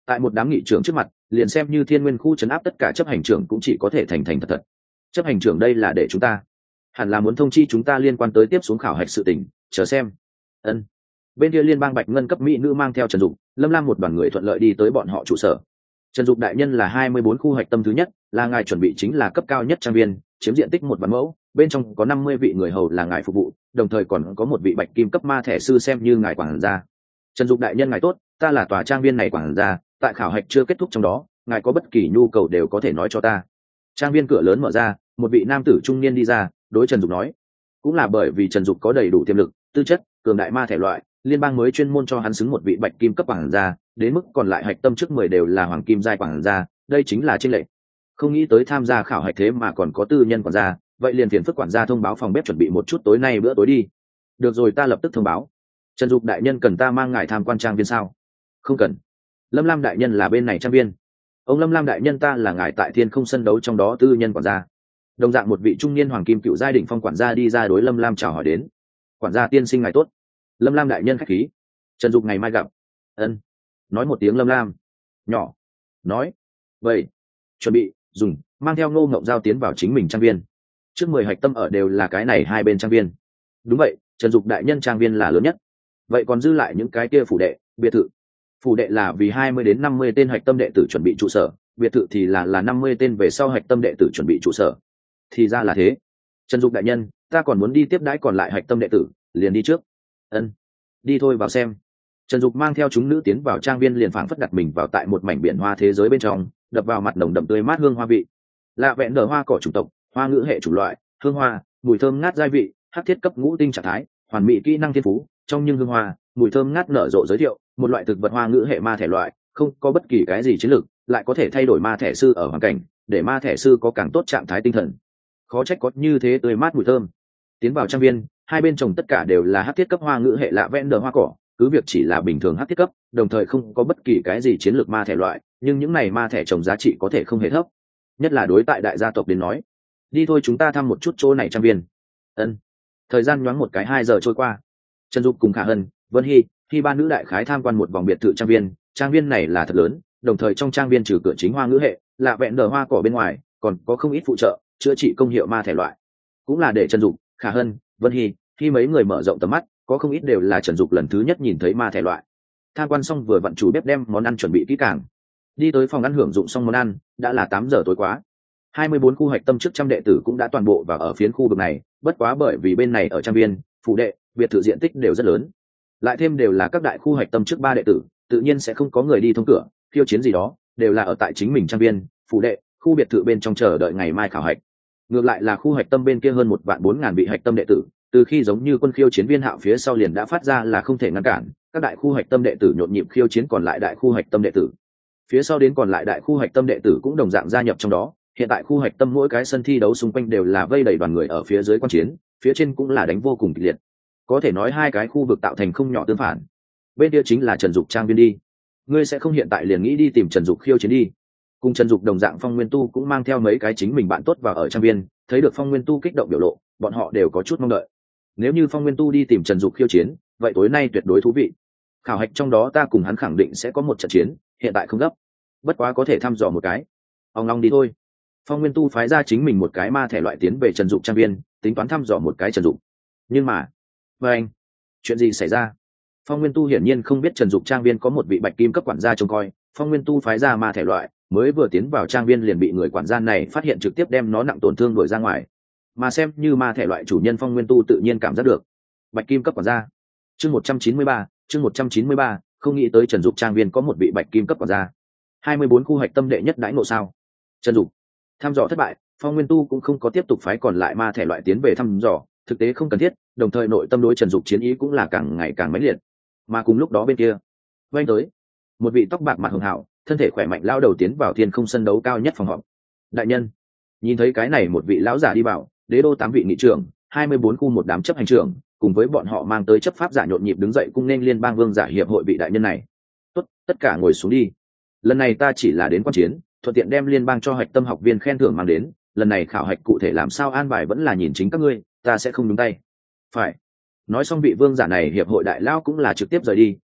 tại một đám nghị trưởng trước mặt, liền xem như thiên nguyên khu trấn áp tất cả chấp hành trưởng cũng chỉ có thể thành thành thật thật. Chấp hành trưởng đây là để chúng ta hẳn là muốn thông chi chúng ta liên quan tới tiếp xuống khảo hạch sự tình, chờ xem. Ân. Bên kia liên bang bạch ngân cấp mỹ nữ mang theo Trần Dục, Lâm Lam một đoàn người thuận lợi đi tới bọn họ trụ sở. Trần Dục đại nhân là hai mươi bốn khu hạch tâm thứ nhất, là ngài chuẩn bị chính là cấp cao nhất trang viên, chiếm diện tích một vạn mẫu, bên trong có năm mươi vị người hầu là ngài phục vụ, đồng thời còn có một vị bạch kim cấp ma thẻ sư xem như ngài quản gia. Trần Dục đại nhân ngài tốt, ta là tòa trang viên này quản gia, tại khảo hạch chưa kết thúc trong đó, ngài có bất kỳ nhu cầu đều có thể nói cho ta. Trang viên cửa lớn mở ra, một vị nam tử trung niên đi ra, đối Trần Dục nói, cũng là bởi vì Trần Dục có đầy đủ tiềm lực, tư chất, cường đại ma thể loại, liên bang mới chuyên môn cho hắn xứng một vị bạch kim cấp quản gia, đến mức còn lại hạch tâm trước mười đều là hoàng kim giai quản gia, đây chính là chênh lệch. Không nghĩ tới tham gia khảo hạch thế mà còn có tư nhân quản gia, vậy liền phiền phức quản gia thông báo phòng bếp chuẩn bị một chút tối nay bữa tối đi. Được rồi, ta lập tức thông báo. Trần Dục đại nhân cần ta mang ngài tham quan trang viên sao? Không cần. Lâm Lam đại nhân là bên này trang viên. Ông Lâm Lam đại nhân, ta là ngài tại thiên không sân đấu trong đó tư nhân quản gia. Đồng dạng một vị trung niên hoàng kim cựu giai đỉnh phong quản gia đi ra đối Lâm Lam chào hỏi đến. Quản gia tiên sinh ngài tốt. Lâm Lam đại nhân khách khí. Trần Dục ngày mai gặp. Ân. Nói một tiếng Lâm Lam. Nhỏ. Nói. Vậy. Chuẩn bị, dùng, mang theo Ngô Ngộng Giao tiến vào chính mình trang viên. Trước mười hạch tâm ở đều là cái này hai bên trang viên. Đúng vậy, Trần Dục đại nhân trang viên là lớn nhất. Vậy còn dư lại những cái kia phủ đệ, biệt thự. Phủ đệ là vì hai mươi đến năm mươi tên hạch tâm đệ tử chuẩn bị trụ sở, biệt thự thì là là năm mươi tên về sau hạch tâm đệ tử chuẩn bị trụ sở. Thì ra là thế. Trần Dục đại nhân, ta còn muốn đi tiếp đãi còn lại hạch tâm đệ tử, liền đi trước. Ân. Đi thôi, vào xem. Trần Dục mang theo chúng nữ tiến vào trang viên, liền phảng phất đặt mình vào tại một mảnh biển hoa thế giới bên trong, đập vào mặt nồng đậm tươi mát hương hoa vị. Lạ vẹn nở hoa cỏ chủng tộc, hoa ngữ hệ chủng loại, hương hoa, mùi thơm ngát giai vị, hắc thiết cấp ngũ tinh trạng thái, hoàn mỹ kỹ năng thiên phú, trong nhưng hương hoa, mùi thơm ngát nở rộ giới thiệu, một loại thực vật hoa ngữ hệ ma thể loại, không có bất kỳ cái gì chiến lược, lại có thể thay đổi ma thể sư ở hoàn cảnh, để ma thể sư có càng tốt trạng thái tinh thần. Khó trách có như thế tươi mát mùi thơm. Tiến vào trang viên, hai bên trồng tất cả đều là hắc thiết cấp hoa ngữ hệ lạ vẹn nở hoa cỏ, cứ việc chỉ là bình thường hắc thiết cấp, đồng thời không có bất kỳ cái gì chiến lược ma thể loại, nhưng những này ma thể trồng giá trị có thể không hề thấp, nhất là đối tại đại gia tộc đến nói. Đi thôi, chúng ta thăm một chút chỗ này trang viên. Ân. Thời gian nhoáng một cái hai giờ trôi qua. Trần Dục cùng Khả Hân, Vân Hy, khi ba nữ đại khái tham quan một vòng biệt thự trang viên. Trang viên này là thật lớn, đồng thời trong trang viên trừ cửa chính hoa ngữ hệ lạ vẹn nở hoa cỏ bên ngoài, còn có không ít phụ trợ chữa trị công hiệu ma thể loại, cũng là để Trần Dục, Khả Hân, Vân Hy khi mấy người mở rộng tầm mắt, có không ít đều là Trần Dục lần thứ nhất nhìn thấy ma thể loại. Tham quan xong, vừa vặn chủ bếp đem món ăn chuẩn bị kỹ càng. Đi tới phòng ăn hưởng dụng xong món ăn, đã là tám giờ tối quá. hai mươi bốn khu hạch tâm trước trăm đệ tử cũng đã toàn bộ vào ở phiến khu vực này, bất quá bởi vì bên này ở trang viên, phủ đệ, biệt thự diện tích đều rất lớn, lại thêm đều là các đại khu hạch tâm trước ba đệ tử, tự nhiên sẽ không có người đi thông cửa khiêu chiến gì đó, đều là ở tại chính mình trang viên, phủ đệ, khu biệt thự bên trong chờ đợi ngày mai khảo hạch. Ngược lại là khu hạch tâm bên kia hơn một vạn bốn ngàn vị hạch tâm đệ tử, từ khi giống như quân khiêu chiến viên Hạo phía sau liền đã phát ra là không thể ngăn cản, các đại khu hạch tâm đệ tử nhộn nhịp khiêu chiến còn lại đại khu hạch tâm đệ tử. Phía sau đến còn lại đại khu hạch tâm đệ tử cũng đồng dạng gia nhập trong đó. Hiện tại khu hạch tâm mỗi cái sân thi đấu xung quanh đều là vây đầy đoàn người ở phía dưới quan chiến, phía trên cũng là đánh vô cùng kịch liệt. Có thể nói hai cái khu vực tạo thành không nhỏ tương phản. Bên kia chính là Trần Dục trang viên đi. Ngươi sẽ không hiện tại liền nghĩ đi tìm Trần Dục khiêu chiến đi? Cùng Trần Dục đồng dạng Phong Nguyên Tu cũng mang theo mấy cái chính mình bạn tốt vào ở trang viên, thấy được Phong Nguyên Tu kích động biểu lộ, bọn họ đều có chút mong đợi. Nếu như Phong Nguyên Tu đi tìm Trần Dục khiêu chiến, vậy tối nay tuyệt đối thú vị. Khảo hạch trong đó ta cùng hắn khẳng định sẽ có một trận chiến, hiện tại không gấp, bất quá có thể thăm dò một cái. Ông long đi thôi. Phong Nguyên Tu phái ra chính mình một cái ma thể loại tiến về Trần Dục trang viên, tính toán thăm dò một cái Trần Dục. Nhưng mà, với anh, chuyện gì xảy ra? Phong Nguyên Tu hiển nhiên không biết Trần Dục trang viên có một vị bạch kim cấp quản gia trông coi. Phong Nguyên Tu phái ra ma thể loại, mới vừa tiến vào trang viên liền bị người quản gia này phát hiện, trực tiếp đem nó nặng tổn thương đuổi ra ngoài. Mà xem như ma thể loại chủ nhân, Phong Nguyên Tu tự nhiên cảm giác được bạch kim cấp quản gia. Chương một trăm chín mươi ba, chương một trăm chín mươi ba, không nghĩ tới Trần Dục trang viên có một vị bạch kim cấp quản gia. hai mươi bốn khu hạch tâm đệ nhất đãi ngộ sao? Trần Dục thăm dò thất bại, Phong Nguyên Tu cũng không có tiếp tục phái còn lại ma thể loại tiến về thăm dò, thực tế không cần thiết, đồng thời nội tâm đối Trần Dục chiến ý cũng là càng ngày càng mãnh liệt. Mà cùng lúc đó bên kia, vây tới một vị tóc bạc mặt hường hảo, thân thể khỏe mạnh lao đầu tiến vào thiên không sân đấu cao nhất phòng họp. Đại nhân, nhìn thấy cái này một vị lão giả đi vào, đế đô tám vị nghị trưởng, hai mươi bốn khu một đám chấp hành trưởng, cùng với bọn họ mang tới chấp pháp giả nhộn nhịp đứng dậy cung nên liên bang vương giả hiệp hội vị đại nhân này. Tốt, tất cả ngồi xuống đi. Lần này ta chỉ là đến quan chiến, thuận tiện đem liên bang cho hạch tâm học viên khen thưởng mang đến, lần này khảo hạch cụ thể làm sao an bài vẫn là nhìn chính các ngươi, ta sẽ không nhúng tay. Phải. Nói xong vị vương giả này hiệp hội đại lao cũng là trực tiếp rời đi,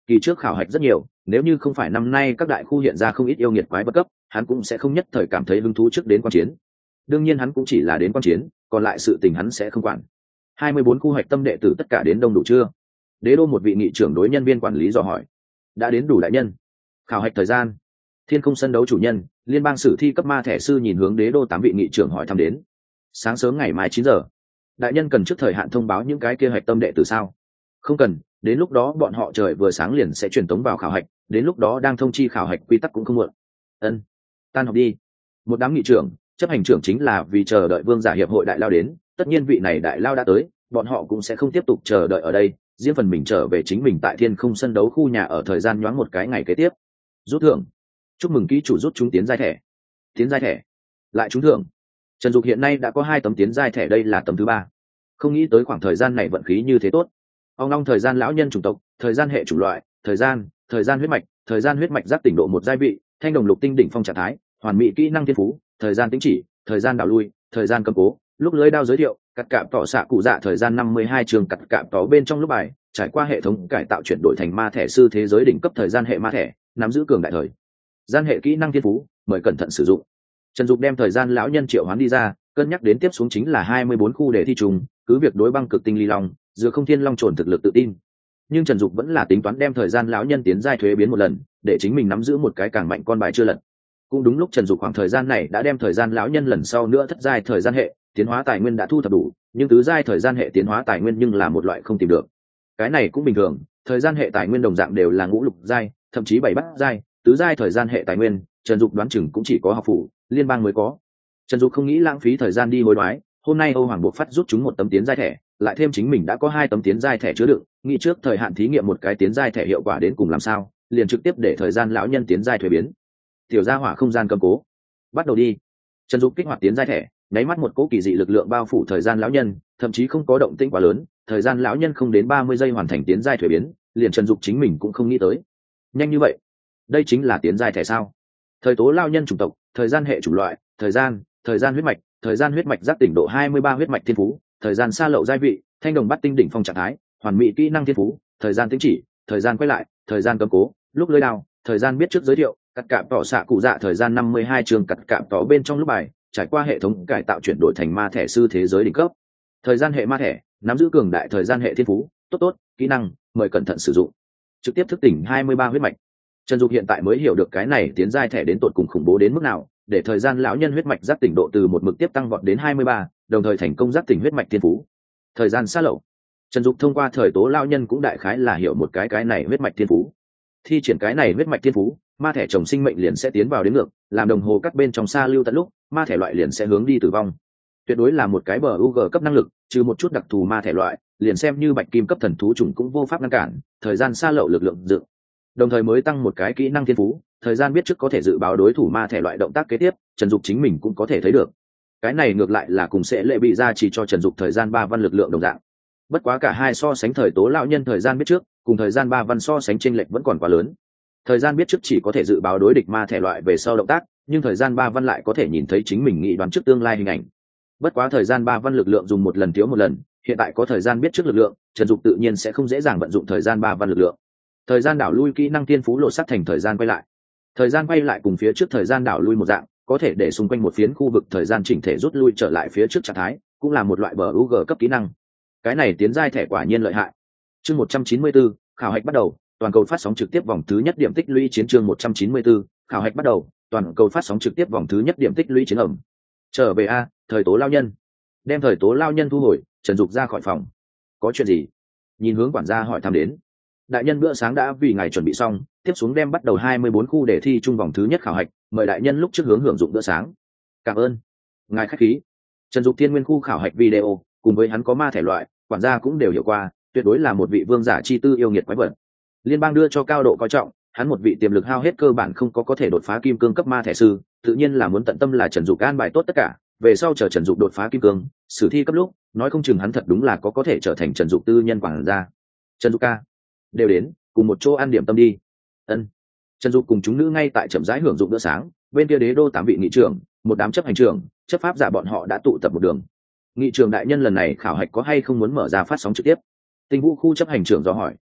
Kỳ trước khảo hạch rất nhiều, nếu như không phải năm nay các đại khu hiện ra không ít yêu nghiệt quái bất cấp, hắn cũng sẽ không nhất thời cảm thấy hứng thú trước đến quan chiến. Đương nhiên hắn cũng chỉ là đến quan chiến, còn lại sự tình hắn sẽ không quản. hai mươi bốn khu hạch tâm đệ tử tất cả đến đông đủ chưa? Đế đô một vị nghị trưởng đối nhân viên quản lý dò hỏi. Đã đến đủ đại nhân. Khảo hạch thời gian. Thiên Không sân đấu chủ nhân, liên bang sử thi cấp ma thẻ sư nhìn hướng đế đô tám vị nghị trưởng hỏi thăm đến. Sáng sớm ngày mai chín giờ. Đại nhân cần trước thời hạn thông báo những cái kia hạch tâm đệ tử sao? Không cần, đến lúc đó bọn họ trời vừa sáng liền sẽ truyền tống vào khảo hạch, đến lúc đó đang thông chi khảo hạch quy tắc cũng không muộn. Ân, tan học đi. Một đám nghị trưởng, chấp hành trưởng chính là vì chờ đợi vương giả hiệp hội đại lao đến, tất nhiên vị này đại lao đã tới, bọn họ cũng sẽ không tiếp tục chờ đợi ở đây, riêng phần mình trở về chính mình tại Thiên Không sân đấu khu nhà ở thời gian nhoáng một cái ngày kế tiếp. Rút thưởng. Chúc mừng ký chủ rút trúng tiến giai thẻ. Tiến giai thẻ. Lại trúng thưởng. Trần Dục hiện nay đã có hai tấm tiến giai thẻ, đây là tấm thứ ba. Không nghĩ tới khoảng thời gian này vận khí như thế tốt. Ông long thời gian lão nhân chủng tộc, thời gian hệ chủng loại, thời gian, thời gian huyết mạch, thời gian huyết mạch giác tỉnh độ một giai vị, thanh đồng lục tinh đỉnh phong trạng thái, hoàn mỹ kỹ năng thiên phú, thời gian tính chỉ, thời gian đảo lui, thời gian cầm cố, lúc lưới đao giới thiệu, cắt cạm tỏ xạ cụ dạ thời gian năm mươi hai trường cắt cạm tỏ bên trong lúc bài, trải qua hệ thống cải tạo chuyển đổi thành ma thẻ sư thế giới đỉnh cấp thời gian hệ ma thẻ, nắm giữ cường đại thời gian hệ kỹ năng thiên phú, mời cẩn thận sử dụng. Trần Dục đem thời gian lão nhân triệu hoán đi ra, cân nhắc đến tiếp xuống chính là hai mươi bốn khu đề thi trùng, cứ việc đối băng cực tinh ly long, dựa không thiên long trồn thực lực tự tin, nhưng Trần Dục vẫn là tính toán đem thời gian lão nhân tiến giai thuế biến một lần, để chính mình nắm giữ một cái càng mạnh con bài chưa lật. Cũng đúng lúc Trần Dục khoảng thời gian này đã đem thời gian lão nhân lần sau nữa thất giai thời gian hệ tiến hóa tài nguyên đã thu thập đủ, nhưng tứ giai thời gian hệ tiến hóa tài nguyên nhưng là một loại không tìm được. Cái này cũng bình thường, thời gian hệ tài nguyên đồng dạng đều là ngũ lục giai, thậm chí bảy bát giai, tứ giai thời gian hệ tài nguyên, Trần Dục đoán chừng cũng chỉ có học phủ, liên bang mới có. Trần Dục không nghĩ lãng phí thời gian đi hối đoái, hôm nay Âu Hoàng buộc phát rút chúng một tấm tiến giai thẻ, lại thêm chính mình đã có hai tấm tiến giai thẻ chứa đựng, nghĩ trước thời hạn thí nghiệm một cái tiến giai thẻ hiệu quả đến cùng làm sao, liền trực tiếp để thời gian lão nhân tiến giai thuế biến. Tiểu gia hỏa không gian cầm cố, bắt đầu đi. Trần Dục kích hoạt tiến giai thẻ, nháy mắt một cỗ kỳ dị lực lượng bao phủ thời gian lão nhân, thậm chí không có động tĩnh quá lớn, thời gian lão nhân không đến ba mươi giây hoàn thành tiến giai thuế biến, liền Trần Dục chính mình cũng không nghĩ tới. Nhanh như vậy, đây chính là tiến giai thẻ sao? Thời tố lão nhân chủng tộc, thời gian hệ chủng loại, thời gian, thời gian huyết mạch, thời gian huyết mạch giác tỉnh độ hai mươi ba huyết mạch thiên phú, thời gian xa lậu giai vị, thanh đồng bắt tinh đỉnh phong trạng thái, hoàn mỹ kỹ năng thiên phú, thời gian tính chỉ, thời gian quay lại, thời gian cầm cố, lúc lưới đao, thời gian biết trước giới thiệu, cắt cạm tỏ xạ cụ dạ thời gian năm mươi hai trường cắt cạm tỏ bên trong lúc bài, trải qua hệ thống cải tạo chuyển đổi thành ma thẻ sư thế giới đỉnh cấp. Thời gian hệ ma thẻ, nắm giữ cường đại thời gian hệ thiên phú, tốt tốt, kỹ năng, mời cẩn thận sử dụng. Trực tiếp thức tỉnh hai mươi ba huyết mạch. Trần Dục hiện tại mới hiểu được cái này tiến giai thẻ đến tột cùng khủng bố đến mức nào, để thời gian lão nhân huyết mạch giác tỉnh độ từ một mực tiếp tăng vọt đến hai mươi ba, đồng thời thành công giác tỉnh huyết mạch thiên phú. Thời gian xa lậu. Trần Dục thông qua thời tố lão nhân cũng đại khái là hiểu một cái cái này huyết mạch thiên phú. Thi triển cái này huyết mạch thiên phú, ma thẻ trồng sinh mệnh liền sẽ tiến vào đến ngược, làm đồng hồ cắt bên trong xa lưu tận lúc, ma thẻ loại liền sẽ hướng đi tử vong. Tuyệt đối là một cái bờ u giê cấp năng lực, trừ một chút đặc thù ma thẻ loại, liền xem như bạch kim cấp thần thú trùng cũng vô pháp ngăn cản, thời gian xa lậu lực lượng dự. Đồng thời mới tăng một cái kỹ năng thiên phú, thời gian biết trước có thể dự báo đối thủ ma thẻ loại động tác kế tiếp, Trần Dục chính mình cũng có thể thấy được. Cái này ngược lại là cùng sẽ lệ bị ra chỉ cho Trần Dục thời gian ba văn lực lượng đồng dạng. Bất quá cả hai so sánh thời tố lão nhân thời gian biết trước, cùng thời gian ba văn so sánh chênh lệch vẫn còn quá lớn. Thời gian biết trước chỉ có thể dự báo đối địch ma thẻ loại về sau động tác, nhưng thời gian ba văn lại có thể nhìn thấy chính mình nghĩ đoán trước tương lai hình ảnh. Bất quá thời gian ba văn lực lượng dùng một lần thiếu một lần, hiện tại có thời gian biết trước lực lượng, Trần Dục tự nhiên sẽ không dễ dàng vận dụng thời gian ba văn lực lượng. Thời gian đảo lui kỹ năng tiên phú lộ sắc thành thời gian quay lại. Thời gian quay lại cùng phía trước thời gian đảo lui một dạng, có thể để xung quanh một phiến khu vực thời gian chỉnh thể rút lui trở lại phía trước trạng thái, cũng là một loại bờ u giê cấp kỹ năng. Cái này tiến giai thẻ quả nhiên lợi hại. Chương một trăm chín mươi bốn, khảo hạch bắt đầu, toàn cầu phát sóng trực tiếp vòng thứ nhất điểm tích lũy chiến chương một trăm chín mươi bốn, khảo hạch bắt đầu, toàn cầu phát sóng trực tiếp vòng thứ nhất điểm tích lũy chiến ẩm. Trở về a, thời tố lao nhân. Đem thời tố lao nhân thu hồi, Trần Dục ra khỏi phòng. Có chuyện gì? Nhìn hướng quản gia hỏi thăm đến. Đại nhân bữa sáng đã vì ngài chuẩn bị xong, tiếp xuống đem bắt đầu hai mươi bốn khu để thi chung vòng thứ nhất khảo hạch, mời đại nhân lúc trước hướng hưởng dụng bữa sáng. Cảm ơn. Ngài khách khí. Trần Dục thiên nguyên khu khảo hạch video, cùng với hắn có ma thể loại, quản gia cũng đều hiểu qua, tuyệt đối là một vị vương giả chi tư yêu nghiệt quái vật. Liên bang đưa cho cao độ coi trọng, hắn một vị tiềm lực hao hết cơ bản không có có thể đột phá kim cương cấp ma thể sư, tự nhiên là muốn tận tâm là Trần Dục an bài tốt tất cả, về sau chờ Trần Dục đột phá kim cương, sử thi cấp lúc, nói không chừng hắn thật đúng là có có thể trở thành Trần Dục tư nhân quản gia. Trần Dục ca, đều đến, cùng một chỗ ăn điểm tâm đi. Ân. Trần Dục cùng chúng nữ ngay tại chậm rãi hưởng dụng bữa sáng, bên kia đế đô tám vị nghị trưởng, một đám chấp hành trưởng, chấp pháp giả bọn họ đã tụ tập một đường. Nghị trưởng đại nhân lần này khảo hạch có hay không muốn mở ra phát sóng trực tiếp? Tinh Vũ khu chấp hành trưởng do hỏi.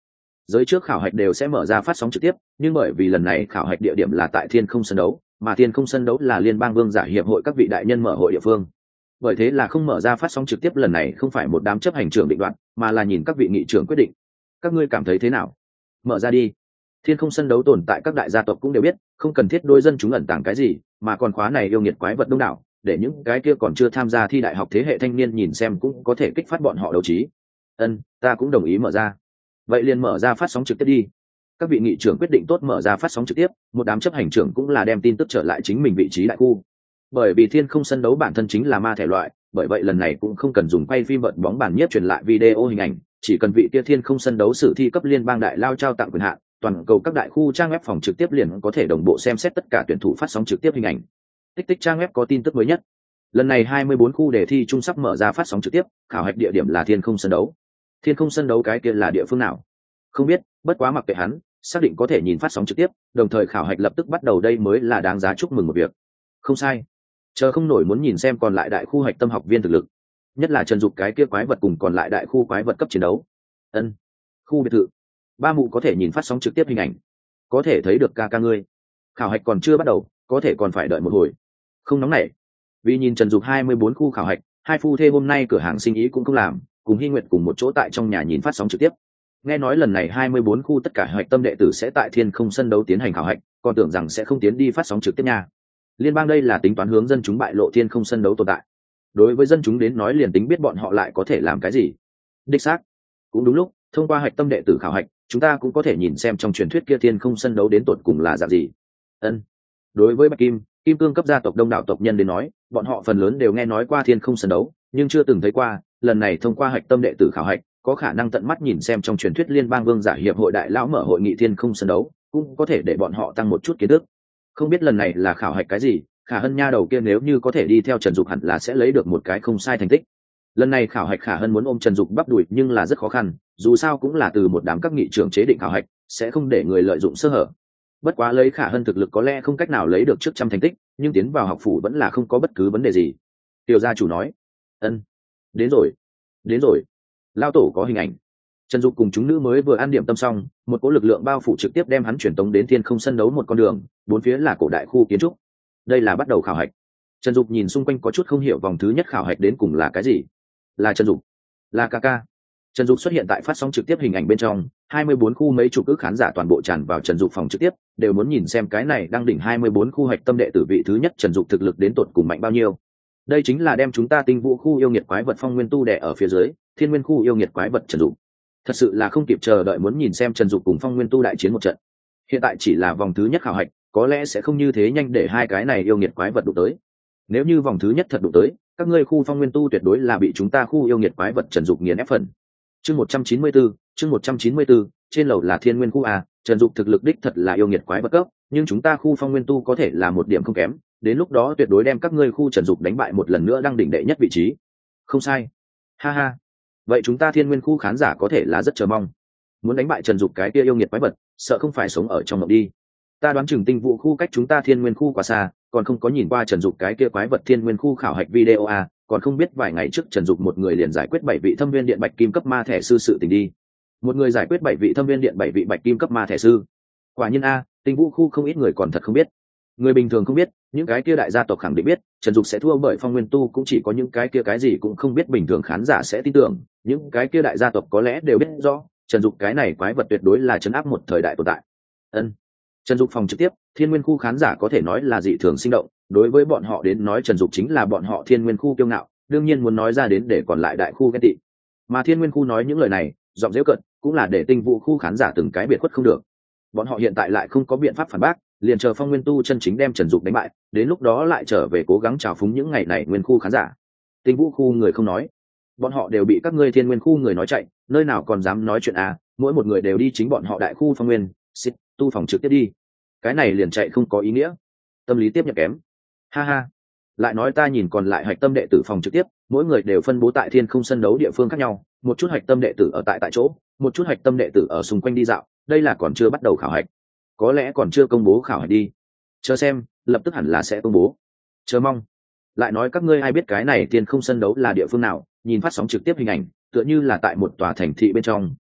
Giới trước khảo hạch đều sẽ mở ra phát sóng trực tiếp, nhưng bởi vì lần này khảo hạch địa điểm là tại Thiên Không sân đấu, mà Thiên Không sân đấu là Liên bang Vương giả hiệp hội các vị đại nhân mở hội địa phương. Bởi thế là không mở ra phát sóng trực tiếp lần này không phải một đám chấp hành trưởng định đoạt, mà là nhìn các vị nghị trưởng quyết định. Các ngươi cảm thấy thế nào? Mở ra đi. Thiên Không sân đấu tồn tại các đại gia tộc cũng đều biết, không cần thiết đôi dân chúng ẩn tàng cái gì, mà còn khóa này yêu nghiệt quái vật đông đảo, để những cái kia còn chưa tham gia thi đại học thế hệ thanh niên nhìn xem cũng có thể kích phát bọn họ đấu trí. Ân, ta cũng đồng ý mở ra. Vậy liền mở ra phát sóng trực tiếp đi. Các vị nghị trưởng quyết định tốt mở ra phát sóng trực tiếp, một đám chấp hành trưởng cũng là đem tin tức trở lại chính mình vị trí đại khu. Bởi vì Thiên Không sân đấu bản thân chính là ma thể loại, bởi vậy lần này cũng không cần dùng quay phim vận bóng bàn nhiếp truyền lại video hình ảnh, chỉ cần vị kia Thiên Không sân đấu sử thi cấp liên bang đại lao trao tặng quyền hạn, toàn cầu các đại khu trang web phòng trực tiếp liền có thể đồng bộ xem xét tất cả tuyển thủ phát sóng trực tiếp hình ảnh. Tích tích trang web có tin tức mới nhất. Lần này hai mươi bốn khu đề thi trung sắp mở ra phát sóng trực tiếp, khảo hạch địa điểm là Thiên Không sân đấu. Thiên Không sân đấu cái kia là địa phương nào? Không biết, bất quá mặc kệ hắn, xác định có thể nhìn phát sóng trực tiếp, đồng thời khảo hạch lập tức bắt đầu, đây mới là đáng giá chúc mừng một việc. Không sai. Chờ không nổi muốn nhìn xem còn lại đại khu hạch tâm học viên thực lực, nhất là Trần Dục cái kia quái vật cùng còn lại đại khu quái vật cấp chiến đấu. Ân, khu biệt thự, ba mụ có thể nhìn phát sóng trực tiếp hình ảnh, có thể thấy được ca ca ngươi. Khảo hạch còn chưa bắt đầu, có thể còn phải đợi một hồi. Không nóng nảy, vì nhìn Trần Dục hai mươi bốn khu khảo hạch, hai phu thê hôm nay cửa hàng sinh ý cũng không làm, cùng Hy Nguyệt cùng một chỗ tại trong nhà nhìn phát sóng trực tiếp. Nghe nói lần này hai mươi bốn khu tất cả hạch tâm đệ tử sẽ tại Thiên Không sân đấu tiến hành khảo hạch, còn tưởng rằng sẽ không tiến đi phát sóng trực tiếp nha. Liên bang đây là tính toán hướng dân chúng bại lộ Thiên Không sân đấu tồn tại. Đối với dân chúng đến nói liền tính biết bọn họ lại có thể làm cái gì. Đích xác, cũng đúng lúc, thông qua hạch tâm đệ tử khảo hạch, chúng ta cũng có thể nhìn xem trong truyền thuyết kia Thiên Không sân đấu đến tột cùng là dạng gì. Ân. Đối với Bạch Kim, Kim Cương cấp gia tộc đông đảo tộc nhân đến nói, bọn họ phần lớn đều nghe nói qua Thiên Không sân đấu, nhưng chưa từng thấy qua. Lần này thông qua hạch tâm đệ tử khảo hạch, có khả năng tận mắt nhìn xem trong truyền thuyết Liên bang Vương giả hiệp hội đại lão mở hội nghị Thiên Không sân đấu, cũng có thể để bọn họ tăng một chút kiến thức. Không biết lần này là khảo hạch cái gì, Khả Hân nha đầu kia nếu như có thể đi theo Trần Dục hẳn là sẽ lấy được một cái không sai thành tích. Lần này khảo hạch Khả Hân muốn ôm Trần Dục bắp đùi nhưng là rất khó khăn, dù sao cũng là từ một đám các nghị trưởng chế định khảo hạch, sẽ không để người lợi dụng sơ hở. Bất quá lấy Khả Hân thực lực có lẽ không cách nào lấy được trước trăm thành tích, nhưng tiến vào học phủ vẫn là không có bất cứ vấn đề gì. Tiểu gia chủ nói, ân, đến rồi, đến rồi, lao tổ có hình ảnh. Trần Dục cùng chúng nữ mới vừa ăn điểm tâm xong, một cỗ lực lượng bao phủ trực tiếp đem hắn chuyển tống đến Thiên Không sân đấu một con đường, bốn phía là cổ đại khu kiến trúc. Đây là bắt đầu khảo hạch. Trần Dục nhìn xung quanh có chút không hiểu vòng thứ nhất khảo hạch đến cùng là cái gì. Là Trần Dục, là ca ca. Trần Dục xuất hiện tại phát sóng trực tiếp hình ảnh bên trong, hai mươi bốn khu mấy chục ức khán giả toàn bộ tràn vào Trần Dục phòng trực tiếp, đều muốn nhìn xem cái này đang đỉnh hai mươi bốn khu hạch tâm đệ tử vị thứ nhất Trần Dục thực lực đến tột cùng mạnh bao nhiêu. Đây chính là đem chúng ta Tinh Vũ khu yêu nghiệt quái vật Phong Nguyên Tu đè ở phía dưới, Thiên Nguyên khu yêu nghiệt quái vật Trần Dục. Thật sự là không kịp chờ đợi muốn nhìn xem Trần Dục cùng Phong Nguyên Tu đại chiến một trận. Hiện tại chỉ là vòng thứ nhất khảo hạch, có lẽ sẽ không như thế nhanh để hai cái này yêu nghiệt quái vật đụng tới. Nếu như vòng thứ nhất thật đụng tới, các ngươi khu Phong Nguyên Tu tuyệt đối là bị chúng ta khu yêu nghiệt quái vật Trần Dục nghiền ép phần. Chương một trăm chín mươi tư, chương một trăm chín mươi tư, trên lầu là Thiên Nguyên khu a, Trần Dục thực lực đích thật là yêu nghiệt quái vật cấp, nhưng chúng ta khu Phong Nguyên Tu có thể là một điểm không kém, đến lúc đó tuyệt đối đem các ngươi khu Trần Dục đánh bại một lần nữa đăng đỉnh đệ nhất vị trí. Không sai. Ha ha. Vậy chúng ta Thiên Nguyên khu khán giả có thể là rất chờ mong. Muốn đánh bại Trần Dục cái kia yêu nghiệt quái vật, sợ không phải sống ở trong mộng đi. Ta đoán chừng Tinh Vũ khu cách chúng ta Thiên Nguyên khu quá xa, còn không có nhìn qua Trần Dục cái kia quái vật Thiên Nguyên khu khảo hạch video a, còn không biết vài ngày trước Trần Dục một người liền giải quyết bảy vị Thâm Viên Điện Bạch Kim cấp ma thẻ sư sự tình đi. Một người giải quyết bảy vị Thâm Viên Điện bảy vị Bạch Kim cấp ma thẻ sư. Quả nhiên a, Tinh Vũ khu không ít người còn thật không biết. Người bình thường không biết, những cái kia đại gia tộc khẳng định biết, Trần Dục sẽ thua bởi Phong Nguyên Tu cũng chỉ có những cái kia cái gì cũng không biết bình thường khán giả sẽ tin tưởng, những cái kia đại gia tộc có lẽ đều biết rõ, Trần Dục cái này quái vật tuyệt đối là trấn áp một thời đại tồn tại. Ân. Trần Dục phòng trực tiếp, Thiên Nguyên khu khán giả có thể nói là dị thường sinh động, đối với bọn họ đến nói Trần Dục chính là bọn họ Thiên Nguyên khu kiêu ngạo, đương nhiên muốn nói ra đến để còn lại đại khu ghen tị. Mà Thiên Nguyên khu nói những lời này, giọng giễu cợt, cũng là để Tinh Vũ khu khán giả từng cái biệt khuất không được. Bọn họ hiện tại lại không có biện pháp phản bác, liền chờ Phong Nguyên Tu chân chính đem Trần Dục đánh bại, đến lúc đó lại trở về cố gắng trào phúng những ngày này Nguyên khu khán giả. Tinh Vũ khu người không nói, bọn họ đều bị các ngươi Thiên Nguyên khu người nói chạy, nơi nào còn dám nói chuyện à, mỗi một người đều đi chính bọn họ đại khu Phong Nguyên, xịt, tu phòng trực tiếp đi. Cái này liền chạy không có ý nghĩa. Tâm lý tiếp nhận kém. Ha ha. Lại nói ta nhìn còn lại hạch tâm đệ tử phòng trực tiếp, mỗi người đều phân bố tại Thiên Không sân đấu địa phương khác nhau, một chút hạch tâm đệ tử ở tại tại chỗ, một chút hạch tâm đệ tử ở xung quanh đi dạo, đây là còn chưa bắt đầu khảo hạch. Có lẽ còn chưa công bố khảo hạch đi. Chờ xem, lập tức hẳn là sẽ công bố. Chờ mong. Lại nói các ngươi ai biết cái này Thiên Không sân đấu là địa phương nào, nhìn phát sóng trực tiếp hình ảnh, tựa như là tại một tòa thành thị bên trong,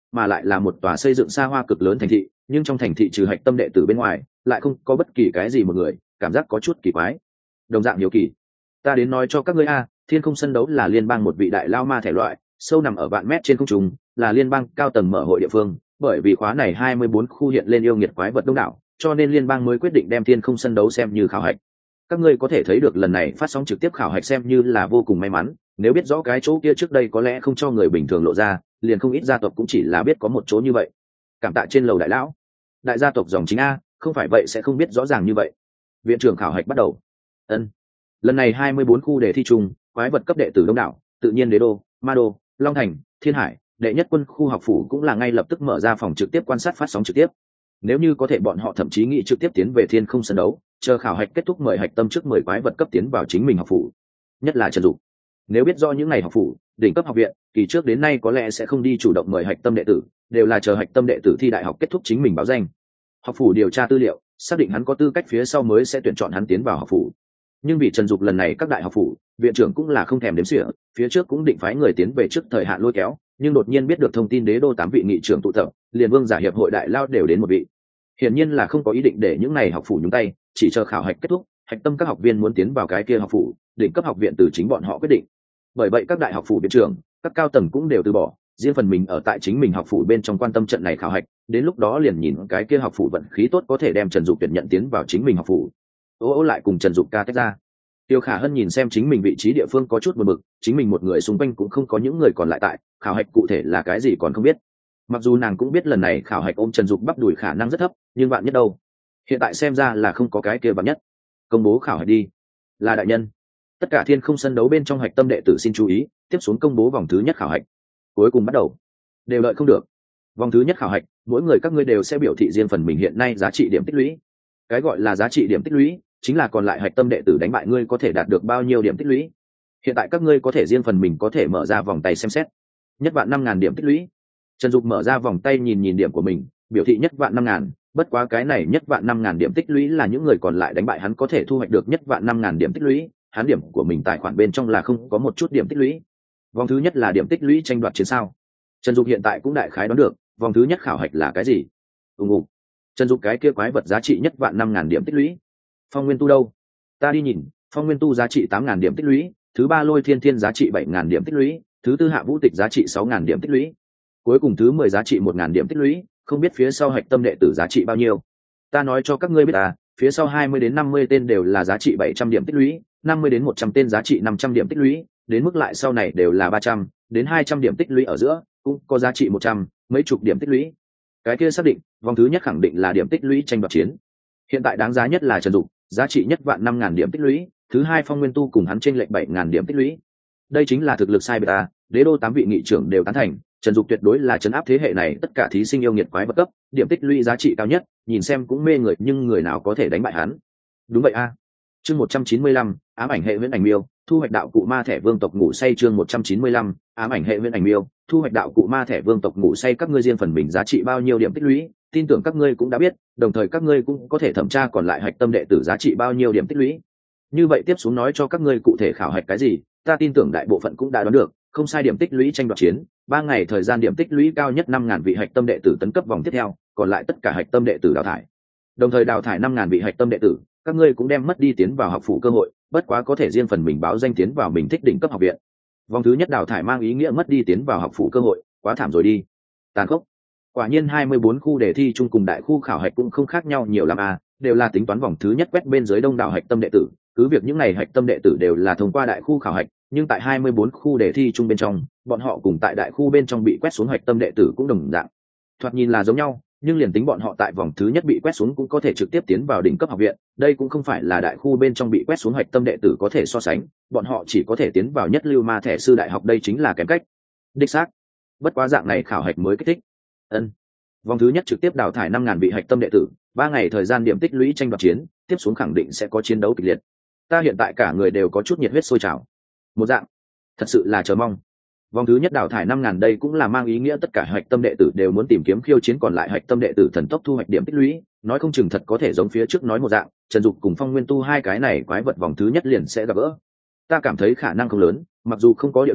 mà lại là một tòa xây dựng xa hoa cực lớn thành thị, nhưng trong thành thị trừ hạch tâm đệ tử bên ngoài lại không có bất kỳ cái gì một người, cảm giác có chút kỳ quái. Đồng dạng nhiều kỳ, ta đến nói cho các ngươi a, thiên không sân đấu là liên bang một vị đại lao ma thể loại, sâu nằm ở vạn mét trên không trung, là liên bang cao tầng mở hội địa phương, bởi vì khóa này hai mươi bốn khu hiện lên yêu nghiệt quái vật đông đảo, cho nên liên bang mới quyết định đem thiên không sân đấu xem như khảo hạch. Các ngươi có thể thấy được lần này phát sóng trực tiếp khảo hạch xem như là vô cùng may mắn, nếu biết rõ cái chỗ kia trước đây có lẽ không cho người bình thường lộ ra, liền không ít gia tộc cũng chỉ là biết có một chỗ như vậy. Cảm tạ trên lầu đại lão, đại gia tộc dòng chính a, không phải vậy sẽ không biết rõ ràng như vậy. Viện trưởng khảo hạch bắt đầu. Ân. Lần này hai mươi bốn khu đề thi chung, quái vật cấp đệ tử đông đảo, tự nhiên đế đô, ma đô, long thành, thiên hải, đệ nhất quân khu học phủ cũng là ngay lập tức mở ra phòng trực tiếp quan sát phát sóng trực tiếp. Nếu như có thể bọn họ thậm chí nghĩ trực tiếp tiến về thiên không sân đấu, chờ khảo hạch kết thúc mời hạch tâm trước mười quái vật cấp tiến vào chính mình học phủ. Nhất là Trần Dục, nếu biết do những ngày học phủ đỉnh cấp học viện kỳ trước đến nay có lẽ sẽ không đi chủ động mời hạch tâm đệ tử, đều là chờ hạch tâm đệ tử thi đại học kết thúc chính mình báo danh. Học phủ điều tra tư liệu, xác định hắn có tư cách phía sau mới sẽ tuyển chọn hắn tiến vào học phủ. Nhưng vì Trần Dục lần này các đại học phủ viện trưởng cũng là không thèm đếm xỉa, phía trước cũng định phái người tiến về trước thời hạn lôi kéo, nhưng đột nhiên biết được thông tin đế đô tám vị nghị trưởng tụ tập, liền vương giả hiệp hội đại lao đều đến một vị. Hiển nhiên là không có ý định để những này học phủ nhúng tay, chỉ chờ khảo hạch kết thúc, hạch tâm các học viên muốn tiến vào cái kia học phủ, đỉnh cấp học viện từ chính bọn họ quyết định. Bởi vậy các đại học phủ viện trưởng, các cao tầng cũng đều từ bỏ, riêng phần mình ở tại chính mình học phủ bên trong quan tâm trận này khảo hạch, đến lúc đó liền nhìn cái kia học phủ vận khí tốt có thể đem Trần Dục tuyển nhận tiến vào chính mình học phủ. Ô ô lại cùng Trần Dục ca tách ra. Tiêu Khả Hân nhìn xem chính mình vị trí địa phương có chút buồn bực, chính mình một người xung quanh cũng không có những người còn lại tại, khảo hạch cụ thể là cái gì còn không biết. Mặc dù nàng cũng biết lần này khảo hạch ôm Trần Dục bắp đùi khả năng rất thấp, nhưng bạn nhất đâu? Hiện tại xem ra là không có cái kia bạn nhất. Công bố khảo hạch đi. Là đại nhân. Tất cả thiên không sân đấu bên trong hạch tâm đệ tử xin chú ý, tiếp xuống công bố vòng thứ nhất khảo hạch. Cuối cùng bắt đầu. Đều đợi không được. Vòng thứ nhất khảo hạch, mỗi người các ngươi đều sẽ biểu thị riêng phần mình hiện nay giá trị điểm tích lũy. Cái gọi là giá trị điểm tích lũy, chính là còn lại hạch tâm đệ tử đánh bại ngươi có thể đạt được bao nhiêu điểm tích lũy. Hiện tại các ngươi có thể riêng phần mình có thể mở ra vòng tay xem xét. Nhất vạn năm ngàn điểm tích lũy. Trần Dục mở ra vòng tay nhìn nhìn điểm của mình, biểu thị nhất vạn năm ngàn, bất quá cái này nhất vạn năm ngàn điểm tích lũy là những người còn lại đánh bại hắn có thể thu hoạch được nhất vạn năm ngàn điểm tích lũy, hắn điểm của mình tài khoản bên trong là không có một chút điểm tích lũy. Vòng thứ nhất là điểm tích lũy tranh đoạt chiến sao. Trần Dục hiện tại cũng đại khái đoán được, vòng thứ nhất khảo hạch là cái gì. Ùng ục. Trần Dục cái kia quái vật giá trị nhất vạn năm ngàn điểm tích lũy. Phong Nguyên Tu đâu? Ta đi nhìn, Phong Nguyên Tu giá trị tám ngàn điểm tích lũy, thứ ba Lôi Thiên Thiên giá trị bảy ngàn điểm tích lũy, thứ tư Hạ Vũ Tịch giá trị sáu ngàn điểm tích lũy. Cuối cùng thứ mười giá trị một ngàn điểm tích lũy, không biết phía sau hạch tâm đệ tử giá trị bao nhiêu. Ta nói cho các ngươi biết à, phía sau hai mươi đến năm mươi tên đều là giá trị bảy trăm điểm tích lũy, năm mươi đến một trăm tên giá trị năm trăm điểm tích lũy, đến mức lại sau này đều là ba trăm đến hai trăm điểm tích lũy ở giữa, cũng có giá trị một trăm, mấy chục điểm tích lũy. Cái kia xác định, vòng thứ nhất khẳng định là điểm tích lũy tranh đoạt chiến. Hiện tại đáng giá nhất là Trần Dục, giá trị nhất vạn năm ngàn điểm tích lũy, thứ hai Phong Nguyên Tu cùng hắn trên lệch bảy ngàn điểm tích lũy. Đây chính là thực lực sai beta, đế đô tám vị nghị trưởng đều tán thành, Trần Dục tuyệt đối là trấn áp thế hệ này tất cả thí sinh yêu nghiệt quái vật cấp, điểm tích lũy giá trị cao nhất, nhìn xem cũng mê người, nhưng người nào có thể đánh bại hắn. Đúng vậy a. Chương một trăm chín mươi lăm, ám ảnh hệ huyễn ảnh miêu, thu hoạch đạo cụ ma thẻ vương tộc ngủ say. Chương một trăm chín mươi lăm, ám ảnh hệ huyễn ảnh miêu, thu hoạch đạo cụ ma thẻ vương tộc ngủ say. Các ngươi riêng phần mình giá trị bao nhiêu điểm tích lũy, tin tưởng các ngươi cũng đã biết, đồng thời các ngươi cũng có thể thẩm tra còn lại hạch tâm đệ tử giá trị bao nhiêu điểm tích lũy. Như vậy tiếp xuống nói cho các ngươi cụ thể khảo hạch cái gì, ta tin tưởng đại bộ phận cũng đã đoán được, không sai. Điểm tích lũy tranh đoạt chiến, ba ngày thời gian điểm tích lũy cao nhất năm ngàn vị hạch tâm đệ tử tấn cấp vòng tiếp theo, còn lại tất cả hạch tâm đệ tử đào thải. Đồng thời đào thải năm ngàn vị hạch tâm đệ tử, các ngươi cũng đem mất đi tiến vào học phủ cơ hội, bất quá có thể riêng phần mình báo danh tiến vào mình thích đỉnh cấp học viện. Vòng thứ nhất đào thải mang ý nghĩa mất đi tiến vào học phủ cơ hội, quá thảm rồi đi. Tàn khốc. Quả nhiên hai mươi bốn khu đề thi chung cùng đại khu khảo hạch cũng không khác nhau nhiều lắm à, đều là tính toán vòng thứ nhất quét bên dưới đông đảo hạch tâm đệ tử, cứ việc những này hạch tâm đệ tử đều là thông qua đại khu khảo hạch, nhưng tại hai mươi bốn khu đề thi chung bên trong, bọn họ cùng tại đại khu bên trong bị quét xuống hạch tâm đệ tử cũng đồng dạng. Thoạt nhìn là giống nhau, nhưng liền tính bọn họ tại vòng thứ nhất bị quét xuống cũng có thể trực tiếp tiến vào đỉnh cấp học viện, đây cũng không phải là đại khu bên trong bị quét xuống hạch tâm đệ tử có thể so sánh, bọn họ chỉ có thể tiến vào nhất lưu ma thẻ sư đại học, đây chính là kém cách. Đích xác. Bất quá dạng này khảo hạch mới kích thích. Ân. Vòng thứ nhất trực tiếp đào thải năm ngàn vị hạch tâm đệ tử, ba ngày thời gian điểm tích lũy tranh đoạt chiến, tiếp xuống khẳng định sẽ có chiến đấu kịch liệt. Ta hiện tại cả người đều có chút nhiệt huyết sôi trào. Một dạng, thật sự là chờ mong. Vòng thứ nhất đào thải năm ngàn đây cũng là mang ý nghĩa tất cả hạch tâm đệ tử đều muốn tìm kiếm khiêu chiến còn lại hạch tâm đệ tử thần tốc thu hoạch điểm tích lũy, nói không chừng thật có thể giống phía trước nói một dạng, Trần Dục cùng Phong Nguyên Tu hai cái này quái vật vòng thứ nhất liền sẽ gặp gỡ. Ta cảm thấy khả năng không lớn, mặc dù không có địa đồ,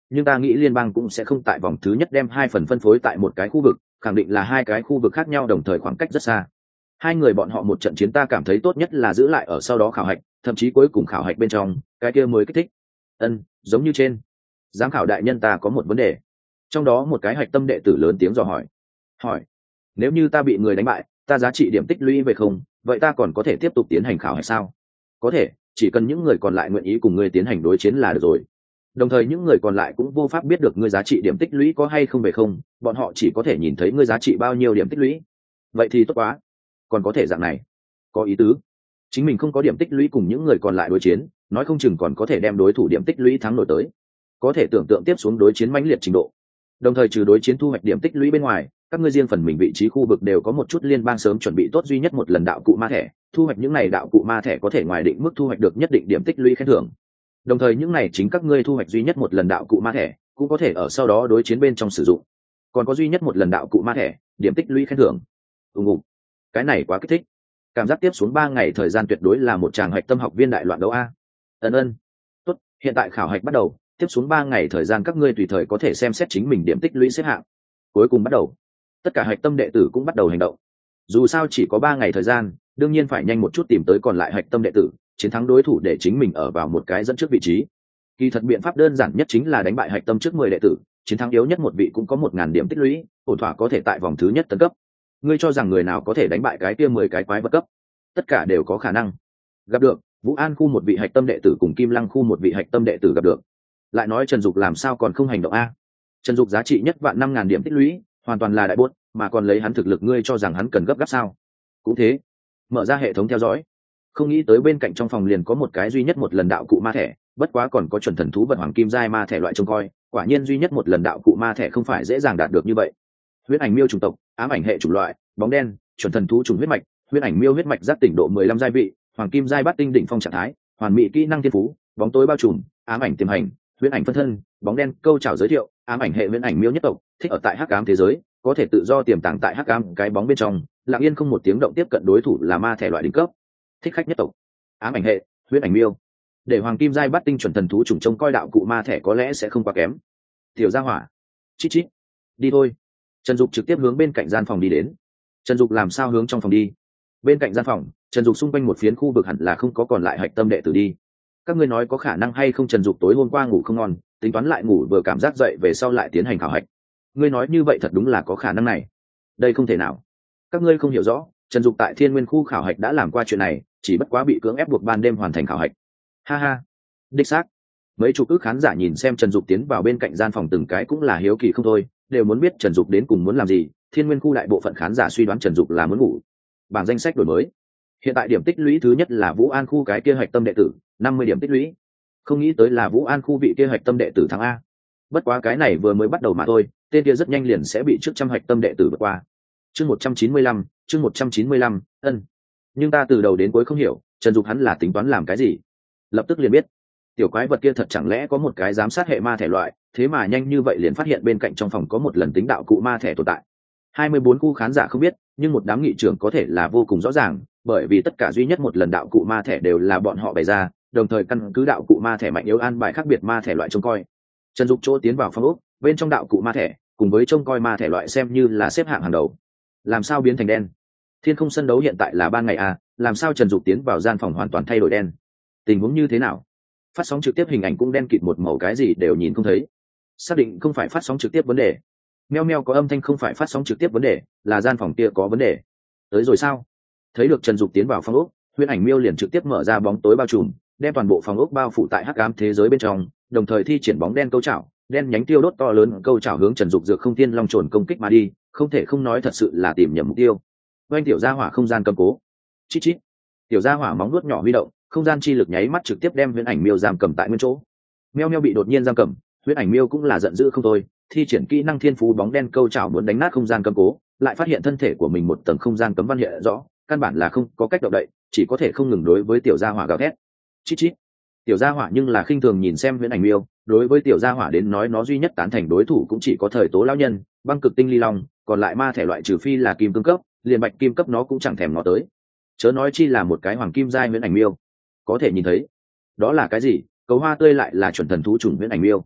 nhưng ta nghĩ liên bang cũng sẽ không tại vòng thứ nhất đem hai phần phân phối tại một cái khu vực, khẳng định là hai cái khu vực khác nhau, đồng thời khoảng cách rất xa. Hai người bọn họ một trận chiến ta cảm thấy tốt nhất là giữ lại ở sau đó khảo hạch, thậm chí cuối cùng khảo hạch bên trong cái kia mới kích thích. Ân, giống như trên. Giám khảo đại nhân, ta có một vấn đề. Trong đó một cái hạch tâm đệ tử lớn tiếng dò hỏi. Hỏi, nếu như ta bị người đánh bại, ta giá trị điểm tích lũy về không, vậy ta còn có thể tiếp tục tiến hành khảo hạch sao? Có thể, chỉ cần những người còn lại nguyện ý cùng ngươi tiến hành đối chiến là được rồi. Đồng thời những người còn lại cũng vô pháp biết được ngươi giá trị điểm tích lũy có hay không về không, bọn họ chỉ có thể nhìn thấy ngươi giá trị bao nhiêu điểm tích lũy. Vậy thì tốt quá. Còn có thể dạng này, có ý tứ. Chính mình không có điểm tích lũy cùng những người còn lại đối chiến, nói không chừng còn có thể đem đối thủ điểm tích lũy thắng nổi tới. Có thể tưởng tượng tiếp xuống đối chiến mãnh liệt trình độ. Đồng thời trừ đối chiến thu hoạch điểm tích lũy bên ngoài, các ngươi riêng phần mình vị trí khu vực đều có một chút liên bang sớm chuẩn bị tốt duy nhất một lần đạo cụ ma thẻ, thu hoạch những này đạo cụ ma thẻ có thể ngoài định mức thu hoạch được nhất định điểm tích lũy khen thưởng. Đồng thời những này chính các ngươi thu hoạch duy nhất một lần đạo cụ ma thẻ cũng có thể ở sau đó đối chiến bên trong sử dụng. Còn có duy nhất một lần đạo cụ ma thẻ, điểm tích lũy khen thưởng. ùng ùng cái này quá kích thích, cảm giác tiếp xuống ba ngày thời gian tuyệt đối là một tràng hạch tâm học viên đại loạn đấu a. ân ân tốt, hiện tại khảo hạch bắt đầu, tiếp xuống ba ngày thời gian các ngươi tùy thời có thể xem xét chính mình điểm tích lũy xếp hạng. Cuối cùng bắt đầu, tất cả hạch tâm đệ tử cũng bắt đầu hành động. Dù sao chỉ có ba ngày thời gian, đương nhiên phải nhanh một chút tìm tới còn lại hạch tâm đệ tử, chiến thắng đối thủ để chính mình ở vào một cái dẫn trước vị trí. Kỳ thật biện pháp đơn giản nhất chính là đánh bại hạch tâm trước mười đệ tử, chiến thắng yếu nhất một vị cũng có một ngàn điểm tích lũy, ổn thỏa có thể tại vòng thứ nhất tấn cấp. Ngươi cho rằng người nào có thể đánh bại cái kia mười cái quái vật cấp? Tất cả đều có khả năng. Gặp được Vũ An khu một vị hạch tâm đệ tử cùng Kim Lăng khu một vị hạch tâm đệ tử gặp được. Lại nói Trần Dục làm sao còn không hành động a? Trần Dục giá trị nhất vạn năm ngàn điểm tích lũy, hoàn toàn là đại bốt, mà còn lấy hắn thực lực, ngươi cho rằng hắn cần gấp gáp sao? Cũng thế. Mở ra hệ thống theo dõi, không nghĩ tới bên cạnh trong phòng liền có một cái duy nhất một lần đạo cụ ma thẻ, bất quá còn có chuẩn thần thú vật hoàng kim giai ma thẻ loại trông coi, quả nhiên duy nhất một lần đạo cụ ma thẻ không phải dễ dàng đạt được như vậy. Huyết ảnh miêu chủng tộc, ám ảnh hệ chủng loại, bóng đen, chuẩn thần thú trùng huyết mạch, huyết ảnh miêu huyết mạch giác tỉnh độ mười lăm giai vị, hoàng kim giai bát tinh đỉnh phong trạng thái, hoàn mỹ kỹ năng thiên phú, bóng tối bao trùm, ám ảnh tiềm hành, huyết ảnh phân thân, bóng đen câu chào giới thiệu, ám ảnh hệ huyết ảnh miêu nhất tộc, thích ở tại hắc ám thế giới, có thể tự do tiềm tàng tại hắc ám cái bóng bên trong, lặng yên không một tiếng động tiếp cận đối thủ là ma thẻ loại đỉnh cấp. Thích khách nhất tộc, ám ảnh hệ, huyết ảnh miêu. Để hoàng kim giai bát tinh chuẩn thần thú trùng trông coi đạo cụ ma thẻ có lẽ sẽ không quá kém. Tiểu gia hỏa, chít chít, đi thôi. Trần Dục trực tiếp hướng bên cạnh gian phòng đi đến. Trần Dục làm sao hướng trong phòng đi? Bên cạnh gian phòng, Trần Dục xung quanh một phiến khu vực hẳn là không có còn lại hạch tâm đệ tử đi. Các ngươi nói có khả năng hay không Trần Dục tối hôm qua ngủ không ngon, tính toán lại ngủ vừa cảm giác dậy về sau lại tiến hành khảo hạch. Ngươi nói như vậy thật đúng là có khả năng này. Đây không thể nào. Các ngươi không hiểu rõ, Trần Dục tại Thiên Nguyên khu khảo hạch đã làm qua chuyện này, chỉ bất quá bị cưỡng ép buộc ban đêm hoàn thành khảo hạch. Ha ha. Đích xác. Mấy chục ức khán giả nhìn xem Trần Dục tiến vào bên cạnh gian phòng từng cái cũng là hiếu kỳ không thôi, đều muốn biết Trần Dục đến cùng muốn làm gì. Thiên Nguyên khu đại bộ phận khán giả suy đoán Trần Dục là muốn ngủ. Bảng danh sách đổi mới. Hiện tại điểm tích lũy thứ nhất là Vũ An khu cái kia hạch tâm đệ tử, năm mươi điểm tích lũy. Không nghĩ tới là Vũ An khu vị kia hạch tâm đệ tử thắng a. Bất quá cái này vừa mới bắt đầu mà thôi, tên kia rất nhanh liền sẽ bị trước trăm hạch tâm đệ tử vượt qua. Chương một trăm chín mươi lăm, chương một trăm chín mươi lăm, ân. Nhưng ta từ đầu đến cuối không hiểu, Trần Dục hắn là tính toán làm cái gì? Lập tức liền biết. Tiểu quái vật kia thật chẳng lẽ có một cái giám sát hệ ma thẻ loại, thế mà nhanh như vậy liền phát hiện bên cạnh trong phòng có một lần tính đạo cụ ma thẻ tồn tại. hai mươi bốn khu khán giả không biết, nhưng một đám nghị trưởng có thể là vô cùng rõ ràng, bởi vì tất cả duy nhất một lần đạo cụ ma thẻ đều là bọn họ bày ra, đồng thời căn cứ đạo cụ ma thẻ mạnh yếu an bài khác biệt ma thẻ loại trông coi. Trần Dục chỗ tiến vào phòng ốc, bên trong đạo cụ ma thẻ cùng với trông coi ma thẻ loại xem như là xếp hạng hàng đầu. Làm sao biến thành đen? Thiên không sân đấu hiện tại là ban ngày à, làm sao Trần Dục tiến vào gian phòng hoàn toàn thay đổi đen? Tình huống như thế nào? Phát sóng trực tiếp hình ảnh cũng đen kịt một màu, cái gì đều nhìn không thấy. Xác định không phải phát sóng trực tiếp vấn đề. Meo meo có âm thanh không phải phát sóng trực tiếp vấn đề, là gian phòng kia có vấn đề. Tới rồi sao? Thấy được Trần Dục tiến vào phòng ốc, Huyễn Ảnh Miêu liền trực tiếp mở ra bóng tối bao trùm, đem toàn bộ phòng ốc bao phủ tại hắc ám thế giới bên trong, đồng thời thi triển bóng đen câu chảo, đen nhánh tiêu đốt to lớn câu chảo hướng Trần Dục dược không thiên long trồn công kích mà đi, không thể không nói thật sự là tìm nhầm mục tiêu. Oanh tiểu gia hỏa không gian cầm cố. Chít chít. Tiểu gia hỏa móng nuốt nhỏ huy động, không gian chi lực nháy mắt trực tiếp đem Huyễn Ảnh Miêu giam cầm tại nguyên chỗ. Meo meo bị đột nhiên giam cầm, Huyễn Ảnh Miêu cũng là giận dữ không thôi, thi triển kỹ năng thiên phú bóng đen câu chảo muốn đánh nát không gian cầm cố, lại phát hiện thân thể của mình một tầng không gian cấm văn hiện rõ, căn bản là không có cách động đậy, chỉ có thể không ngừng đối với tiểu gia hỏa gào thét. Chít chít. Tiểu gia hỏa nhưng là khinh thường nhìn xem Huyễn Ảnh Miêu, đối với tiểu gia hỏa đến nói nó duy nhất tán thành đối thủ cũng chỉ có thời tố lão nhân, băng cực tinh ly long, còn lại ma thể loại trừ phi là kim cương cấp, liền bạch kim cấp nó cũng chẳng thèm nó tới. Chớ nói chi là một cái hoàng kim giai Huyễn Ảnh Miêu. Có thể nhìn thấy, đó là cái gì? Cầu hoa tươi lại là chuẩn thần thú trùng Huyễn Ảnh Miêu.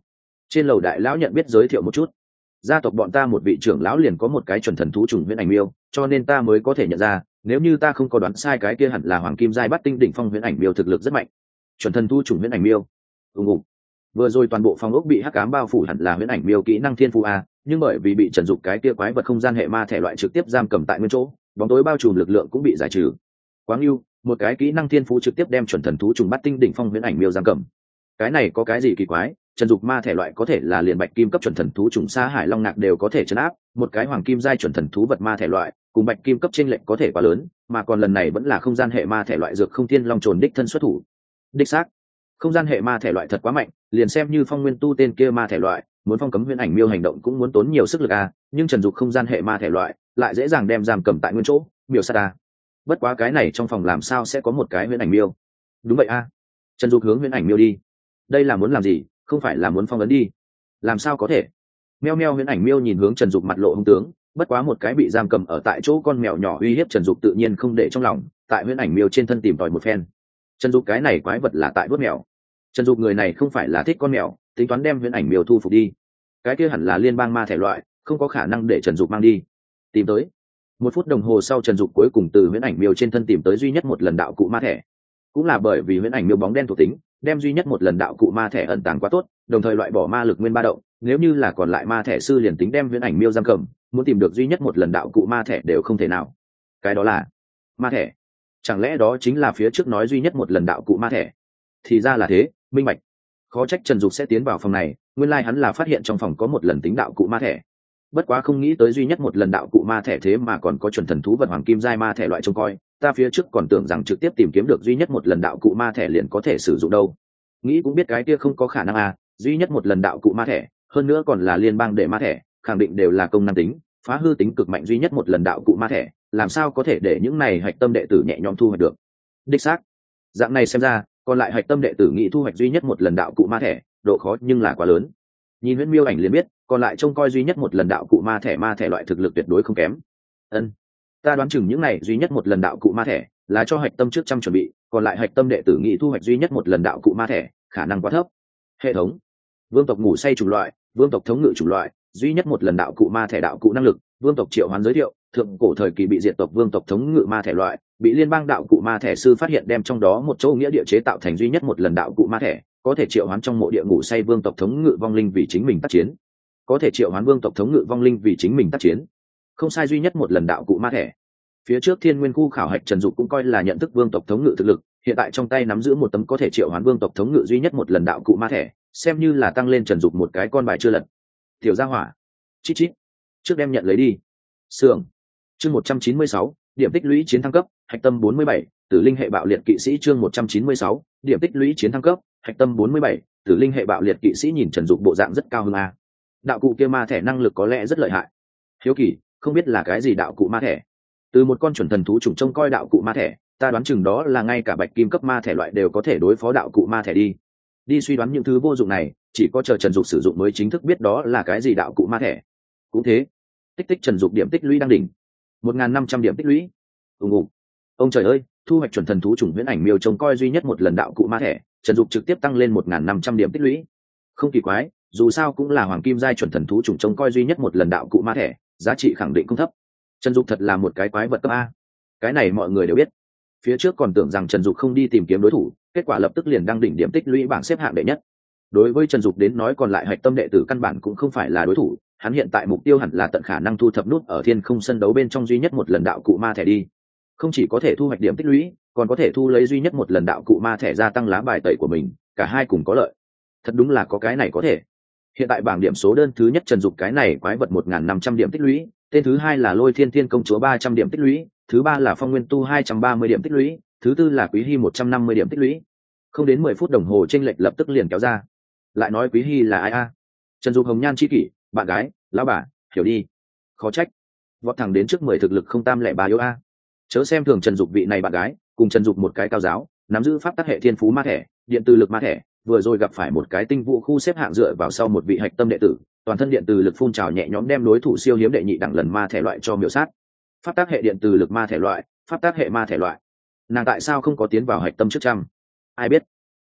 Trên lầu đại lão nhận biết giới thiệu một chút. Gia tộc bọn ta một vị trưởng lão liền có một cái chuẩn thần thú trùng huyễn ảnh miêu, cho nên ta mới có thể nhận ra, nếu như ta không có đoán sai cái kia hẳn là hoàng kim giai bắt tinh đỉnh phong huyễn ảnh miêu, thực lực rất mạnh. Chuẩn thần thú trùng huyễn ảnh miêu. Ùng ục. Vừa rồi toàn bộ phòng ốc bị hắc ám bao phủ, hẳn là huyễn ảnh miêu kỹ năng thiên phú a, nhưng bởi vì bị Trần Dục cái kia quái vật không gian hệ ma thể loại trực tiếp giam cầm tại nguyên chỗ, bóng tối bao trùm lực lượng cũng bị giải trừ. Quáng yêu, một cái kỹ năng thiên phú trực tiếp đem chuẩn thần thú trùng bắt tinh đỉnh phong huyễn ảnh miêu giam cầm. Cái này có cái gì kỳ quái? Trần Dục ma thể loại có thể là liền bạch kim cấp chuẩn thần thú trùng Sa Hải Long Nạc đều có thể trấn áp, một cái hoàng kim giai chuẩn thần thú vật ma thể loại, cùng bạch kim cấp chênh lệch có thể quá lớn, mà còn lần này vẫn là không gian hệ ma thể loại dược không thiên long trồn đích thân xuất thủ. Đích xác, không gian hệ ma thể loại thật quá mạnh, liền xem như Phong Nguyên Tu tên kia ma thể loại, muốn phong cấm huyễn ảnh miêu hành động cũng muốn tốn nhiều sức lực a, nhưng Trần Dục không gian hệ ma thể loại lại dễ dàng đem giam cầm tại nguyên chỗ, miêu sát a. Bất quá cái này trong phòng làm sao sẽ có một cái huyễn ảnh miêu? Đúng vậy a. Trần Dục hướng huyễn ảnh miêu đi. Đây là muốn làm gì? Không phải là muốn phong ấn đi? Làm sao có thể? Meo meo huyễn ảnh miêu nhìn hướng Trần Dục mặt lộ hung tướng, bất quá một cái bị giam cầm ở tại chỗ con mèo nhỏ uy hiếp Trần Dục tự nhiên không để trong lòng, tại huyễn ảnh miêu trên thân tìm tòi một phen. Trần Dục cái này quái vật là tại vuốt mèo. Trần Dục người này không phải là thích con mèo, tính toán đem huyễn ảnh miêu thu phục đi. Cái kia hẳn là liên bang ma thể loại, không có khả năng để Trần Dục mang đi. Tìm tới. Một phút đồng hồ sau, Trần Dục cuối cùng từ huyễn ảnh miêu trên thân tìm tới duy nhất một lần đạo cụ ma thể. Cũng là bởi vì huyễn ảnh miêu bóng đen thuộc tính, đem duy nhất một lần đạo cụ ma thể ẩn tàng quá tốt, đồng thời loại bỏ ma lực nguyên ba động, nếu như là còn lại ma thể sư liền tính đem huyễn ảnh miêu giam cầm, muốn tìm được duy nhất một lần đạo cụ ma thể đều không thể nào. Cái đó là ma thể. Chẳng lẽ đó chính là phía trước nói duy nhất một lần đạo cụ ma thể? Thì ra là thế, minh bạch. Khó trách Trần Dục sẽ tiến vào phòng này, nguyên lai like hắn là phát hiện trong phòng có một lần tính đạo cụ ma thể. Bất quá không nghĩ tới duy nhất một lần đạo cụ ma thể thế mà còn có chuẩn thần thú vật hoàng kim giai ma thể loại trông coi, ta phía trước còn tưởng rằng trực tiếp tìm kiếm được duy nhất một lần đạo cụ ma thể liền có thể sử dụng đâu. Nghĩ cũng biết cái kia không có khả năng à, duy nhất một lần đạo cụ ma thể, hơn nữa còn là liên bang để ma thể, khẳng định đều là công năng tính, phá hư tính cực mạnh duy nhất một lần đạo cụ ma thể, làm sao có thể để những này hạch tâm đệ tử nhẹ nhõm thu hoạch được. Đích xác. Dạng này xem ra, còn lại hạch tâm đệ tử nghĩ thu hoạch duy nhất một lần đạo cụ ma thể, độ khó nhưng là quá lớn. Nhìn huyễn miêu ảnh liền biết, còn lại trông coi duy nhất một lần đạo cụ ma thể ma thể loại thực lực tuyệt đối không kém. Ân, ta đoán chừng những này duy nhất một lần đạo cụ ma thể là cho hạch tâm trước trăm chuẩn bị, còn lại hạch tâm đệ tử nghĩ thu hoạch duy nhất một lần đạo cụ ma thể, khả năng quá thấp. Hệ thống: vương tộc ngủ say chủng loại, vương tộc thống ngự chủng loại, duy nhất một lần đạo cụ ma thể đạo cụ năng lực, vương tộc triệu hoán giới thiệu, thượng cổ thời kỳ bị diệt tộc vương tộc thống ngự ma thể loại, bị liên bang đạo cụ ma thể sư phát hiện đem trong đó một chỗ nghĩa địa chế tạo thành duy nhất một lần đạo cụ ma thể, có thể triệu hoán trong mộ địa ngủ say vương tộc thống ngự vong linh vì chính mình tác chiến, có thể triệu hoán vương tộc thống ngự vong linh vì chính mình tác chiến. Không sai, duy nhất một lần đạo cụ ma thể. Phía trước Thiên Nguyên khu khảo hạch Trần Dục cũng coi là nhận thức vương tộc thống ngự thực lực, hiện tại trong tay nắm giữ một tấm có thể triệu hoán vương tộc thống ngự duy nhất một lần đạo cụ ma thể, xem như là tăng lên Trần Dục một cái con bài chưa lật. Tiểu gia hỏa, chít chít, trước đem nhận lấy đi. Sưởng. Chương một trăm chín mươi sáu, điểm tích lũy chiến thăng cấp, hạch tâm bốn mươi bảy, tử linh hệ bạo liệt kỵ sĩ. Chương một trăm chín mươi sáu, điểm tích lũy chiến thăng cấp, hạch tâm bốn mươi bảy, tử linh hệ bạo liệt kỵ sĩ. Nhìn Trần Dục bộ dạng rất cao hơn a. Đạo cụ kia ma thể năng lực có lẽ rất lợi hại. Hiếu kỳ, không biết là cái gì đạo cụ ma thể? Từ một con chuẩn thần thú trùng trông coi đạo cụ ma thể, ta đoán chừng đó là ngay cả bạch kim cấp ma thể loại đều có thể đối phó đạo cụ ma thể đi. Đi suy đoán những thứ vô dụng này, chỉ có chờ Trần Dục sử dụng mới chính thức biết đó là cái gì đạo cụ ma thể. Cũng thế, tích tích Trần Dục điểm tích lũy đang đỉnh, một nghìn năm trăm điểm tích lũy. Ùng ùng. Ông trời ơi, thu hoạch chuẩn thần thú trùng huyễn ảnh miêu trông coi duy nhất một lần đạo cụ ma thể, Trần Dục trực tiếp tăng lên một nghìn năm trăm điểm tích lũy. Không kỳ quái, dù sao cũng là hoàng kim giai chuẩn thần thú trùng trông coi duy nhất một lần đạo cụ ma thể, giá trị khẳng định không thấp. Trần Dục thật là một cái quái vật cấp a. Cái này mọi người đều biết. Phía trước còn tưởng rằng Trần Dục không đi tìm kiếm đối thủ, kết quả lập tức liền đăng đỉnh điểm tích lũy bảng xếp hạng đệ nhất. Đối với Trần Dục đến nói, còn lại hạch tâm đệ tử căn bản cũng không phải là đối thủ, hắn hiện tại mục tiêu hẳn là tận khả năng thu thập nút ở thiên không sân đấu bên trong duy nhất một lần đạo cụ ma thẻ đi. Không chỉ có thể thu hoạch điểm tích lũy, còn có thể thu lấy duy nhất một lần đạo cụ ma thẻ gia tăng lá bài tẩy của mình, cả hai cùng có lợi. Thật đúng là có cái này có thể. Hiện tại bảng điểm số đơn thứ nhất Trần Dục cái này quái vật một nghìn năm trăm điểm tích lũy, tên thứ hai là Lôi Thiên Thiên công chúa ba trăm điểm tích lũy, thứ ba là Phong Nguyên Tu hai trăm ba mươi điểm tích lũy, thứ tư là Quý Hy một trăm năm mươi điểm tích lũy. Không đến mười phút đồng hồ chênh lệch lập tức liền kéo ra. Lại nói Quý Hy là ai a? Trần Dục hồng nhan chi kỷ, bạn gái, lão bà, hiểu đi. Khó trách, vọt thẳng đến trước mười thực lực không tam lẻ ba yếu a. Chớ xem thường Trần Dục vị này bạn gái, cùng Trần Dục một cái cao giáo, nắm giữ pháp tắc hệ thiên phú ma thể, điện từ lực ma thể, vừa rồi gặp phải một cái tinh vũ khu xếp hạng dựa vào sau một vị hạch tâm đệ tử, toàn thân điện từ lực phun trào nhẹ nhõm đem đối thủ siêu hiếm đệ nhị đẳng lần ma thể loại cho miểu sát. Pháp tác hệ điện từ lực ma thể loại, pháp tác hệ ma thể loại. Nàng tại sao không có tiến vào hạch tâm trước trăm? Ai biết.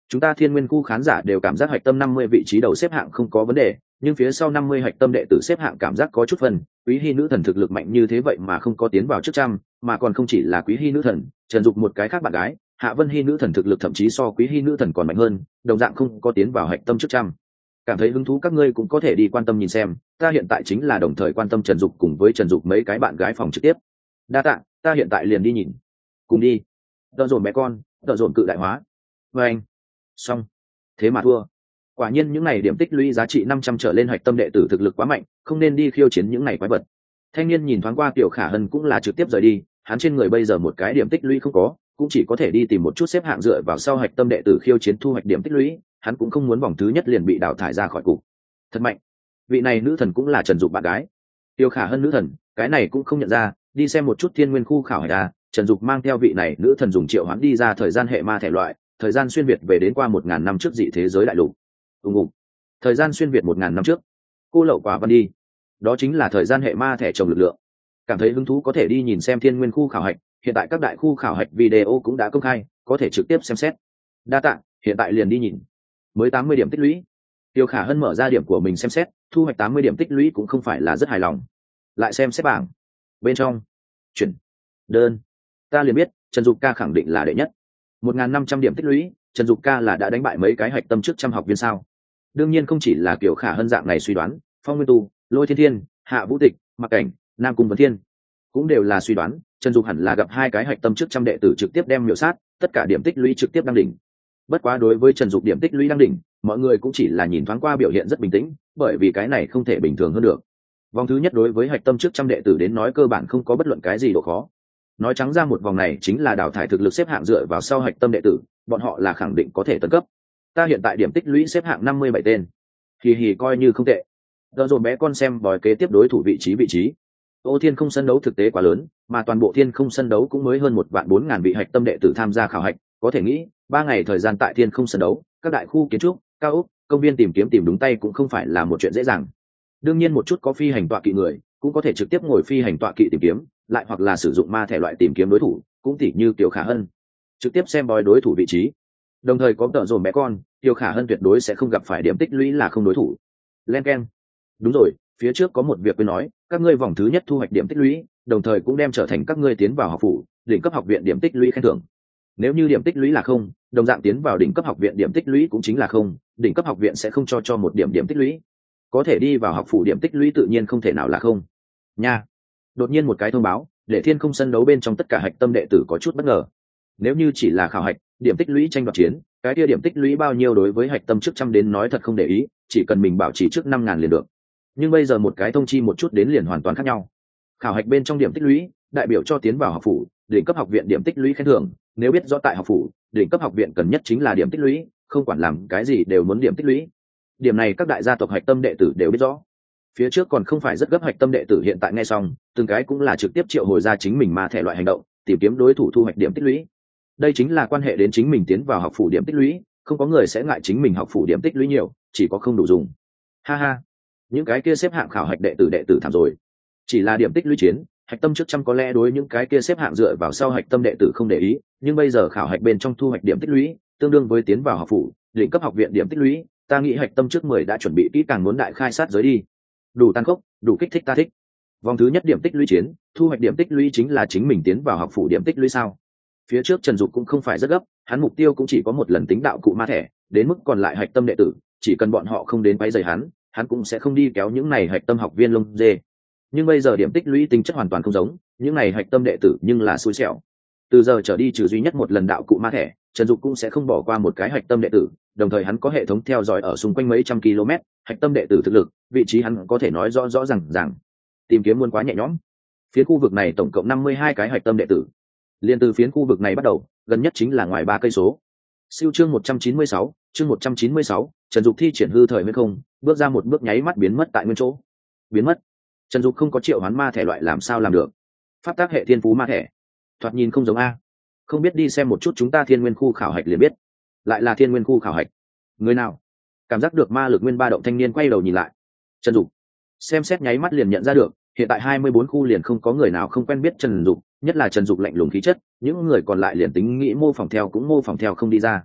chúng ta thiên nguyên khu khán giả đều cảm giác hạch tâm năm mươi vị trí đầu xếp hạng không có vấn đề, nhưng phía sau năm mươi hạch tâm đệ tử xếp hạng cảm giác có chút phần. Quý Hy nữ thần thực lực mạnh như thế vậy mà không có tiến vào trước trăm, mà còn không chỉ là Quý Hy nữ thần, Trần Dục một cái khác bạn gái Hạ Vân Hy nữ thần thực lực thậm chí so Quý Hy nữ thần còn mạnh hơn, đồng dạng không có tiến vào hạch tâm trước trăm. Cảm thấy hứng thú các ngươi cũng có thể đi quan tâm nhìn xem, ta hiện tại chính là đồng thời quan tâm Trần Dục cùng với Trần Dục mấy cái bạn gái phòng trực tiếp. Đa tạ, ta hiện tại liền đi nhìn. Cùng đi. Đợt dồn bé con, đợt dồn cự đại hóa. Và anh. Xong. Thế mà thua. Quả nhiên những này điểm tích lũy giá trị năm trăm trở lên hạch tâm đệ tử thực lực quá mạnh, không nên đi khiêu chiến những này quái vật. Thanh niên nhìn thoáng qua Tiểu Khả Hân cũng là trực tiếp rời đi, hắn trên người bây giờ một cái điểm tích lũy không có, cũng chỉ có thể đi tìm một chút xếp hạng dựa vào sau hạch tâm đệ tử khiêu chiến thu hoạch điểm tích lũy, hắn cũng không muốn vòng thứ nhất liền bị đào thải ra khỏi cục. Thật mạnh. Vị này nữ thần cũng là Trần Dục bạn gái. Tiểu Khả Hân nữ thần, cái này cũng không nhận ra, đi xem một chút thiên nguyên khu khảo hạch à, Trần Dục mang theo vị này nữ thần dùng triệu hoán đi ra thời gian hệ ma thể loại, thời gian xuyên việt về đến qua một ngàn năm trước dị thế giới đại lục. Ùng ùng. Thời gian xuyên việt một ngàn năm trước. Cô lậu quả văn đi. Đó chính là thời gian hệ ma thẻ trồng lực lượng. Cảm thấy hứng thú có thể đi nhìn xem thiên nguyên khu khảo hạch, hiện tại các đại khu khảo hạch video cũng đã công khai, có thể trực tiếp xem xét. Đa tạ, hiện tại liền đi nhìn. Mới tám mươi điểm tích lũy. Tiêu Khả Hân mở ra điểm của mình xem xét, thu hoạch tám mươi điểm tích lũy cũng không phải là rất hài lòng. Lại xem xét bảng. Bên trong, chuyển đơn, ta liền biết Trần Dục ca khẳng định là đệ nhất. một nghìn năm trăm điểm tích lũy, Trần Dục ca là đã đánh bại mấy cái hạch tâm trước trăm học viên sao? Đương nhiên không chỉ là kiểu Khả Hân dạng này suy đoán, Phong Nguyên Tu, Lôi Thiên Thiên, Hạ Vũ Tịch, Mặc Cảnh, Nam Cung Vấn Thiên cũng đều là suy đoán. Trần Dục hẳn là gặp hai cái hạch tâm trước trăm đệ tử trực tiếp đem miểu sát, tất cả điểm tích lũy trực tiếp đăng đỉnh. Bất quá đối với Trần Dục điểm tích lũy đăng đỉnh, mọi người cũng chỉ là nhìn thoáng qua biểu hiện rất bình tĩnh, bởi vì cái này không thể bình thường hơn được. Vòng thứ nhất đối với hạch tâm trước trăm đệ tử đến nói cơ bản không có bất luận cái gì độ khó. Nói trắng ra một vòng này chính là đào thải thực lực xếp hạng dựa vào sau hạch tâm đệ tử, bọn họ là khẳng định có thể tấn cấp. Ta hiện tại điểm tích lũy xếp hạng năm mươi bảy tên, hì hì coi như không tệ. Đợt rồi bé con xem bòi kế tiếp đối thủ vị trí vị trí. Ô Thiên Không sân đấu thực tế quá lớn, mà toàn bộ Thiên Không sân đấu cũng mới hơn một vạn bốn ngàn vị hạch tâm đệ tử tham gia khảo hạch, có thể nghĩ, ba ngày thời gian tại Thiên Không sân đấu, các đại khu kiến trúc, cao ốc, công viên tìm kiếm tìm đúng tay cũng không phải là một chuyện dễ dàng. Đương nhiên một chút có phi hành tọa kỵ người, cũng có thể trực tiếp ngồi phi hành tọa kỵ tìm kiếm, lại hoặc là sử dụng ma thẻ loại tìm kiếm đối thủ, cũng tỉ như Tiểu Khả Hân, trực tiếp xem bói đối thủ vị trí. Đồng thời có tợ dồn bé con, Tiểu Khả Hân tuyệt đối sẽ không gặp phải điểm tích lũy là không đối thủ. Len keng. Đúng rồi, phía trước có một việc quên nói, các ngươi vòng thứ nhất thu hoạch điểm tích lũy, đồng thời cũng đem trở thành các ngươi tiến vào học phủ, đỉnh cấp học viện điểm tích lũy khen thưởng. Nếu như điểm tích lũy là không, đồng dạng tiến vào đỉnh cấp học viện điểm tích lũy cũng chính là không, đỉnh cấp học viện sẽ không cho cho một điểm điểm tích lũy. Có thể đi vào học phủ điểm tích lũy tự nhiên không thể nào là không. Nha. Đột nhiên một cái thông báo, để Thiên Không sân đấu bên trong tất cả hạch tâm đệ tử có chút bất ngờ. Nếu như chỉ là khảo hạch, điểm tích lũy tranh đoạt chiến, cái kia điểm tích lũy bao nhiêu đối với hạch tâm trước trăm đến nói thật không để ý, chỉ cần mình bảo trì trước năm ngàn liền được. Nhưng bây giờ một cái thông chi một chút đến liền hoàn toàn khác nhau. Khảo hạch bên trong điểm tích lũy, đại biểu cho tiến vào học phủ, đỉnh cấp học viện điểm tích lũy khen thưởng, nếu biết rõ tại học phủ, đỉnh cấp học viện cần nhất chính là điểm tích lũy, không quản làm cái gì đều muốn điểm tích lũy. Điểm này các đại gia tộc hạch tâm đệ tử đều biết rõ. Phía trước còn không phải rất gấp hạch tâm đệ tử hiện tại nghe xong, từng cái cũng là trực tiếp triệu hồi ra chính mình ma thẻ loại hành động, tìm kiếm đối thủ thu hoạch điểm tích lũy. Đây chính là quan hệ đến chính mình tiến vào học phủ điểm tích lũy, không có người sẽ ngại chính mình học phủ điểm tích lũy nhiều, chỉ có không đủ dùng. Ha ha, những cái kia xếp hạng khảo hạch đệ tử đệ tử thảm rồi. Chỉ là điểm tích lũy chiến, hạch tâm trước trăm có lẽ đối những cái kia xếp hạng dựa vào sau hạch tâm đệ tử không để ý, nhưng bây giờ khảo hạch bên trong thu hoạch điểm tích lũy, tương đương với tiến vào học phủ, đỉnh cấp học viện điểm tích lũy, ta nghĩ hạch tâm trước mười đã chuẩn bị kỹ càng muốn đại khai sát giới đi. Đủ tăng khốc, đủ kích thích ta thích. Vòng thứ nhất điểm tích lũy chiến, thu hoạch điểm tích lũy chính là chính mình tiến vào học phủ điểm tích lũy sao? Phía trước Trần Dục cũng không phải rất gấp, hắn mục tiêu cũng chỉ có một lần tính đạo cụ ma thẻ, đến mức còn lại hạch tâm đệ tử, chỉ cần bọn họ không đến quấy rầy hắn, hắn cũng sẽ không đi kéo những này hạch tâm học viên lông dê. Nhưng bây giờ điểm tích lũy tính chất hoàn toàn không giống, những này hạch tâm đệ tử nhưng là xui xẻo. Từ giờ trở đi trừ duy nhất một lần đạo cụ ma thẻ, Trần Dục cũng sẽ không bỏ qua một cái hạch tâm đệ tử, đồng thời hắn có hệ thống theo dõi ở xung quanh mấy trăm km, hạch tâm đệ tử thực lực, vị trí hắn có thể nói rõ rõ ràng ràng. Tìm kiếm luôn quá nhẹ nhõm. Phía khu vực này tổng cộng năm mươi hai cái hạch tâm đệ tử. Liên từ phiến khu vực này bắt đầu, gần nhất chính là ngoài ba cây số. Siêu chương một trăm chín mươi sáu, chương một trăm chín mươi sáu, Trần Dục thi triển hư thời nguyên không, bước ra một bước nháy mắt biến mất tại nguyên chỗ. Biến mất. Trần Dục không có triệu hoán ma thẻ loại làm sao làm được? Pháp tác hệ thiên phú ma thẻ. Thoạt nhìn không giống a. Không biết đi xem một chút chúng ta thiên nguyên khu khảo hạch liền biết. Lại là thiên nguyên khu khảo hạch. Người nào? Cảm giác được ma lực nguyên ba động thanh niên quay đầu nhìn lại. Trần Dục. Xem xét nháy mắt liền nhận ra được, hiện tại hai mươi bốn khu liền không có người nào không quen biết Trần Dục, nhất là Trần Dục lạnh lùng khí chất, những người còn lại liền tính nghĩ mô phỏng theo cũng mô phỏng theo không đi ra.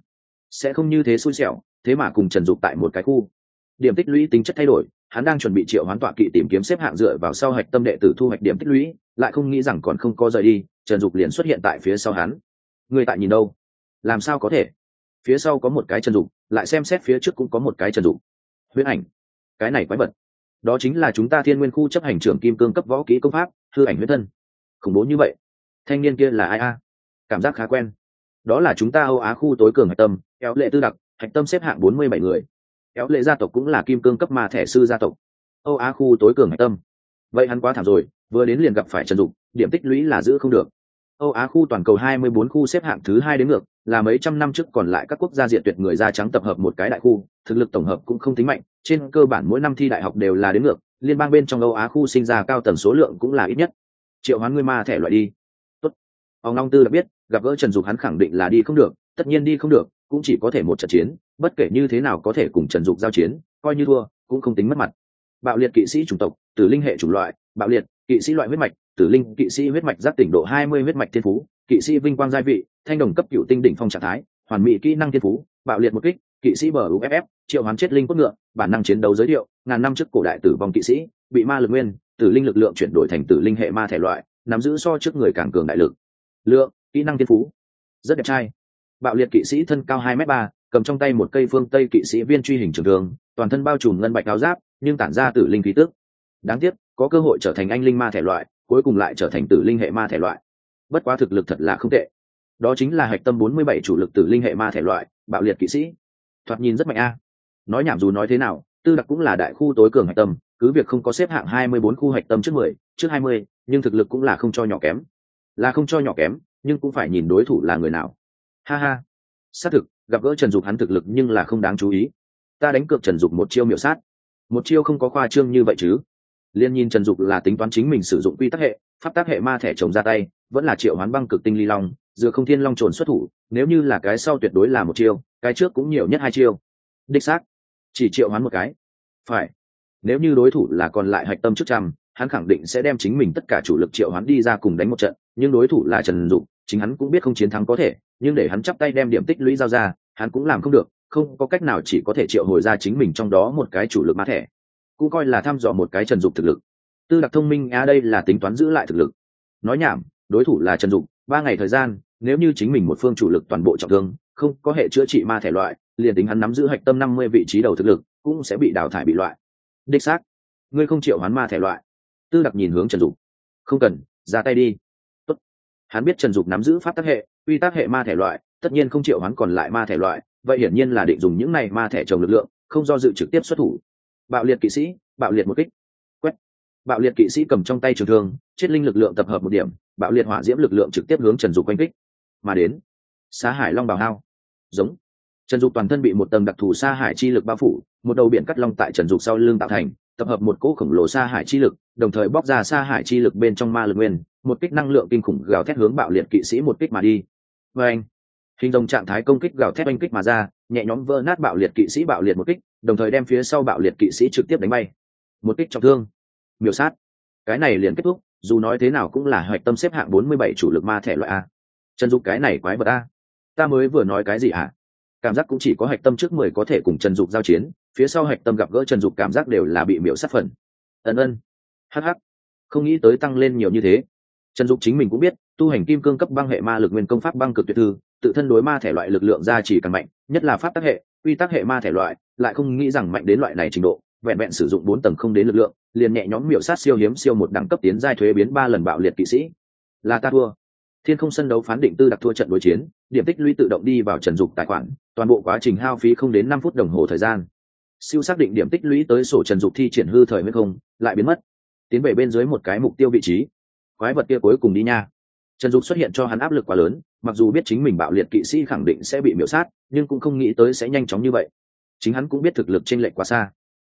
sẽ không như thế xui xẻo, thế mà cùng Trần Dục tại một cái khu. Điểm tích lũy tính chất thay đổi, hắn đang chuẩn bị triệu hoán tọa kỵ tìm kiếm xếp hạng dựa vào sau hạch tâm đệ tử thu hoạch điểm tích lũy, lại không nghĩ rằng còn không có rời đi, Trần Dục liền xuất hiện tại phía sau hắn. Người tại nhìn đâu? Làm sao có thể? Phía sau có một cái Trần Dục, lại xem xét phía trước cũng có một cái Trần Dục. Huyễn ảnh, cái này quái vật, đó chính là chúng ta Thiên Nguyên khu chấp hành trưởng kim cương cấp võ kỹ công pháp, hư ảnh huyễn thân. Khủng bố như vậy. Thanh niên kia là ai a? Cảm giác khá quen. Đó là chúng ta Âu Á khu tối cường hạch tâm, Kéo Lệ Tư Đặc, hạch tâm xếp hạng bốn mươi bảy người. Kéo Lệ gia tộc cũng là kim cương cấp ma thẻ sư gia tộc. Âu Á khu tối cường hạch tâm. Vậy hắn quá thảm rồi, vừa đến liền gặp phải Trần Dục, điểm tích lũy là giữ không được. Âu Á khu toàn cầu hai mươi bốn khu xếp hạng thứ hai đến ngược, là mấy trăm năm trước còn lại các quốc gia diện tuyệt người da trắng tập hợp một cái đại khu, thực lực tổng hợp cũng không tính mạnh, trên cơ bản mỗi năm thi đại học đều là đến ngược, liên bang bên trong Âu Á khu sinh ra cao tầng số lượng cũng là ít nhất. Triệu hoán ngươi ma thẻ loại đi. Tốt. Ông Long Tư đã biết, gặp gỡ Trần Dục hắn khẳng định là đi không được, tất nhiên đi không được, cũng chỉ có thể một trận chiến, bất kể như thế nào có thể cùng Trần Dục giao chiến, coi như thua, cũng không tính mất mặt. Bạo liệt kỵ sĩ chủng tộc, tử linh hệ chủng loại, bạo liệt, kỵ sĩ loại huyết mạch, tử linh kỵ sĩ huyết mạch giác tỉnh độ hai mươi huyết mạch thiên phú, kỵ sĩ vinh quang giai vị, thanh đồng cấp cựu tinh đỉnh phong trạng thái, hoàn mỹ kỹ năng thiên phú, bạo liệt một kích, kỵ sĩ bờ u ép ép, triệu hoán chết linh cốt ngựa, bản năng chiến đấu giới thiệu, ngàn năm trước cổ đại tử vong kỵ sĩ, bị ma lực nguyên, tử linh lực lượng chuyển đổi thành tử linh hệ ma thể loại, nắm giữ so trước người càng cường đại lực. Lượng, kỹ năng thiên phú, rất đẹp trai. Bạo liệt kỵ sĩ thân cao hai mét ba, cầm trong tay một cây phương Tây kỵ sĩ viên truy hình trường thương, toàn thân bao trùm ngân bạch áo giáp, nhưng tản ra tử linh khí tức. Đáng tiếc, có cơ hội trở thành anh linh ma thể loại, cuối cùng lại trở thành tử linh hệ ma thể loại. Bất quá thực lực thật là không tệ. Đó chính là hạch tâm bốn mươi bảy chủ lực tử linh hệ ma thể loại, bạo liệt kỵ sĩ. Thoạt nhìn rất mạnh a. Nói nhảm dù nói thế nào, Tư Đặc cũng là đại khu tối cường hạch tâm, cứ việc không có xếp hạng hai mươi bốn khu hạch tâm trước mười, trước hai mươi, nhưng thực lực cũng là không cho nhỏ kém. Là không cho nhỏ kém, nhưng cũng phải nhìn đối thủ là người nào. Ha ha. Xác thực, gặp gỡ Trần Dục hắn thực lực nhưng là không đáng chú ý. Ta đánh cược Trần Dục một chiêu miểu sát. Một chiêu không có khoa trương như vậy chứ. Liên nhìn Trần Dục là tính toán chính mình sử dụng quy tắc hệ, pháp tác hệ ma thẻ chồng ra tay, vẫn là triệu hoán băng cực tinh ly long, dựa không thiên long trồn xuất thủ, nếu như là cái sau tuyệt đối là một chiêu, cái trước cũng nhiều nhất hai chiêu. Đích xác, chỉ triệu hoán một cái. Phải. Nếu như đối thủ là còn lại hạch tâm trước trăm, hắn khẳng định sẽ đem chính mình tất cả chủ lực triệu hoán đi ra cùng đánh một trận, nhưng đối thủ là Trần Dục, chính hắn cũng biết không chiến thắng có thể, nhưng để hắn chắp tay đem điểm tích lũy giao ra, hắn cũng làm không được, không có cách nào chỉ có thể triệu hồi ra chính mình trong đó một cái chủ lực ma thẻ, cũng coi là thăm dò một cái Trần Dục thực lực. Tư Đặc thông minh á, đây là tính toán giữ lại thực lực. Nói nhảm, đối thủ là Trần Dục, ba ngày thời gian, nếu như chính mình một phương chủ lực toàn bộ trọng thương, không có hệ chữa trị ma thể loại, liền tính hắn nắm giữ hạch tâm năm mươi vị trí đầu thực lực, cũng sẽ bị đào thải bị loại. Đích xác, ngươi không triệu hoán ma thể loại. Tư Đặc nhìn hướng Trần Dục. Không cần, ra tay đi. Tốt. Hắn biết Trần Dục nắm giữ pháp tác hệ, quy tắc hệ ma thể loại, tất nhiên không triệu hoán còn lại ma thể loại, vậy hiển nhiên là định dùng những này ma thể trồng lực lượng, không do dự trực tiếp xuất thủ. Bạo liệt kỵ sĩ, bạo liệt một kích. Quét. Bạo liệt kỵ sĩ cầm trong tay trường thương, chết linh lực lượng tập hợp một điểm, bạo liệt hỏa diễm lực lượng trực tiếp hướng Trần Dục quanh kích mà đến. Sa hải long bào hao. Giống. Trần Dục toàn thân bị một tầng đặc thù sa hải chi lực bao phủ, một đầu biển cắt long tại Trần Dục sau lưng tạo thành, tập hợp một cỗ khổng lồ sa hải chi lực, đồng thời bóc ra sa hải chi lực bên trong ma lực nguyên, một kích năng lượng kinh khủng gào thét hướng bạo liệt kỵ sĩ một kích mà đi. Và anh, hình rồng trạng thái công kích gào thét oanh kích mà ra, nhẹ nhõm vỡ nát bạo liệt kỵ sĩ bạo liệt một kích, đồng thời đem phía sau bạo liệt kỵ sĩ trực tiếp đánh bay. Một kích trọng thương, miểu sát. Cái này liền kết thúc, dù nói thế nào cũng là hoạch tâm xếp hạng bốn mươi bảy chủ lực ma thể loại a. Trần Dục cái này quái vật a. Ta mới vừa nói cái gì hả? Cảm giác cũng chỉ có hạch tâm trước mười có thể cùng Trần Dục giao chiến, phía sau hạch tâm gặp gỡ Trần Dục cảm giác đều là bị miểu sát phần. Ân ân. Hắc hắc. Không nghĩ tới tăng lên nhiều như thế. Trần Dục chính mình cũng biết, tu hành kim cương cấp băng hệ ma lực nguyên công pháp băng cực tuyệt thư, tự thân đối ma thể loại lực lượng gia trì càng mạnh, nhất là pháp tác hệ, quy tắc hệ ma thể loại, lại không nghĩ rằng mạnh đến loại này trình độ, vẹn vẹn sử dụng bốn tầng không đến lực lượng, liền nhẹ nhõm miểu sát siêu hiếm siêu một đẳng cấp tiến giai thuế biến ba lần bạo liệt kỵ sĩ. Là ta thua. Thiên không sân đấu phán định Tư Đặc thua trận đối chiến, điểm tích lũy tự động đi vào Trần Dục tài khoản, toàn bộ quá trình hao phí không đến năm phút đồng hồ thời gian. Siêu xác định điểm tích lũy tới sổ Trần Dục thi triển hư thời huyết không, lại biến mất. Tiến về bên dưới một cái mục tiêu vị trí. Quái vật kia cuối cùng đi nha. Trần Dục xuất hiện cho hắn áp lực quá lớn, mặc dù biết chính mình bạo liệt kỵ sĩ khẳng định sẽ bị miểu sát, nhưng cũng không nghĩ tới sẽ nhanh chóng như vậy. Chính hắn cũng biết thực lực chênh lệch quá xa.